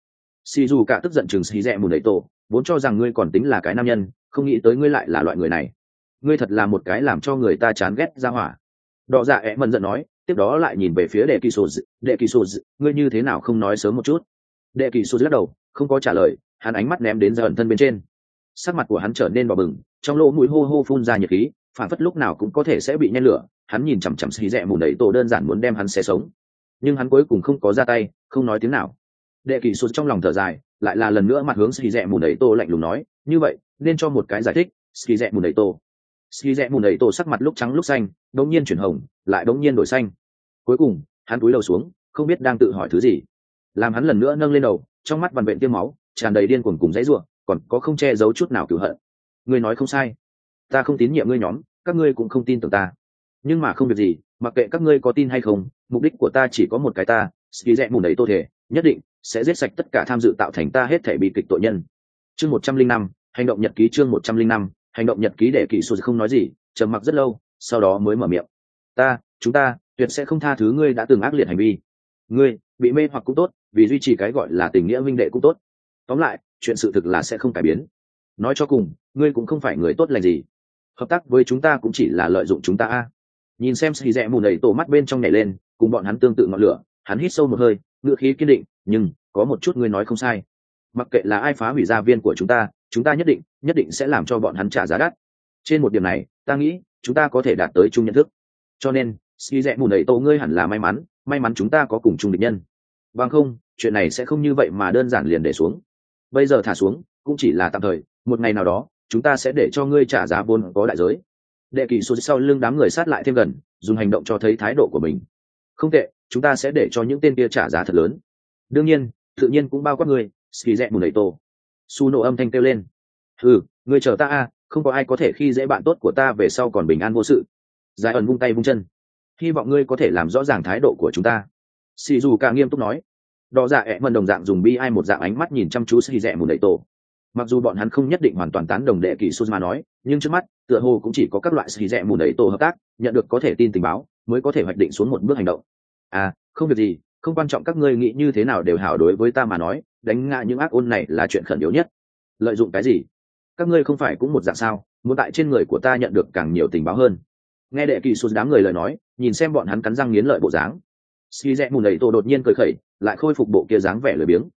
xì dù cả tức giận chừng xì rẽ mùn đẩy tổ, vốn cho rằng ngươi còn tính là cái nam nhân, không nghĩ tới ngươi lại là loại người này. Ngươi thật là một cái làm cho người ta chán ghét ra hỏa. Đỏ dạ ẹ mần giận nói, tiếp đó lại nhìn về phía đệ kỳ sô, ngươi như thế nào không nói sớm một chút. Đệ kỳ sô lắc đầu, không có trả lời, hắn ánh mắt ném đến giờ ẩn thân bên trên. Sắc mặt của hắn trở nên đỏ bừng, trong lỗ mũi hô hô phun ra nhiệt khí, phản phất lúc nào cũng có thể sẽ bị nhen lửa. Hắn nhìn chằm chằm xì rẽ mùn đẩy tổ, đơn giản muốn đem hắn xé sống, nhưng hắn cuối cùng không có ra tay, không nói tiếng nào. Đệ kỳ sô trong lòng thở dài, lại là lần nữa mặt hướng xì rẽ mùn đẩy tổ lạnh lùng nói, như vậy nên cho một cái giải thích. Xì rẽ mùn đẩy tổ, xì rẽ mùn đẩy tổ sắc mặt lúc trắng lúc xanh, đống nhiên chuyển hồng, lại đống nhiên đổi xanh. Cuối cùng hắn cúi đầu xuống, không biết đang tự hỏi thứ gì. Làm hắn lần nữa nâng lên đầu, trong mắt vằn vện tiêm máu, tràn đầy điên cuồng cùng dãy rủa, còn có không che giấu chút nào cừu hận. Ngươi nói không sai, ta không tín nhiệm ngươi nhóm, các ngươi cũng không tin tưởng ta, nhưng mà không việc gì, mặc kệ các ngươi có tin hay không, mục đích của ta chỉ có một cái, ta ski rẽ mùn đấy tô thể nhất định sẽ giết sạch tất cả tham dự tạo thành ta hết thể bị kịch tội nhân. Chương 105, hành động nhật ký. Chương 105, hành động nhật ký. Để kỷ sô không nói gì, trầm mặc rất lâu, sau đó mới mở miệng. Chúng ta tuyệt sẽ không tha thứ ngươi đã từng ác liệt hành vi. Ngươi bị mê hoặc cũng tốt, vì duy trì cái gọi là tình nghĩa huynh đệ cũng tốt, tóm lại chuyện sự thực là sẽ không cải biến. Nói cho cùng, ngươi cũng không phải người tốt lành gì, hợp tác với chúng ta cũng chỉ là lợi dụng chúng ta. Nhìn xem xì rẽ mùn đẩy tổ mắt bên trong nhảy lên, cùng bọn hắn tương tự ngọn lửa, hắn hít sâu một hơi, ngữ khí kiên định, nhưng có một chút ngươi nói không sai, mặc kệ là ai phá hủy gia viên của chúng ta nhất định sẽ làm cho bọn hắn trả giá đắt. Trên một điểm này ta nghĩ chúng ta có thể đạt tới chung nhận thức, cho nên xì rẽ mùn đẩy tổ, ngươi hẳn là may mắn chúng ta có cùng chung địch nhân, bằng không chuyện này sẽ không như vậy mà đơn giản liền để xuống. Bây giờ thả xuống cũng chỉ là tạm thời, một ngày nào đó chúng ta sẽ để cho ngươi trả giá vốn có đại giới. Đệ kỳ số sau lưng đám người sát lại thêm gần, dùng hành động cho thấy thái độ của mình. Không tệ, chúng ta sẽ để cho những tên kia trả giá thật lớn, đương nhiên tự nhiên cũng bao quát ngươi. Ski rẽ mùn đẩy tổ, su nộ âm thanh kêu lên. Ngươi chờ ta không có ai có thể khi dễ bạn tốt của ta về sau còn bình an vô sự. Giải ẩn vung tay vung chân, hy vọng ngươi có thể làm rõ ràng thái độ của chúng ta. Sì dù càng nghiêm túc nói. Đỏ dạ ẹ mần đồng dạng dùng bi ai một dạng ánh mắt nhìn chăm chú Ski rẽ mùn đẩy tổ. Mặc dù bọn hắn không nhất định hoàn toàn tán đồng đệ kỳ sô mà nói, nhưng trước mắt tựa hồ cũng chỉ có các loại xì rẽ mùn đẩy tổ hợp tác, nhận được có thể tin tình báo, mới có thể hoạch định xuống một bước hành động. Không việc gì, không quan trọng các ngươi nghĩ như thế nào đều hảo, đối với ta mà nói, đánh ngã những ác ôn này là chuyện khẩn yếu nhất. Lợi dụng cái gì? Các ngươi không phải cũng một dạng sao, muốn tại trên người của ta nhận được càng nhiều tình báo hơn. Nghe đệ kỳ sô đám người lời nói, nhìn xem bọn hắn cắn răng nghiến lợi bộ dáng, xì rẽ mùn đẩy tổ đột nhiên cười khẩy, lại khôi phục bộ kia dáng vẻ lười biếng.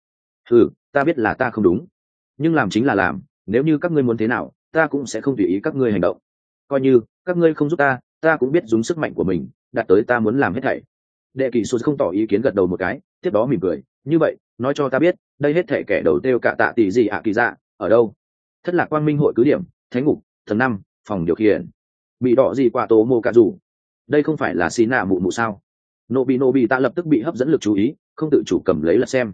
Ta biết là ta không đúng, nhưng làm chính là làm, nếu như các ngươi muốn thế nào, ta cũng sẽ không tùy ý các ngươi hành động. Coi như các ngươi không giúp ta cũng biết dùng sức mạnh của mình đạt tới ta muốn làm hết thảy. Đệ kỳ sô không tỏ ý kiến, gật đầu một cái, tiếp đó mỉm cười, như vậy nói cho ta biết, đây hết thảy kẻ đầu tiêu cả tạ tỷ gì kỳ dạ ở đâu? Thất lạc quang minh hội cứ điểm, thánh ngục, tầng 5, phòng điều khiển. Bị đỏ gì quả tố mô cả rủ, đây không phải là xí nạ mụ mụ sao? Nô bị ta lập tức bị hấp dẫn lực chú ý, không tự chủ cầm lấy lật xem.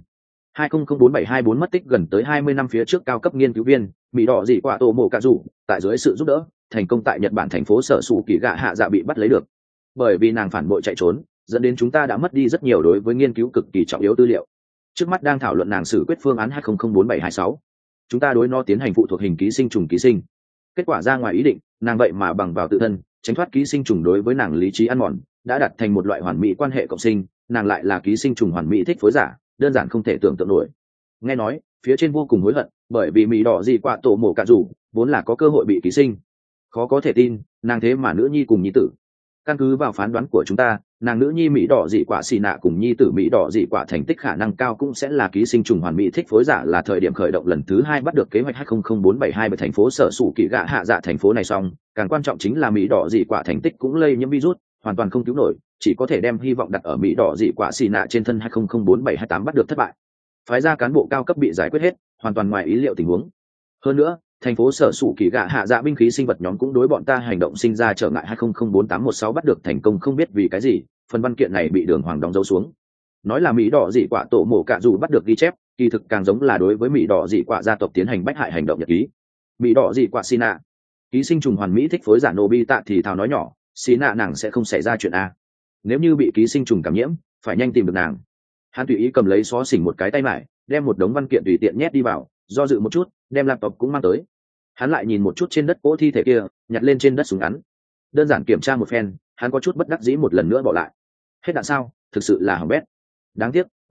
2004-724 mất tích gần tới 20 năm phía trước cao cấp nghiên cứu viên bị đỏ dị quả tổ mổ cả rủ, tại dưới sự giúp đỡ thành công tại Nhật Bản thành phố sở sủ kỳ gạ hạ dạ bị bắt lấy được. Bởi vì nàng phản bội chạy trốn, dẫn đến chúng ta đã mất đi rất nhiều đối với nghiên cứu cực kỳ trọng yếu tư liệu. Trước mắt đang thảo luận nàng xử quyết phương án 2004-726. Chúng ta đối nó tiến hành phụ thuộc hình ký sinh trùng ký sinh. Kết quả ra ngoài ý định, nàng vậy mà bằng vào tự thân tránh thoát ký sinh trùng đối với nàng lý trí ăn mòn, đã đặt thành một loại hoàn mỹ quan hệ cộng sinh. Nàng lại là ký sinh trùng hoàn mỹ thích phối giả, đơn giản không thể tưởng tượng nổi. Nghe nói phía trên vô cùng hối hận, bởi vì mỹ đỏ gì quả tổ mổ cả rủ vốn là có cơ hội bị ký sinh. Khó có thể tin, nàng thế mà nữ nhi cùng nhi tử. Căn cứ vào phán đoán của chúng ta, nàng nữ nhi mỹ đỏ dị quả xì nạ cùng nhi tử mỹ đỏ dị quả thành tích khả năng cao cũng sẽ là ký sinh trùng hoàn mỹ thích phối giả, là thời điểm khởi động lần thứ 2 bắt được kế hoạch 2004-727 bởi thành phố sở sủ kỳ gạ hạ dạ thành phố này xong. Càng quan trọng chính là mỹ đỏ dị quả thành tích cũng lây nhiễm virus, hoàn toàn không cứu nổi, chỉ có thể đem hy vọng đặt ở mỹ đỏ dị quả xì nạ trên thân. 2004-728 bắt được thất bại, phái ra cán bộ cao cấp bị giải quyết hết, hoàn toàn ngoài ý liệu tình huống. Hơn nữa thành phố sở sủ kỳ gạ hạ dạ binh khí sinh vật nhóm cũng đối bọn ta hành động sinh ra trở ngại. 2004-816 bắt được thành công, không biết vì cái gì phần văn kiện này bị đường hoàng đóng dấu xuống, nói là mỹ đỏ dị quả tổ mổ cả dù bắt được ghi chép, kỳ thực càng giống là đối với mỹ đỏ dị quả gia tộc tiến hành bách hại hành động nhật ký. Mỹ đỏ dị quả Sina, ký sinh trùng hoàn mỹ thích phối giả Nobita thì thào nói nhỏ, Sina nàng sẽ không xảy ra chuyện a, nếu như bị ký sinh trùng cảm nhiễm phải nhanh tìm được nàng. Hắn tùy ý cầm lấy xó xỉnh một cái tay mải, đem một đống văn kiện tùy tiện nhét đi vào, do dự một chút đem laptop cũng mang tới. Hắn lại nhìn một chút trên đất cỗ thi thể kia, nhặt lên trên đất súng ngắn, đơn giản kiểm tra một phen, hắn có chút bất đắc dĩ một lần nữa bỏ lại. Hết đạn sao, thực sự là hỏng bét. Đáng tiếc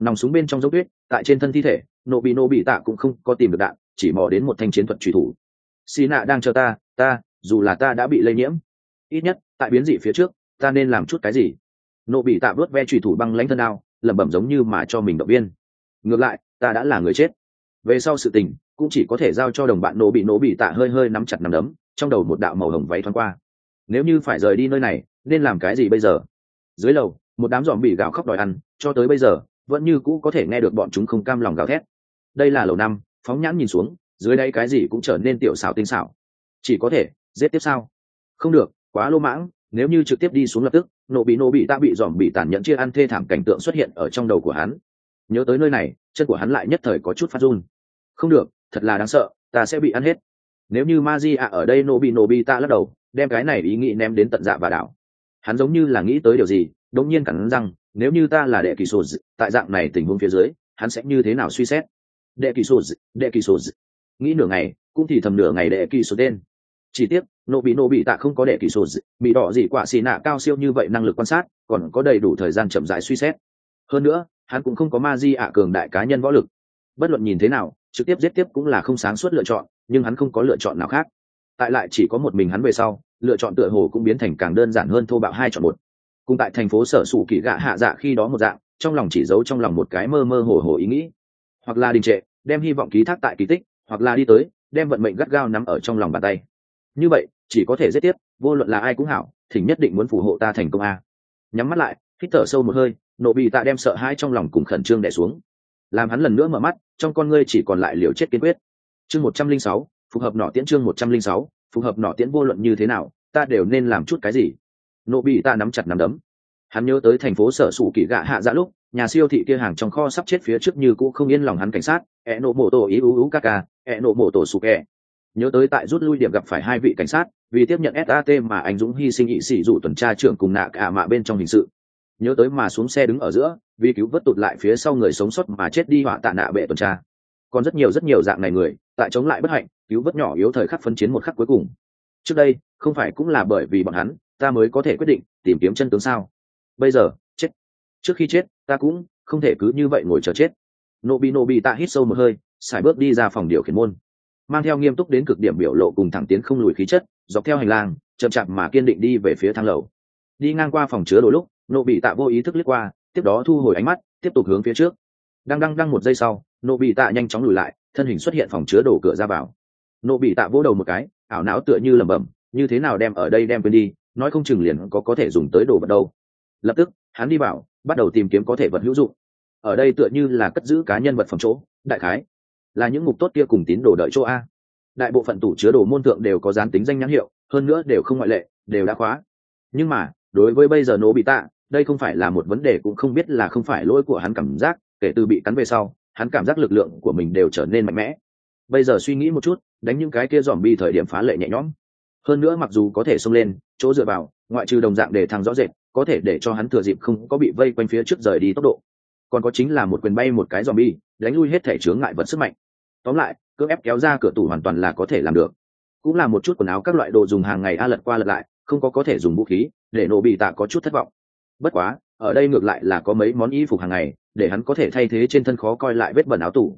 nòng súng bên trong dốc tuyết tại trên thân thi thể, nổ bị tạ cũng không có tìm được đạn, chỉ mò đến một thanh chiến thuật truy thủ. Xì nạ đang chờ ta dù là ta đã bị lây nhiễm, ít nhất tại biến dị phía trước ta nên làm chút cái gì. Nổ bị tạ vớt ve truy thủ băng lãnh thân ao, lẩm bẩm giống như mà cho mình động viên. Ngược lại ta đã là người chết, về sau sự tình cũng chỉ có thể giao cho đồng bạn. Nổ bị tạ hơi hơi nắm chặt nắm đấm, trong đầu một đạo màu hồng váy thoáng qua. Nếu như phải rời đi nơi này nên làm cái gì bây giờ? Dưới lầu một đám giòm bị gào khóc đòi ăn, cho tới bây giờ vẫn như cũ có thể nghe được bọn chúng không cam lòng gào thét. Đây là lầu 5, phóng nhãn nhìn xuống, dưới đây cái gì cũng trở nên tiểu xảo tinh xảo. Chỉ có thể giết tiếp sao? Không được, quá lô mãng. Nếu như trực tiếp đi xuống lập tức, nổ bị tạ bị giòm bị tàn nhẫn chia ăn thê thảm cảnh tượng xuất hiện ở trong đầu của hắn. Nhớ tới nơi này, chân của hắn lại nhất thời có chút phát run. Không được, thật là đáng sợ, ta sẽ bị ăn hết. Nếu như Magia ở đây, nổ bị tạ lắc đầu, đem cái này ý nghĩ ném đến tận dạ và đảo. Hắn giống như là nghĩ tới điều gì, đột nhiên cắn răng, nếu như ta là đệ kỳ sô, tại dạng này tình huống phía dưới hắn sẽ như thế nào suy xét. Đệ kỳ sô nghĩ nửa ngày cũng thì thầm nửa ngày đệ kỳ sô tên. Chỉ tiếc nổ bị tạ không có đệ kỳ sô bị đỏ gì quả xì nạ cao siêu như vậy năng lực quan sát, còn có đầy đủ thời gian chậm rãi suy xét. Hơn nữa hắn cũng không có Magia cường đại cá nhân võ lực. Bất luận nhìn thế nào, trực tiếp giết tiếp cũng là không sáng suốt lựa chọn, nhưng hắn không có lựa chọn nào khác. Tại lại chỉ có một mình hắn về sau, lựa chọn tựa hồ cũng biến thành càng đơn giản hơn, thô bạo 2 chọn 1. Cùng tại thành phố sở sủ kỳ gạ hạ dạ khi đó một dạng, trong lòng chỉ giấu trong lòng một cái mơ mơ hồ hồ ý nghĩ, hoặc là đình trệ đem hy vọng ký thác tại kỳ tích, hoặc là đi tới đem vận mệnh gắt gao nắm ở trong lòng bàn tay. Như vậy chỉ có thể giết tiếp, vô luận là ai cũng hảo, thỉnh nhất định muốn phù hộ ta thành công a. Nhắm mắt lại, hít thở sâu một hơi, nổ bị tạ đem sợ hãi trong lòng cùng khẩn trương đè xuống, làm hắn lần nữa mở mắt, trong con ngươi chỉ còn lại liều chết kiên quyết. Chương 106, phù hợp nọ tiễn. Chương 106, phù hợp nọ tiễn. Vô luận như thế nào ta đều nên làm chút cái gì. Nổ bị tạ nắm chặt nắm đấm. Hắn nhớ tới thành phố sở sủ kỳ gạ hạ dạ lúc nhà siêu thị kia hàng trong kho sắp chết phía trước như cũ không yên lòng hắn cảnh sát nổ mổ tổ ý ú kaka nổ mổ tổ sụp nhớ tới tại rút lui điểm gặp phải 2 vị cảnh sát vì tiếp nhận SAT mà anh dũng hy sinh, nghị sĩ dụ tuần tra trưởng cùng nạ cả mạ bên trong hình sự. Nhớ tới mà xuống xe đứng ở giữa vì cứu vớt tụt lại phía sau người sống sót mà chết đi họa tạ nạ bệ tuần tra. Còn rất nhiều dạng này người tại chống lại bất hạnh, cứu vớt nhỏ yếu thời khắc phân chiến một khắc cuối cùng. Trước đây không phải cũng là bởi vì bọn hắn ta mới có thể quyết định tìm kiếm chân tướng sao? Bây giờ chết, trước khi chết ta cũng không thể cứ như vậy ngồi chờ chết. Nổ bị tạ hít sâu một hơi, sải bước đi ra phòng điều khiển môn, mang theo nghiêm túc đến cực điểm biểu lộ cùng thẳng tiến không lùi khí chất, dọc theo hành lang chậm chạp mà kiên định đi về phía thang lầu. Đi ngang qua phòng chứa đồ lúc nổ bị tạ vô ý thức liếc qua, tiếp đó thu hồi ánh mắt, tiếp tục hướng phía trước. Đang một giây sau, nổ bị tạ nhanh chóng lùi lại, thân hình xuất hiện phòng chứa đồ cửa ra vào. Nổ bị tạ vỗ đầu một cái, ảo não tựa như lẩm bẩm, như thế nào đem ở đây đem quên đi, nói không chừng liền có thể dùng tới đồ vật đâu. Lập tức hắn đi vào, bắt đầu tìm kiếm có thể vật hữu dụng. Ở đây tựa như là cất giữ cá nhân vật phẩm chỗ, đại khái là những mục tốt kia cùng tín đồ đợi chỗ a. Đại bộ phận tủ chứa đồ môn thượng đều có dán tính danh nhãn hiệu, hơn nữa đều không ngoại lệ, đều đã khóa. Nhưng mà đối với bây giờ nổ bị tạ, đây không phải là một vấn đề, cũng không biết là không phải lỗi của hắn cảm giác, kể từ bị cắn về sau hắn cảm giác lực lượng của mình đều trở nên mạnh mẽ. Bây giờ suy nghĩ một chút, đánh những cái kia zombie thời điểm phá lệ nhẹ nhõm. Hơn nữa mặc dù có thể xông lên chỗ dựa vào, ngoại trừ đồng dạng để thăng rõ rệt có thể để cho hắn thừa dịp không có bị vây quanh phía trước rời đi tốc độ, còn có chính là một quyền bay một cái zombie đánh lui hết thể chướng ngại vật sức mạnh. Tóm lại cưỡng ép kéo ra cửa tủ hoàn toàn là có thể làm được. Cũng là một chút quần áo các loại đồ dùng hàng ngày lật qua lật lại, không có thể dùng vũ khí, để nổ bị tạ có chút thất vọng. Bất quá ở đây ngược lại là có mấy món y phục hàng ngày để hắn có thể thay thế trên thân khó coi lại vết bẩn áo tủ.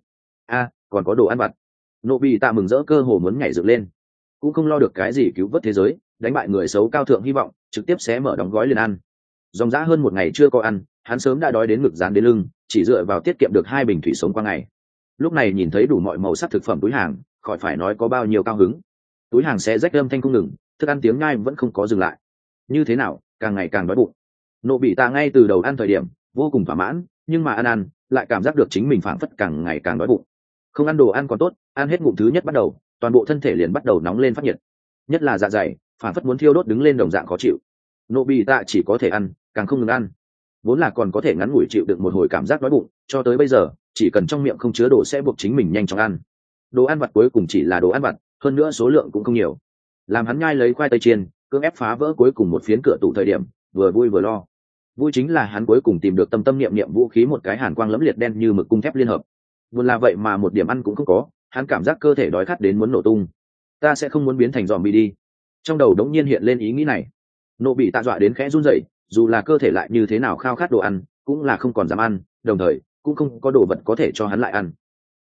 Còn có đồ ăn vặt. Nổ bị tạ mừng rỡ cơ hồ muốn nhảy dựng lên, cũng không lo được cái gì cứu vớt thế giới, đánh bại người xấu cao thượng hy vọng, trực tiếp xé mở đóng gói liền ăn. Dòng dã hơn một ngày chưa có ăn, hắn sớm đã đói đến ngực dán đến lưng, chỉ dựa vào tiết kiệm được 2 bình thủy sống qua ngày. Lúc này nhìn thấy đủ mọi màu sắc thực phẩm túi hàng, khỏi phải nói có bao nhiêu cao hứng. Túi hàng xé rách âm thanh không ngừng, thức ăn tiếng nhai vẫn không có dừng lại. Như thế nào, càng ngày càng đói bụng. Nộ bị tạ ngay từ đầu ăn thời điểm vô cùng thỏa mãn, nhưng mà ăn lại cảm giác được chính mình phảng phất càng ngày càng đói bụng. Không ăn đồ ăn còn tốt, ăn hết ngụm thứ nhất bắt đầu, toàn bộ thân thể liền bắt đầu nóng lên phát nhiệt, nhất là dạ dày phảng phất muốn thiêu đốt đứng lên đồng dạng khó chịu. Nộ bị tạ chỉ có thể ăn, càng không ngừng ăn. Vốn là còn có thể ngắn ngủi chịu được một hồi cảm giác đói bụng, cho tới bây giờ chỉ cần trong miệng không chứa đồ sẽ buộc chính mình nhanh chóng ăn. Đồ ăn vặt cuối cùng chỉ là đồ ăn vặt, hơn nữa số lượng cũng không nhiều. Làm hắn nhai lấy khoai tây chiên, cưỡng ép phá vỡ cuối cùng một phiến cửa tủ thời điểm, vừa vui vừa lo. Vui chính là hắn cuối cùng tìm được tâm niệm vũ khí, một cái hàn quang lẫm liệt đen như mực cung thép liên hợp. Buồn là vậy mà một điểm ăn cũng không có, hắn cảm giác cơ thể đói khát đến muốn nổ tung. Ta sẽ không muốn biến thành zombie đi. Trong đầu đống nhiên hiện lên ý nghĩ này. Nộ bị tạ dọa đến khẽ run rẩy, dù là cơ thể lại như thế nào khao khát đồ ăn, cũng là không còn dám ăn, đồng thời cũng không có đồ vật có thể cho hắn lại ăn.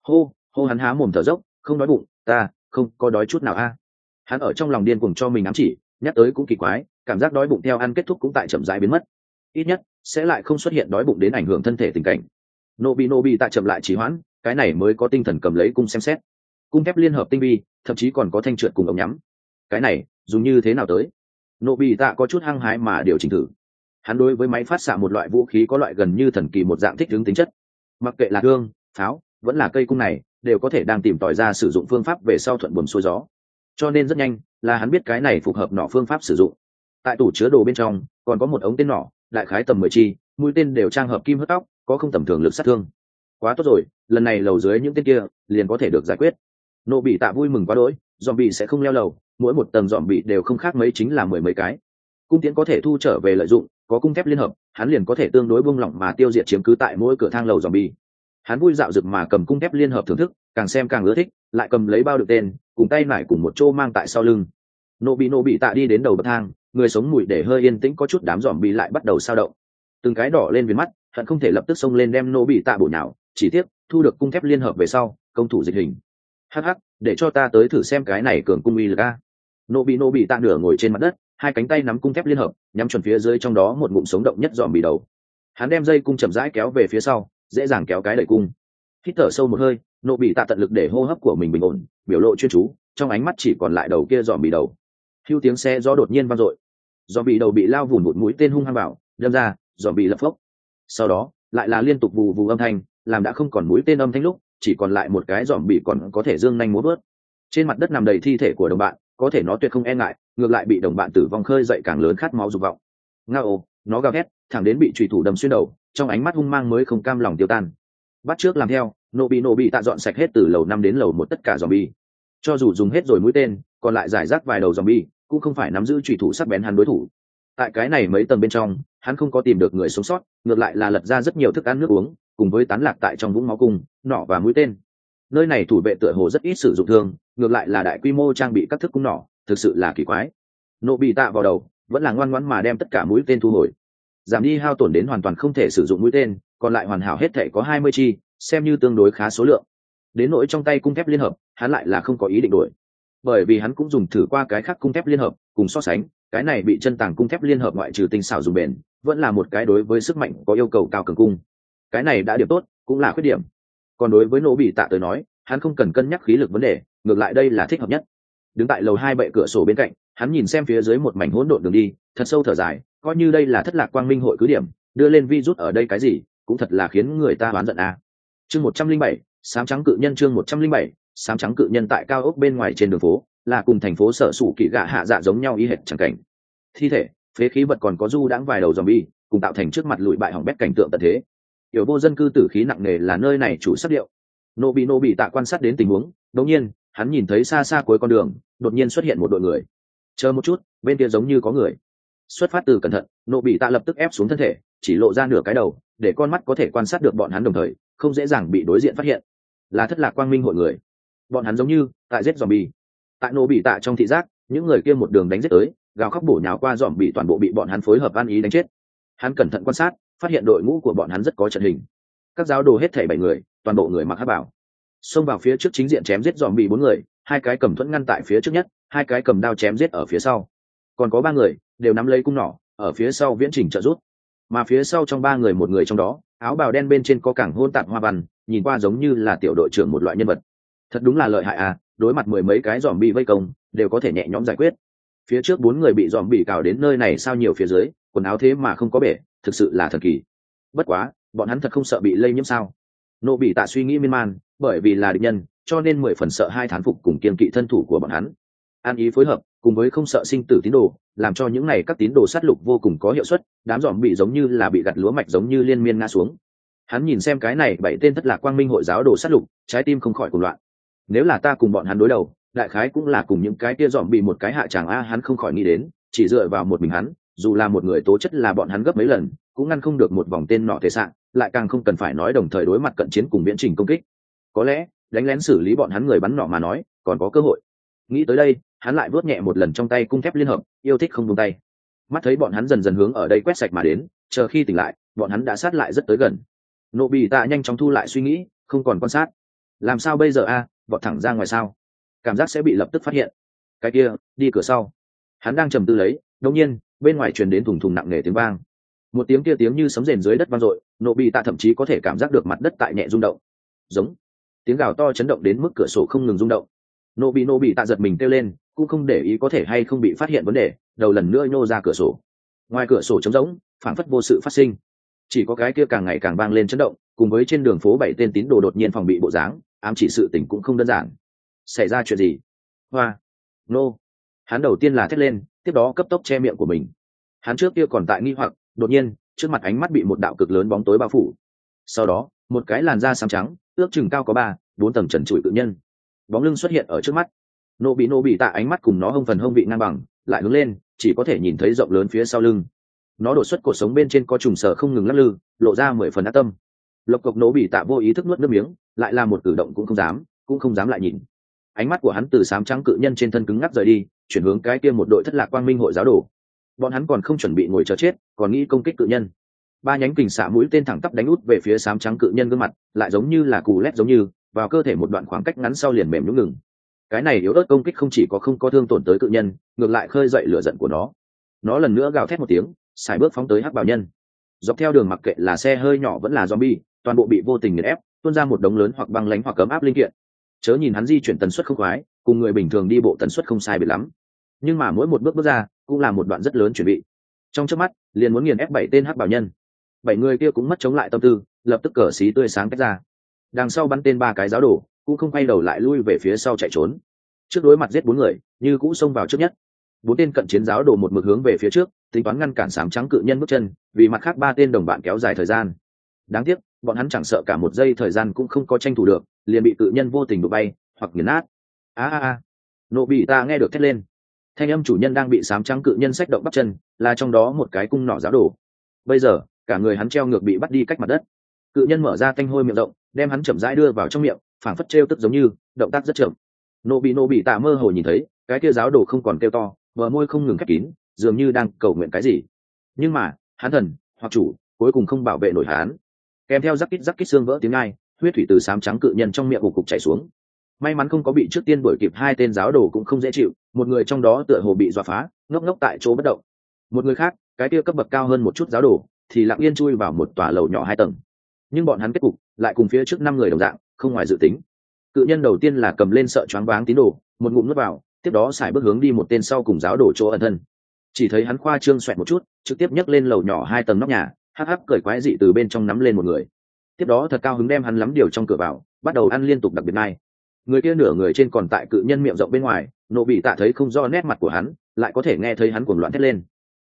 Hô hắn há mồm thở dốc, không đói bụng, ta không có đói chút nào a. Hắn ở trong lòng điên cuồng cho mình ám chỉ, nhắc tới cũng kỳ quái, cảm giác đói bụng theo ăn kết thúc cũng tại chậm rãi biến mất, ít nhất sẽ lại không xuất hiện đói bụng đến ảnh hưởng thân thể tình cảnh. Nobi tại chậm lại trì hoãn, cái này mới có tinh thần cầm lấy cung xem xét. Cung thép liên hợp tinh vi, thậm chí còn có thanh trượt cùng ống nhắm. Cái này dùng như thế nào tới? Nobi tạ có chút hăng hái mà điều chỉnh thử. Hắn đối với máy phát xạ một loại vũ khí có loại gần như thần kỳ một dạng thích ứng tính chất. Mặc kệ là thương, pháo, vẫn là cây cung này, đều có thể đang tìm tòi ra sử dụng phương pháp về sau thuận buồm xuôi gió. Cho nên rất nhanh là hắn biết cái này phù hợp nỏ phương pháp sử dụng. Tại tủ chứa đồ bên trong còn có một ống tên nỏ, đại khái tầm 10 chi, mũi tên đều trang hợp kim hớt tóc, có không tầm thường lực sát thương. Quá tốt rồi, lần này lầu dưới những tên kia liền có thể được giải quyết. Nô bị tạ vui mừng quá đỗi, zombie sẽ không leo lầu, mỗi một tầng zombie đều không khác mấy chính là 10 mấy cái. Cung tiễn có thể thu trở về lợi dụng, có cung thép liên hợp, hắn liền có thể tương đối buông lỏng mà tiêu diệt chiếm cứ tại mỗi cửa thang lầu zombie. Hắn vui dạo rực mà cầm cung thép liên hợp thưởng thức, càng xem càng ưa thích, lại cầm lấy bao đựng tên, cùng tay nải cùng một chỗ mang tại sau lưng. Nô bị tạ đi đến đầu bậc thang, người sống mùi để hơi yên tĩnh, có chút đám zombie lại bắt đầu sao động. Từng cái đỏ lên viền mắt, hận không thể lập tức xông lên đem nô bị tạ bổ nhào, chỉ tiếc thu được cung thép liên hợp về sau, công thủ dịch hình. Hắc, để cho ta tới thử xem cái này cường cung uy lực a. Nô bị tạ nửa ngồi trên mặt đất, hai cánh tay nắm cung thép liên hợp, nhắm chuẩn phía dưới trong đó một ngụm sống động nhất zombie đầu. Hắn đem dây cung chậm rãi kéo về phía sau, dễ dàng kéo cái đẩy cung. Hít thở sâu một hơi, nô bị tạ tận lực để hô hấp của mình bình ổn, biểu lộ chuyên chú, trong ánh mắt chỉ còn lại đầu kia zombie đầu. Hưu tiếng xe gió đột nhiên vang dội, zombie đầu bị lao vụn một mũi tên hung hăng vào, đâm ra, zombie lập phốc. Sau đó lại là liên tục vù vù âm thanh, làm đã không còn mũi tên âm thanh lúc, chỉ còn lại một cái zombie còn có thể dương nhanh múa vớt. Trên mặt đất nằm đầy thi thể của đồng bạn, có thể nó tuyệt không e ngại, ngược lại bị đồng bạn tử vong khơi dậy càng lớn khát máu dục vọng. Ngao, nó gào thét, thẳng đến bị chủy thủ đâm xuyên đầu, trong ánh mắt hung mang mới không cam lòng tiêu tan. Bắt trước làm theo, nô bị tạ dọn sạch hết từ lầu 5 đến lầu 1 tất cả zombie. Cho dù dùng hết rồi mũi tên, còn lại giải rác vài đầu zombie, cũng không phải nắm giữ chủy thủ sắc bén hắn đối thủ. Tại cái này mấy tầng bên trong, hắn không có tìm được người sống sót, ngược lại là lật ra rất nhiều thức ăn nước uống, cùng với tán lạc tại trong vũng máu cung, nỏ và mũi tên. Nơi này thủ vệ tựa hồ rất ít sử dụng thương, ngược lại là đại quy mô trang bị các thức cung nỏ, thực sự là kỳ quái. Nô bị tạ vào đầu, vẫn là ngoan ngoãn mà đem tất cả mũi tên thu hồi, giảm đi hao tổn đến hoàn toàn không thể sử dụng mũi tên, còn lại hoàn hảo hết thể có 20 chi, xem như tương đối khá số lượng. Đến nỗi trong tay cung thép liên hợp, hắn lại là không có ý định đổi, bởi vì hắn cũng dùng thử qua cái khác cung thép liên hợp, cùng so sánh, cái này bị chân tàng cung thép liên hợp ngoại trừ tinh xảo dùng bền, vẫn là một cái đối với sức mạnh có yêu cầu cao cường cung. Cái này đã điểm tốt, cũng là khuyết điểm. Còn đối với nô bị tạ tới nói, hắn không cần cân nhắc khí lực vấn đề, ngược lại đây là thích hợp nhất. Đứng tại lầu 2 bệ cửa sổ bên cạnh, hắn nhìn xem phía dưới một mảnh hỗn độn đường đi, thật sâu thở dài, coi như đây là thất lạc quang minh hội cứ điểm, đưa lên virus ở đây cái gì, cũng thật là khiến người ta oán giận a. Chương 107, sám trắng cự nhân. Chương 107, sám trắng cự nhân. Tại cao ốc bên ngoài trên đường phố, là cùng thành phố sở sủ kỳ gạ hạ dạ giống nhau y hệt chẳng cảnh. Thi thể, phế khí vật còn có du đãng vài đầu zombie, cùng tạo thành trước mặt lụi bại hỏng bét cảnh tượng tận thế. Tiểu vô dân cư tử khí nặng nề là nơi này chủ sắc điệu. Nô bị tạ quan sát đến tình huống, đột nhiên, hắn nhìn thấy xa xa cuối con đường, đột nhiên xuất hiện một đội người. Chờ một chút, bên kia giống như có người. Xuất phát từ cẩn thận, nô bị tạ lập tức ép xuống thân thể, chỉ lộ ra nửa cái đầu, để con mắt có thể quan sát được bọn hắn đồng thời, không dễ dàng bị đối diện phát hiện. Là thất lạc quang minh hội người. Bọn hắn giống như tại giết zombie. Tại nô bị tạ trong thị giác, những người kia một đường đánh giết tới, gào khóc bổ nhào qua zombie, toàn bộ bị bọn hắn phối hợp ăn ý đánh chết. Hắn cẩn thận quan sát, phát hiện đội ngũ của bọn hắn rất có trận hình. Các giáo đồ hết thảy 7 người, toàn bộ người mặc hắc bào, xông vào phía trước chính diện chém giết zombie 4 người, 2 cái cầm thuẫn ngăn tại phía trước nhất, 2 cái cầm đao chém giết ở phía sau, còn có 3 người đều nắm lấy cung nỏ ở phía sau viễn trình trợ giúp. Mà phía sau trong 3 người, một người trong đó áo bào đen bên trên có cảng hôn tạt hoa văn, nhìn qua giống như là tiểu đội trưởng một loại nhân vật. Thật đúng là lợi hại à, đối mặt 10 mấy cái zombie vây công đều có thể nhẹ nhõm giải quyết. Phía trước 4 người bị zombie cào đến nơi này sao nhiều phía dưới, quần áo thế mà không có bể, thực sự là thần kỳ. Bất quá, bọn hắn thật không sợ bị lây nhiễm sao? Nô bị tạ suy nghĩ miên man, bởi vì là địch nhân, cho nên 10 phần sợ hai thán phục cùng kiên kỵ thân thủ của bọn hắn. An ý phối hợp, cùng với không sợ sinh tử tín đồ, làm cho những này các tín đồ sát lục vô cùng có hiệu suất, đám zombie giống như là bị gặt lúa mạch giống như liên miên ngã xuống. Hắn nhìn xem cái này 7 tên thất lạc quang minh hội giáo đồ sát lục, trái tim không khỏi cuồng loạn. Nếu là ta cùng bọn hắn đối đầu, đại khái cũng là cùng những cái kia zombie một cái hạ tràng a, hắn không khỏi nghĩ đến, chỉ dựa vào một mình hắn, dù là một người tố chất là bọn hắn gấp mấy lần, cũng ngăn không được một vòng tên nọ thể sạng, lại càng không cần phải nói đồng thời đối mặt cận chiến cùng viễn trình công kích. Có lẽ đánh lén xử lý bọn hắn người bắn nọ mà nói còn có cơ hội. Nghĩ tới đây, hắn lại vuốt nhẹ một lần trong tay cung thép liên hợp, yêu thích không buông tay. Mắt thấy bọn hắn dần dần hướng ở đây quét sạch mà đến, chờ khi tỉnh lại, bọn hắn đã sát lại rất tới gần. nộ bị tạ nhanh chóng thu lại suy nghĩ, không còn quan sát. Làm sao bây giờ a? Vọt thẳng ra ngoài sao? Cảm giác sẽ bị lập tức phát hiện. Cái kia, đi cửa sau. Hắn đang trầm tư lấy, đột nhiên bên ngoài truyền đến thùng thùng nặng nề tiếng vang. Một tiếng kia tiếng như sấm rền dưới đất vang dội, nộ bị tạ thậm chí có thể cảm giác được mặt đất tại nhẹ rung động. Giống. Tiếng gào to chấn động đến mức cửa sổ không ngừng rung động. Nộ bị tạ giật mình kêu lên, cũng không để ý có thể hay không bị phát hiện vấn đề, đầu lần nữa nhô ra cửa sổ. Ngoài cửa sổ trống rỗng, phảng phất vô sự phát sinh, chỉ có cái kia càng ngày càng vang lên chấn động, cùng với trên đường phố 7 tên tín đồ đột nhiên phòng bị bộ dáng, ám chỉ sự tình cũng không đơn giản. Xảy ra chuyện gì? Hoa. Nô. Hắn đầu tiên là thét lên, tiếp đó cấp tốc che miệng của mình. Hắn trước kia còn tại nghi hoặc, đột nhiên trước mặt ánh mắt bị một đạo cực lớn bóng tối bao phủ. Sau đó một cái làn da xám trắng, ước chừng cao có 3-4 tầng trần trụi tự nhân, bóng lưng xuất hiện ở trước mắt. Nô bị tạ ánh mắt cùng nó hông phần hông vị ngang bằng, lại hướng lên, chỉ có thể nhìn thấy rộng lớn phía sau lưng. Nó đột xuất cột sống bên trên có trùng sở không ngừng lắc lư, lộ ra 10 phần ác tâm. Lộc cộc nô bị tạ vô ý thức nuốt nước miếng, lại làm một cử động cũng không dám lại nhìn. Ánh mắt của hắn từ xám trắng cự nhân trên thân cứng ngắc rời đi, chuyển hướng cái kia một đội thất lạc quang minh hội giáo đồ. Bọn hắn còn không chuẩn bị ngồi chờ chết, còn nghĩ công kích cự nhân. 3 nhánh kình xạ mũi tên thẳng tắp đánh út về phía xám trắng cự nhân gương mặt, lại giống như là cù lét giống như vào cơ thể một đoạn khoảng cách ngắn sau liền mềm nhũn ngừng. Cái này yếu ớt công kích không chỉ có không có thương tổn tới cự nhân, ngược lại khơi dậy lửa giận của nó. Nó lần nữa gào thét một tiếng, xài bước phóng tới hắc bảo nhân. Dọc theo đường mặc kệ là xe hơi nhỏ vẫn là zombie, toàn bộ bị vô tình nghiền ép, tuôn ra một đống lớn hoặc băng lãnh hoặc cấm áp linh kiện. Chớ nhìn hắn di chuyển tần suất không khoái, cùng người bình thường đi bộ tần suất không sai biệt lắm, nhưng mà mỗi một bước bước ra cũng là một đoạn rất lớn chuẩn bị. Trong chớp mắt liền muốn nghiền ép 7 tên hắc bảo nhân. 7 người kia cũng mất chống lại tâm tư, lập tức cờ xí tươi sáng cách ra. Đằng sau bắn tên 3 cái giáo đồ, cũng không quay đầu lại lui về phía sau chạy trốn. Trước đối mặt giết 4 người, như cũ xông vào trước nhất. 4 tên cận chiến giáo đồ một mực hướng về phía trước, tính toán ngăn cản xám trắng cự nhân bước chân, vì mặt khác 3 tên đồng bạn kéo dài thời gian. Đáng tiếc, bọn hắn chẳng sợ cả một giây thời gian cũng không có tranh thủ được, liền bị cự nhân vô tình đụng bay hoặc nghiền nát. Nộ bị ta nghe được thét lên. Thanh âm chủ nhân đang bị xám trắng cự nhân xách động bắt chân, là trong đó một cái cung nỏ giáo đồ. Bây giờ cả người hắn treo ngược bị bắt đi cách mặt đất. Cự nhân mở ra tanh hôi miệng rộng, đem hắn chậm rãi đưa vào trong miệng, phảng phất trêu tức giống như động tác rất chậm. Nộ bị tạ mơ hồ nhìn thấy cái kia giáo đồ không còn kêu to, bờ môi không ngừng khép kín, dường như đang cầu nguyện cái gì. Nhưng mà hắn thần hoặc chủ cuối cùng không bảo vệ nổi hắn. Kèm theo rắc kít xương vỡ tiếng ai, huyết thủy từ xám trắng cự nhân trong miệng cục cục chảy xuống. May mắn không có bị trước tiên đuổi kịp 2 tên giáo đồ cũng không dễ chịu, một người trong đó tựa hồ bị dọa phá, ngốc tại chỗ bất động. Một người khác, cái kia cấp bậc cao hơn một chút giáo đồ, thì lặng yên chui vào một tòa lầu nhỏ 2 tầng. Nhưng bọn hắn kết cục lại cùng phía trước 5 người đồng dạng, không ngoài dự tính. Cự nhân đầu tiên là cầm lên sợ choáng váng tín đồ, một ngụm nuốt vào, tiếp đó xài bước hướng đi một tên sau cùng giáo đồ chỗ ẩn thân. Chỉ thấy hắn khoa trương xoẹt một chút, trực tiếp nhấc lên lầu nhỏ 2 tầng nóc nhà, hắc hắc cười quái dị từ bên trong nắm lên một người. Tiếp đó thật cao hứng đem hắn lắm điều trong cửa vào, bắt đầu ăn liên tục đặc biệt ngay. Người kia nửa người trên còn tại cự nhân miệng rộng bên ngoài, nộ bị tạ thấy không rõ nét mặt của hắn, lại có thể nghe thấy hắn cuồng loạn thét lên.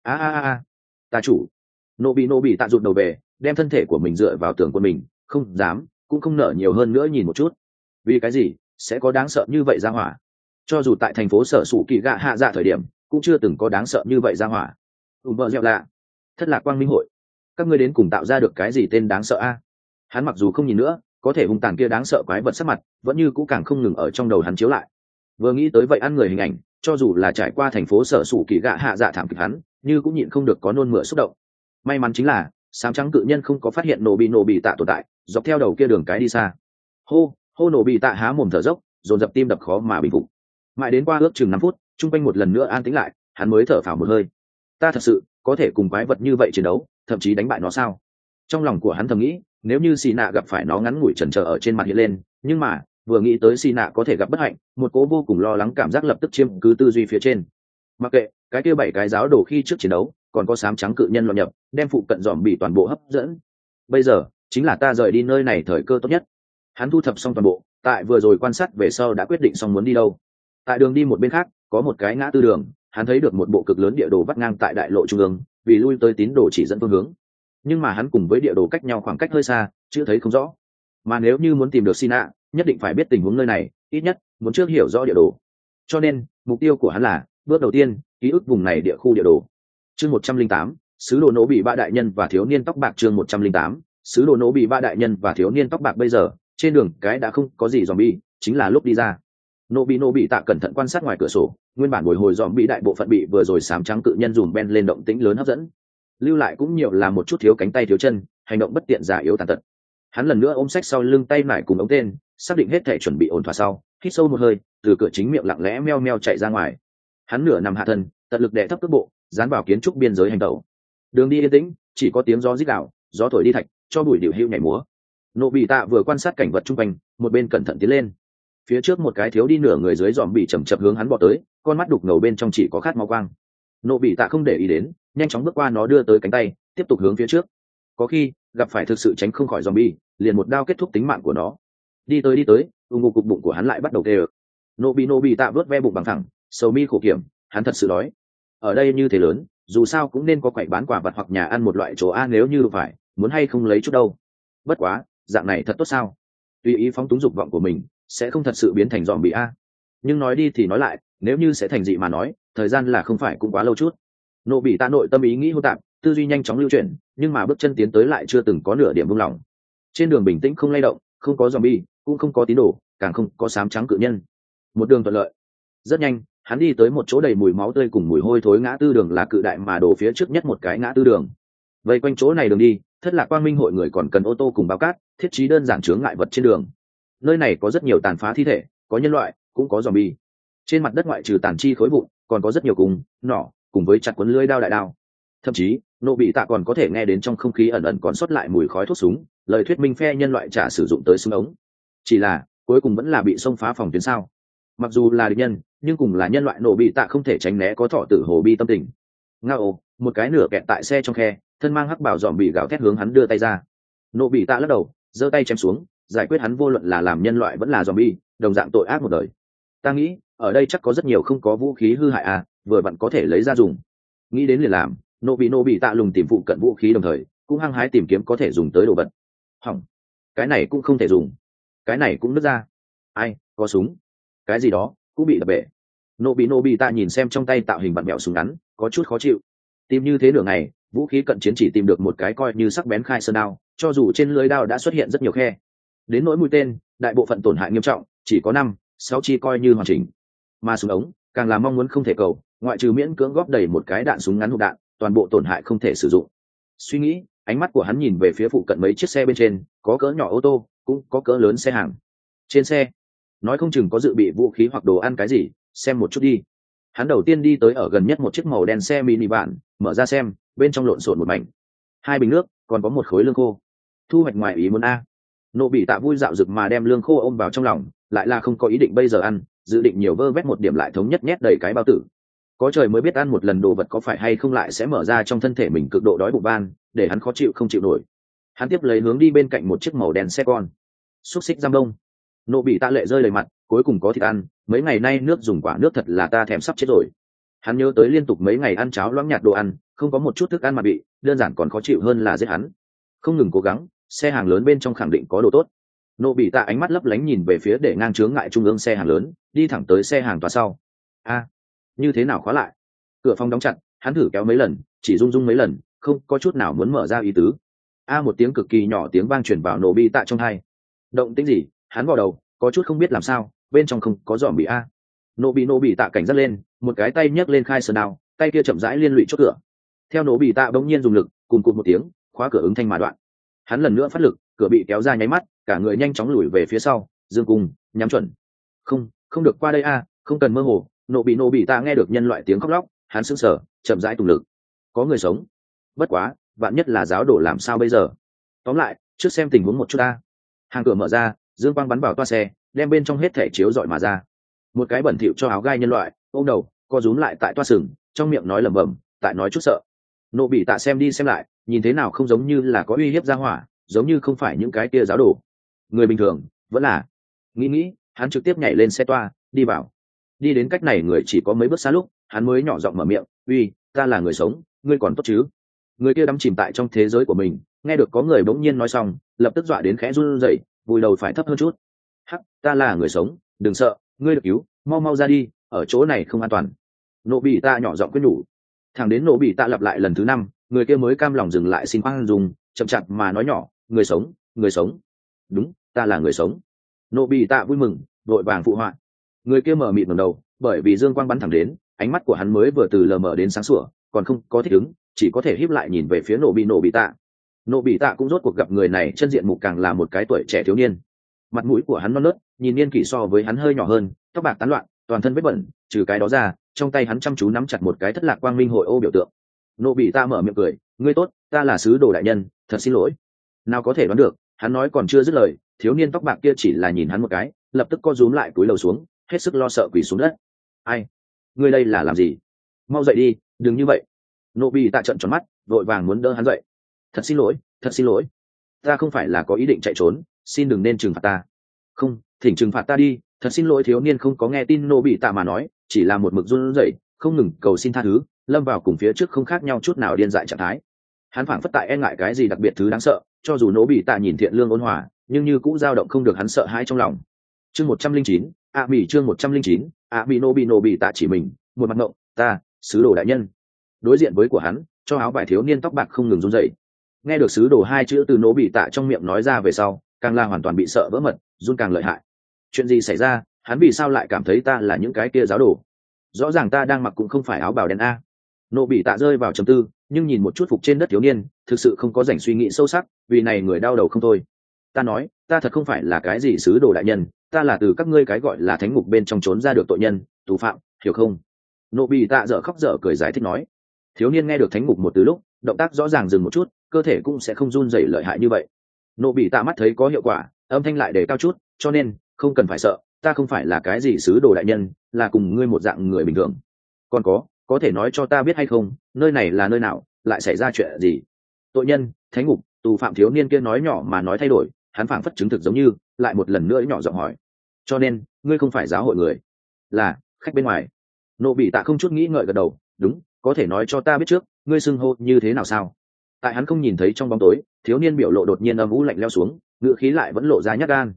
Ta chủ. Nộ bị tạ rụt đầu về, đem thân thể của mình dựa vào tường của mình, không dám cũng không nở nhiều hơn nữa nhìn một chút. Vì cái gì sẽ có đáng sợ như vậy ra hỏa? Cho dù tại thành phố sở sủ kỳ gạ hạ dạ thời điểm, cũng chưa từng có đáng sợ như vậy ra hỏa. Vợ dẹo lạ. Thất lạc quang minh hội, các ngươi đến cùng tạo ra được cái gì tên đáng sợ a? Hắn mặc dù không nhìn nữa, có thể hung tàn kia đáng sợ quái vật sắc mặt vẫn như cũ càng không ngừng ở trong đầu hắn chiếu lại. Vừa nghĩ tới vậy ăn người hình ảnh, cho dù là trải qua thành phố sở sủ kỳ gạ hạ dạ thảm kịch hắn, như cũng nhịn không được có nôn mửa xúc động. May mắn chính là xám trắng cự nhân không có phát hiện nổ bị tạ tồn tại, dọc theo đầu kia đường cái đi xa. Hô nổ bị tạ há mồm thở dốc, dồn dập tim đập khó mà bình phục. Mãi đến qua ước chừng 5 phút, trung quanh một lần nữa an tĩnh lại, hắn mới thở phào một hơi. Ta thật sự có thể cùng quái vật như vậy chiến đấu, thậm chí đánh bại nó sao? Trong lòng của hắn thầm nghĩ, nếu như xì nạ gặp phải nó ngắn ngủi chần chờ ở trên mặt hiện lên, nhưng mà vừa nghĩ tới xì nạ có thể gặp bất hạnh, một cố vô cùng lo lắng cảm giác lập tức chiếm cứ tư duy phía trên. Mặc kệ cái kia 7 cái giáo đồ khi trước chiến đấu, còn có xám trắng cự nhân loạn nhập, đem phụ cận dòm bị toàn bộ hấp dẫn. Bây giờ chính là ta rời đi nơi này thời cơ tốt nhất. Hắn thu thập xong toàn bộ, tại vừa rồi quan sát về sau đã quyết định xong muốn đi đâu. Tại đường đi một bên khác có một cái ngã tư đường, hắn thấy được một bộ cực lớn địa đồ vắt ngang tại đại lộ trung ương, vì lui tới tín đồ chỉ dẫn phương hướng. Nhưng mà hắn cùng với địa đồ cách nhau khoảng cách hơi xa, chưa thấy không rõ. Mà nếu như muốn tìm được Sina, nhất định phải biết tình huống nơi này, ít nhất muốn trước hiểu rõ địa đồ. Cho nên mục tiêu của hắn là bước đầu tiên ký ức vùng này địa khu địa đồ. Chương 108, sứ đồ nổ bị 3 đại nhân và thiếu niên tóc bạc. Chương 108, sứ đồ nổ bị 3 đại nhân và thiếu niên tóc bạc. Bây giờ trên đường cái đã không có gì zombie, chính là lúc đi ra. Nổ bị tạ cẩn thận quan sát ngoài cửa sổ, nguyên bản bồi hồi zombie đại bộ phận bị vừa rồi xám trắng cự nhân dùm ben lên động tĩnh lớn hấp dẫn, lưu lại cũng nhiều là một chút thiếu cánh tay thiếu chân, hành động bất tiện già yếu tàn tật. Hắn lần nữa ôm sách sau lưng tay nải cùng ống tên, xác định hết thể chuẩn bị ổn thỏa sau, hít sâu một hơi, từ cửa chính miệng lặng lẽ meo meo chạy ra ngoài. Hắn nửa nằm hạ thân, tận lực đè thấp cước bộ, dán vào kiến trúc biên giới hành tẩu. Đường đi yên tĩnh, chỉ có tiếng gió rít gào, gió thổi đi thạch, cho bụi điệu hữu nhảy múa. Nộ bị tạ vừa quan sát cảnh vật chung quanh, một bên cẩn thận tiến lên. Phía trước một cái thiếu đi nửa người dưới dòm bị chậm chậm hướng hắn bỏ tới, con mắt đục ngầu bên trong chỉ có khát máu quang. Nộ bị tạ không để ý đến, nhanh chóng bước qua nó đưa tới cánh tay, tiếp tục hướng phía trước. Có khi gặp phải thực sự tránh không khỏi zombie, liền một đao kết thúc tính mạng của nó. Đi tới, ngục cục bụng của hắn lại bắt đầu tê ực. Nộ bị tạ vớt ve bụng bằng thẳng, sầu mi khổ kiểm, hắn thật sự đói. Ở đây như thế lớn, dù sao cũng nên có quầy bán quà vặt hoặc nhà ăn một loại chỗ a, nếu như phải, muốn hay không lấy chút đâu. Bất quá, dạng này thật tốt sao? Tùy ý phóng túng dục vọng của mình, sẽ không thật sự biến thành zombie a. Nhưng nói đi thì nói lại, nếu như sẽ thành dị mà nói, thời gian là không phải cũng quá lâu chút. Nộ bị tạ nội tâm ý nghĩ hỗn tạp, tư duy nhanh chóng lưu chuyển, nhưng mà bước chân tiến tới lại chưa từng có nửa điểm buông lỏng. Trên đường bình tĩnh không lay động, không có zombie, cũng không có tín đồ, càng không có sám trắng cự nhân. Một đường thuận lợi. Rất nhanh, hắn đi tới một chỗ đầy mùi máu tươi cùng mùi hôi thối ngã tư đường, là cự đại mà đổ phía trước nhất một cái ngã tư đường. Vây quanh chỗ này đường đi, thất lạc quang minh hội người còn cần ô tô cùng bao cát, thiết trí đơn giản chướng ngại vật trên đường. Nơi này có rất nhiều tàn phá thi thể, có nhân loại, cũng có zombie. Trên mặt đất ngoại trừ tàn chi khối vụn, còn có rất nhiều cung, nỏ, cùng với chặt cuốn lưỡi đao đại đao. Thậm chí, Nộ bị tạ còn có thể nghe đến trong không khí ẩn ẩn còn sót lại mùi khói thuốc súng, lời thuyết minh phe nhân loại trả sử dụng tới súng ống. Chỉ là cuối cùng vẫn là bị xông phá phòng tuyến sao. Mặc dù là địch nhân, nhưng cùng là nhân loại, Nộ bị tạ không thể tránh né có thọ tử hồ bi tâm tình. Ngao, một cái nửa kẹt tại xe trong khe, thân mang hắc bảo dòm bị gào thét hướng hắn đưa tay ra. Nộ bị tạ lắc đầu, giơ tay chém xuống, giải quyết hắn vô luận là làm nhân loại vẫn là zombie, đồng dạng tội ác một đời. Ta nghĩ, ở đây chắc có rất nhiều không có vũ khí hư hại à, vừa vặn có thể lấy ra dùng. Nghĩ đến liền làm, Nộ bị tạ lùng tìm phụ cận vũ khí, đồng thời cũng hăng hái tìm kiếm có thể dùng tới đồ vật. Hỏng, cái này cũng không thể dùng, cái này cũng nứt ra. Ai, có súng, cái gì đó cũng bị đập bể. Nộ bị tạ nhìn xem trong tay tạo hình vặn mẹo súng ngắn, có chút khó chịu. Tìm như thế nửa ngày, vũ khí cận chiến chỉ tìm được một cái coi như sắc bén khai sơn đao, cho dù trên lưới đao đã xuất hiện rất nhiều khe. Đến nỗi mũi tên, đại bộ phận tổn hại nghiêm trọng, chỉ có 5-6 chi coi như hoàn chỉnh. Mà súng ống, càng là mong muốn không thể cầu, ngoại trừ miễn cưỡng góp đầy một cái đạn súng ngắn hộp đạn, toàn bộ tổn hại không thể sử dụng. Suy nghĩ, ánh mắt của hắn nhìn về phía phụ cận mấy chiếc xe bên trên, có cỡ nhỏ ô tô, cũng có cỡ lớn xe hàng. Trên xe, nói không chừng có dự bị vũ khí hoặc đồ ăn cái gì, xem một chút đi. Hắn đầu tiên đi tới ở gần nhất một chiếc màu đen xe mini bản, mở ra xem, bên trong lộn xộn một mảnh. 2 bình nước, còn có một khối lương khô. Thu hoạch ngoài ý muốn a. Nộ bị tạ vui dạo rực mà đem lương khô ôm vào trong lòng, lại là không có ý định bây giờ ăn, dự định nhiều vơ vét một điểm lại thống nhất nhét đầy cái bao tử. Có trời mới biết ăn một lần đồ vật có phải hay không lại sẽ mở ra trong thân thể mình cực độ đói bụng van, để hắn khó chịu không chịu nổi. Hắn tiếp lấy hướng đi bên cạnh một chiếc màu đen xe con. Xúc xích giam đông. Nộ bị tạ lệ rơi đầy mặt, cuối cùng có thịt ăn, mấy ngày nay nước dùng quả nước thật là ta thèm sắp chết rồi. Hắn nhớ tới liên tục mấy ngày ăn cháo loãng nhạt đồ ăn, không có một chút thức ăn mà bị, đơn giản còn khó chịu hơn là giết hắn. Không ngừng cố gắng, xe hàng lớn bên trong khẳng định có đồ tốt. Nộ bị tạ ánh mắt lấp lánh nhìn về phía để ngang chướng ngại trung ương xe hàng lớn, đi thẳng tới xe hàng tòa sau. A, như thế nào khóa lại? Cửa phòng đóng chặt, hắn thử kéo mấy lần, chỉ rung rung mấy lần, không có chút nào muốn mở ra ý tứ. A, một tiếng cực kỳ nhỏ tiếng vang truyền vào Nộ bị tạ trong tai. Động tĩnh gì? Hắn vào đầu, có chút không biết làm sao, bên trong không có dòm bị a. Nộ bị tạ cảnh giác lên, một cái tay nhấc lên khai sơn đao, tay kia chậm rãi liên lụy chốt cửa. Theo Nộ bị tạ bỗng nhiên dùng lực, cùng một tiếng, khóa cửa ứng thanh mà đoạn. Hắn lần nữa phát lực, cửa bị kéo ra nháy mắt, cả người nhanh chóng lùi về phía sau, dương cung nhắm chuẩn. Không được qua đây a, không cần mơ hồ. Nộ bị tạ nghe được nhân loại tiếng khóc lóc, hắn sững sờ, chậm rãi tùng lực. Có người sống. Bất quá, vạn nhất là giáo đồ làm sao bây giờ? Tóm lại, trước xem tình huống một chút ta. Hàng cửa mở ra, dương quang bắn vào toa xe, đem bên trong hết thể chiếu rọi mà ra. Một cái bẩn thỉu cho áo gai nhân loại, ôm đầu, co rúm lại tại toa sừng, trong miệng nói lẩm bẩm, tại nói chút sợ. Nộ bị tạ xem đi xem lại, nhìn thế nào không giống như là có uy hiếp ra hỏa, giống như không phải những cái kia giáo đồ. Người bình thường, vẫn là. Nghĩ, hắn trực tiếp nhảy lên xe toa, đi vào. Đi đến cách này người chỉ có mấy bước xa lúc, hắn mới nhỏ giọng mở miệng, "Uy, ta là người sống, ngươi còn tốt chứ?" Người kia đắm chìm tại trong thế giới của mình, nghe được có người bỗng nhiên nói xong, lập tức dọa đến khẽ run rẩy, vùi đầu phải thấp hơn chút. "Hắc, ta là người sống, đừng sợ, ngươi được cứu, mau ra đi, ở chỗ này không an toàn." Nộ bị tạ nhỏ giọng khuyên nhủ. Thằng đến Nộ bị tạ lặp lại lần thứ 5, người kia mới cam lòng dừng lại xin khoan dung, chậm chạp mà nói nhỏ, người sống. "Đúng, ta là người sống." Nộ bị tạ vui mừng, vội vàng phụ họa. Người kia mở mịt ngẩng đầu, bởi vì dương quang bắn thẳng đến, ánh mắt của hắn mới vừa từ lờ mờ đến sáng sủa, còn không có thích ứng, chỉ có thể híp lại nhìn về phía Nộ bị tạ. Nộ bị tạ cũng rốt cuộc gặp người này chân diện mục càng là một cái tuổi trẻ thiếu niên. Mặt mũi của hắn non nớt, nhìn niên kỷ so với hắn hơi nhỏ hơn, tóc bạc tán loạn, toàn thân vết bẩn, trừ cái đó ra, trong tay hắn chăm chú nắm chặt một cái thất lạc quang minh hội ô biểu tượng. Nộ bị tạ mở miệng cười, ngươi tốt, ta là sứ đồ đại nhân, thật xin lỗi. Nào có thể đoán được, hắn nói còn chưa dứt lời, thiếu niên tóc bạc kia chỉ là nhìn hắn một cái, lập tức co rúm lại cúi đầu xuống, hết sức lo sợ quỳ xuống đất. Ai? Ngươi đây là làm gì? Mau dậy đi, đừng như vậy. Nộ bị tạ trợn tròn mắt, vội vàng muốn đỡ hắn dậy. Thật xin lỗi, thật xin lỗi, ta không phải là có ý định chạy trốn, xin đừng nên trừng phạt ta. Không, thỉnh trừng phạt ta đi, thật xin lỗi. Thiếu niên không có nghe tin nô bị tạ mà nói, chỉ là một mực run rẩy, không ngừng cầu xin tha thứ, lâm vào cùng phía trước không khác nhau chút nào điên dại trạng thái. Hắn phảng phất tại e ngại cái gì đặc biệt thứ đáng sợ, cho dù nô bị tạ nhìn thiện lương ôn hòa, nhưng như cũng dao động không được hắn sợ hãi trong lòng. Chương 109, Mỹ chương 109, Mỹ nô bị tạ chỉ mình, một mặt ngộng, ta, sứ đồ đại nhân. Đối diện với của hắn, cho áo vải thiếu niên tóc bạc không ngừng run rẩy. Nghe được sứ đồ hai chữ từ nô bị tạ trong miệng nói ra về sau, càng là hoàn toàn bị sợ vỡ mật, run càng lợi hại. Chuyện gì xảy ra, hắn vì sao lại cảm thấy ta là những cái kia giáo đồ? Rõ ràng ta đang mặc cũng không phải áo bào đen a. Nô bị tạ rơi vào trầm tư, nhưng nhìn một chút phục trên đất thiếu niên, thực sự không có rảnh suy nghĩ sâu sắc, vì này người đau đầu không thôi. Ta nói, ta thật không phải là cái gì sứ đồ đại nhân, ta là từ các ngươi cái gọi là thánh ngục bên trong trốn ra được tội nhân, tù phạm, hiểu không? Nô bị tạ dở khóc dở cười giải thích nói. Thiếu niên nghe được thánh ngục một từ lúc, động tác rõ ràng dừng một chút, cơ thể cũng sẽ không run rẩy lợi hại như vậy. Nô bị tạ mắt thấy có hiệu quả, âm thanh lại để cao chút, cho nên không cần phải sợ, ta không phải là cái gì sứ đồ đại nhân, là cùng ngươi một dạng người bình thường. Còn có thể nói cho ta biết hay không, nơi này là nơi nào, lại xảy ra chuyện gì? Tội nhân, thánh ngục, tù phạm. Thiếu niên kia nói nhỏ mà nói thay đổi, hắn phảng phất chứng thực giống như, lại một lần nữa nhỏ giọng hỏi. Cho nên, ngươi không phải giáo hội người, là khách bên ngoài. Nô bị tạ không chút nghĩ ngợi gật đầu, đúng, có thể nói cho ta biết trước, ngươi xưng hô như thế nào sao? Tại hắn không nhìn thấy trong bóng tối, thiếu niên biểu lộ đột nhiên âm u lạnh leo xuống, ngữ khí lại vẫn lộ ra nhát gan.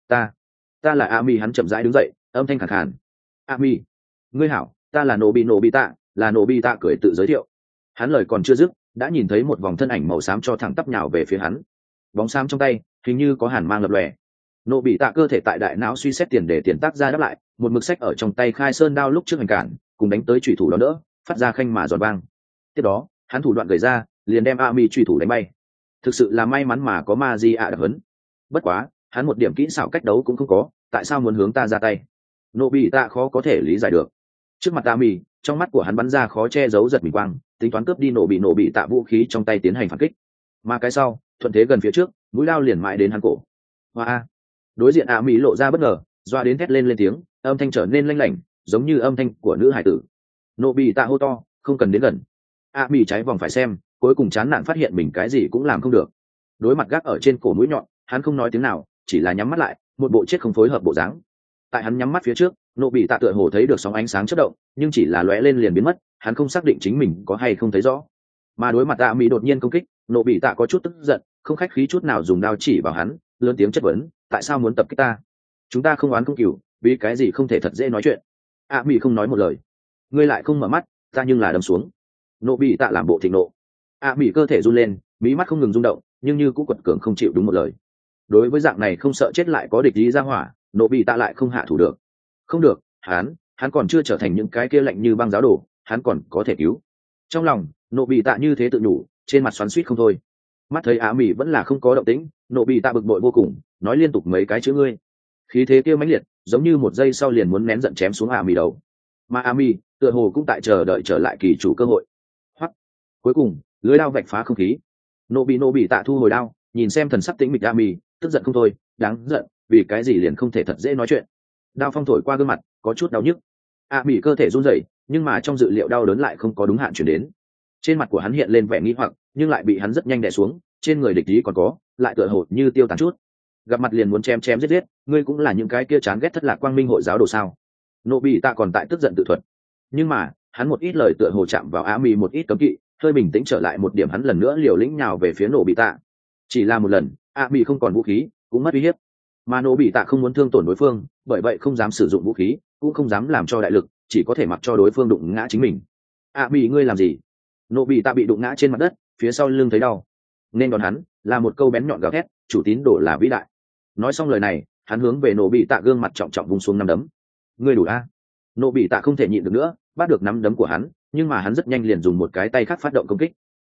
Ta là Ami. Hắn chậm rãi đứng dậy, âm thanh khàn khàn. Ami, ngươi hảo, ta là nô bị tạ. Là nô bị tạ cười tự giới thiệu. Hắn lời còn chưa dứt, đã nhìn thấy một vòng thân ảnh màu xám cho thẳng tắp nhào về phía hắn. Bóng xám trong tay hình như có hàn mang lập lòe. Nô bị tạ cơ thể tại đại não suy xét tiền để tiền tác ra đáp lại, một mực sách ở trong tay khai sơn đao lúc trước hành cản, cùng đánh tới chủy thủ đó nữa, phát ra khanh mà giòn vang. Tiếp đó hắn thủ đoạn gầy ra, liền đem Ami chủy thủ đánh bay. Thực sự là may mắn mà có ma di ạ đặc hấn. Bất quá hắn một điểm kỹ xảo cách đấu cũng không có, tại sao muốn hướng ta ra tay? Nô bị tạ khó có thể lý giải được. Trước mặt Ami, trong mắt của hắn bắn ra khó che giấu giật mình quang, tính toán cướp đi nổ bị tạ vũ khí trong tay tiến hành phản kích. Mà cái sau thuận thế gần phía trước, mũi lao liền mãi đến hắn cổ. Hoa! Đối diện Ami lộ ra bất ngờ, doa đến thét lên tiếng, âm thanh trở nên lanh lảnh, giống như âm thanh của nữ hải tử. Nô bị tạ hô to, không cần đến gần. Ami trái vòng phải xem, cuối cùng chán nản phát hiện mình cái gì cũng làm không được. Đối mặt gác ở trên cổ mũi nhọn, hắn không nói tiếng nào, chỉ là nhắm mắt lại, một bộ chết không phối hợp bộ dáng. Tại hắn nhắm mắt phía trước, nộ bị tạ tựa hồ thấy được sóng ánh sáng chớp động, nhưng chỉ là lóe lên liền biến mất, hắn không xác định chính mình có hay không thấy rõ. Mà đối mặt tạ mỹ đột nhiên công kích, nộ bị tạ có chút tức giận, không khách khí chút nào dùng đao chỉ vào hắn, lớn tiếng chất vấn, tại sao muốn tập kích ta? Chúng ta không oán không cừu, vì cái gì không thể thật dễ nói chuyện? Mỹ không nói một lời. Ngươi lại không mở mắt, ta nhưng là đâm xuống. Nộ bị tạ làm bộ thịnh nộ. Mỹ cơ thể run lên, mí mắt không ngừng rung động, nhưng như cũng quật cường không chịu đúng một lời. Đối với dạng này không sợ chết lại có địch ý ra hỏa, nộ bị tạ lại không hạ thủ được. Không được, hắn còn chưa trở thành những cái kia lạnh như băng giáo đồ, hắn còn có thể cứu. Trong lòng nộ bị tạ như thế tự nhủ, trên mặt xoắn xuýt không thôi. Mắt thấy Mỹ vẫn là không có động tĩnh, nộ bị tạ bực bội vô cùng, nói liên tục mấy cái chữ ngươi. Khí thế kia mãnh liệt, giống như một giây sau liền muốn nén giận chém xuống Mỹ đầu. Mà Mỹ tựa hồ cũng tại chờ đợi trở lại kỳ chủ cơ hội. Hoặc cuối cùng lưới đao vạch phá không khí, nộ bị tạ thu hồi đao, nhìn xem thần sắc tĩnh mịch Mỹ, tức giận không thôi, đáng giận, vì cái gì liền không thể thật dễ nói chuyện. Đao phong thổi qua gương mặt, có chút đau nhức. Mỹ cơ thể run rẩy, nhưng mà trong dự liệu đau đớn lại không có đúng hạn chuyển đến. Trên mặt của hắn hiện lên vẻ nghi hoặc, nhưng lại bị hắn rất nhanh đè xuống, trên người địch ý còn có, lại tựa hồ như tiêu tán chút. Gặp mặt liền muốn chém giết, ngươi cũng là những cái kia chán ghét thất lạc quang minh hội giáo đồ sao? Nộ bị tạ còn tại tức giận tự thuật, nhưng mà hắn một ít lời tựa hồ chạm vào Mỹ một ít cấm kỵ, hơi bình tĩnh trở lại một điểm, hắn lần nữa liều lĩnh nhào về phía nộ bị tạ. Chỉ là một lần, Mỹ không còn vũ khí, cũng mất uy hiếp, mà nộ bị tạ không muốn thương tổn đối phương, bởi vậy không dám sử dụng vũ khí, cũng không dám làm cho đại lực, chỉ có thể mặc cho đối phương đụng ngã chính mình. Mỹ ngươi làm gì? Nộ bị tạ bị đụng ngã trên mặt đất, phía sau lưng thấy đau, nên đón hắn là một câu bén nhọn gào thét, chủ tín đồ là vĩ đại. Nói xong lời này, hắn hướng về nộ bị tạ gương mặt trọng trọng vung xuống năm đấm. Ngươi đủ a? Nộ bị tạ không thể nhịn được nữa, bắt được nắm đấm của hắn, nhưng mà hắn rất nhanh liền dùng một cái tay khác phát động công kích.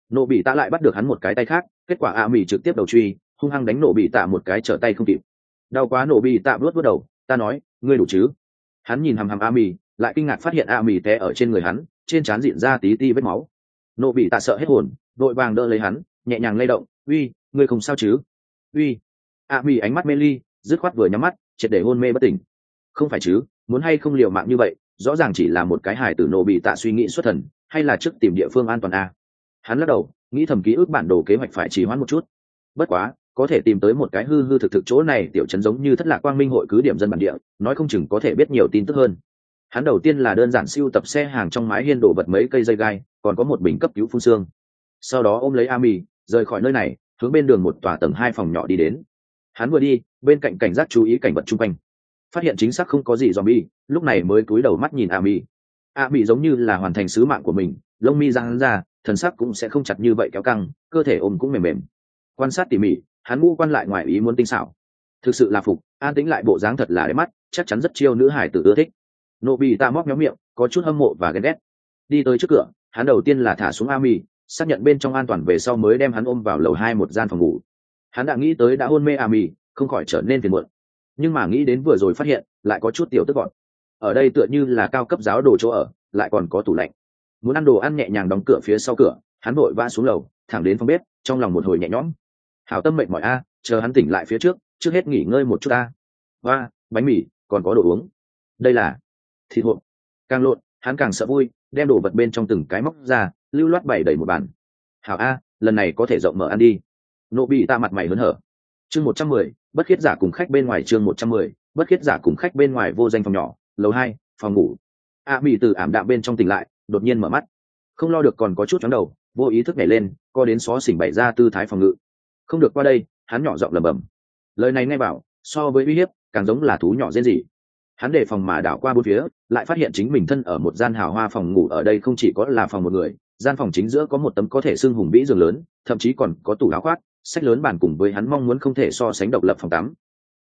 nổ bị tạ lại bắt được hắn một cái tay khác, kết quả a mỹ trực tiếp đầu truy, hung hăng đánh nổ bị tạ một cái trở tay không kịp. Đau quá, nổ bị tạ vuốt vuốt đầu, ta nói ngươi đủ chứ. Hắn nhìn hằm hằm a mỹ, lại kinh ngạc phát hiện a mỹ té ở trên người hắn, trên trán dịn ra tí ti vết máu. Nổ bị tạ sợ hết hồn, vội vàng đỡ lấy hắn, nhẹ nhàng lay động, uy, ngươi không sao chứ? Uy. A mỹ ánh mắt mê ly, dứt khoát vừa nhắm mắt, triệt để hôn mê bất tỉnh. Không phải chứ, muốn hay không liều mạng như vậy, rõ ràng chỉ là một cái hài tử. Nổ bị tạ suy nghĩ xuất thần, hay là trước tìm địa phương an toàn a. Hắn lắc đầu, nghĩ thầm ký ức bản đồ kế hoạch phải trì hoãn một chút. Bất quá, có thể tìm tới một cái hư hư thực thực chỗ này tiểu trấn giống như Thất Lạc Quang Minh hội cứ điểm dân bản địa, nói không chừng có thể biết nhiều tin tức hơn. Hắn đầu tiên là đơn giản siêu tập xe hàng trong mái hiên đổ vật mấy cây dây gai, còn có một bình cấp cứu phun xương. Sau đó ôm lấy Ami, rời khỏi nơi này, hướng bên đường một tòa tầng 2 phòng nhỏ đi đến. Hắn vừa đi, bên cạnh cảnh giác chú ý cảnh vật xung quanh, phát hiện chính xác không có gì zombie, lúc này mới cúi đầu mắt nhìn Ami. Ami giống như là hoàn thành sứ mạng của mình, lông mi giãn ra, thần sắc cũng sẽ không chặt như vậy kéo căng, cơ thể ôm cũng mềm mềm. Quan sát tỉ mỉ, hắn ngũ quan lại ngoài ý muốn tinh xảo, thực sự là phục, an tĩnh lại bộ dáng thật là đẹp mắt, chắc chắn rất chiêu nữ hải tử ưa thích. Nobita móc méo miệng, có chút hâm mộ và ghen ghét. Đi tới trước cửa, hắn đầu tiên là thả xuống Ami, xác nhận bên trong an toàn về sau mới đem hắn ôm vào lầu 2 một gian phòng ngủ. Hắn đã nghĩ tới đã hôn mê Ami, không khỏi trở nên phiền muộn. Nhưng mà nghĩ đến vừa rồi phát hiện, lại có chút tiểu tức vọt. Ở đây tựa như là cao cấp giáo đồ chỗ ở, lại còn có tủ lạnh. Muốn ăn đồ ăn nhẹ nhàng đóng cửa phía sau cửa, hắn vội vã xuống lầu, thẳng đến phòng bếp, trong lòng một hồi nhẹ nhõm. Hảo tâm mệt mỏi a, chờ hắn tỉnh lại phía trước hết nghỉ ngơi một chút a. Và bánh mì, còn có đồ uống. Đây là thịt hộp. Càng lộn, hắn càng sợ vui, đem đồ vật bên trong từng cái móc ra, lưu loát bày đầy một bàn. Hảo a, lần này có thể rộng mở ăn đi. Nobita mặt mày hớn hở. Chương 110, bất khiết giả cùng khách bên ngoài. Chương 110, bất khiết giả cùng khách bên ngoài. Vô danh phòng nhỏ, lầu 2, phòng ngủ. A Mị từ ảm đạm bên trong tỉnh lại, đột nhiên mở mắt, không lo được còn có chút chóng đầu, vô ý thức nhảy lên, co đến xó xỉnh bày ra tư thái phòng ngự. Không được qua đây, hắn nhỏ giọng lẩm bẩm. Lời này nghe bảo, so với uy hiếp, càng giống là thú nhỏ rên rỉ. Hắn đề phòng mà đảo qua bốn phía, lại phát hiện chính mình thân ở một gian hào hoa phòng ngủ. Ở đây không chỉ có là phòng một người, gian phòng chính giữa có một tấm có thể xưng hùng vĩ giường lớn, thậm chí còn có tủ áo khoác, sách lớn bàn cùng với hắn mong muốn không thể so sánh độc lập phòng tắm.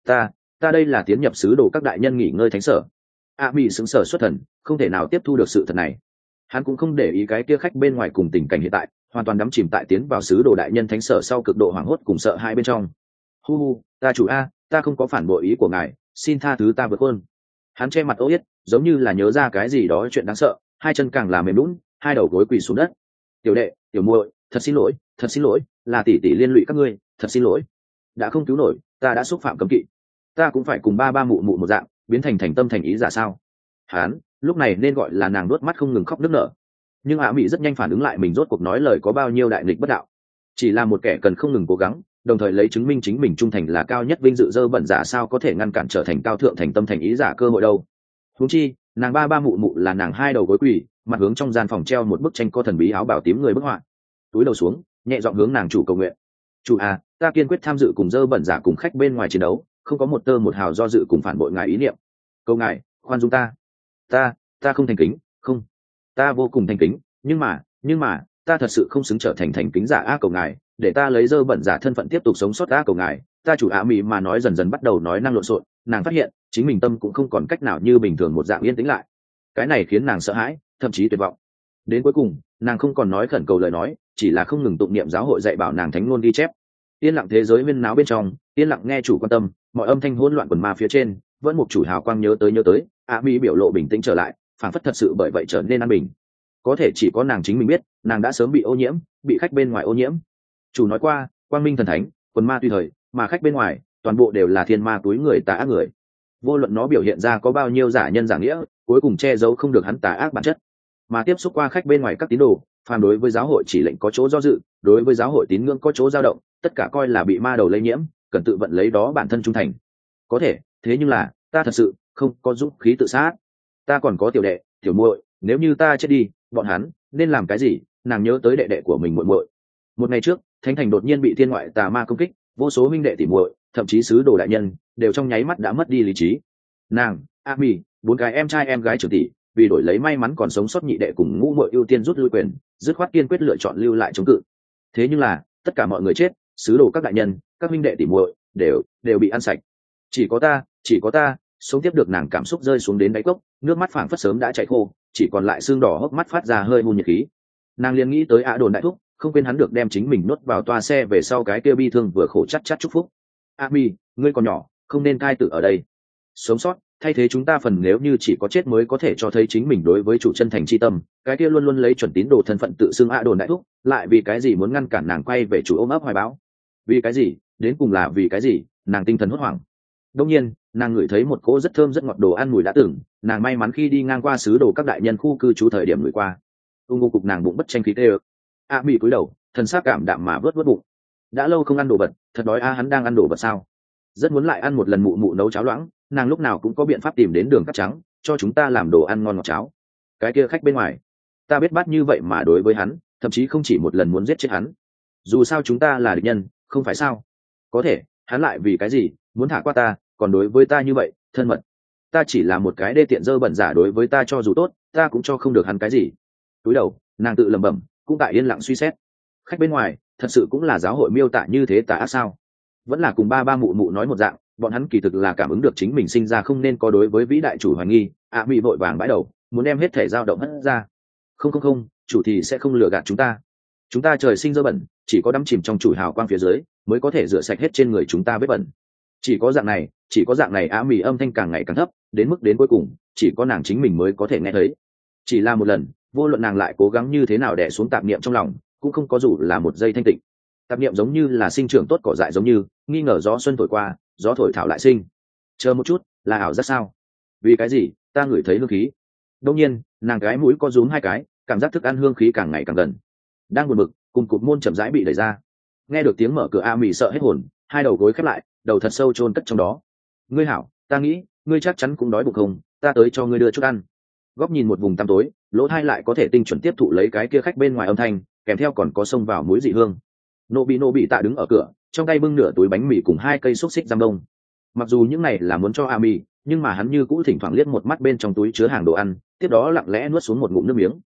Ta đây là tiến nhập sứ đồ các đại nhân nghỉ ngơi thánh sở. A Mị sững sờ xuất thần, không thể nào tiếp thu được sự thật này. Hắn cũng không để ý cái kia khách bên ngoài cùng tình cảnh hiện tại, hoàn toàn đắm chìm tại tiến vào sứ đồ đại nhân thánh sở sau cực độ hoảng hốt cùng sợ hãi bên trong. Hu, ta chủ a, ta không có phản bội ý của ngài, xin tha thứ ta vượt hơn. Hắn che mặt ô yết, giống như là nhớ ra cái gì đó chuyện đáng sợ, hai chân càng là mềm lún, hai đầu gối quỳ xuống đất. Tiểu đệ, tiểu muội, thật xin lỗi, là tỷ tỷ liên lụy các ngươi, thật xin lỗi. Đã không cứu nổi, ta đã xúc phạm cấm kỵ, ta cũng phải cùng ba mụ một dạng, biến thành thành tâm thành ý giả sao? Hắn lúc này nên gọi là nàng đuốt mắt không ngừng khóc nức nở. Nhưng Ả Mỹ rất nhanh phản ứng lại mình rốt cuộc nói lời có bao nhiêu đại nghịch bất đạo. Chỉ là một kẻ cần không ngừng cố gắng, đồng thời lấy chứng minh chính mình trung thành là cao nhất vinh dự dơ bẩn giả sao có thể ngăn cản trở thành cao thượng thành tâm thành ý giả cơ hội đâu. Huống chi, nàng ba mụ là nàng hai đầu gối quỳ, mặt hướng trong gian phòng treo một bức tranh có thần bí áo bào tím người bức họa. Túi đầu xuống, nhẹ giọng hướng nàng chủ cầu nguyện. Chủ à, ta kiên quyết tham dự cùng dơ bẩn giả cùng khách bên ngoài chiến đấu, không có một tơ một hào do dự cùng phản bội ngài ý niệm. Cầu ngài khoan dung ta không thành kính, không, ta vô cùng thành kính, nhưng mà ta thật sự không xứng trở thành thành kính giả. A cầu ngài để ta lấy dơ bẩn giả thân phận tiếp tục sống sót. A cầu ngài. Ta chủ Ả Mỹ mà nói dần dần bắt đầu nói năng lộn xộn, nàng phát hiện chính mình tâm cũng không còn cách nào như bình thường một dạng yên tĩnh lại. Cái này khiến nàng sợ hãi, thậm chí tuyệt vọng. Đến cuối cùng, nàng không còn nói khẩn cầu lời nói, chỉ là không ngừng tụng niệm giáo hội dạy bảo nàng thánh ngôn ghi chép. Yên lặng thế giới huyên náo bên trong, yên lặng nghe chủ quan tâm, mọi âm thanh hỗn loạn quần ma phía trên, vẫn một chủ hào quang nhớ tới. Ả Mỹ biểu lộ bình tĩnh trở lại, phản phất thật sự bởi vậy trở nên an bình. Có thể chỉ có nàng chính mình biết, nàng đã sớm bị ô nhiễm, bị khách bên ngoài ô nhiễm. Chủ nói qua, quang minh thần thánh, quần ma tùy thời, mà khách bên ngoài, toàn bộ đều là thiên ma túi người tà ác người. Vô luận nó biểu hiện ra có bao nhiêu giả nhân giả nghĩa, cuối cùng che giấu không được hắn tà ác bản chất. Mà tiếp xúc qua khách bên ngoài các tín đồ, phàm đối với giáo hội chỉ lệnh có chỗ do dự, đối với giáo hội tín ngưỡng có chỗ dao động, tất cả coi là bị ma đầu lây nhiễm, cần tự vận lấy đó bản thân trung thành. Có thể, thế nhưng là, ta thật sự không có dũng khí tự sát. Ta còn có tiểu đệ, tiểu muội, nếu như ta chết đi, bọn hắn nên làm cái gì? Nàng nhớ tới đệ đệ của mình muội muội. Một ngày trước, thánh thành đột nhiên bị thiên ngoại tà ma công kích, vô số huynh đệ tỉ muội, thậm chí sứ đồ đại nhân đều trong nháy mắt đã mất đi lý trí. Nàng, A Mị, bốn cái em trai em gái trưởng tỷ, vì đổi lấy may mắn còn sống sót nhị đệ cùng ngũ muội ưu tiên rút lui quyền, dứt khoát kiên quyết lựa chọn lưu lại chống cự. Thế nhưng là, tất cả mọi người chết, sứ đồ các đại nhân, các huynh đệ tỉ muội đều bị ăn sạch. Chỉ có ta sống tiếp được. Nàng cảm xúc rơi xuống đến đáy cốc, nước mắt phảng phất sớm đã chảy khô, chỉ còn lại xương đỏ hốc mắt phát ra hơi hun nhiệt khí. Nàng liền nghĩ tới Ả Đồn đại thúc, không quên hắn được đem chính mình nuốt vào toa xe về sau cái kia bi thương vừa khổ chắc chắc chúc phúc. Mi, ngươi còn nhỏ, không nên cai tự ở đây. Sống sót, thay thế chúng ta phần nếu như chỉ có chết mới có thể cho thấy chính mình đối với chủ chân thành chi tâm, cái kia luôn luôn lấy chuẩn tín đồ thân phận tự xưng đồn đại thúc, lại vì cái gì muốn ngăn cản nàng quay về chủ ôm ấp hoài bão? Vì cái gì? Đến cùng là vì cái gì? Nàng tinh thần hốt hoảng. Đương nhiên, nàng ngửi thấy một cỗ rất thơm rất ngọt đồ ăn mùi đã từng, nàng may mắn khi đi ngang qua xứ đồ các đại nhân khu cư trú thời điểm ngửi qua. Ngô cục nàng bụng bất tranh khí tê ơ. Bị cúi đầu, thần sắc cảm đạm mà vớt vớt bụng. Đã lâu không ăn đồ vật, thật đói hắn đang ăn đồ vật sao? Rất muốn lại ăn một lần mụ mụ nấu cháo loãng, nàng lúc nào cũng có biện pháp tìm đến đường cắt trắng cho chúng ta làm đồ ăn ngon ngọt cháo. Cái kia khách bên ngoài, ta biết bắt như vậy mà đối với hắn, thậm chí không chỉ một lần muốn giết chết hắn. Dù sao chúng ta là địch nhân, không phải sao? Có thể, hắn lại vì cái gì muốn thả qua ta, còn đối với ta như vậy thân mật? Ta chỉ là một cái đê tiện dơ bẩn giả, đối với ta cho dù tốt, ta cũng cho không được hắn cái gì. Túi đầu, nàng tự lẩm bẩm, cũng tại yên lặng suy xét. Khách bên ngoài, thật sự cũng là giáo hội miêu tả như thế tà ác sao? Vẫn là cùng ba mụ mụ nói một dạng, bọn hắn kỳ thực là cảm ứng được chính mình sinh ra không nên có đối với vĩ đại chủ hoài nghi. Bị vội vàng bãi đầu, muốn đem hết thể dao động hất ra. Không, chủ thì sẽ không lừa gạt chúng ta trời sinh dơ bẩn, chỉ có đắm chìm trong chủ hào quang phía dưới mới có thể rửa sạch hết trên người chúng ta vết bẩn. Chỉ có dạng này Mì âm thanh càng ngày càng thấp, đến mức đến cuối cùng chỉ có nàng chính mình mới có thể nghe thấy. Chỉ là một lần, vô luận nàng lại cố gắng như thế nào đè xuống tạp niệm trong lòng, cũng không có dù là một giây thanh tịnh. Tạp niệm giống như là sinh trưởng tốt cỏ dại, giống như nghi ngờ gió xuân thổi qua, gió thổi thảo lại sinh. Chờ một chút, là ảo giác sao? Vì cái gì ta ngửi thấy hương khí? Đương nhiên, nàng cái mũi có rúm hai cái, cảm giác thức ăn hương khí càng ngày càng gần. Đang buồn bực, cùng cụt môn chậm rãi bị đẩy ra. Nghe được tiếng mở cửa, Mì sợ hết hồn, hai đầu gối khép lại, đầu thật sâu chôn cất trong đó. Ngươi hảo, ta nghĩ ngươi chắc chắn cũng đói bụng không? Ta tới cho ngươi đưa chút ăn. Góc nhìn một vùng tăm tối, lỗ tai lại có thể tinh chuẩn tiếp thụ lấy cái kia khách bên ngoài âm thanh, kèm theo còn có xông vào mũi dị hương. Nô bị tạ đứng ở cửa, trong tay bưng nửa túi bánh mì cùng hai cây xúc xích giam đông. Mặc dù những này là muốn cho Mì, nhưng mà hắn như cũ thỉnh thoảng liếc một mắt bên trong túi chứa hàng đồ ăn, tiếp đó lặng lẽ nuốt xuống một ngụm nước miếng.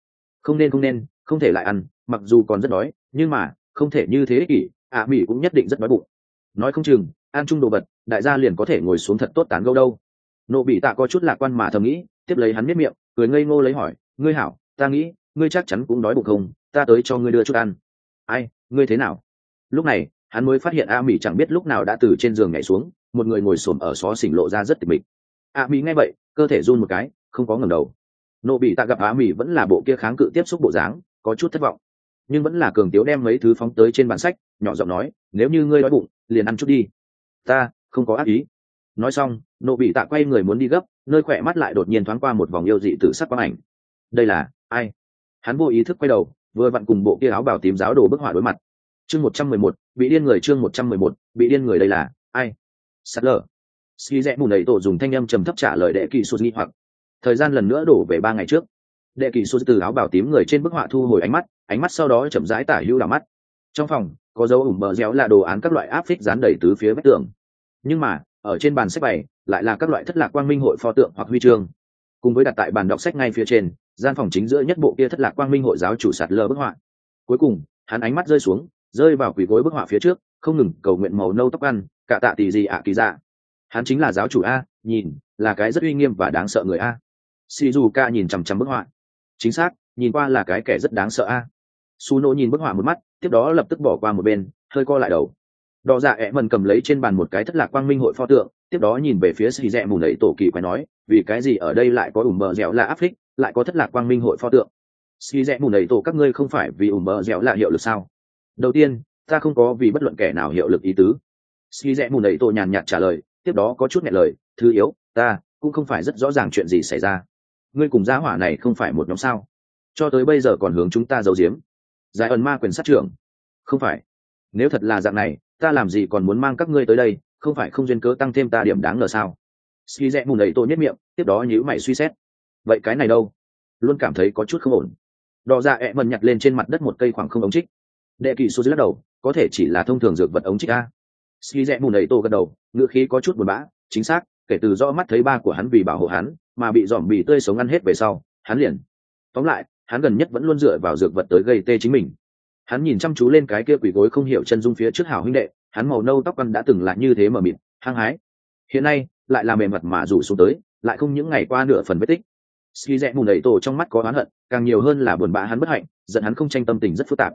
Không thể lại ăn, mặc dù còn rất đói, nhưng mà không thể như thế ích kỷ. Mì cũng nhất định rất đói bụng. Nói không chừng ăn chung đồ vật, đại gia liền có thể ngồi xuống thật tốt tán gẫu đâu. Nô bị tạ có chút lạc quan mà thầm nghĩ, tiếp lấy hắn miết miệng, cười ngây ngô lấy hỏi, ngươi hảo, ta nghĩ ngươi chắc chắn cũng đói bụng không? Ta tới cho ngươi đưa chút ăn. Ai, ngươi thế nào? Lúc này hắn mới phát hiện Mì chẳng biết lúc nào đã từ trên giường nhảy xuống, một người ngồi xổm ở xó xỉnh lộ ra rất tịch mịch. Mì nghe vậy, cơ thể run một cái, không có ngẩng đầu. Nô bị tạ gặp Mì vẫn là bộ kia kháng cự tiếp xúc bộ dáng, có chút thất vọng, nhưng vẫn là cường tiếu đem mấy thứ phóng tới trên bàn sách, nhỏ giọng nói, nếu như ngươi đói bụng, liền ăn chút đi. Ta không có ác ý. Nói xong, Nô bị tạ quay người muốn đi gấp, nơi khỏe mắt lại đột nhiên thoáng qua một vòng yêu dị tự sắc quang ảnh. Đây là ai? Hắn vô ý thức quay đầu, vừa vặn cùng bộ kia áo bào tím giáo đồ bức họa đối mặt. Chương 111, bị điên người. Chương 111, bị điên người. Đây là ai? Sát lờ. Ski rẽ mù nầy tổ dùng thanh âm trầm thấp trả lời đệ kỳ sô nghi hoặc. Thời gian lần nữa đổ về 3 ngày trước. Đệ kỳ sô từ áo bào tím người trên bức họa thu hồi ánh mắt sau đó chậm rãi tả hữu đảo mắt. Trong phòng có dấu ủng bờ réo là đồ án các loại áp phích dán đầy tứ phía vách tường, nhưng mà ở trên bàn sách bày lại là các loại thất lạc quang minh hội pho tượng hoặc huy chương, cùng với đặt tại bàn đọc sách ngay phía trên gian phòng chính giữa nhất bộ kia thất lạc quang minh hội giáo chủ sạt lờ bức họa. Cuối cùng hắn ánh mắt rơi vào quỳ gối bức họa phía trước, không ngừng cầu nguyện màu nâu tóc ăn cả tạ tỷ gì kỳ dạ. Hắn chính là giáo chủ a, nhìn là cái rất uy nghiêm và đáng sợ người a. Shizuka nhìn chằm chằm bức họa. Chính xác, nhìn qua là cái kẻ rất đáng sợ a. Suno nhìn bức họa một mắt, tiếp đó lập tức bỏ qua một bên, hơi co lại đầu. Đỏ dạ ẹ mần cầm lấy trên bàn một cái thất lạc quang minh hội pho tượng, tiếp đó nhìn về phía xì rẽ mù nẩy tổ kỳ quái nói, vì cái gì ở đây lại có ủng bờ dẻo là áp phích, lại có thất lạc quang minh hội pho tượng? Xì rẽ mù nẩy tổ các ngươi không phải vì ủng bờ dẻo là hiệu lực sao? Đầu tiên, ta không có vì bất luận kẻ nào hiệu lực ý tứ. Xì rẽ mù nẩy tổ nhàn nhạt trả lời, tiếp đó có chút nghẹn lời, thứ yếu, ta cũng không phải rất rõ ràng chuyện gì xảy ra. Ngươi cùng gia hỏa này không phải một nhóm sao? Cho tới bây giờ còn hướng chúng ta giấu giếm. Giải ẩn ma quyền sát trưởng. Không phải. Nếu thật là dạng này, ta làm gì còn muốn mang các ngươi tới đây, không phải không duyên cớ tăng thêm ta điểm đáng ngờ sao? Ski rẽ mù nầy tô nhất miệng, tiếp đó nhíu mày suy xét. Vậy cái này đâu? Luôn cảm thấy có chút không ổn. Đỏ dạ ẹ mần nhặt lên trên mặt đất một cây khoảng không ống trích. Đệ kỳ số dưới lắc đầu, có thể chỉ là thông thường dược vật ống trích a. Ski rẽ mù nầy tô gật đầu, ngữ khí có chút buồn bã, chính xác, kể từ rõ mắt thấy ba của hắn vì bảo hộ hắn mà bị dòm bì tươi sống ăn hết về sau, hắn liền. Tóm lại, hắn gần nhất vẫn luôn dựa vào dược vật tới gây tê chính mình. Hắn nhìn chăm chú lên cái kia quỷ gối không hiểu chân dung phía trước hảo huynh đệ, hắn màu nâu tóc ăn đã từng là như thế mờ mịt, hăng hái, hiện nay lại là mềm mặt mà rủ xuống tới, lại không những ngày qua nửa phần vết tích. Ski rẽ mù nầy tổ trong mắt có oán hận, càng nhiều hơn là buồn bã hắn bất hạnh, giận hắn không tranh, tâm tình rất phức tạp.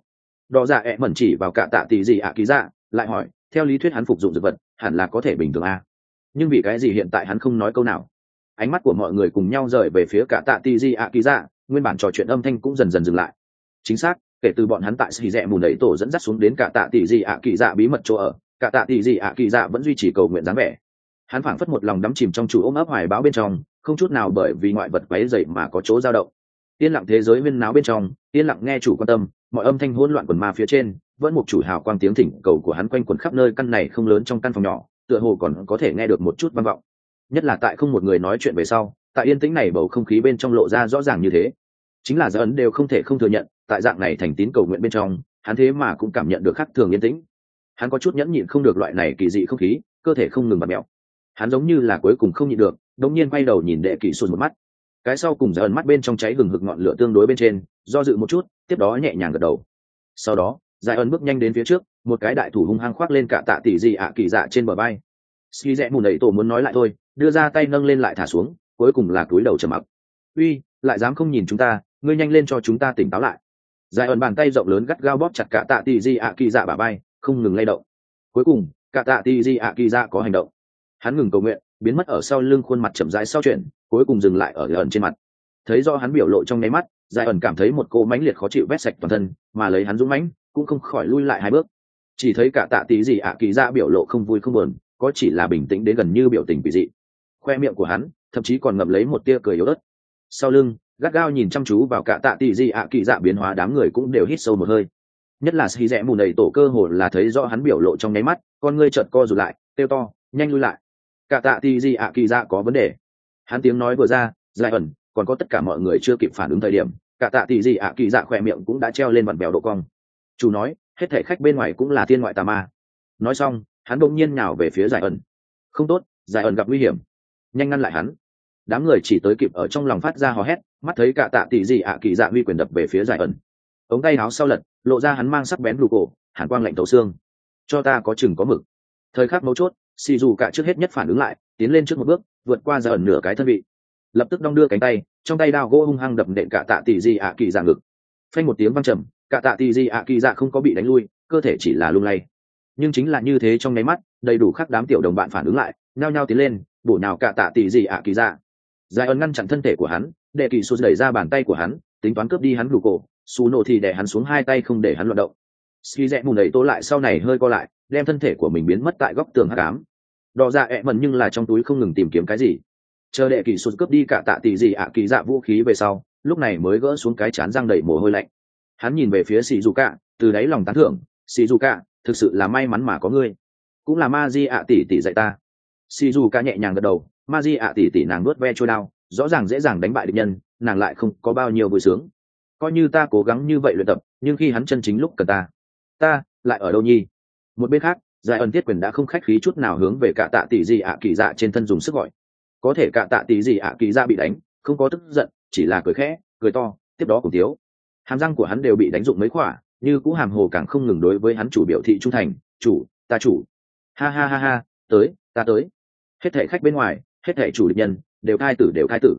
Đỏ dạ ẹ mẩn chỉ vào cả tạ tỷ gì ạ kỳ dạ, lại hỏi, theo lý thuyết hắn phục dụng dược vật hẳn là có thể bình thường à? Nhưng vì cái gì hiện tại hắn không nói câu nào? Ánh mắt của mọi người cùng nhau rời về phía cả tạ tỷ gì ạ kỳ dạ, nguyên bản trò chuyện âm thanh cũng dần dần dừng lại. Chính xác, kể từ bọn hắn tại xì rẽ mùn đẩy tổ dẫn dắt xuống đến cả tạ tỷ gì ạ kỳ dạ bí mật chỗ ở, cả tạ tỷ gì ạ kỳ dạ vẫn duy trì cầu nguyện dáng vẻ. Hắn phảng phất một lòng đắm chìm trong chủ ôm ấp hoài bão bên trong, không chút nào bởi vì ngoại vật quấy rầy mà có chỗ dao động. Yên lặng thế giới huyên náo bên trong, yên lặng nghe chủ quan tâm, mọi âm thanh hỗn loạn quần ma phía trên, vẫn một chủ hào quang tiếng thỉnh cầu của hắn quanh quẩn khắp nơi căn này không lớn trong căn phòng nhỏ, tựa hồ còn có thể nghe được một chút vang vọng. Nhất là tại không một người nói chuyện về sau, tại yên tĩnh này bầu không khí bên trong lộ ra rõ ràng như thế. Chính là Gia ấn đều không thể không thừa nhận, tại dạng này thành tín cầu nguyện bên trong, hắn thế mà cũng cảm nhận được khác thường yên tĩnh. Hắn có chút nhẫn nhịn không được loại này kỳ dị không khí, cơ thể không ngừng bật mèo. Hắn giống như là cuối cùng không nhịn được, đột nhiên quay đầu nhìn đệ kỳ sùn một mắt. Cái sau cùng Gia ấn mắt bên trong cháy hừng hực ngọn lửa tương đối bên trên, do dự một chút, tiếp đó nhẹ nhàng gật đầu. Sau đó, Gia ấn bước nhanh đến phía trước, một cái đại thủ hung hăng khoác lên cả tạ tỷ gì ạ kỳ dạ trên bờ vai. Ski rẽ mùn đẩy tổ muốn nói lại thôi, đưa ra tay nâng lên lại thả xuống, cuối cùng là cúi đầu trầm mặc. Uy, lại dám không nhìn chúng ta, ngươi nhanh lên cho chúng ta tỉnh táo lại. Dài ẩn bàn tay rộng lớn gắt gao bóp chặt cả tạ tỷ di ạ kỳ dạ bả vai, không ngừng lay động. Cuối cùng, cả tạ tỷ di ạ kỳ dạ có hành động. Hắn ngừng cầu nguyện, biến mất ở sau lưng khuôn mặt chậm rãi sau chuyển, cuối cùng dừng lại ở ẩn trên mặt. Thấy do hắn biểu lộ trong nháy mắt, Dài ẩn cảm thấy một cô mãnh liệt khó chịu vét sạch toàn thân, mà lấy hắn dũng mãnh, cũng không khỏi lui lại hai bước. Chỉ thấy cả tạ tỷ di ạ kỳ dạ biểu lộ không vui không buồn, có chỉ là bình tĩnh đến gần như biểu tình quỷ dị. Khoe miệng của hắn thậm chí còn ngậm lấy một tia cười yếu ớt. Sau lưng, gắt gao nhìn chăm chú vào cả tạ tỷ di ạ kỳ dạ biến hóa, đám người cũng đều hít sâu một hơi. Nhất là xì rẽ mù nầy tổ cơ hồ là thấy rõ hắn biểu lộ trong nháy mắt, con ngươi chợt co rụt lại, kêu to, nhanh lui lại. Cả tạ tỷ di ạ kỳ dạ có vấn đề. Hắn tiếng nói vừa ra, Dài ẩn còn có tất cả mọi người chưa kịp phản ứng thời điểm, cả tạ tỷ di ạ kỳ dạ khỏe miệng cũng đã treo lên vặn bèo độ cong. Chủ nói, hết thảy khách bên ngoài cũng là thiên ngoại tà ma. Nói xong, hắn bỗng nhiên nhào về phía Dài ẩn. Không tốt, Dài ẩn gặp nguy hiểm, nhanh ngăn lại hắn. Đám người chỉ tới kịp ở trong lòng phát ra hò hét, mắt thấy cả tạ tỷ gì ạ kỳ dạ uy quyền đập về phía Dài ẩn. Ống tay áo sau lật, lộ ra hắn mang sắc bén lù cổ, hàn quang lạnh thấu xương. Cho ta có chừng có mực. Thời khắc mấu chốt, xì dù cả trước hết nhất phản ứng lại, tiến lên trước một bước, vượt qua Dài ẩn nửa cái thân vị, lập tức đong đưa cánh tay, trong tay đao gỗ hung hăng đập nện cả tạ tỷ gì ạ kỳ dạ ngực. Phanh một tiếng vang trầm, cả tạ tỷ gì ạ kỳ dạ không có bị đánh lui, cơ thể chỉ là lung lay. Nhưng chính là như thế trong nháy mắt, đầy đủ khắc đám tiểu đồng bạn phản ứng lại, nhao nhao tiến lên, bổ nhào cả tạ tỷ gì ạ kỳ dạ. Dài ẩn ngăn chặn thân thể của hắn, đệ kỳ sụt đẩy ra bàn tay của hắn, tính toán cướp đi hắn đủ cổ, su nổ thì đè hắn xuống hai tay không để hắn loạn động. Ski rẽ mùn đẩy tố lại sau này hơi co lại, đem thân thể của mình biến mất tại góc tường hắc ám. Đỏ dạ ẹ mẩn nhưng là trong túi không ngừng tìm kiếm cái gì. Chờ đệ kỳ sụt cướp đi cả tạ tỷ gì ạ kỳ dạ vũ khí về sau, lúc này mới gỡ xuống cái chán răng đầy mồ hôi lạnh. Hắn nhìn về phía Shizuka, từ đáy lòng tán thưởng, Shizuka, thực sự là may mắn mà có ngươi, cũng là ma di ạ tỷ tỷ dạy ta. Shizuka nhẹ nhàng gật đầu, ma di ạ tỷ tỷ nàng nuốt ve trôi đao, rõ ràng dễ dàng đánh bại địch nhân, nàng lại không có bao nhiêu vui sướng. Coi như ta cố gắng như vậy luyện tập, nhưng khi hắn chân chính lúc cần ta lại ở đâu nhi? Một bên khác, Giải ẩn tiết quyền đã không khách khí chút nào hướng về cả tạ tỷ gì ạ kỳ dạ trên thân dùng sức gọi. Có thể cả tạ tỷ gì ạ kỳ dạ bị đánh, không có tức giận, chỉ là cười khẽ, cười to, tiếp đó cùng tiếu. Hàm răng của hắn đều bị đánh dụng mấy khỏa, như cũ hàm hồ càng không ngừng đối với hắn chủ biểu thị trung thành, chủ, ta chủ. Ha ha ha ha, tới, ta tới. Hết thảy khách bên ngoài, hết thảy chủ địch nhân, đều khai tử.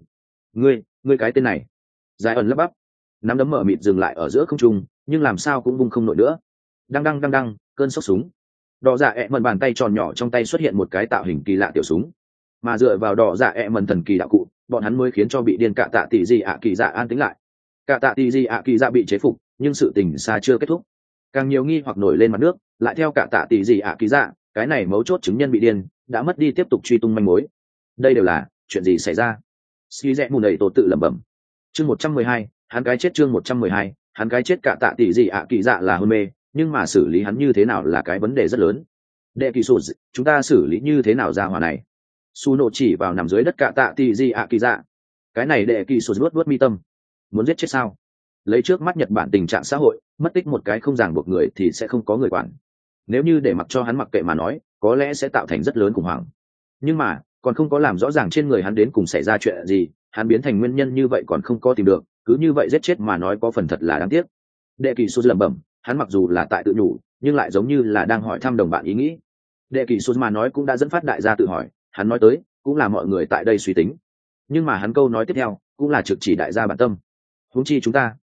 Ngươi cái tên này. Giải ẩn lắp bắp, nắm đấm mở mịt dừng lại ở giữa không trung, nhưng làm sao cũng vung không nổi nữa. Đăng, cơn sốc súng. Đỏ dạ ẹ mần bàn tay tròn nhỏ trong tay xuất hiện một cái tạo hình kỳ lạ tiểu súng, mà dựa vào đỏ dạ ẹ mần thần kỳ đạo cụ, bọn hắn mới khiến cho bị điên cả tạ tỷ gì ạ kỳ dạ an tĩnh lại. Cả tạ tỷ gì ạ kỳ dạ bị chế phục, nhưng sự tình xa chưa kết thúc. Càng nhiều nghi hoặc nổi lên mặt nước, lại theo cả tạ tỷ gì ạ kỳ dạ, cái này mấu chốt chứng nhân bị điên, đã mất đi tiếp tục truy tung manh mối. Đây đều là chuyện gì xảy ra? Ski rẽ mù đầy tổ tự lẩm bẩm. Chương 112, hắn cái chết. Chương 112, hắn cái chết. Cả tạ tỷ gì ạ kỳ dạ là hôn mê, nhưng mà xử lý hắn như thế nào là cái vấn đề rất lớn. Đệ kỳ sụt, chúng ta xử lý như thế nào ra hỏa này? Su nộ chỉ vào nằm dưới đất cả tạ tỷ gì ạ kỳ dạ. Cái này đệ kỳ sụt vuốt mi tâm. Muốn giết chết sao? Lấy trước mắt Nhật Bản tình trạng xã hội, mất tích một cái không ràng buộc người thì sẽ không có người quản. Nếu như để mặc cho hắn mặc kệ mà nói, có lẽ sẽ tạo thành rất lớn khủng hoảng. Nhưng mà còn không có làm rõ ràng trên người hắn đến cùng xảy ra chuyện gì, hắn biến thành nguyên nhân như vậy còn không có tìm được, cứ như vậy giết chết mà nói có phần thật là đáng tiếc. Đệ kỳ sụt lẩm bẩm, hắn mặc dù là tại tự nhủ, nhưng lại giống như là đang hỏi thăm đồng bạn ý nghĩ. Đệ kỳ sụt mà nói cũng đã dẫn phát đại gia tự hỏi, hắn nói tới cũng là mọi người tại đây suy tính, nhưng mà hắn câu nói tiếp theo cũng là trực chỉ đại gia bản tâm. Huống chi chúng ta,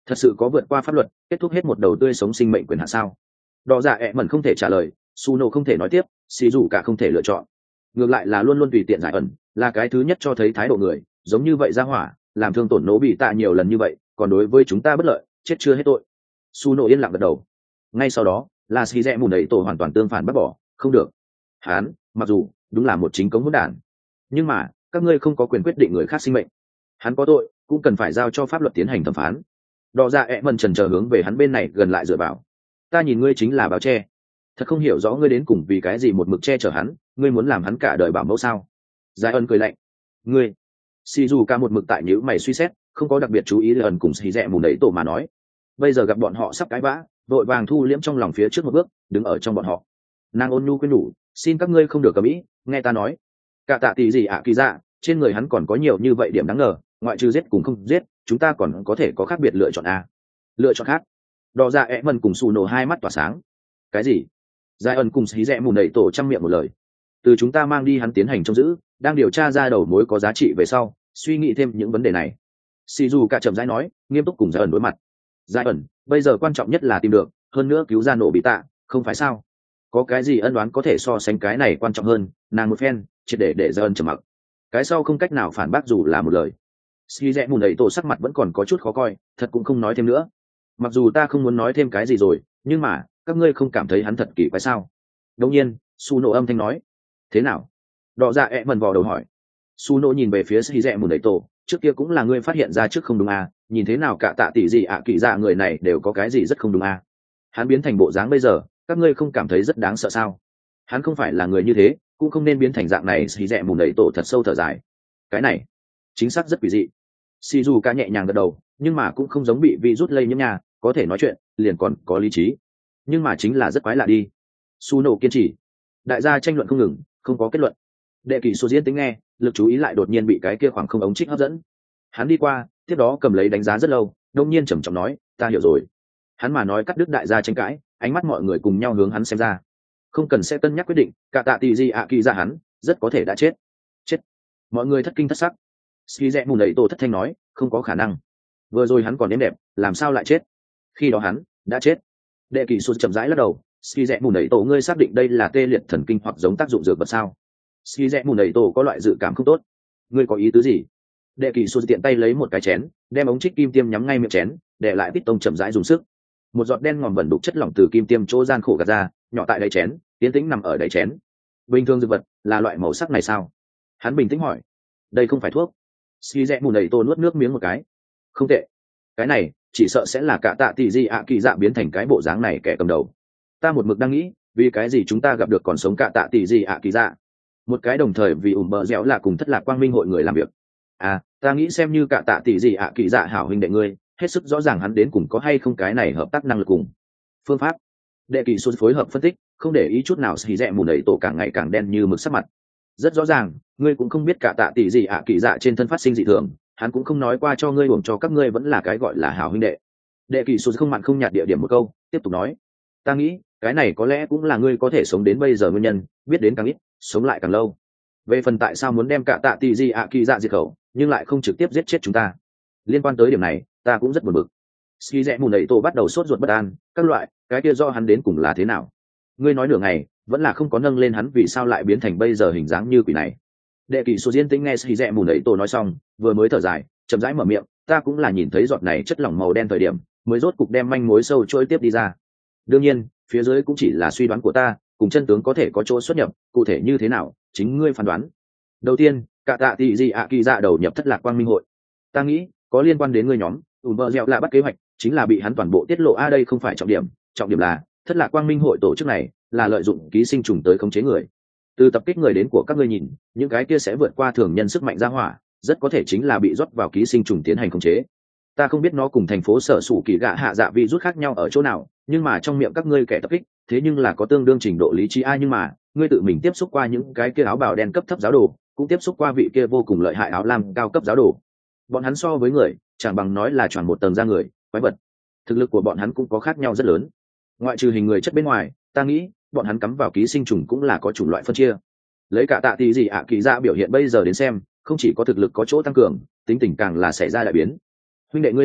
thật sự có vượt qua pháp luật kết thúc hết một đầu tươi sống sinh mệnh quyền hạn sao? Đỏ dạ ẹ mẩn không thể trả lời, Suno không thể nói tiếp, xì dù cả không thể lựa chọn. Ngược lại là luôn luôn tùy tiện giải ẩn, là cái thứ nhất cho thấy thái độ người giống như vậy ra hỏa, làm thương tổn nổ bị tạ nhiều lần như vậy, còn đối với chúng ta bất lợi, chết chưa hết tội. Suno yên lặng gật đầu. Ngay sau đó, là xì rẽ mùn ấy tổ hoàn toàn tương phản bắt bỏ, không được. Hán, mặc dù đúng là một chính cống hỗn đản, nhưng mà các ngươi không có quyền quyết định người khác sinh mệnh. Hắn có tội, cũng cần phải giao cho pháp luật tiến hành thẩm phán. Đỏ dạ ẹ mẩn trần chờ hướng về hắn bên này gần lại dựa vào. Ta nhìn ngươi chính là báo che, thật không hiểu rõ ngươi đến cùng vì cái gì một mực che chở hắn, ngươi muốn làm hắn cả đời bảo mẫu sao? Giải ân cười lạnh. Ngươi, xì dù cả một mực tại nhữ mày suy xét, không có đặc biệt chú ý ẩn cùng xì rẽ mùn ấy tổ mà nói. Bây giờ gặp bọn họ sắp cãi vã, vội vàng thu liễm trong lòng phía trước một bước, đứng ở trong bọn họ. Nàng ôn nhu khuyên nhủ, xin các ngươi không được cầm ý, nghe ta nói. Cả tạ tỷ gì ạ kỳ dạ, trên người hắn còn có nhiều như vậy điểm đáng ngờ, ngoại trừ giết cùng không giết, chúng ta còn có thể có khác biệt lựa chọn a. Lựa chọn khác? Đỏ dạ ẹ mần cùng xù nổ hai mắt tỏa sáng. Cái gì? Giải ẩn cùng xí rẽ mùn đẩy tổ trăm miệng một lời. Từ chúng ta mang đi hắn tiến hành trông giữ, đang điều tra ra đầu mối có giá trị về sau, suy nghĩ thêm những vấn đề này. Xì dù cả chậm rãi nói, nghiêm túc cùng giải ẩn đối mặt. Giải ẩn, bây giờ quan trọng nhất là tìm được, hơn nữa cứu ra nổ bị tạ, không phải sao? Có cái gì ân đoán có thể so sánh cái này quan trọng hơn? Nàng một phen, triệt để giải ẩn trầm mặc. Cái sau không cách nào phản bác dù là một lời. Xí rẽ mùn đẩy tổ sắc mặt vẫn còn có chút khó coi, thật cũng không nói thêm nữa. Mặc dù ta không muốn nói thêm cái gì rồi, nhưng mà các ngươi không cảm thấy hắn thật kỳ quái sao? Đương nhiên, Su nổ âm thanh nói. Thế nào? Đỏ dạ ẹ mần vò đầu hỏi. Su nổ nhìn về phía xì rẽ mùn đẩy tổ, trước kia cũng là ngươi phát hiện ra trước không đúng à? Nhìn thế nào cả tạ tỷ gì ạ kỳ dạ người này đều có cái gì rất không đúng à? Hắn biến thành bộ dáng bây giờ, các ngươi không cảm thấy rất đáng sợ sao? Hắn không phải là người như thế, cũng không nên biến thành dạng này. Xì rẽ mùn đẩy tổ thật sâu thở dài. Cái này chính xác rất quỷ dị. Xì dù ca nhẹ nhàng gật đầu, nhưng mà cũng không giống bị virus lây nhiễm nhà, có thể nói chuyện, liền còn có lý trí. Nhưng mà chính là rất quái lạ đi. Su nổ kiên trì. Đại gia tranh luận không ngừng, không có kết luận. Đệ kỳ số diễn tính nghe, lực chú ý lại đột nhiên bị cái kia khoảng không ống trích hấp dẫn. Hắn đi qua, tiếp đó cầm lấy đánh giá rất lâu, đông nhiên trầm trọng nói, ta hiểu rồi. Hắn mà nói cắt đứt đại gia tranh cãi, ánh mắt mọi người cùng nhau hướng hắn xem ra. Không cần sẽ cân nhắc quyết định, cả tạ tỷ gì ạ kỳ ra hắn, rất có thể đã chết. Chết. Mọi người thất kinh thất sắc. Ski rẽ mùn đẩy tổ thất thanh nói, không có khả năng. Vừa rồi hắn còn êm đẹp, làm sao lại chết? Khi đó hắn đã chết. Đệ kỳ sụt chậm rãi lắc đầu. Ski rẽ mùn đẩy tổ, ngươi xác định đây là tê liệt thần kinh hoặc giống tác dụng dược vật sao? Ski rẽ mùn đẩy tổ có loại dự cảm không tốt. Ngươi có ý tứ gì? Đệ kỳ sụt tiện tay lấy một cái chén, đem ống trích kim tiêm nhắm ngay miệng chén, để lại Pít Tông chậm rãi dùng sức. Một giọt đen ngòm bẩn đục chất lỏng từ kim tiêm chỗ gian khổ gạt ra, nhỏ tại đáy chén, tiến tĩnh nằm ở đáy chén. Bình thường dược vật là loại màu sắc này sao? Hắn bình tĩnh hỏi. Đây không phải thuốc. Ski rẽ mùn đẩy tổ nuốt nước miếng một cái. Không tệ. Cái này chỉ sợ sẽ là cả tạ tỷ gì ạ kỳ dạ biến thành cái bộ dáng này kẻ cầm đầu. Ta một mực đang nghĩ, vì cái gì chúng ta gặp được còn sống cả tạ tỷ gì ạ kỳ dạ? Một cái đồng thời vì bờ dẻo là cùng thất lạc quang minh hội người làm việc. À, ta nghĩ xem như cả tạ tỷ gì ạ kỳ dạ hảo huynh đệ ngươi, hết sức rõ ràng hắn đến cùng có hay không cái này hợp tác năng lực cùng. Phương pháp. Đệ kỳ xuân phối hợp phân tích, không để ý chút nào. Xì rẽ mùn đẩy tổ càng ngày càng đen như mực sắc mặt. Rất rõ ràng, ngươi cũng không biết cả tạ tỷ gì ạ kỳ dạ trên thân phát sinh dị thường, hắn cũng không nói qua cho ngươi, uổng cho các ngươi vẫn là cái gọi là hảo huynh đệ. Đệ kỳ xuân không mặn không nhạt địa điểm một câu, tiếp tục nói, ta nghĩ cái này có lẽ cũng là ngươi có thể sống đến bây giờ nguyên nhân, biết đến càng ít, sống lại càng lâu. Về phần tại sao muốn đem cả tạ tỷ gì ạ kỳ dạ diệt khẩu, nhưng lại không trực tiếp giết chết chúng ta, liên quan tới điểm này ta cũng rất buồn bực. Ski rẽ mùn đẩy tổ bắt đầu sốt ruột bất an, các loại cái kia do hắn đến cùng là thế nào? Ngươi nói nửa ngày vẫn là không có nâng lên hắn vì sao lại biến thành bây giờ hình dáng như quỷ này. Đệ kỳ số diễn tính nghe Ski rẽ mùn đẩy tổ nói xong, vừa mới thở dài, chậm rãi mở miệng, ta cũng là nhìn thấy giọt này chất lỏng màu đen thời điểm mới rốt cục đem manh mối sâu trôi tiếp đi ra. Đương nhiên phía dưới cũng chỉ là suy đoán của ta, cùng chân tướng có thể có chỗ xuất nhập, cụ thể như thế nào chính ngươi phán đoán. Đầu tiên, cả tạ tỷ gì ạ kỳ dạ đầu nhập thất lạc quang minh hội, ta nghĩ có liên quan đến ngươi nhóm bờ dẻo là bắt kế hoạch, chính là bị hắn toàn bộ tiết lộ. Đây không phải trọng điểm, trọng điểm là thất lạc quang minh hội tổ chức này là lợi dụng ký sinh trùng tới khống chế người. Từ tập kích người đến của các ngươi nhìn, những cái kia sẽ vượt qua thường nhân sức mạnh ra hỏa, rất có thể chính là bị rót vào ký sinh trùng tiến hành khống chế. Ta không biết nó cùng thành phố sở sủ kỳ gạ hạ dạ vi rút khác nhau ở chỗ nào, nhưng mà trong miệng các ngươi kẻ tập kích thế nhưng là có tương đương trình độ lý trí. Nhưng mà ngươi tự mình tiếp xúc qua những cái kia áo bào đen cấp thấp giáo đồ, cũng tiếp xúc qua vị kia vô cùng lợi hại áo lam cao cấp giáo đồ. Bọn hắn so với người chẳng bằng nói là tròn một tầng da người, quái vật. Thực lực của bọn hắn cũng có khác nhau rất lớn. Ngoại trừ hình người chất bên ngoài, ta nghĩ bọn hắn cắm vào ký sinh trùng cũng là có chủng loại phân chia. Lấy cả tạ tỷ gì ạ kỳ dạ biểu hiện bây giờ đến xem, không chỉ có thực lực có chỗ tăng cường, tính tình càng là xảy ra đại biến. Huynh đệ ngươi lây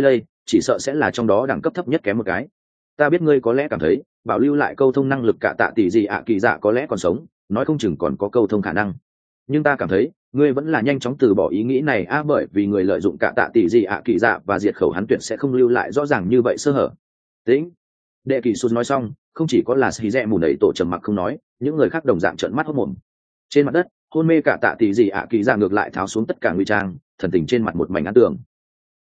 chỉ sợ sẽ là trong đó đẳng cấp thấp nhất kém một cái. Ta biết ngươi có lẽ cảm thấy bảo lưu lại câu thông năng lực cả tạ tỷ gì ạ kỳ dạ có lẽ còn sống, nói không chừng còn có câu thông khả năng, nhưng ta cảm thấy ngươi vẫn là nhanh chóng từ bỏ ý nghĩ này bởi vì người lợi dụng cả tạ tỷ gì ạ kỳ dạ và diệt khẩu hắn tuyệt sẽ không lưu lại rõ ràng như vậy sơ hở. Tĩnh. Đệ kỳ sút nói xong, không chỉ có là xì rẽ mù nẩy tổ trầm mặc không nói, những người khác đồng dạng trợn mắt hốt mồm. Trên mặt đất hôn mê cả tạ tỷ gì ạ kỳ dạ ngược lại tháo xuống tất cả nguy trang, thần tình trên mặt một mảnh án tường.